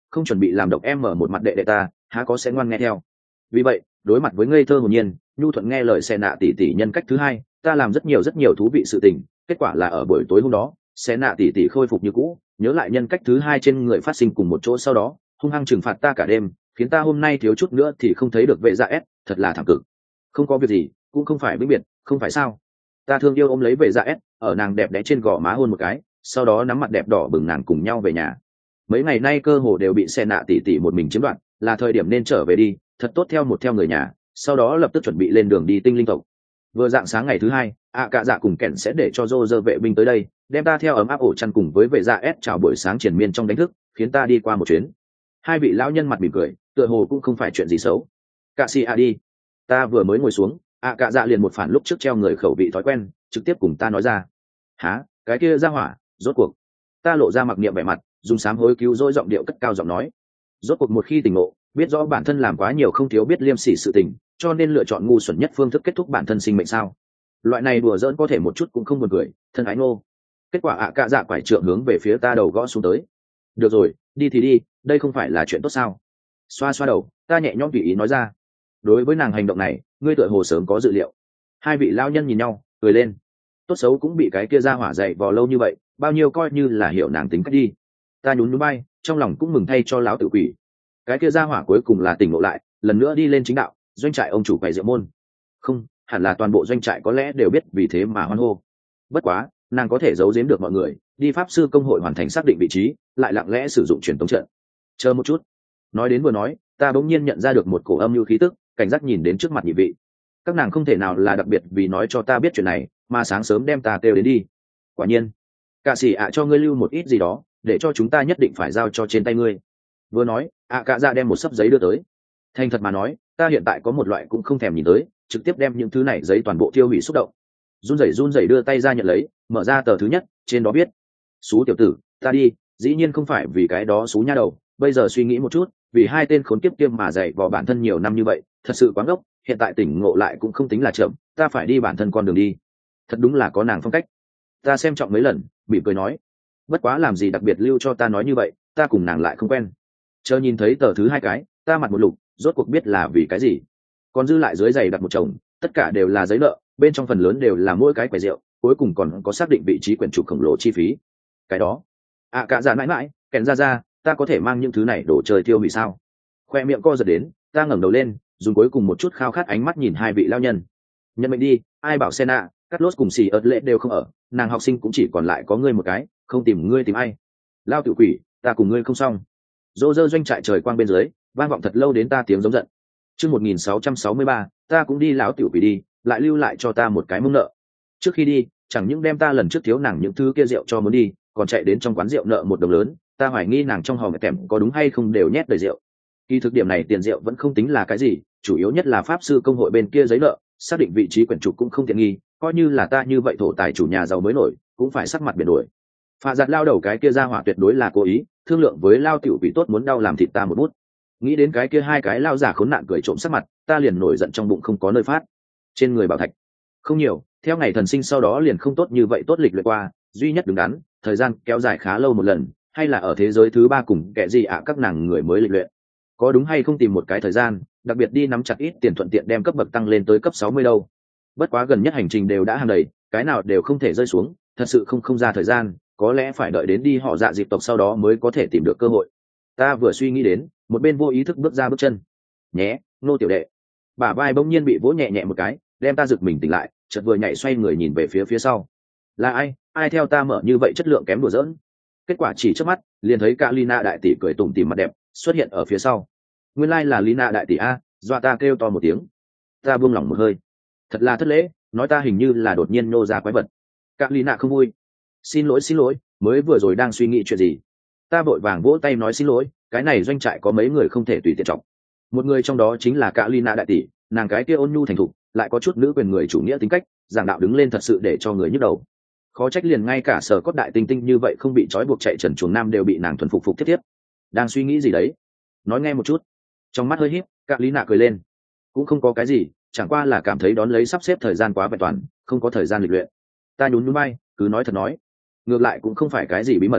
không chuẩn bị làm độc em mở một mặt đệ đệ ta há có sẽ ngoan nghe theo. Vì vậy đối mặt với ngây thơ hồn nhiên nhu thuận nghe lời xe nạ tỷ tỷ nhân cách thứ hai, ta làm rất nhiều thú vị sự tình. Kết quả là ở buổi tối hôm đó xe nạ tỷ tỷ khôi phục như cũ, nhớ lại nhân cách thứ hai trên người phát sinh cùng một chỗ, sau đó hung hăng trừng phạt ta cả đêm, khiến ta hôm nay thiếu chút nữa thì không thấy được vệ dạ s, thật là thảm cực. Không có việc gì, cũng không phải vĩnh biệt, không phải sao? Ta thương yêu ôm lấy vệ dạ s, ở nàng đẹp đẽ trên gò má hôn một cái, sau đó nắm mặt đẹp đỏ bừng nàng cùng nhau về nhà. Mấy ngày nay cơ hồ đều bị xe nạ tỷ tỷ một mình chiếm đoạt, là thời điểm nên trở về đi, thật tốt theo người nhà, sau đó lập tức chuẩn bị lên đường đi tinh linh tộc. Vừa dạng sáng ngày thứ hai, cạ dạ cùng kẻn sẽ để cho dô dơ vệ binh tới đây, đem ta theo ấm áp ổ chăn cùng với vệ dạ s chào buổi sáng triền miên trong đánh thức, khiến ta đi qua một chuyến. Hai vị lão nhân mặt mỉm cười, tựa hồ cũng không phải chuyện gì xấu. Cạ xì đi. Ta vừa mới ngồi xuống, cạ dạ liền một phản lúc trước treo người khẩu vị thói quen, trực tiếp cùng ta nói ra. Hả, cái kia ra hỏa, rốt cuộc. Ta lộ ra mặc niệm vẻ mặt, dùng sám hối cứu rỗi giọng điệu cất cao giọng nói. Rốt cuộc một khi tỉnh ngộ, biết rõ bản thân làm quá nhiều không thiếu biết liêm sỉ sự tình, cho nên lựa chọn ngu xuẩn nhất phương thức kết thúc bản thân sinh mệnh sao? Loại này đùa giỡn có thể một chút cũng không buồn cười, thân ái ngô. Kết quả cạ dạ quải trượng hướng về phía ta đầu gõ xuống tới. Được rồi, đi thì đi, đây không phải là chuyện tốt sao? Xoa xoa đầu, ta nhẹ nhõm tùy ý nói ra. Đối với nàng hành động này, ngươi tựa hồ sớm có dự liệu. Hai vị lao nhân nhìn nhau, cười lên. Tốt xấu cũng bị cái kia ra hỏa dậy vò lâu như vậy, bao nhiêu coi như là hiểu nàng tính cách đi. Ta nhún núi bay, trong lòng cũng mừng thay cho lão tử quỷ. Cái kia ra hỏa cuối cùng là tỉnh ngộ lại, lần nữa đi lên chính đạo, doanh trại ông chủ quầy rượu môn. Không, hẳn là toàn bộ doanh trại có lẽ đều biết vì thế mà hoan hô. Bất quá, nàng có thể giấu giếm được mọi người, đi pháp sư công hội hoàn thành xác định vị trí, lại lặng lẽ sử dụng truyền tống trận. Chờ một chút. Nói đến vừa nói, ta bỗng nhiên nhận ra được một cổ âm lưu khí tức, cảnh giác nhìn đến trước mặt nhị vị. Các nàng không thể nào là đặc biệt vì nói cho ta biết chuyện này, mà sáng sớm đem ta kêu đến đi. Quả nhiên, cạ sĩ cho ngươi lưu một ít gì đó, để cho chúng ta nhất định phải giao cho trên tay ngươi. Vừa nói, cạ dạ đem một xấp giấy đưa tới. Thành thật mà nói, ta hiện tại có một loại cũng không thèm nhìn tới, trực tiếp đem những thứ này giấy toàn bộ tiêu hủy xúc động. Run rẩy đưa tay ra nhận lấy, mở ra tờ thứ nhất, trên đó viết: "Xú tiểu tử, ta đi, dĩ nhiên không phải vì cái đó xú nha đầu, bây giờ suy nghĩ một chút, vì hai tên khốn kiếp kiêm mà dạy vò bản thân nhiều năm như vậy, thật sự quá ngốc, hiện tại tỉnh ngộ lại cũng không tính là chậm, ta phải đi bản thân con đường đi." Thật đúng là có nàng phong cách. Ta xem trọng mấy lần, bị cười nói: "Bất quá làm gì đặc biệt lưu cho ta nói như vậy, ta cùng nàng lại không quen." Chờ nhìn thấy tờ thứ hai cái, ta mặt một lục, rốt cuộc biết là vì cái gì. Còn dư lại dưới giày đặt một chồng, tất cả đều là giấy nợ, bên trong phần lớn đều là mỗi cái quầy rượu, cuối cùng còn có xác định vị trí quyển trục khổng lồ chi phí. Cái đó, cạ dạ mãi mãi, kèn ra, ta có thể mang những thứ này đổ chơi tiêu hủy sao? Khoe miệng co giật đến, ta ngẩng đầu lên, dùng cuối cùng một chút khao khát ánh mắt nhìn hai vị lao nhân. Nhận mệnh đi, ai bảo Senna, cắt lốt cùng xì ớt lệ đều không ở, nàng học sinh cũng chỉ còn lại có ngươi một cái, không tìm ngươi tìm ai? Lao tiểu quỷ, ta cùng ngươi không xong. Dô dơ doanh trại trời quang bên dưới, vang vọng thật lâu đến ta tiếng giống giận. Chương 1663, ta cũng đi lão tiểu quỷ đi, lại lưu lại cho ta một cái mông nợ. Trước khi đi, chẳng những đem ta lần trước thiếu nàng những thứ kia rượu cho muốn đi, còn chạy đến trong quán rượu nợ một đồng lớn, ta hoài nghi nàng trong hòm kèm có đúng hay không đều nhét đầy rượu. Kỳ thực điểm này tiền rượu vẫn không tính là cái gì, chủ yếu nhất là pháp sư công hội bên kia giấy nợ, xác định vị trí quyển trục cũng không tiện nghi, coi như là ta như vậy thổ tài chủ nhà giàu mới nổi, cũng phải sắc mặt biển đổi. Phạ giặt lao đầu cái kia ra hỏa tuyệt đối là cố ý, thương lượng với lao tiểu quỷ tốt muốn đau làm thịt ta một bút. Nghĩ đến cái kia hai cái lao giả khốn nạn cười trộm sắc mặt, ta liền nổi giận trong bụng không có nơi phát. Trên người bảo thạch không nhiều, theo ngày thần sinh sau đó liền không tốt như vậy tốt lịch luyện qua, duy nhất đứng đắn, thời gian kéo dài khá lâu một lần, hay là ở thế giới thứ ba cùng kẻ gì các nàng người mới lịch luyện. Có đúng hay không tìm một cái thời gian, đặc biệt đi nắm chặt ít tiền thuận tiện đem cấp bậc tăng lên tới cấp 60 đâu. Bất quá gần nhất hành trình đều đã hàng đầy, cái nào đều không thể rơi xuống, thật sự không ra thời gian, có lẽ phải đợi đến đi họ dạ dịp tộc sau đó mới có thể tìm được cơ hội. Ta vừa suy nghĩ đến, một bên vô ý thức bước ra bước chân. Nhé, nô tiểu đệ. Bả vai bỗng nhiên bị vỗ nhẹ nhẹ một cái, đem ta giật mình tỉnh lại, chợt vừa nhảy xoay người nhìn về phía sau. Là ai theo ta mở như vậy chất lượng kém đùa giỡn. Kết quả chỉ trước mắt, liền thấy cả Lina đại tỷ cười tủm tỉm mặt đẹp xuất hiện ở phía sau. Nguyên lai là Lina đại tỷ a, dọa ta kêu to một tiếng. Ta buông lỏng một hơi. Thật là thất lễ, nói ta hình như là đột nhiên nô ra quái vật. Cả Lina không vui. Xin lỗi, mới vừa rồi đang suy nghĩ chuyện gì. Ta vội vàng vỗ tay nói xin lỗi, cái này doanh trại có mấy người không thể tùy tiện trọng. Một người trong đó chính là cả Lina đại tỷ, nàng cái kia ôn nhu thành thục, lại có chút nữ quyền người chủ nghĩa tính cách, giảng đạo đứng lên thật sự để cho người nhức đầu. Khó trách liền ngay cả sở cốt đại tinh tinh như vậy không bị trói buộc chạy trần chuồng nam đều bị nàng thuần phục thiết tiếp. Đang suy nghĩ gì đấy? Nói nghe một chút. Trong mắt hơi híp, cả Lina cười lên. Cũng không có cái gì, chẳng qua là cảm thấy đón lấy sắp xếp thời gian quá vẹn toàn, không có thời gian lịch luyện. Ta nhún nhún vai, cứ nói thật nói. Ngược lại cũng không phải cái gì bí mật.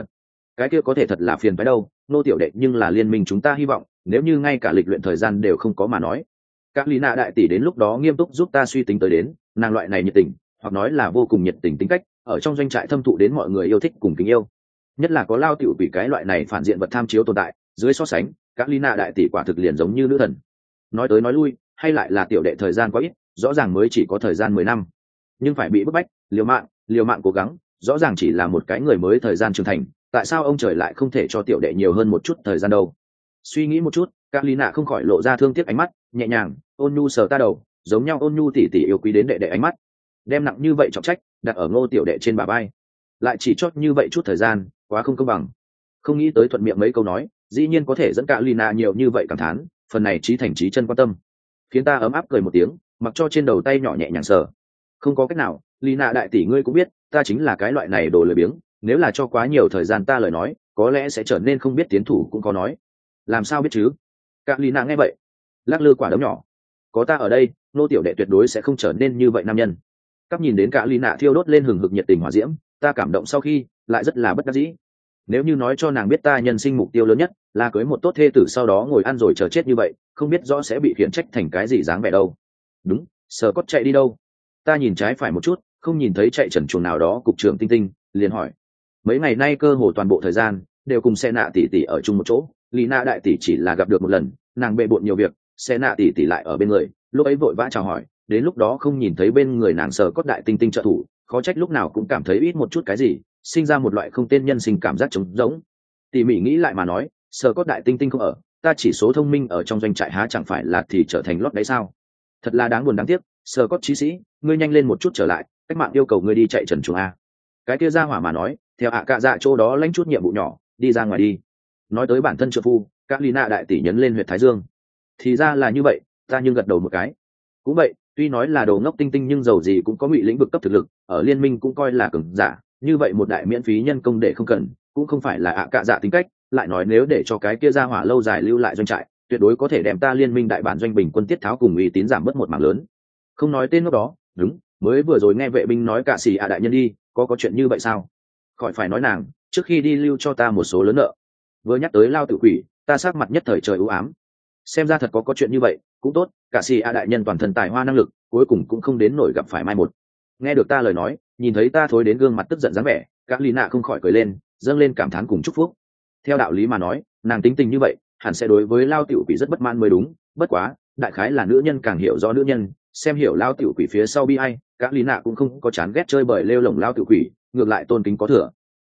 cái kia có thể thật là phiền phái đâu, nô tiểu đệ nhưng là liên minh chúng ta hy vọng, nếu như ngay cả lịch luyện thời gian đều không có mà nói. Các lý nạ đại tỷ đến lúc đó nghiêm túc giúp ta suy tính tới đến, nàng loại này nhiệt tình, hoặc nói là vô cùng nhiệt tình tính cách, ở trong doanh trại thâm thụ đến mọi người yêu thích cùng kính yêu. Nhất là có lao tiểu quỷ cái loại này phản diện vật tham chiếu tồn tại, dưới so sánh, các lý nạ đại tỷ quả thực liền giống như nữ thần. Nói tới nói lui, hay lại là tiểu đệ thời gian quá ít, rõ ràng mới chỉ có thời gian 10 năm, nhưng phải bị bức bách, liều mạng cố gắng, rõ ràng chỉ là một cái người mới thời gian trưởng thành, tại sao ông trời lại không thể cho tiểu đệ nhiều hơn một chút thời gian đâu? Suy nghĩ một chút, các lý nạ không khỏi lộ ra thương tiếc ánh mắt, nhẹ nhàng ôn nhu sờ ta đầu, giống nhau ôn nhu tỉ tỉ yêu quý đến đệ đệ ánh mắt, đem nặng như vậy trọng trách đặt ở Ngô tiểu đệ trên bả vai, lại chỉ chót như vậy chút thời gian, quá không công bằng. Không nghĩ tới thuận miệng mấy câu nói, dĩ nhiên có thể dẫn cả Lina nhiều như vậy cảm thán, phần này trí thành trí chân quan tâm, khiến ta ấm áp cười một tiếng, mặc cho trên đầu tay nhỏ nhẹ nhàng sờ. Không có cách nào, Lina đại tỷ ngươi cũng biết, ta chính là cái loại này đồ lười biếng, nếu là cho quá nhiều thời gian ta lời nói, có lẽ sẽ trở nên không biết tiến thủ cũng có nói. Làm sao biết chứ? Cả Lina nghe vậy, lắc lư quả đấm nhỏ. Có ta ở đây, Nô tiểu đệ tuyệt đối sẽ không trở nên như vậy nam nhân. Các nhìn đến cả Lina thiêu đốt lên hừng hực nhiệt tình hỏa diễm, ta cảm động sau khi, lại rất là bất đắc dĩ. Nếu như nói cho nàng biết ta nhân sinh mục tiêu lớn nhất là cưới một tốt thê tử sau đó ngồi ăn rồi chờ chết như vậy, không biết rõ sẽ bị khiển trách thành cái gì dáng vẻ đâu. Đúng, Sờ Cốt chạy đi đâu? Ta nhìn trái phải một chút, không nhìn thấy chạy trần chuồng nào đó cục trưởng Tinh Tinh, liền hỏi. Mấy ngày nay cơ hồ toàn bộ thời gian đều cùng xe nạ tỷ tỷ ở chung một chỗ, Lina đại tỷ chỉ là gặp được một lần, nàng bệ bội nhiều việc, xe nạ tỷ tỷ lại ở bên người, lúc ấy vội vã chào hỏi, đến lúc đó không nhìn thấy bên người nàng Sờ Cốt đại Tinh Tinh trợ thủ, khó trách lúc nào cũng cảm thấy ít một chút cái gì, sinh ra một loại không tên nhân sinh cảm giác trống rỗng. Tỉ mỉ nghĩ lại mà nói, Sờ Cốt đại Tinh Tinh không ở, ta chỉ số thông minh ở trong doanh trại há chẳng phải là thì trở thành lót đấy sao? Thật là đáng buồn đáng tiếc, Sờ Cốt chí sĩ, ngươi nhanh lên một chút trở lại, cách mạng yêu cầu ngươi đi chạy trần chuồng a. Cái kia ra hỏa mà nói, theo ạ cạ dạ chỗ đó lãnh chút nhiệm vụ nhỏ, đi ra ngoài đi. Nói tới bản thân trợ phu, các Lina đại tỷ nhấn lên huyệt thái dương. Thì ra là như vậy, ta nhưng gật đầu một cái. Cũng vậy, tuy nói là đồ ngốc Tinh Tinh nhưng dầu gì cũng có ngụy lĩnh vực cấp thực lực, ở liên minh cũng coi là cường giả, như vậy một đại miễn phí nhân công để không cần, cũng không phải là ạ cạ dạ tính cách. Lại nói nếu để cho cái kia ra hỏa lâu dài lưu lại doanh trại, tuyệt đối có thể đem ta liên minh đại bản doanh bình quân tiết tháo cùng uy tín giảm bớt một mảng lớn. Không nói tên lúc đó, đúng, mới vừa rồi nghe vệ binh nói cả xì đại nhân đi, có chuyện như vậy sao? Khỏi phải nói nàng, trước khi đi lưu cho ta một số lớn nợ. Vừa nhắc tới lao tự quỷ, ta sát mặt nhất thời trời u ám. Xem ra thật có chuyện như vậy, cũng tốt, cả xì đại nhân toàn thân tài hoa năng lực, cuối cùng cũng không đến nổi gặp phải mai một. Nghe được ta lời nói, nhìn thấy ta thối đến gương mặt tức giận dáng vẻ, các Lina không khỏi cười lên, dâng lên cảm thán cùng chúc phúc. Theo đạo lý mà nói, nàng tính tình như vậy, hẳn sẽ đối với lao tiểu quỷ rất bất mãn mới đúng, bất quá, đại khái là nữ nhân càng hiểu rõ nữ nhân, xem hiểu lao tiểu quỷ phía sau bi ai, các Lina cũng không có chán ghét chơi bời lêu lổng lao tiểu quỷ, ngược lại tôn kính có thừa.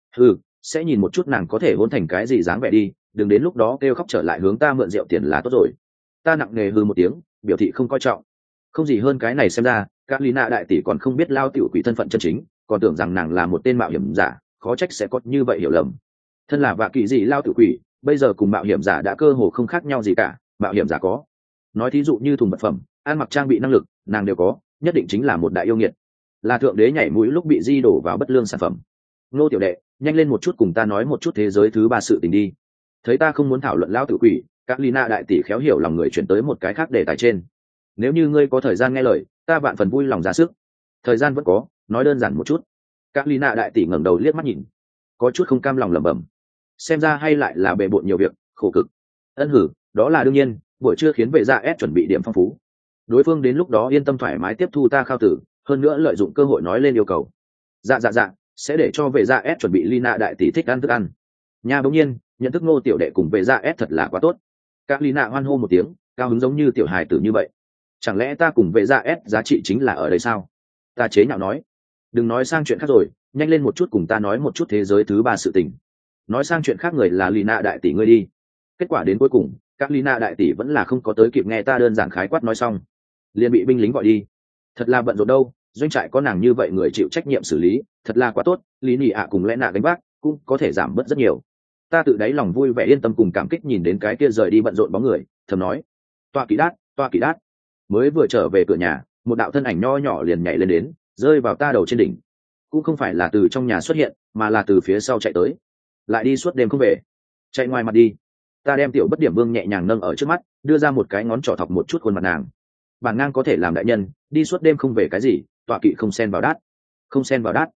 Sẽ nhìn một chút nàng có thể hôn thành cái gì dáng vẻ đi, đừng đến lúc đó kêu khóc trở lại hướng ta mượn rượu tiền là tốt rồi. Ta nặng nề hừ một tiếng, biểu thị không coi trọng. Không gì hơn cái này, xem ra các Lina đại tỷ còn không biết lao tiểu quỷ thân phận chân chính, còn tưởng rằng nàng là một tên mạo hiểm giả, khó trách sẽ có như vậy hiểu lầm. Thân là vạ kỳ gì lao tiểu quỷ, bây giờ cùng mạo hiểm giả đã cơ hồ không khác nhau gì cả. Mạo hiểm giả có, nói thí dụ như thùng vật phẩm, ăn mặc trang bị năng lực, nàng đều có, nhất định chính là một đại yêu nghiệt, là thượng đế nhảy mũi lúc bị di đổ vào bất lương sản phẩm. Nô tiểu đệ, nhanh lên một chút cùng ta nói một chút thế giới thứ ba sự tình đi. Thấy ta không muốn thảo luận lao tiểu quỷ, các Lina đại tỷ khéo hiểu lòng người chuyển tới một cái khác đề tài trên. Nếu như ngươi có thời gian nghe lời, ta vạn phần vui lòng ra sức. Thời gian vẫn có, nói đơn giản một chút. Các Lina đại tỷ ngẩng đầu liếc mắt nhìn, có chút không cam lòng lẩm bẩm. Xem ra hay lại là bề bộn nhiều việc, khổ cực. Ân hử, đó là đương nhiên, buổi trưa khiến vệ gia S chuẩn bị điểm phong phú. Đối phương đến lúc đó yên tâm thoải mái tiếp thu ta khao tử, hơn nữa lợi dụng cơ hội nói lên yêu cầu. Dạ, sẽ để cho vệ gia S chuẩn bị Lina đại tỷ thích ăn thức ăn. Nha, bỗng nhiên, nhận thức Ngô tiểu đệ cùng vệ gia S thật là quá tốt. Các Lina hoan hô một tiếng, cao hứng giống như tiểu hài tử như vậy. Chẳng lẽ ta cùng vệ gia S giá trị chính là ở đây sao? Ta chế nhạo nói. Đừng nói sang chuyện khác rồi, nhanh lên một chút cùng ta nói một chút thế giới thứ ba sự tình. Nói sang chuyện khác người là Lina đại tỷ ngươi đi. Kết quả đến cuối cùng, các Lina đại tỷ vẫn là không có tới kịp nghe ta đơn giản khái quát nói xong, liền bị binh lính gọi đi. Thật là bận rộn đâu, doanh trại có nàng như vậy người chịu trách nhiệm xử lý, thật là quá tốt. Lý Nị ạ cùng lẽ nạ gánh vác cũng có thể giảm bớt rất nhiều. Ta tự đáy lòng vui vẻ yên tâm cùng cảm kích nhìn đến cái kia rời đi bận rộn bóng người, thầm nói: toa kỵ đát. Mới vừa trở về cửa nhà, một đạo thân ảnh nho nhỏ liền nhảy lên đến, rơi vào ta đầu trên đỉnh. Cũng không phải là từ trong nhà xuất hiện, mà là từ phía sau chạy tới. Lại đi suốt đêm không về, chạy ngoài mặt đi. Ta đem tiểu bất điểm vương nhẹ nhàng nâng ở trước mắt, đưa ra một cái ngón trỏ thọc một chút khuôn mặt nàng. Bản ngang có thể làm đại nhân, đi suốt đêm không về cái gì, tọa kỵ không xen vào đát. Không xen vào đát.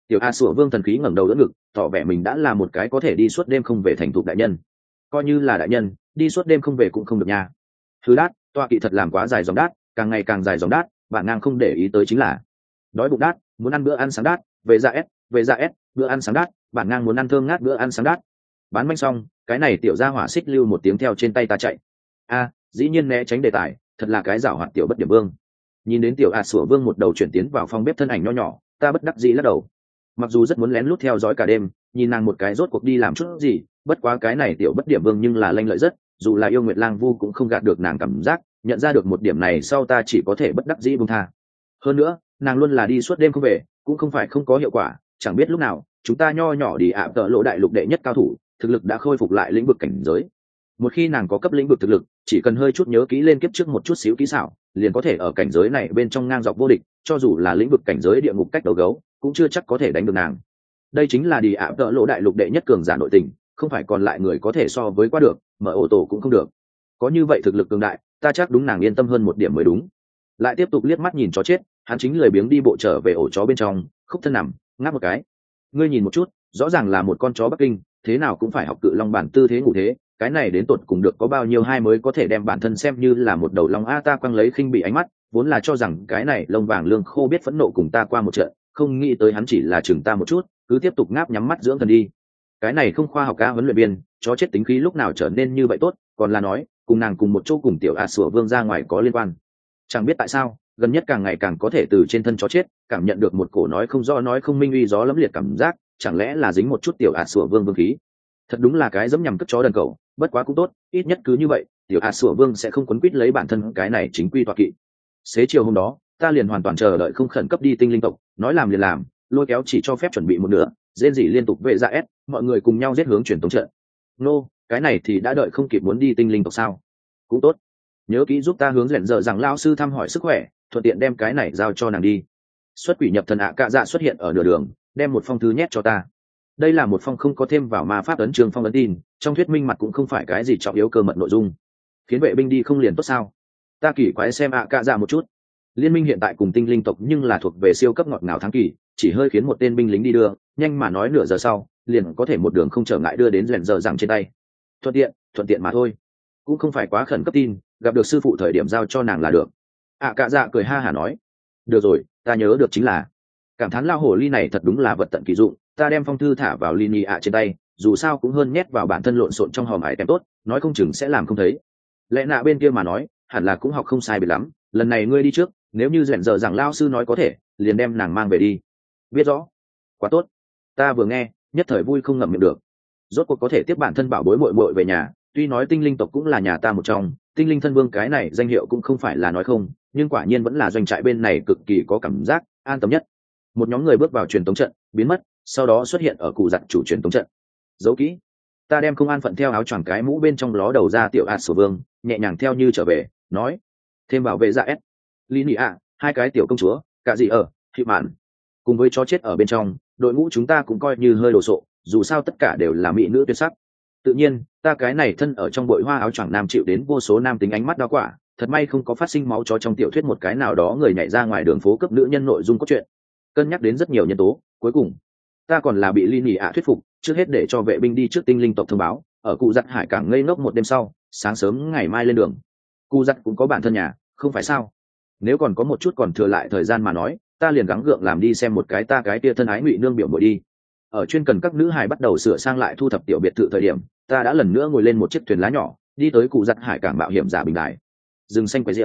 Tiểu a sủa vương thần khí ngẩng đầu đỡ ngực, tỏ vẻ mình đã là một cái có thể đi suốt đêm không về thành thục đại nhân. Coi như là đại nhân, đi suốt đêm không về cũng không được nha. Thứ đát, toa kỵ thật làm quá dài dòng đát, càng ngày càng dài dòng đát, bạn ngang không để ý tới chính là đói bụng đát, muốn ăn bữa ăn sáng đát, về ra s, bữa ăn sáng đát, bạn ngang muốn ăn thơm ngát bữa ăn sáng đát. Bán manh xong, cái này tiểu gia hỏa xích lưu một tiếng theo trên tay ta chạy. A, dĩ nhiên né tránh đề tài, thật là cái giảo hoạt tiểu bất điểm vương. Nhìn đến tiểu a sủa vương một đầu chuyển tiến vào phòng bếp thân ảnh nho nhỏ, ta bất đắc dĩ lắc đầu. Mặc dù rất muốn lén lút theo dõi cả đêm, nhìn nàng một cái rốt cuộc đi làm chút gì, bất quá cái này tiểu bất điểm vương nhưng là lanh lợi rất, dù là yêu nguyệt lang vu cũng không gạt được nàng cảm giác, nhận ra được một điểm này sau ta chỉ có thể bất đắc dĩ buông tha. Hơn nữa, nàng luôn là đi suốt đêm không về, cũng không phải không có hiệu quả, chẳng biết lúc nào chúng ta nho nhỏ đi ạ tợ lỗ đại lục đệ nhất cao thủ, thực lực đã khôi phục lại lĩnh vực cảnh giới. Một khi nàng có cấp lĩnh vực thực lực, chỉ cần hơi chút nhớ kỹ lên kiếp trước một chút xíu kỹ xảo, liền có thể ở cảnh giới này bên trong ngang dọc vô địch, cho dù là lĩnh vực cảnh giới địa ngục cách đầu gấu, cũng chưa chắc có thể đánh được nàng. Đây chính là đi ạ tợ lỗ đại lục đệ nhất cường giả nội tình, không phải còn lại người có thể so với qua được, mở ổ tổ cũng không được. Có như vậy thực lực cường đại, ta chắc đúng nàng yên tâm hơn một điểm mới đúng. Lại tiếp tục liếc mắt nhìn chó chết, hắn chính lười biếng đi bộ trở về ổ chó bên trong, khúc thân nằm ngáp một cái. Ngươi nhìn một chút, rõ ràng là một con chó Bắc Kinh, thế nào cũng phải học cự long bản tư thế ngủ thế, cái này đến tột cùng được có bao nhiêu hai mới có thể đem bản thân xem như là một đầu long a. Ta quăng lấy khinh bị ánh mắt, vốn là cho rằng cái này lông vàng lương khô biết phẫn nộ cùng ta qua một trận, không nghĩ tới hắn chỉ là chừng ta một chút, cứ tiếp tục ngáp nhắm mắt dưỡng thần đi. Cái này không khoa học ca huấn luyện viên, chó chết tính khí lúc nào trở nên như vậy tốt, còn là nói cùng nàng cùng một chỗ cùng tiểu a sủa vương ra ngoài có liên quan. Chẳng biết tại sao, gần nhất càng ngày càng có thể từ trên thân chó chết cảm nhận được một cổ nói không rõ nói không minh uy gió lẫm liệt cảm giác, chẳng lẽ là dính một chút tiểu a sủa vương vương khí. Thật đúng là cái dẫm nhằm cất chó đần cầu, bất quá cũng tốt, ít nhất cứ như vậy tiểu a sủa vương sẽ không quấn quýt lấy bản thân cái này chính quy tọa kỵ. Xế chiều hôm đó ta liền hoàn toàn chờ đợi không khẩn cấp đi tinh linh tộc, nói làm liền làm, lôi kéo chỉ cho phép chuẩn bị một nửa, rên rỉ liên tục vệ ra s, mọi người cùng nhau giết hướng truyền tống trận. Nô, cái này thì đã đợi không kịp muốn đi tinh linh tộc sao? Cũng tốt, nhớ kỹ giúp ta hướng dẫn giờ rằng lao sư thăm hỏi sức khỏe, thuận tiện đem cái này giao cho nàng đi. Xuất quỷ nhập thần ạ cạ dạ xuất hiện ở nửa đường, đem một phong thư nhét cho ta. Đây là một phong không có thêm vào ma pháp ấn trường phong ấn tin, trong thuyết minh mặt cũng không phải cái gì trọng yếu cơ mật nội dung. Khiến vệ binh đi không liền tốt sao? Ta kỳ quái xem ạ cạ dạ một chút. Liên minh hiện tại cùng tinh linh tộc nhưng là thuộc về siêu cấp ngọt ngào tháng kỳ, chỉ hơi khiến một tên binh lính đi đưa, nhanh mà nói nửa giờ sau liền có thể một đường không trở ngại đưa đến rèn giờ rằng trên tay. Thuận tiện mà thôi, cũng không phải quá khẩn cấp tin, gặp được sư phụ thời điểm giao cho nàng là được. Cạ dạ cười ha hả nói, được rồi, ta nhớ được chính là. Cảm thán lao hồ ly này thật đúng là vật tận kỳ dụng, ta đem phong thư thả vào Lini trên tay, dù sao cũng hơn nhét vào bản thân lộn xộn trong hòm ải kèm tốt, nói không chừng sẽ làm không thấy. Lẽ nạ bên kia mà nói, hẳn là cũng học không sai biệt lắm, lần này ngươi đi trước, nếu như rèn giờ rằng lao sư nói có thể, liền đem nàng mang về đi. Biết rõ. Quá tốt. Ta vừa nghe, nhất thời vui không ngậm miệng được. Rốt cuộc có thể tiếp bản thân bảo bối muội muội về nhà, tuy nói tinh linh tộc cũng là nhà ta một trong, tinh linh thân vương cái này danh hiệu cũng không phải là nói không, nhưng quả nhiên vẫn là doanh trại bên này cực kỳ có cảm giác an tâm nhất. Một nhóm người bước vào truyền tống trận, biến mất, sau đó xuất hiện ở cụ giặt chủ truyền tống trận. Giấu kỹ. Ta đem không an phận theo áo choàng cái mũ bên trong ló đầu ra tiểu a sổ vương, nhẹ nhàng theo như trở về, nói: thêm bảo vệ dạ s, Lini ạ, hai cái tiểu công chúa, cả gì ở, hiệu mạn, cùng với chó chết ở bên trong, đội ngũ chúng ta cũng coi như hơi đồ sộ, dù sao tất cả đều là mỹ nữ tuyệt sắc. Tự nhiên, ta cái này thân ở trong bội hoa áo choàng nam chịu đến vô số nam tính ánh mắt đau quả, thật may không có phát sinh máu chó trong tiểu thuyết một cái nào đó người nhảy ra ngoài đường phố cướp nữ nhân nội dung cốt truyện. Cân nhắc đến rất nhiều nhân tố, cuối cùng ta còn là bị Lini ạ thuyết phục, trước hết để cho vệ binh đi trước tinh linh tộc thông báo, ở cụ giặt hải cảng ngây ngốc một đêm sau, sáng sớm ngày mai lên đường. Cụ giặt cũng có bản thân nhà, không phải sao? Nếu còn có một chút còn thừa lại thời gian mà nói, ta liền gắng gượng làm đi xem một cái ta cái tia thân ái ngụy nương biểu muội đi. Ở chuyên cần các nữ hài bắt đầu sửa sang lại thu thập tiểu biệt thự thời điểm, ta đã lần nữa ngồi lên một chiếc thuyền lá nhỏ, đi tới cụ giặt hải cảng mạo hiểm giả bình đài. Rừng xanh quầy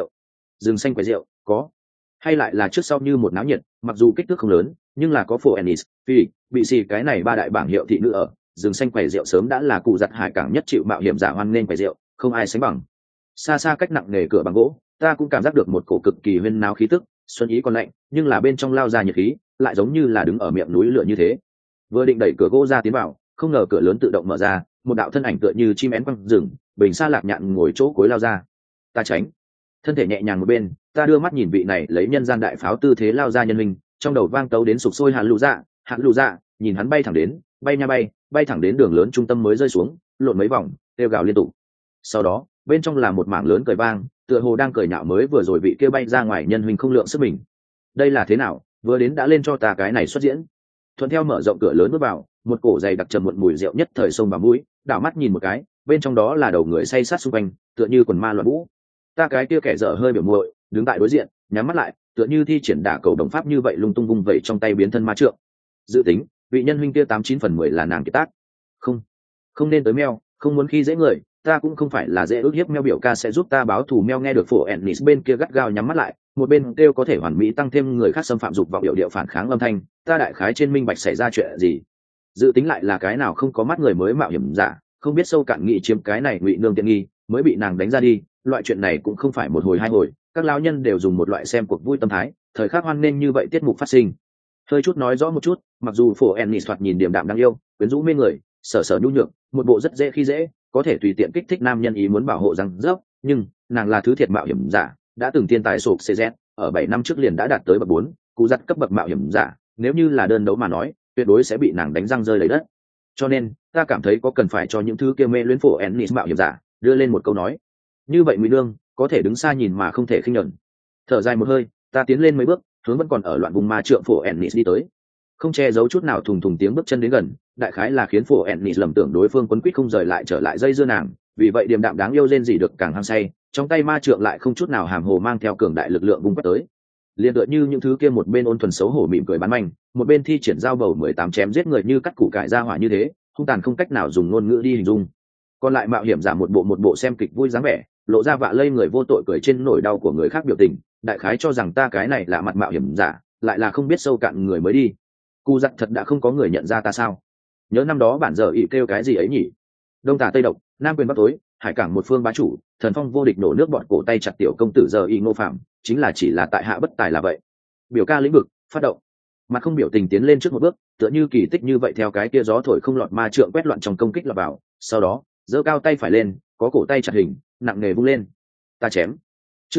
rượu, có hay lại là trước sau như một náo nhiệt, mặc dù kích thước không lớn, nhưng là có phổ ennis, phi, bị xì cái này ba đại bảng hiệu thị nữ ở. Rừng xanh quầy rượu sớm đã là cụ giặt hải cảng nhất chịu mạo hiểm giả hoan nghênh quầy rượu, không ai sánh bằng. Xa xa cách nặng nề cửa bằng gỗ, ta cũng cảm giác được một cổ cực kỳ huyên náo khí tức, xuân ý còn lạnh, nhưng là bên trong lao ra nhiệt khí, lại giống như là đứng ở miệng núi lửa như thế. Vừa định đẩy cửa gỗ ra tiến vào, không ngờ cửa lớn tự động mở ra, một đạo thân ảnh tựa như chim én quăng rừng, bình xa lạc nhạn ngồi chỗ cuối lao ra. Ta tránh, thân thể nhẹ nhàng một bên, ta đưa mắt nhìn vị này lấy nhân gian đại pháo tư thế lao ra nhân linh, trong đầu vang tấu đến sục sôi hạn lù dạ, nhìn hắn bay thẳng đến, bay thẳng đến đường lớn trung tâm mới rơi xuống, lộn mấy vòng, kêu gào liên tục. Sau đó, bên trong là một mảng lớn cười vang, tựa hồ đang cười nhạo mới vừa rồi vị kia bay ra ngoài nhân huynh không lượng sức mình. Đây là thế nào, vừa đến đã lên cho ta cái này xuất diễn. thuận theo mở rộng cửa lớn bước vào, một cổ dày đặc trầm muộn mùi rượu nhất thời xông vào mũi, đảo mắt nhìn một cái, bên trong đó là đầu người say sát xung quanh, tựa như quần ma loạn vũ. Ta cái kia kẻ dở hơi biểu muội, đứng tại đối diện, nhắm mắt lại, tựa như thi triển đả cầu đồng pháp như vậy lung tung vung vẩy trong tay biến thân ma trượng. Dự tính, vị nhân huynh kia 89/10 là nàng kiệt tác. Không nên tới meo, không muốn khi dễ người, ta cũng không phải là dễ ước hiếp. Meo biểu ca sẽ giúp ta báo thù. Meo nghe được phổ Ennis bên kia gắt gao nhắm mắt lại, một bên kêu có thể hoàn mỹ tăng thêm người khác xâm phạm dục vào biểu điệu phản kháng âm thanh. Ta đại khái trên minh bạch xảy ra chuyện gì. Dự tính lại là cái nào không có mắt người mới mạo hiểm giả, không biết sâu cạn nghị chiếm cái này ngụy nương tiện nghi, mới bị nàng đánh ra đi. Loại chuyện này cũng không phải một hồi hai hồi, các lão nhân đều dùng một loại xem cuộc vui tâm thái, thời khắc hoan nên như vậy tiết mục phát sinh. Hơi chút nói rõ một chút, mặc dù phổ Ennis thoạt nhìn điềm đạm đáng yêu, quyến rũ mê người, sở sở nhu nhược, một bộ rất dễ khi dễ, có thể tùy tiện kích thích nam nhân ý muốn bảo hộ răng rớp, nhưng nàng là thứ thiệt mạo hiểm giả, đã từng tiên tài sụp CZ, ở 7 năm trước liền đã đạt tới bậc 4, cú giật cấp bậc mạo hiểm giả, nếu như là đơn đấu mà nói, tuyệt đối sẽ bị nàng đánh răng rơi lấy đất. Cho nên, ta cảm thấy có cần phải cho những thứ kia mê luyến phổ Ennis mạo hiểm giả đưa lên một câu nói. Như vậy Mỹ Nương có thể đứng xa nhìn mà không thể khinh nhẫn. Thở dài một hơi, ta tiến lên mấy bước, hướng vẫn còn ở loạn vùng ma trượng phổ Ennis đi tới. Không che giấu chút nào thùng thùng tiếng bước chân đến gần, đại khái là khiến phổ Ennis lầm tưởng đối phương quấn quýt không rời lại trở lại dây dưa nàng, vì vậy điềm đạm đáng yêu rên rỉ được càng hăng say, trong tay ma trượng lại không chút nào hàm hồ mang theo cường đại lực lượng vung quét tới. Liên tựa như những thứ kia một bên ôn thuần xấu hổ mỉm cười bán manh, một bên thi triển giao bầu 18 chém giết người như cắt củ cải ra hỏa như thế, hung tàn không cách nào dùng ngôn ngữ đi hình dung. Còn lại mạo hiểm giả một bộ xem kịch vui dáng vẻ, lộ ra vạ lây người vô tội cười trên nỗi đau của người khác biểu tình, đại khái cho rằng ta cái này là mặt mạo hiểm giả, lại là không biết sâu cạn người mới đi. Cú giặc thật đã không có người nhận ra ta sao? Nhớ năm đó bản giờ ỷ kêu cái gì ấy nhỉ? Đông tả tây độc, nam quyền bắc tối, hải cảng một phương bá chủ, thần phong vô địch nổ nước bọn cổ tay chặt tiểu công tử giờ ỷ Ngô Phạm, chính là chỉ là tại hạ bất tài là vậy. Biểu ca lĩnh vực phát động, mặt không biểu tình tiến lên trước một bước, tựa như kỳ tích như vậy theo cái kia gió thổi không lọt ma trượng quét loạn trong công kích lọt vào, sau đó giơ cao tay phải lên, có cổ tay chặt hình, nặng nề vung lên. Ta chém. Chương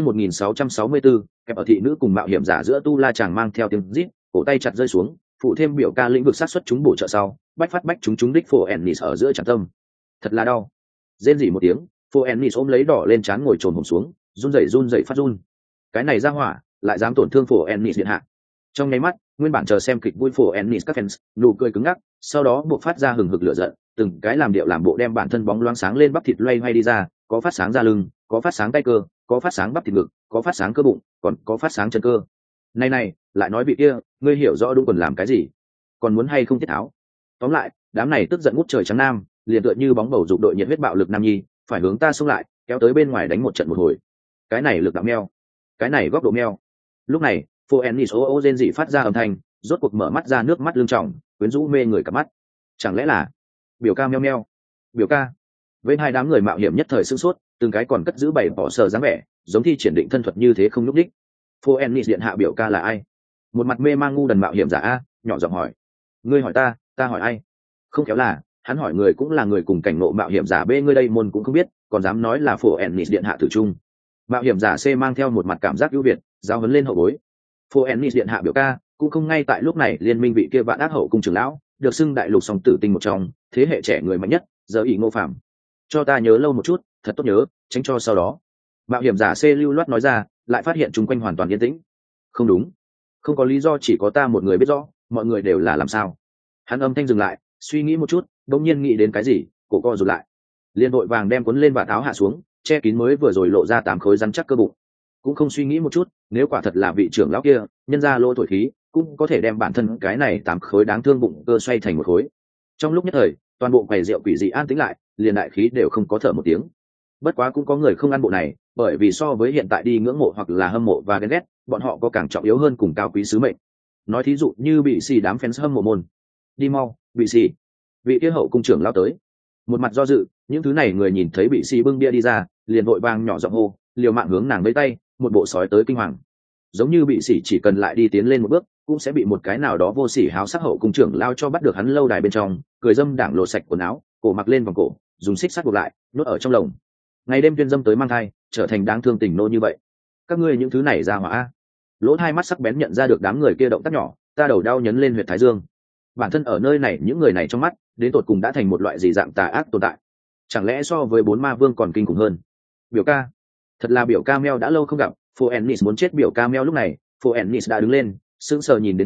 1664, kẹp ở thị nữ cùng mạo hiểm giả giữa tu la chàng mang theo tiếng rít, cổ tay chặt rơi xuống, phụ thêm biểu ca lĩnh vực sát xuất chúng bổ trợ sau, bách phát bách chúng đích phổ Ennis ở giữa chặt tâm. Thật là đau. Rên rỉ một tiếng, phổ Ennis ôm lấy đỏ lên trán ngồi trồn hổm xuống, run rẩy phát run. Cái này ra hỏa, lại dám tổn thương phổ Ennis điện hạ. Trong nháy mắt, nguyên bản chờ xem kịch vui phổ Ennis các fans nụ cười cứng ngắc, sau đó buộc phát ra hừng hực lửa giận, từng cái làm điệu làm bộ đem bản thân bóng loáng sáng lên bắp thịt loay hoay đi ra, có phát sáng da lưng, có phát sáng tay cơ, có phát sáng bắp thịt ngực, có phát sáng cơ bụng, còn có phát sáng chân cơ. Này, lại nói vị kia, ngươi hiểu rõ đúng quần làm cái gì? Còn muốn hay không tiết tháo? Tóm lại, đám này tức giận ngút trời trắng nam, liền tựa như bóng bầu dục đội nhiệt huyết bạo lực nam nhi, phải hướng ta xông lại, kéo tới bên ngoài đánh một trận một hồi. Cái này lực đạo meo, cái này góc độ meo. Lúc này, Phô Ennis ô rên rỉ phát ra âm thanh, rốt cuộc mở mắt ra nước mắt lưng tròng, quyến rũ mê người cả mắt. Chẳng lẽ là biểu ca meo meo? Biểu ca. Với hai đám người mạo hiểm nhất thời sửng sốt, từng cái còn cất giữ bày bỏ sờ dáng vẻ, giống thi triển định thân thuật như thế không lúc đích. Phô Ennis điện hạ biểu ca là ai? Một mặt mê mang ngu đần mạo hiểm giả a, nhỏ giọng hỏi. Ngươi hỏi ta hỏi ai? Không khéo là, hắn hỏi người cũng là người cùng cảnh ngộ mạo hiểm giả B, ngươi đây môn cũng không biết, còn dám nói là Phô Ennis điện hạ tử trung. Mạo hiểm giả C mang theo một mặt cảm giác ưu việt, giáo huấn lên hậu bối. Phô Ennis điện hạ biểu ca, cũng không ngay tại lúc này liên minh vị kia vạn ác hậu cung trưởng lão, được xưng đại lục song tử tinh một trong, thế hệ trẻ người mạnh nhất, giờ ỷ Ngô Phạm. Cho ta nhớ lâu một chút, thật tốt nhớ, tránh cho sau đó. Mạo hiểm giả C lưu loát nói ra, lại phát hiện chung quanh hoàn toàn yên tĩnh. Không đúng, không có lý do chỉ có ta một người biết rõ, mọi người đều là làm sao? Hắn âm thanh dừng lại, suy nghĩ một chút, đột nhiên nghĩ đến cái gì, cổ co rụt lại. Liên đội vàng đem cuốn lên và áo hạ xuống, che kín mới vừa rồi lộ ra 8 khối rắn chắc cơ bụng. Cũng không suy nghĩ một chút, nếu quả thật là vị trưởng lão kia, nhân ra lỗ thổi khí, cũng có thể đem bản thân cái này 8 khối đáng thương bụng cơ xoay thành một khối. Trong lúc nhất thời, toàn bộ quầy rượu quỷ dị an tĩnh lại, liền đại khí đều không có thở một tiếng. Bất quá cũng có người không ăn bộ này, bởi vì so với hiện tại đi ngưỡng mộ hoặc là hâm mộ và ghen ghét, bọn họ có càng trọng yếu hơn cùng cao quý sứ mệnh. Nói thí dụ như bị xì đám fans hâm mộ môn. Đi mau, bị xì. Vị kia hậu cung trưởng lao tới. Một mặt do dự, những thứ này người nhìn thấy bị xì bưng bia đi ra, liền vội vàng nhỏ giọng hô, liều mạng hướng nàng với tay, một bộ sói tới kinh hoàng. Giống như bị xì chỉ cần lại đi tiến lên một bước, cũng sẽ bị một cái nào đó vô sỉ háo sắc hậu cung trưởng lao cho bắt được hắn lâu đài bên trong, cười dâm đảng lộ sạch quần áo, cổ mặc lên vòng cổ, dùng xích sắt buộc lại, nuốt ở trong lồng. Ngày đêm tuyên dâm tới mang thai, trở thành đáng thương tình nô như vậy. Các ngươi những thứ này ra hỏa. Lỗ hai mắt sắc bén nhận ra được đám người kia động tác nhỏ, ta đầu đau nhấn lên huyệt thái dương. Bản thân ở nơi này những người này trong mắt, đến tột cùng đã thành một loại gì dạng tà ác tồn tại. Chẳng lẽ so với 4 ma vương còn kinh khủng hơn? Biểu ca, thật là biểu ca meo đã lâu không gặp. Phô Ennis muốn chết. Biểu ca meo lúc này, Phô Ennis đã đứng lên, sững sờ nhìn đến ta,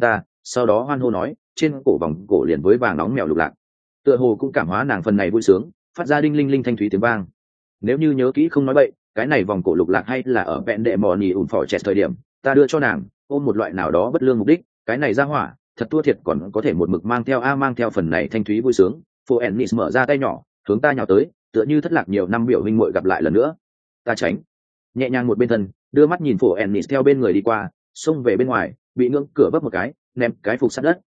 sau đó hoan hô nói trên cổ vòng cổ liền với vàng nóng mèo lục lạc, tựa hồ cũng cảm hóa nàng phần này vui sướng, phát ra đinh linh linh thanh thúy tiếng vang. Nếu như nhớ kỹ không nói bậy, cái này vòng cổ lục lạc hay là ở vẹn đệ mò nỉ ủn phỏ chẹt thời điểm ta đưa cho nàng ôm một loại nào đó bất lương mục đích, cái này ra hỏa thật thua thiệt còn có thể một mực mang theo phần này thanh thúy vui sướng. Phố Ennis mở ra tay nhỏ hướng ta nhào tới, tựa như thất lạc nhiều năm biểu huynh muội gặp lại lần nữa. Ta tránh nhẹ nhàng một bên thân, đưa mắt nhìn Phố Ennis theo bên người đi qua, xông về bên ngoài, bị ngưỡng cửa vấp một cái, ném cái phục sát đất.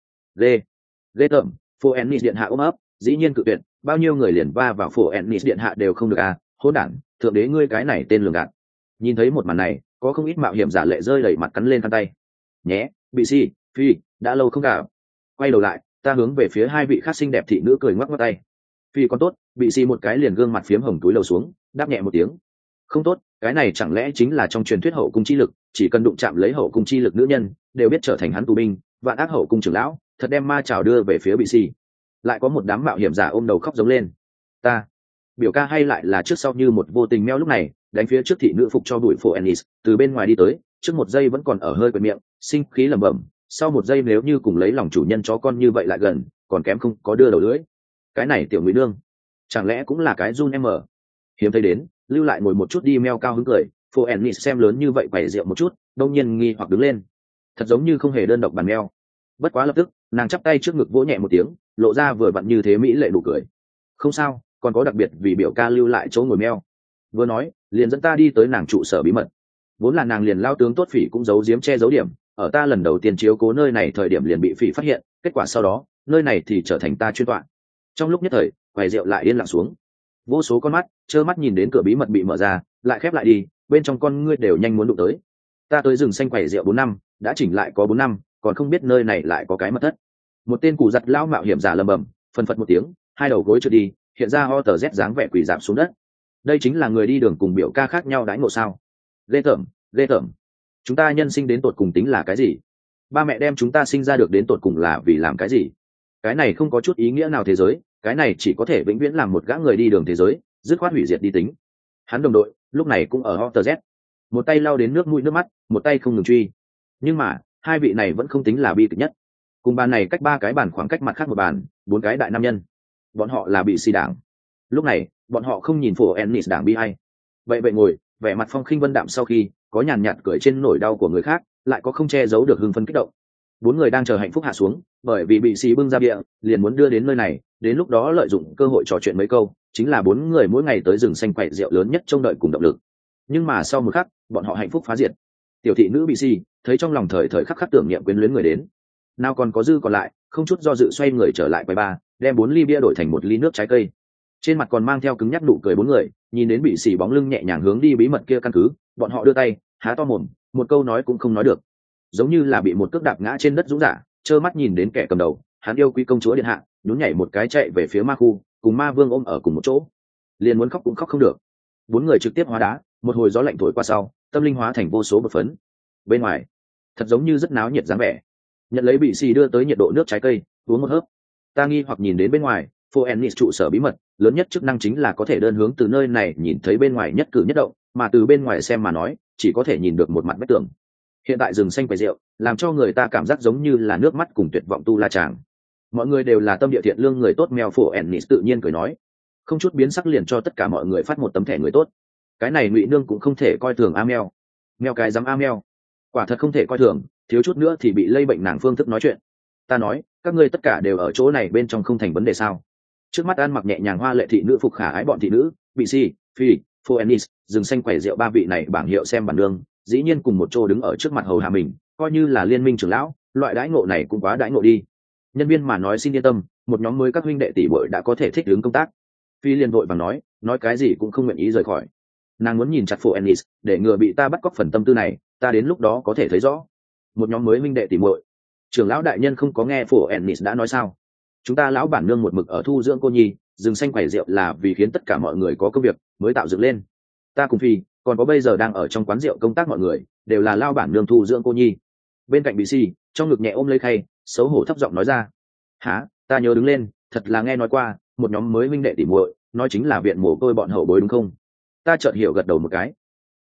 Ghê tởm. Phố Ennis điện hạ ôm ấp, dĩ nhiên cự tuyệt, bao nhiêu người liền va vào Phố Ennis điện hạ đều không được à, hỗn đản, thượng đế ngươi cái này tên lường gạt. Nhìn thấy một màn này, có không ít mạo hiểm giả lệ rơi đầy mặt cắn lên khăn tay. Nhé, bị si, phi, đã lâu không gặp. Quay đầu lại, ta hướng về phía hai vị khác xinh đẹp thị nữ cười ngoắc ngoắc tay. Phi còn tốt, bị si một cái liền gương mặt phiếm hồng túi lầu xuống, đáp nhẹ một tiếng. Không tốt, cái này chẳng lẽ chính là trong truyền thuyết hậu cung chi lực, chỉ cần đụng chạm lấy hậu cung chi lực nữ nhân, đều biết trở thành hắn tù binh, vạn ác hậu cung trưởng lão, thật đem ma chảo đưa về phía bị si. Lại có một đám mạo hiểm giả ôm đầu khóc giống lên. Ta, biểu ca hay lại là trước sau như một vô tình meo lúc này, đánh phía trước thị nữ phục cho bụi Phố Ennis, từ bên ngoài đi tới, trước một giây vẫn còn ở hơi quệt miệng, sinh khí lẩm bẩm, sau một giây nếu như cùng lấy lòng chủ nhân chó con như vậy lại gần, còn kém không có đưa đầu lưỡi. Cái này tiểu ngụy nương, chẳng lẽ cũng là cái run em ở? Hiếm thấy đến, lưu lại ngồi một chút đi meo cao hứng cười. Phố Ennis xem lớn như vậy quẩy rượu một chút, đông nhiên nghi hoặc đứng lên, thật giống như không hề đơn độc bàn meo. Bất quá lập tức, nàng chắp tay trước ngực vỗ nhẹ một tiếng, lộ ra vừa vặn như thế mỹ lệ nụ cười. Không sao, còn có đặc biệt vì biểu ca lưu lại chỗ ngồi meo. Vừa nói, liền dẫn ta đi tới nàng trụ sở bí mật. Vốn là nàng liền lao tướng tốt phỉ cũng giấu giếm che giấu điểm, ở ta lần đầu tiên chiếu cố nơi này thời điểm liền bị phỉ phát hiện, kết quả sau đó nơi này thì trở thành ta chuyên tọa. Trong lúc nhất thời, quầy rượu lại yên lặng xuống, vô số con mắt trơ mắt nhìn đến cửa bí mật bị mở ra lại khép lại đi, bên trong con ngươi đều nhanh muốn đụng tới. Ta tới rừng xanh quầy rượu 4 năm, đã chỉnh lại có 4 năm, còn không biết nơi này lại có cái mật thất. Một tên cù giặt lão mạo hiểm giả lầm bầm phân phật một tiếng, hai đầu gối trượt đi, hiện ra ho tờ rét dáng vẻ quỷ giảm xuống đất. Đây chính là người đi đường cùng biểu ca khác nhau đãi ngộ sao? Ghê tởm. Chúng ta nhân sinh đến tột cùng tính là cái gì? Ba mẹ đem chúng ta sinh ra được đến tột cùng là vì làm cái gì? Cái này không có chút ý nghĩa nào thế giới, cái này chỉ có thể vĩnh viễn làm một gã người đi đường thế giới, dứt khoát hủy diệt đi tính. Hắn đồng đội lúc này cũng ở ho tờ rét, một tay lau đến nước mũi nước mắt, một tay không ngừng truy. Nhưng mà hai vị này vẫn không tính là bi kịch nhất. Cùng bàn này cách 3 cái bàn khoảng cách mặt khác một bàn, 4 cái đại nam nhân, bọn họ là bị si đảng. Lúc này bọn họ không nhìn Phố Ennis đảng bi hay. Vậy ngồi, vẻ mặt phong khinh vân đạm, sau khi có nhàn nhạt cười trên nỗi đau của người khác, lại có không che giấu được hưng phấn kích động. 4 người đang chờ hạnh phúc hạ xuống, bởi vì bị xì bưng ra bia, liền muốn đưa đến nơi này, đến lúc đó lợi dụng cơ hội trò chuyện mấy câu, chính là 4 người mỗi ngày tới rừng xanh quậy rượu lớn nhất trông đợi cùng động lực. Nhưng mà sau một khắc, bọn họ hạnh phúc phá diệt. Tiểu thị nữ bị xì thấy trong lòng thời khắc tưởng niệm quyến luyến người đến, nào còn có dư còn lại, không chút do dự xoay người trở lại quầy bar, đem 4 ly bia đổi thành 1 ly nước trái cây. Trên mặt còn mang theo cứng nhắc nụ cười 4 người, nhìn đến bị xì bóng lưng nhẹ nhàng hướng đi bí mật kia căn cứ, bọn họ đưa tay há to mồm, một câu nói cũng không nói được, giống như là bị một cước đạp ngã trên đất dũng giả, trơ mắt nhìn đến kẻ cầm đầu, hắn yêu quý công chúa điện hạ, nhún nhảy một cái chạy về phía ma khu, cùng ma vương ôm ở cùng một chỗ, liền muốn khóc cũng khóc không được. 4 người trực tiếp hóa đá, một hồi gió lạnh thổi qua sau, tâm linh hóa thành vô số bột phấn. Bên ngoài thật giống như rất náo nhiệt dáng vẻ. Nhận lấy bị xì đưa tới nhiệt độ nước trái cây, uống một hớp. Ta nghi hoặc nhìn đến bên ngoài, Phố Ennis trụ sở bí mật, lớn nhất chức năng chính là có thể đơn hướng từ nơi này nhìn thấy bên ngoài nhất cử nhất động, mà từ bên ngoài xem mà nói, chỉ có thể nhìn được một mặt vách tường. Hiện tại rừng xanh quầy rượu, làm cho người ta cảm giác giống như là nước mắt cùng tuyệt vọng tu la chàng. Mọi người đều là tâm địa thiện lương người tốt, mèo Phố Ennis tự nhiên cười nói, không chút biến sắc liền cho tất cả mọi người phát một tấm thẻ người tốt. Cái này ngụy nương cũng không thể coi thường Amel. Mèo cái dám Amel, quả thật không thể coi thường, thiếu chút nữa thì bị lây bệnh nàng phương thức nói chuyện. Ta nói, các ngươi tất cả đều ở chỗ này bên trong không thành vấn đề sao? Trước mắt ăn mặc nhẹ nhàng hoa lệ thị nữ phục khả ái bọn thị nữ, bị si, phi, Phố Ennis, rừng xanh quầy rượu 3 vị này bảng hiệu xem bản đường, dĩ nhiên cùng một chỗ đứng ở trước mặt hầu hạ mình, coi như là liên minh trưởng lão, loại đãi ngộ này cũng quá đãi ngộ đi. Nhân viên mà nói xin yên tâm, một nhóm mới các huynh đệ tỷ muội đã có thể thích ứng công tác. Phi liền vội vàng nói cái gì cũng không nguyện ý rời khỏi. Nàng muốn nhìn chặt Phố Ennis, để ngừa bị ta bắt cóc phần tâm tư này, ta đến lúc đó có thể thấy rõ. Một nhóm mới huynh đệ tỷ muội. Trưởng lão đại nhân không có nghe Phố Ennis đã nói sao? Chúng ta lão bản nương một mực ở thu dưỡng cô nhi, rừng xanh quầy rượu là vì khiến tất cả mọi người có công việc mới tạo dựng lên. Ta cùng Phi, còn có bây giờ đang ở trong quán rượu công tác mọi người, đều là lão bản nương thu dưỡng cô nhi. Bên cạnh bị si, trong ngực nhẹ ôm lấy khay, xấu hổ thấp giọng nói ra. Hả? Ta nhớ đứng lên, thật là nghe nói qua, một nhóm mới huynh đệ tỷ muội, nói chính là viện mồ côi bọn hậu bối đúng không? Ta chợt hiểu gật đầu một cái. Ừ,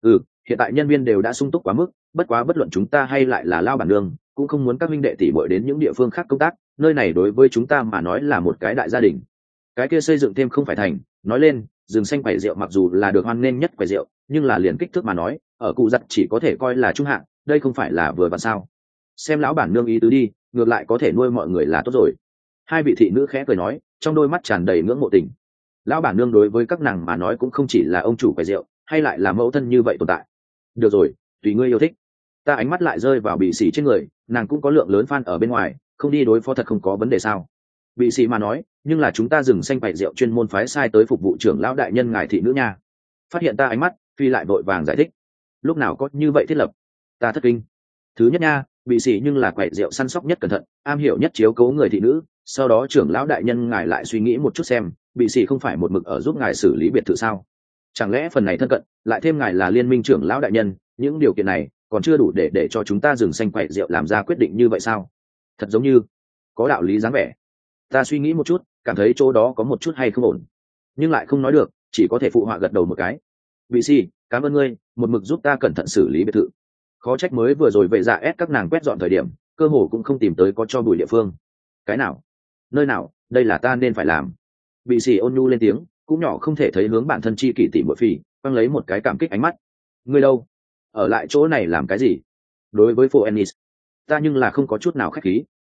hiện tại nhân viên đều đã sung túc quá mức, bất quá bất luận chúng ta hay lại là lao bản nương cũng không muốn các huynh đệ tỷ muội đến những địa phương khác công tác, nơi này đối với chúng ta mà nói là một cái đại gia đình. Cái kia xây dựng thêm không phải thành, nói lên rừng xanh quầy rượu mặc dù là được hoan nghênh nhất quầy rượu, nhưng là liền kích thước mà nói ở cụ giặt chỉ có thể coi là trung hạng, đây không phải là vừa vặn sao? Xem lão bản nương ý tứ đi, ngược lại có thể nuôi mọi người là tốt rồi. Hai vị thị nữ khẽ cười nói, trong đôi mắt tràn đầy ngưỡng mộ tình. Lão bản nương đối với các nàng mà nói cũng không chỉ là ông chủ quầy rượu hay lại là mẫu thân như vậy tồn tại. Được rồi, tùy ngươi yêu thích. Ta ánh mắt lại rơi vào bị xỉ trên người, nàng cũng có lượng lớn fan ở bên ngoài, không đi đối phó thật không có vấn đề sao? Bị xỉ mà nói, nhưng là chúng ta dừng xanh quầy rượu chuyên môn phái sai tới phục vụ trưởng lão đại nhân ngài thị nữ nha. Phát hiện ta ánh mắt, phi lại vội vàng giải thích. Lúc nào có như vậy thiết lập? Ta thất kinh. Thứ nhất nha, bị xỉ nhưng là quầy rượu săn sóc nhất cẩn thận, am hiểu nhất chiếu cố người thị nữ. Sau đó trưởng lão đại nhân ngài lại suy nghĩ một chút xem, bị xỉ không phải một mực ở giúp ngài xử lý biệt thự sao? Chẳng lẽ phần này thân cận, lại thêm ngài là liên minh trưởng lão đại nhân, những điều kiện này còn chưa đủ để cho chúng ta dừng xanh quầy rượu làm ra quyết định như vậy sao? Thật giống như có đạo lý dáng vẻ. Ta suy nghĩ một chút, cảm thấy chỗ đó có một chút hay không ổn, nhưng lại không nói được, chỉ có thể phụ họa gật đầu một cái. Vị si, cảm ơn ngươi, một mực giúp ta cẩn thận xử lý biệt thự. Khó trách mới vừa rồi vệ dạ ép các nàng quét dọn thời điểm, cơ hồ cũng không tìm tới có cho bụi địa phương. Cái nào? Nơi nào? Đây là ta nên phải làm. Vị si ôn nhu lên tiếng, cũng nhỏ không thể thấy hướng bản thân chi kỷ tỷ muội phì, quăng lấy một cái cảm kích ánh mắt. Ngươi đâu? Ở lại chỗ này làm cái gì? Đối với Phô Ennis, ta nhưng là không có chút nào khách khí.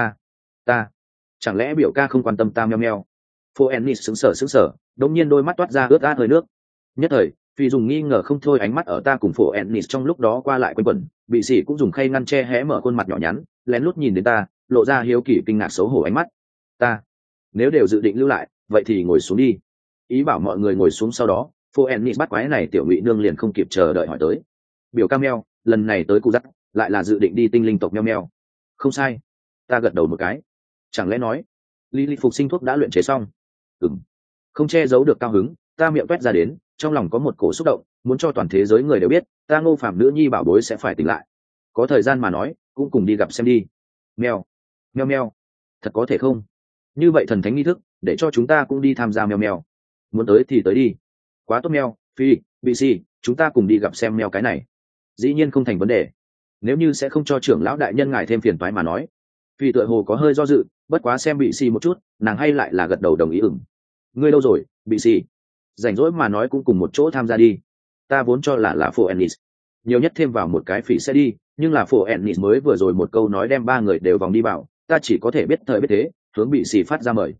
Ta, chẳng lẽ biểu ca không quan tâm ta meo meo? Phô Ennis sững sờ, đột nhiên đôi mắt toát ra ướt át hơi nước. Nhất thời, phi dùng nghi ngờ không thôi ánh mắt ở ta cùng Phô Ennis trong lúc đó qua lại quanh quẩn, bị sĩ cũng dùng khay ngăn che hé mở khuôn mặt nhỏ nhắn, lén lút nhìn đến ta, lộ ra hiếu kỳ kinh ngạc xấu hổ ánh mắt. Ta, nếu đều dự định lưu lại, vậy thì ngồi xuống đi. Ý bảo mọi người ngồi xuống sau đó, Phô Ennis bắt quái này tiểu ngụy nương liền không kịp chờ đợi hỏi tới. Biểu ca meo, lần này tới cụ dắt, lại là dự định đi tinh linh tộc meo meo. Không sai. Ta gật đầu một cái. Chẳng lẽ nói Lý phục sinh thuốc đã luyện chế xong? Không che giấu được cao hứng, ta miệng toét ra đến, trong lòng có một cổ xúc động, muốn cho toàn thế giới người đều biết ta Ngô Phàm nữ nhi bảo bối sẽ phải tỉnh lại. Có thời gian mà nói, cũng cùng đi gặp xem đi. Meo meo meo, thật có thể không? Như vậy thần thánh nghi thức, để cho chúng ta cũng đi tham gia meo meo. Muốn tới thì tới đi. Quá tốt meo, phi, bc, chúng ta cùng đi gặp xem meo cái này. Dĩ nhiên không thành vấn đề. Nếu như sẽ không cho trưởng lão đại nhân ngài thêm phiền toái mà nói. Phi tựa hồ có hơi do dự, bất quá xem bị si một chút, nàng hay lại là gật đầu đồng ý ửng. Ngươi đâu rồi, bị si? Rảnh rỗi mà nói cũng cùng một chỗ tham gia đi. Ta vốn cho là Phô Ennis, nhiều nhất thêm vào một cái phỉ sẽ đi, nhưng là Phô Ennis mới vừa rồi một câu nói đem ba người đều vòng đi bảo, ta chỉ có thể biết thời biết thế, hướng bị si phát ra mời.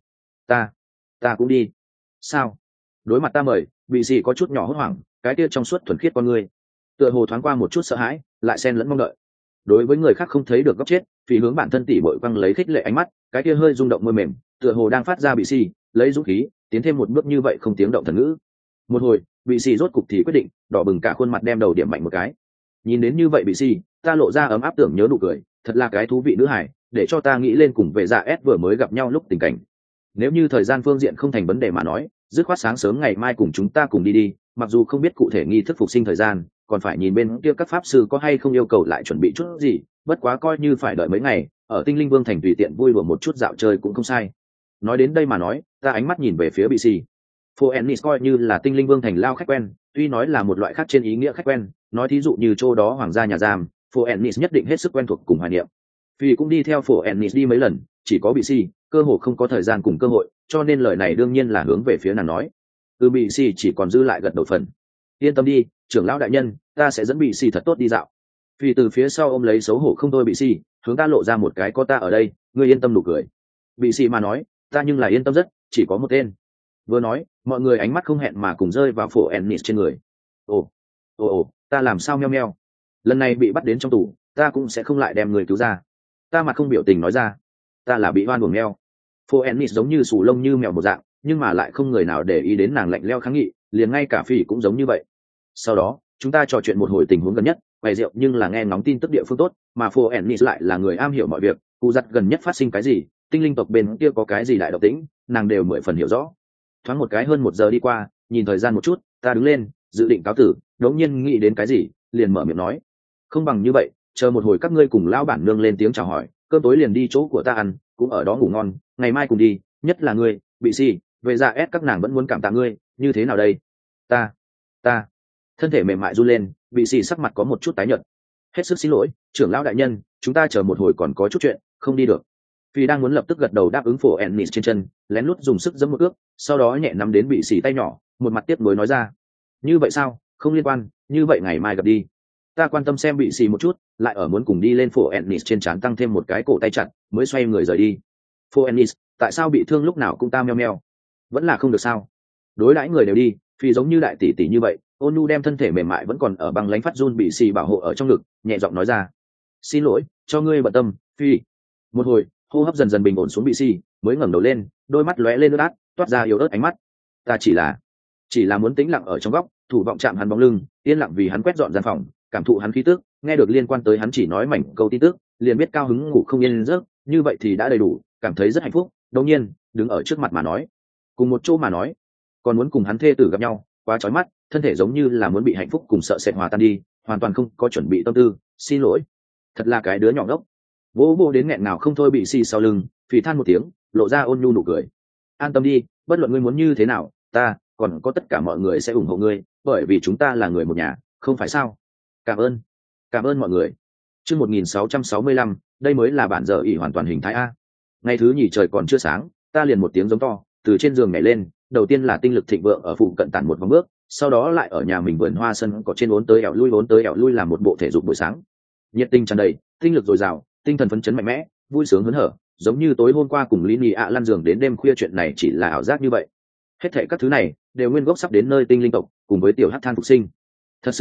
Ta cũng đi. Sao? Đối mặt ta mời, bị si có chút nhỏ hốt hoảng, cái kia trong suốt thuần khiết con người, tựa hồ thoáng qua một chút sợ hãi, lại xen lẫn mong đợi. Đối với người khác không thấy được góc chết, vì hướng bản thân tỉ bội quăng lấy khích lệ ánh mắt, cái kia hơi rung động môi mềm, tựa hồ đang phát ra bị si, lấy dũng khí tiến thêm một bước như vậy không tiếng động thần ngữ. Một hồi, bị si rốt cục thì quyết định, đỏ bừng cả khuôn mặt đem đầu điểm mạnh một cái. Nhìn đến như vậy bị si, ta lộ ra ấm áp tưởng nhớ nụ cười, thật là cái thú vị nữ hải, để cho ta nghĩ lên cùng về dạ S vừa mới gặp nhau lúc tình cảnh. Nếu như thời gian phương diện không thành vấn đề mà nói, dứt khoát sáng sớm ngày mai cùng chúng ta cùng đi, mặc dù không biết cụ thể nghi thức phục sinh thời gian, còn phải nhìn bên kia các pháp sư có hay không yêu cầu lại chuẩn bị chút gì, bất quá coi như phải đợi mấy ngày, ở Tinh Linh Vương thành tùy tiện vui đùa một chút dạo chơi cũng không sai. Nói đến đây mà nói, ta ánh mắt nhìn về phía BC. Phô Ennis coi như là Tinh Linh Vương thành lao khách quen, tuy nói là một loại khác trên ý nghĩa khách quen, nói thí dụ như chỗ đó hoàng gia nhà giam, Phô Ennis nhất định hết sức quen thuộc cùng hoài niệm. Vì cũng đi theo Phô Ennis đi mấy lần, chỉ có BC, cơ hồ không có thời gian cùng cơ hội, cho nên lời này đương nhiên là hướng về phía nàng nói. BC chỉ còn dư lại gật đầu phần. Yên tâm đi, trưởng lão đại nhân, ta sẽ dẫn BC thật tốt đi dạo. Vì từ phía sau ôm lấy xấu hổ không thôi BC, hướng ta lộ ra một cái có ta ở đây, ngươi yên tâm nụ cười. BC mà nói, ta nhưng là yên tâm rất, chỉ có một tên. Vừa nói, mọi người ánh mắt không hẹn mà cùng rơi vào Phổ Ennis trên người. Ồ, ta làm sao meo meo? Lần này bị bắt đến trong tù, ta cũng sẽ không lại đem người cứu ra. Ta mặt không biểu tình nói ra, ta là bị oan uổng meo. Phổ Ennis giống như sù lông như mèo một dạng, nhưng mà lại không người nào để ý đến nàng lạnh lẽo kháng nghị, liền ngay cả Phi cũng giống như vậy. Sau đó, chúng ta trò chuyện một hồi tình huống gần nhất, bày rượu nhưng là nghe ngóng tin tức địa phương tốt, mà Phổ Ennis lại là người am hiểu mọi việc, cụ giặt gần nhất phát sinh cái gì, tinh linh tộc bên kia có cái gì đại động tĩnh, nàng đều mười phần hiểu rõ. Thoáng một cái hơn 1 giờ đi qua, nhìn thời gian một chút, ta đứng lên, dự định cáo tử, đống nhiên nghĩ đến cái gì, liền mở miệng nói, không bằng như vậy, chờ một hồi các ngươi cùng lão bản nương lên tiếng chào hỏi, cơm tối liền đi chỗ của ta ăn, cũng ở đó ngủ ngon, ngày mai cùng đi, nhất là ngươi, bị si, về dạ ép các nàng vẫn muốn cảm tạ ngươi, như thế nào đây? Ta, thân thể mềm mại run lên, bị xì sắc mặt có một chút tái nhợt. Hết sức xin lỗi, trưởng lão đại nhân, chúng ta chờ một hồi còn có chút chuyện, không đi được. Phi đang muốn lập tức gật đầu đáp ứng phổ Ennis trên chân, lén lút dùng sức giẫm một ước, sau đó nhẹ nắm đến bị xì tay nhỏ, một mặt tiếc nuối nói ra: như vậy sao, không liên quan, như vậy ngày mai gặp đi. Ta quan tâm xem bị xì một chút, lại ở muốn cùng đi lên phổ Ennis trên trán tăng thêm một cái cổ tay chặt, mới xoay người rời đi. Phổ Ennis, tại sao bị thương lúc nào cũng ta meo meo, vẫn là không được sao? Đối đãi người đều đi, Phi giống như đại tỷ tỷ như vậy, ôn nhu đem thân thể mềm mại vẫn còn ở băng lánh phát run bị xì bảo hộ ở trong ngực, nhẹ giọng nói ra: xin lỗi, cho ngươi bận tâm, Phi. Một hồi, hô hấp dần dần bình ổn xuống bị xì, mới ngẩng đầu lên, đôi mắt lóe lên ướt át, toát ra yếu ớt ánh mắt. Ta chỉ là muốn tĩnh lặng ở trong góc, thủ vọng chạm hắn bóng lưng, yên lặng vì hắn quét dọn gian phòng, cảm thụ hắn khí tức, nghe được liên quan tới hắn chỉ nói mảnh câu tin tức, liền biết cao hứng ngủ không yên giấc, như vậy thì đã đầy đủ, cảm thấy rất hạnh phúc. Đương nhiên, đứng ở trước mặt mà nói, cùng một chỗ mà nói, còn muốn cùng hắn thê tử gặp nhau, quá chói mắt, thân thể giống như là muốn bị hạnh phúc cùng sợ sệt hòa tan đi, hoàn toàn không có chuẩn bị tâm tư. Xin lỗi, thật là cái đứa nhỏ ngốc. Vỗ vô đến nghẹn nào không thôi bị xì sau lưng, Phì than một tiếng, lộ ra ôn nhu nụ cười. An tâm đi, bất luận ngươi muốn như thế nào, ta còn có tất cả mọi người sẽ ủng hộ ngươi, bởi vì chúng ta là người một nhà, không phải sao? Cảm ơn mọi người. Chương 1665, đây mới là bản giờ ỉ hoàn toàn hình thái a. Ngày thứ nhì trời còn chưa sáng, ta liền một tiếng giống to, từ trên giường nhảy lên, đầu tiên là tinh lực thịnh vượng ở phụ cận tản một vòng bước, sau đó lại ở nhà mình vườn hoa sân có trên uốn tới ẻo lui làm một bộ thể dục buổi sáng. Nhiệt tình tràn đầy, tinh lực dồi dào, tinh thần phấn chấn mạnh mẽ, vui sướng hớn hở, giống như tối hôm qua cùng Lini ạ lăn giường đến đêm khuya chuyện này chỉ là ảo giác như vậy. Hết thảy các thứ này đều nguyên gốc sắp đến nơi tinh linh tộc, cùng với tiểu hắc than phục sinh. Thật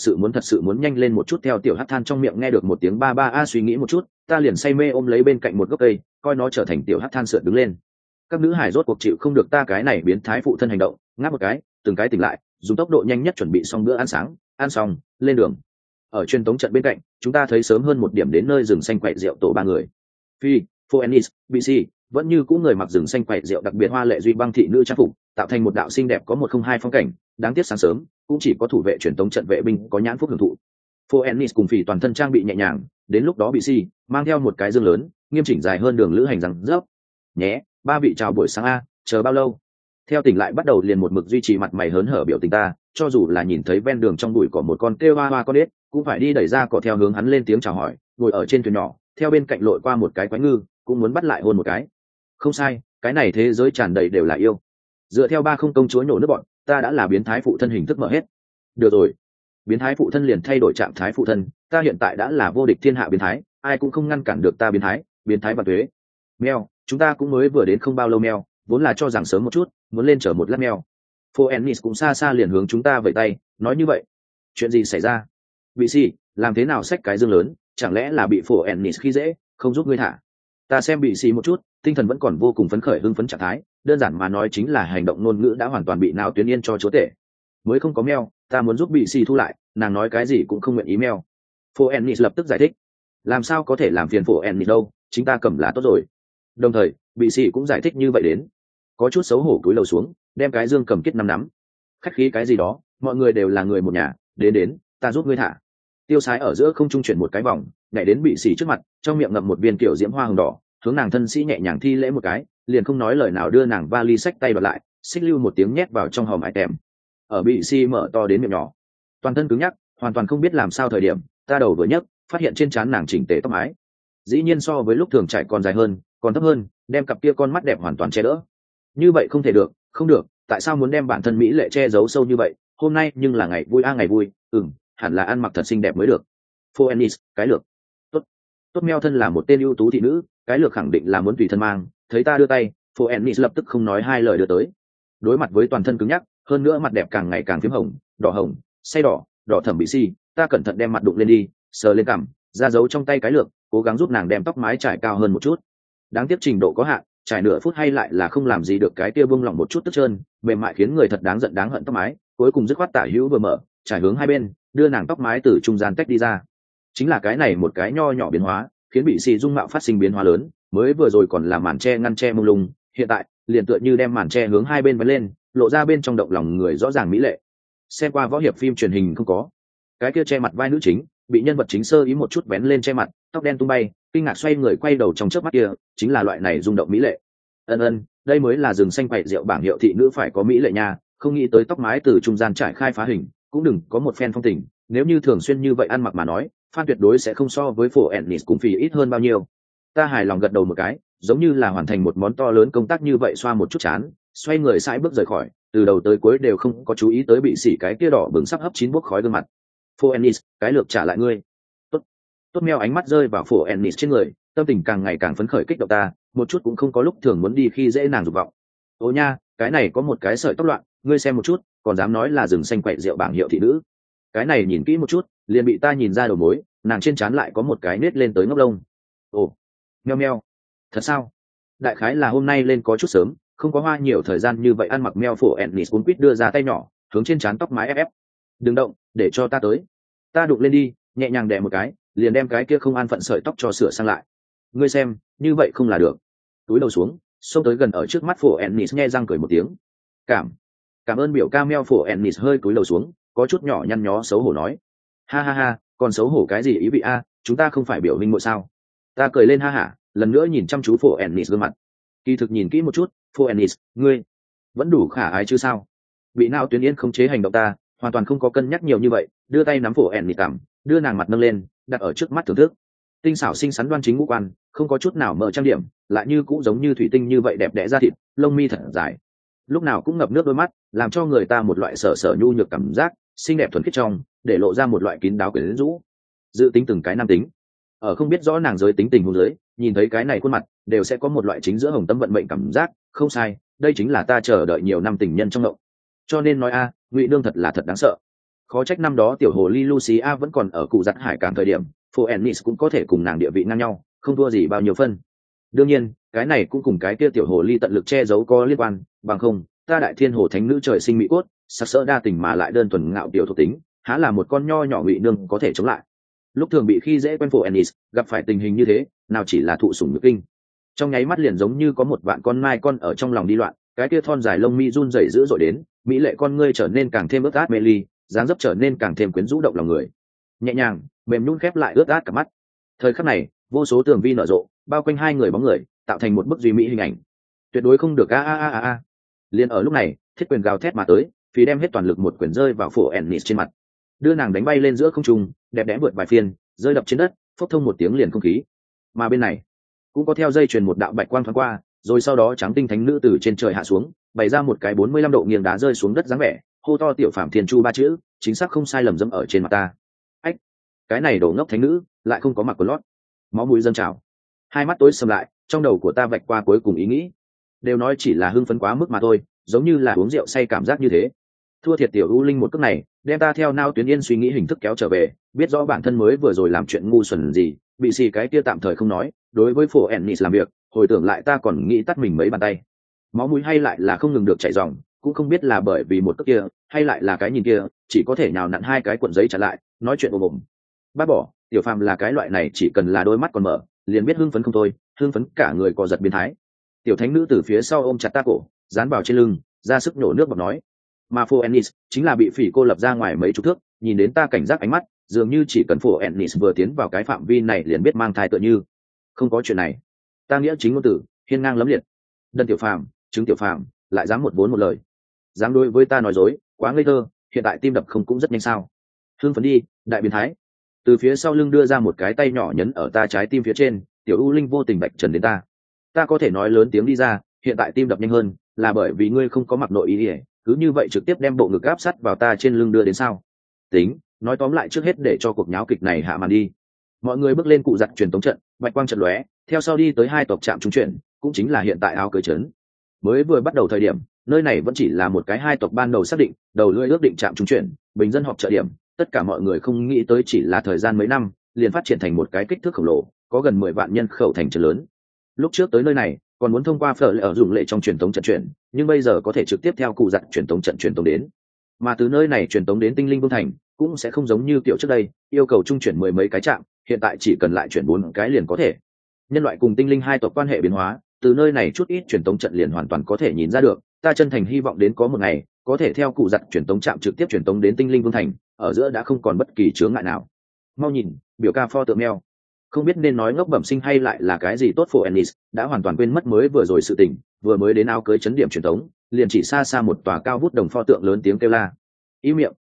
sự muốn nhanh lên một chút. Theo tiểu hắc than trong miệng nghe được một tiếng ba ba a, suy nghĩ một chút, ta liền say mê ôm lấy bên cạnh một gốc cây, coi nó trở thành tiểu hắc than sượn đứng lên. Các nữ hải rốt cuộc chịu không được ta cái này biến thái phụ thân hành động, ngáp một cái, từng cái tỉnh lại, dùng tốc độ nhanh nhất chuẩn bị xong bữa ăn sáng, ăn xong lên đường. Ở truyền tống trận bên cạnh, chúng ta thấy sớm hơn một điểm đến nơi rừng xanh quậy rượu tổ ba người. Phi, Phoenix, BC, vẫn như cũ người mặc rừng xanh quậy rượu đặc biệt hoa lệ duy băng thị nữ trang phục, tạo thành một đạo xinh đẹp có 102 phong cảnh. Đáng tiếc sáng sớm cũng chỉ có thủ vệ truyền tống trận vệ binh có nhãn phúc hưởng thụ. Phoenix cùng Phi toàn thân trang bị nhẹ nhàng, đến lúc đó BC mang theo một cái dương lớn, nghiêm chỉnh dài hơn đường lữ hành rằng dốc. Nhé, ba vị chào buổi sáng a, chờ bao lâu? Theo tỉnh lại bắt đầu liền một mực duy trì mặt mày hớn hở biểu tình ta, cho dù là nhìn thấy ven đường trong bụi có một con kêu hoa hoa con ếch, cũng phải đi đẩy ra cỏ theo hướng hắn lên tiếng chào hỏi. Ngồi ở trên thuyền nhỏ, theo bên cạnh lội qua một cái quái ngư, cũng muốn bắt lại hôn một cái. Không sai, cái này thế giới tràn đầy đều là yêu. Dựa theo ba không công chúa nhổ nước bọn, ta đã là biến thái phụ thân hình thức mở hết. Được rồi, biến thái phụ thân liền thay đổi trạng thái phụ thân, ta hiện tại đã là vô địch thiên hạ biến thái, ai cũng không ngăn cản được ta biến thái và thuế. Mèo, chúng ta cũng mới vừa đến không bao lâu mèo, vốn là cho rằng sớm một chút, muốn lên chở một lát mèo. Phoenix cũng xa xa liền hướng chúng ta vẫy tay, nói như vậy. Chuyện gì xảy ra? Bị si, làm thế nào xách cái dương lớn, chẳng lẽ là bị Phoenix khi dễ, không giúp ngươi thả? Ta xem bị si một chút, tinh thần vẫn còn vô cùng phấn khởi hưng phấn trạng thái, đơn giản mà nói chính là hành động ngôn ngữ đã hoàn toàn bị não tuyến yên cho chúa tể. Mới không có mèo, ta muốn giúp bị si thu lại, nàng nói cái gì cũng không nguyện ý mèo. Phoenix lập tức giải thích, làm sao có thể làm phiền Phoenix đâu, chính ta cầm là tốt rồi. Đồng thời bị sĩ cũng giải thích như vậy đến, có chút xấu hổ cúi đầu xuống, đem cái dương cầm kết nắm, khách khí cái gì đó, mọi người đều là người một nhà, đến ta giúp ngươi thả. Tiêu Sái ở giữa không trung chuyển một cái vòng, nhảy đến bị sĩ trước mặt, trong miệng ngậm một viên kiểu diễm hoa hồng đỏ, hướng nàng thân sĩ nhẹ nhàng thi lễ một cái, liền không nói lời nào đưa nàng vali xách tay bật lại, xích lưu một tiếng nhét vào trong hòm ải tèm. Ở bị sĩ mở to đến miệng nhỏ, toàn thân cứng nhắc, hoàn toàn không biết làm sao thời điểm, ta đầu vừa nhấc, phát hiện trên trán nàng chỉnh tề tóc mái, dĩ nhiên so với lúc thường trải còn dài hơn, còn thấp hơn, đem cặp kia con mắt đẹp hoàn toàn che đỡ. Như vậy không thể được, không được, tại sao muốn đem bản thân mỹ lệ che giấu sâu như vậy? Hôm nay nhưng là ngày vui ngày vui, hẳn là ăn mặc thật xinh đẹp mới được. Phoenix, cái lược. Tốt meo thân là một tên ưu tú thị nữ, cái lược khẳng định là muốn tùy thân mang, thấy ta đưa tay, Phoenix lập tức không nói hai lời đưa tới. Đối mặt với toàn thân cứng nhắc, hơn nữa mặt đẹp càng ngày càng phím hồng, say đỏ thẩm bị si, ta cẩn thận đem mặt đụng lên đi, sờ lên cằm, ra giấu trong tay cái lược, cố gắng giúp nàng đem tóc mái trải cao hơn một chút. Đáng tiếc trình độ có hạn, trải nửa phút hay lại là không làm gì được cái kia bung lỏng một chút tức trơn, mềm mại khiến người thật đáng giận đáng hận tóc mái, cuối cùng dứt khoát tả hữu vừa mở, trải hướng hai bên, đưa nàng tóc mái từ trung gian tách đi ra. Chính là cái này một cái nho nhỏ biến hóa, khiến bị xì dung mạo phát sinh biến hóa lớn, mới vừa rồi còn là màn che ngăn che mông lung, hiện tại liền tựa như đem màn che hướng hai bên vén lên, lộ ra bên trong động lòng người rõ ràng mỹ lệ. Xem qua võ hiệp phim truyền hình không có, cái kia che mặt vai nữ chính bị nhân vật chính sơ ý một chút vén lên che mặt, tóc đen tung bay, kinh ngạc xoay người quay đầu trong chớp mắt kia, chính là loại này rung động mỹ lệ. Đây mới là rừng xanh quậy rượu bảng hiệu thị nữ phải có mỹ lệ nha, không nghĩ tới tóc mái từ trung gian trải khai phá hình, cũng đừng có một phen phong tình, nếu như thường xuyên như vậy ăn mặc mà nói, fan tuyệt đối sẽ không so với phổ Ennis cùng phì ít hơn bao nhiêu. Ta hài lòng gật đầu một cái, giống như là hoàn thành một món to lớn công tác như vậy, xoa một chút chán, xoay người sải bước rời khỏi, từ đầu tới cuối đều không có chú ý tới bị xỉ cái kia đỏ bừng sắp hấp chín bốc khói gương mặt. Phổ Ennis, cái lược trả lại ngươi. Tốt meo ánh mắt rơi vào phổ Ennis trên người, tâm tình càng ngày càng phấn khởi kích động ta, một chút cũng không có lúc thường muốn đi khi dễ nàng dục vọng. Ô nha, cái này có một cái sợi tóc loạn, ngươi xem một chút, còn dám nói là rừng xanh quậy rượu bảng hiệu thị nữ. Cái này nhìn kỹ một chút, liền bị ta nhìn ra đầu mối, nàng trên trán lại có một cái nết lên tới ngốc lông. Ồ, meo meo, thật sao? Đại khái là hôm nay lên có chút sớm, không có hoa nhiều thời gian như vậy. Ăn mặc meo phổ Ennis cuốn quýt đưa ra tay nhỏ, hướng trên trán tóc mái ép ép. Đừng động, để cho ta tới. Ta đụng lên đi, nhẹ nhàng đè một cái, liền đem cái kia không an phận sợi tóc cho sửa sang lại. Ngươi xem, như vậy không là được. Túi đầu xuống, xông tới gần ở trước mắt phổ Ennis, nhe răng cười một tiếng. Cảm ơn biểu ca. Meo phổ Ennis hơi cúi đầu xuống, có chút nhỏ nhăn nhó xấu hổ nói. Ha ha ha, còn xấu hổ cái gì ý vị a, chúng ta không phải biểu minh muội sao? Ta cười lên ha hả, lần nữa nhìn chăm chú phổ Ennis gương mặt. Kỳ thực nhìn kỹ một chút, phổ Ennis, ngươi vẫn đủ khả ái chứ sao? Bị não tuyến yên khống chế hành động ta, hoàn toàn không có cân nhắc nhiều như vậy, đưa tay nắm phổ Ennis cằm, đưa nàng mặt nâng lên, đặt ở trước mắt thưởng thức. Tinh xảo xinh xắn đoan chính ngũ quan, không có chút nào mờ trang điểm, lại như cũng giống như thủy tinh như vậy đẹp đẽ da thịt, lông mi thật dài, lúc nào cũng ngập nước đôi mắt, làm cho người ta một loại sở sở nhu nhược cảm giác, xinh đẹp thuần khiết trong, để lộ ra một loại kín đáo quyến rũ. Dự tính từng cái nam tính, ở không biết rõ nàng giới tính tình huống dưới, nhìn thấy cái này khuôn mặt, đều sẽ có một loại chính giữa hồng tâm vận mệnh cảm giác. Không sai, đây chính là ta chờ đợi nhiều năm tình nhân trong ngộng. Cho nên nói a, Ngụy Nương thật là thật đáng sợ. Khó trách năm đó tiểu hồ ly Lucia vẫn còn ở cụ giặt hải cảng thời điểm, Phổ Ennis cũng có thể cùng nàng địa vị ngang nhau, không thua gì bao nhiêu phân. Đương nhiên, cái này cũng cùng cái kia tiểu hồ ly tận lực che giấu có liên quan, bằng không, ta đại thiên hồ thánh nữ trời sinh mỹ cốt, sắc sỡ đa tình mà lại đơn thuần ngạo tiểu thuộc tính, há là một con nho nhỏ Ngụy Nương có thể chống lại. Lúc thường bị khi dễ quen Phổ Ennis, gặp phải tình hình như thế, nào chỉ là thụ sủng nhược kinh, trong nháy mắt liền giống như có một vạn con mai con ở trong lòng đi loạn, cái kia thon dài lông mi run rẩy dữ dội đến, mỹ lệ con ngươi trở nên càng thêm ướt át mê ly, dáng dấp trở nên càng thêm quyến rũ động lòng người. Nhẹ nhàng, mềm nhún khép lại ướt át cả mắt. Thời khắc này, vô số tường vi nở rộ, bao quanh hai người bóng người, tạo thành một bức duy mỹ hình ảnh. Tuyệt đối không được a. Liên ở lúc này, thiết quyền gào thét mà tới, phí đem hết toàn lực một quyền rơi vào Phổ Ennis trên mặt, đưa nàng đánh bay lên giữa không trung, đẹp đẽ vượt vài phiên, rơi đập trên đất, phốc thông một tiếng liền không khí. Mà bên này, cũng có theo dây truyền một đạo bạch quang thoáng qua, rồi sau đó trắng tinh thánh nữ từ trên trời hạ xuống, bày ra một cái 45 độ nghiêng đá rơi xuống đất dáng vẻ, hô to tiểu phạm thiên chu ba chữ, chính xác không sai lầm dẫm ở trên mặt ta. Ách, cái này đồ ngốc thánh nữ, lại không có mặc quần lót. Máu mũi dâng trào, hai mắt tối sầm lại, trong đầu của ta vạch qua cuối cùng ý nghĩ, đều nói chỉ là hưng phấn quá mức mà thôi, giống như là uống rượu say cảm giác như thế. Thua thiệt tiểu u linh một cước này, đem ta theo nao tuyến yên suy nghĩ hình thức kéo trở về, biết rõ bản thân mới vừa rồi làm chuyện ngu xuẩn gì, bị xì cái kia tạm thời không nói, đối với Phổ Ennis làm việc, hồi tưởng lại ta còn nghĩ tắt mình mấy bàn tay. Máu mũi hay lại là không ngừng được chảy ròng, cũng không biết là bởi vì một cước kia, hay lại là cái nhìn kia, chỉ có thể nhào nặn hai cái cuộn giấy trả lại, nói chuyện ồm ồm. Bác bỏ, tiểu phàm là cái loại này chỉ cần là đôi mắt còn mở, liền biết hưng phấn không thôi, hưng phấn cả người co giật biến thái. Tiểu thánh nữ từ phía sau ôm chặt ta cổ, dán vào trên lưng, ra sức nhổ nước bọt nói. Mà Phổ Ennis chính là bị phỉ cô lập ra ngoài mấy chục thước, nhìn đến ta cảnh giác ánh mắt, dường như chỉ cần Phổ Ennis vừa tiến vào cái phạm vi này liền biết mang thai tựa như. Không có chuyện này. Ta nghĩa chính ngôn tử, hiên ngang lẫm liệt. Đần tiểu phàm, chứng tiểu phàm, lại dám một vốn một lời. Dám đối với ta nói dối, quá ngây thơ, hiện tại tim đập không cũng rất nhanh sao? Hưng phấn đi, đại biến thái. Từ phía sau lưng đưa ra một cái tay nhỏ nhấn ở ta trái tim phía trên, tiểu u linh vô tình bạch trần đến ta. Ta có thể nói lớn tiếng đi ra, hiện tại tim đập nhanh hơn, là bởi vì ngươi không có mặc nội y, cứ như vậy trực tiếp đem bộ ngực áp sắt vào ta trên lưng đưa đến sao? Tính, nói tóm lại trước hết để cho cuộc nháo kịch này hạ màn đi. Mọi người bước lên cụ giặt truyền tống trận, bạch quang trận lóe, theo sau đi tới hai tộc trạm trung chuyển, cũng chính là hiện tại áo cưới trấn. Mới vừa bắt đầu thời điểm, nơi này vẫn chỉ là một cái hai tộc ban đầu xác định, đầu lưỡi ước định trạm trung chuyển, bình dân họp trợ điểm, tất cả mọi người không nghĩ tới chỉ là thời gian mấy năm, liền phát triển thành một cái kích thước khổng lồ, có gần 10 vạn nhân khẩu thành trấn lớn. Lúc trước tới nơi này, còn muốn thông qua phở lệ ở dùng lệ trong truyền tống trận chuyển, nhưng bây giờ có thể trực tiếp theo cụ giặt truyền tống trận truyền tống đến. Mà từ nơi này truyền tống đến Tinh Linh Vương thành, cũng sẽ không giống như kiểu trước đây, yêu cầu trung chuyển 10 mấy cái trạm, hiện tại chỉ cần lại chuyển 4 cái liền có thể. Nhân loại cùng tinh linh hai tộc quan hệ biến hóa, từ nơi này chút ít truyền tống trận liền hoàn toàn có thể nhìn ra được. Ta chân thành hy vọng đến có một ngày, có thể theo cụ giặt truyền tống trạm trực tiếp truyền tống đến Tinh Linh Vương thành, ở giữa đã không còn bất kỳ chướng ngại nào. Mau nhìn, biểu ca pho tượng mèo. Không biết nên nói ngốc bẩm sinh hay lại là cái gì tốt. Phổ Ennis đã hoàn toàn quên mất mới vừa rồi sự tình, vừa mới đến áo cưới chấn điểm truyền tống, liền chỉ xa xa một tòa cao vút đồng pho tượng lớn tiếng kêu la. Ý miệng,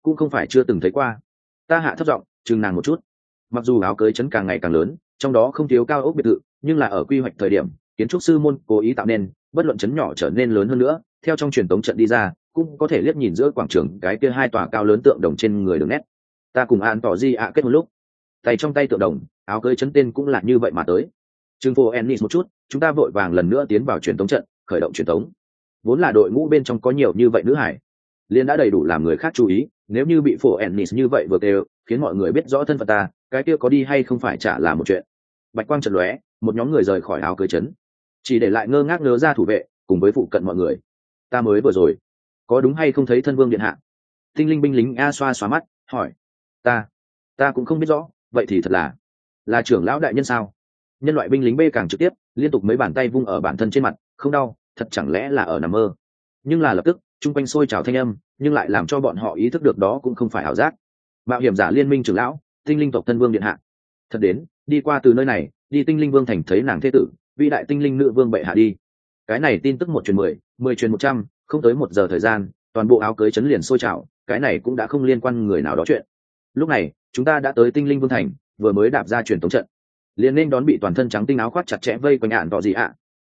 cũng không phải chưa từng thấy qua. Ta hạ thấp giọng chừng nàng một chút. Mặc dù áo cưới trấn càng ngày càng lớn, trong đó không thiếu cao ốc biệt thự, nhưng là ở quy hoạch thời điểm kiến trúc sư môn cố ý tạo nên, bất luận trấn nhỏ trở nên lớn hơn nữa, theo trong truyền tống trận đi ra cũng có thể liếc nhìn giữa quảng trường cái kia hai tòa cao lớn tượng đồng trên người đường nét. Ta cùng an tỏ di ạ kết một lúc, tay trong tay tượng đồng, áo cưới trấn tên cũng là như vậy mà tới. Trương phố ennis một chút, chúng ta vội vàng lần nữa tiến vào truyền tống trận, khởi động truyền tống. Vốn là đội ngũ bên trong có nhiều như vậy nữ hải, liền đã đầy đủ làm người khác chú ý, nếu như bị phố ennis như vậy vừa đều khiến mọi người biết rõ thân phận ta, cái kia có đi hay không phải chả là một chuyện. Bạch quang chợt lóe, một nhóm người rời khỏi áo cưới trấn, chỉ để lại ngơ ngác ngớ ra thủ vệ cùng với phụ cận mọi người. Ta mới vừa rồi có đúng hay không thấy thân vương điện hạ? Tinh linh binh lính a xoa xoa mắt hỏi. Ta cũng không biết rõ, vậy thì thật là trưởng lão đại nhân sao? Nhân loại binh lính b càng trực tiếp, liên tục mấy bàn tay vung ở bản thân trên mặt, không đau, thật chẳng lẽ là ở nằm mơ? Nhưng là lập tức chung quanh sôi trào thanh âm, nhưng lại làm cho bọn họ ý thức được đó cũng không phải ảo giác. Mạo hiểm giả liên minh trưởng lão, tinh linh tộc thân vương điện hạ. Thật đến, đi qua từ nơi này, đi tinh linh vương thành thấy nàng thế tử, vĩ đại tinh linh nữ vương bệ hạ đi. Cái này tin tức 1 truyền 10, 10 truyền 100, không tới 1 giờ thời gian, toàn bộ áo cưới chấn liền sôi trào, cái này cũng đã không liên quan người nào đó chuyện. Lúc này chúng ta đã tới tinh linh vương thành, vừa mới đạp ra truyền tống trận, liền nên đón bị toàn thân trắng tinh áo khoác chặt chẽ vây quanh ạn tỏ gì ạ.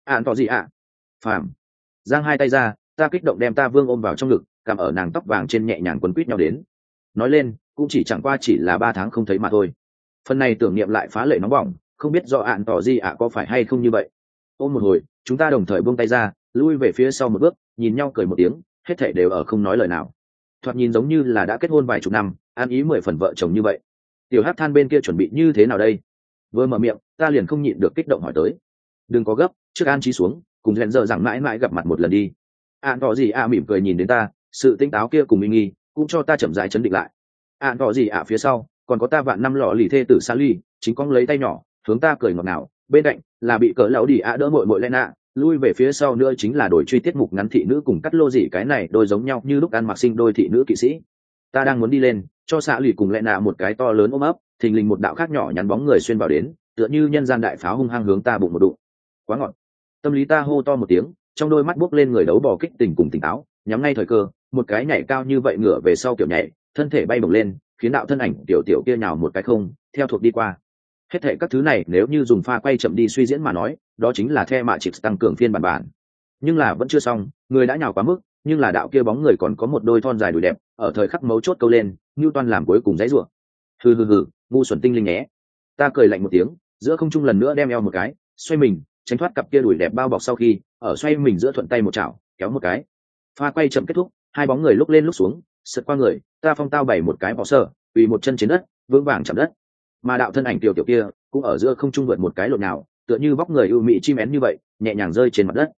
Phàm giang hai tay ra, ta kích động đem ta vương ôm vào trong ngực, cầm ở nàng tóc vàng trên nhẹ nhàng quấn quýt nhau đến. Nói lên cũng chỉ chẳng qua chỉ là 3 tháng không thấy mà thôi. Phần này tưởng niệm lại phá lệ nóng bỏng, không biết do ạn tỏ gì ạ có phải hay không như vậy. Ôm một hồi, chúng ta đồng thời buông tay ra, lui về phía sau một bước, nhìn nhau cười một tiếng, hết thảy đều ở không nói lời nào. Thoạt nhìn giống như là đã kết hôn vài chục năm, an ý 10 phần vợ chồng như vậy. Tiểu Hắc Than bên kia chuẩn bị như thế nào đây? Vừa mở miệng, ta liền không nhịn được kích động hỏi tới. Đừng có gấp, trước an trí xuống, cùng hẹn giờ rằng mãi mãi gặp mặt một lần đi. Ạn tỏ gì ạ mỉm cười nhìn đến ta, sự tinh táo kia cùng minh nghi cũng cho ta chậm rãi chấn định lại. Ạn tỏ gì ạ phía sau còn có ta vạn năm lọ lì thê tử Sally, chính con lấy tay nhỏ hướng ta cười ngọt ngào, bên cạnh là bị cỡ lão đi ạ đỡ mội Lena, lui về phía sau nữa chính là đổi truy tiết mục ngắn thị nữ cùng cắt lô gì cái này đôi giống nhau như lúc ăn mặc sinh đôi thị nữ kỵ sĩ. Ta đang muốn đi lên cho Sally cùng Lena một cái to lớn ôm ấp, thình lình một đạo khác nhỏ nhắn bóng người xuyên vào đến, tựa như nhân gian đại pháo hung hăng hướng ta bụng một đụng. Quá ngọt. Tâm lý ta hô to một tiếng, trong đôi mắt buốc lên người đấu bò kích tình cùng tỉnh táo, nhắm ngay thời cơ, một cái nhảy cao như vậy ngửa về sau kiểu nhảy, thân thể bay bổng lên, khiến đạo thân ảnh tiểu tiểu kia nhào một cái không theo thuộc đi qua. Hết thệ các thứ này nếu như dùng pha quay chậm đi suy diễn mà nói, đó chính là the mạ chịp tăng cường phiên bản. Nhưng là vẫn chưa xong, người đã nhào quá mức, nhưng là đạo kia bóng người còn có một đôi thon dài đùi đẹp, ở thời khắc mấu chốt câu lên, Newton làm cuối cùng dãy rủa. Hừ, ngu xuẩn tinh linh nhé. Ta cười lạnh một tiếng, giữa không trung lần nữa đem eo một cái, xoay mình, tránh thoát cặp kia đùi đẹp bao bọc sau khi, ở xoay mình giữa thuận tay một chảo, kéo một cái. Pha quay chậm kết thúc, hai bóng người lúc lên lúc xuống, sượt qua người, ta phong tao bày một cái bỏ sơ, quỳ một chân trên đất, vững vàng chạm đất. Mà đạo thân ảnh tiểu tiểu kia cũng ở giữa không trung vượt một cái lộn nào, tựa như vóc người ưu mỹ chim én như vậy, nhẹ nhàng rơi trên mặt đất.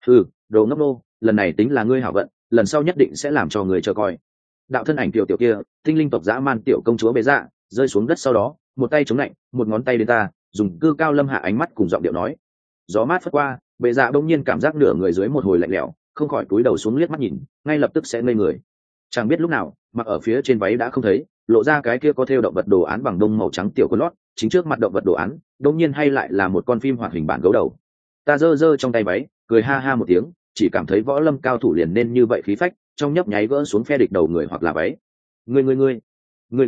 Đồ ngốc nô, lần này tính là ngươi hảo vận, lần sau nhất định sẽ làm cho người chờ coi. Đạo thân ảnh tiểu tiểu kia, tinh linh tộc dã man tiểu công chúa bế dạ, rơi xuống đất sau đó, một tay chống lạnh, một ngón tay đến ta, dùng cư cao lâm hạ ánh mắt cùng giọng điệu nói. Gió mát phất qua, bế dạ bỗng nhiên cảm giác nửa người dưới một hồi lạnh lẽo, không khỏi cúi đầu xuống liếc mắt nhìn, ngay lập tức sẽ ngây người. Chẳng biết lúc nào, mặc ở phía trên váy đã không thấy, lộ ra cái kia có thêu động vật đồ án bằng đông màu trắng tiểu quần lót, chính trước mặt động vật đồ án, đột nhiên hay lại là một con phim hoạt hình bản gấu đầu. Ta giơ trong tay váy, cười ha ha một tiếng, chỉ cảm thấy võ lâm cao thủ liền nên như vậy khí phách, trong nhấp nháy gỡ xuống phe địch đầu người hoặc là váy. Ngươi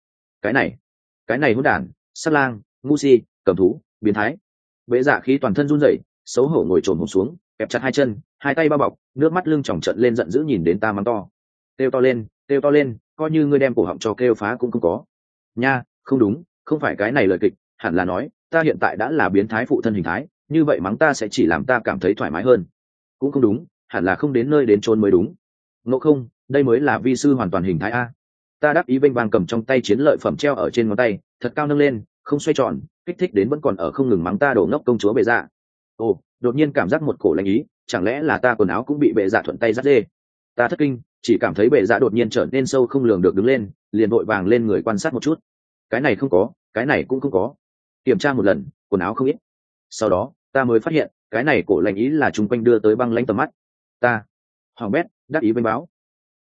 cái này hỗn đản, sát lang, ngu si, cầm thú, biến thái. Bệ dạ khí toàn thân run rẩy, xấu hổ ngồi trồn hổm xuống, kẹp chặt hai chân, hai tay bao bọc, nước mắt lưng tròng trợn lên giận dữ nhìn đến ta mắng to. Kêu to lên, coi như ngươi đem cổ họng cho kêu phá cũng không có. Nha, không đúng, không phải cái này lời kịch, hẳn là nói, ta hiện tại đã là biến thái phụ thân hình thái, như vậy mắng ta sẽ chỉ làm ta cảm thấy thoải mái hơn. Cũng không đúng, hẳn là không đến nơi đến chốn mới đúng. Ngộ không, đây mới là vi sư hoàn toàn hình thái a. Ta đáp ý vênh vang cầm trong tay chiến lợi phẩm treo ở trên ngón tay, thật cao nâng lên, không xoay tròn, kích thích đến vẫn còn ở không ngừng mắng ta đổ ngốc công chúa bệ dạ. Ồ, đột nhiên cảm giác một cổ lạnh ý, chẳng lẽ là ta quần áo cũng bị bệ dạ thuận tay dắt dê. Ta thất kinh, chỉ cảm thấy bệ dạ đột nhiên trở nên sâu không lường được đứng lên, liền vội vàng lên người quan sát một chút. Cái này không có, cái này cũng không có. Kiểm tra một lần, quần áo không ít. Sau đó ta mới phát hiện cái này cổ lạnh ý là chung quanh đưa tới băng lãnh tầm mắt. Ta hoàng bét đắc ý vênh báo,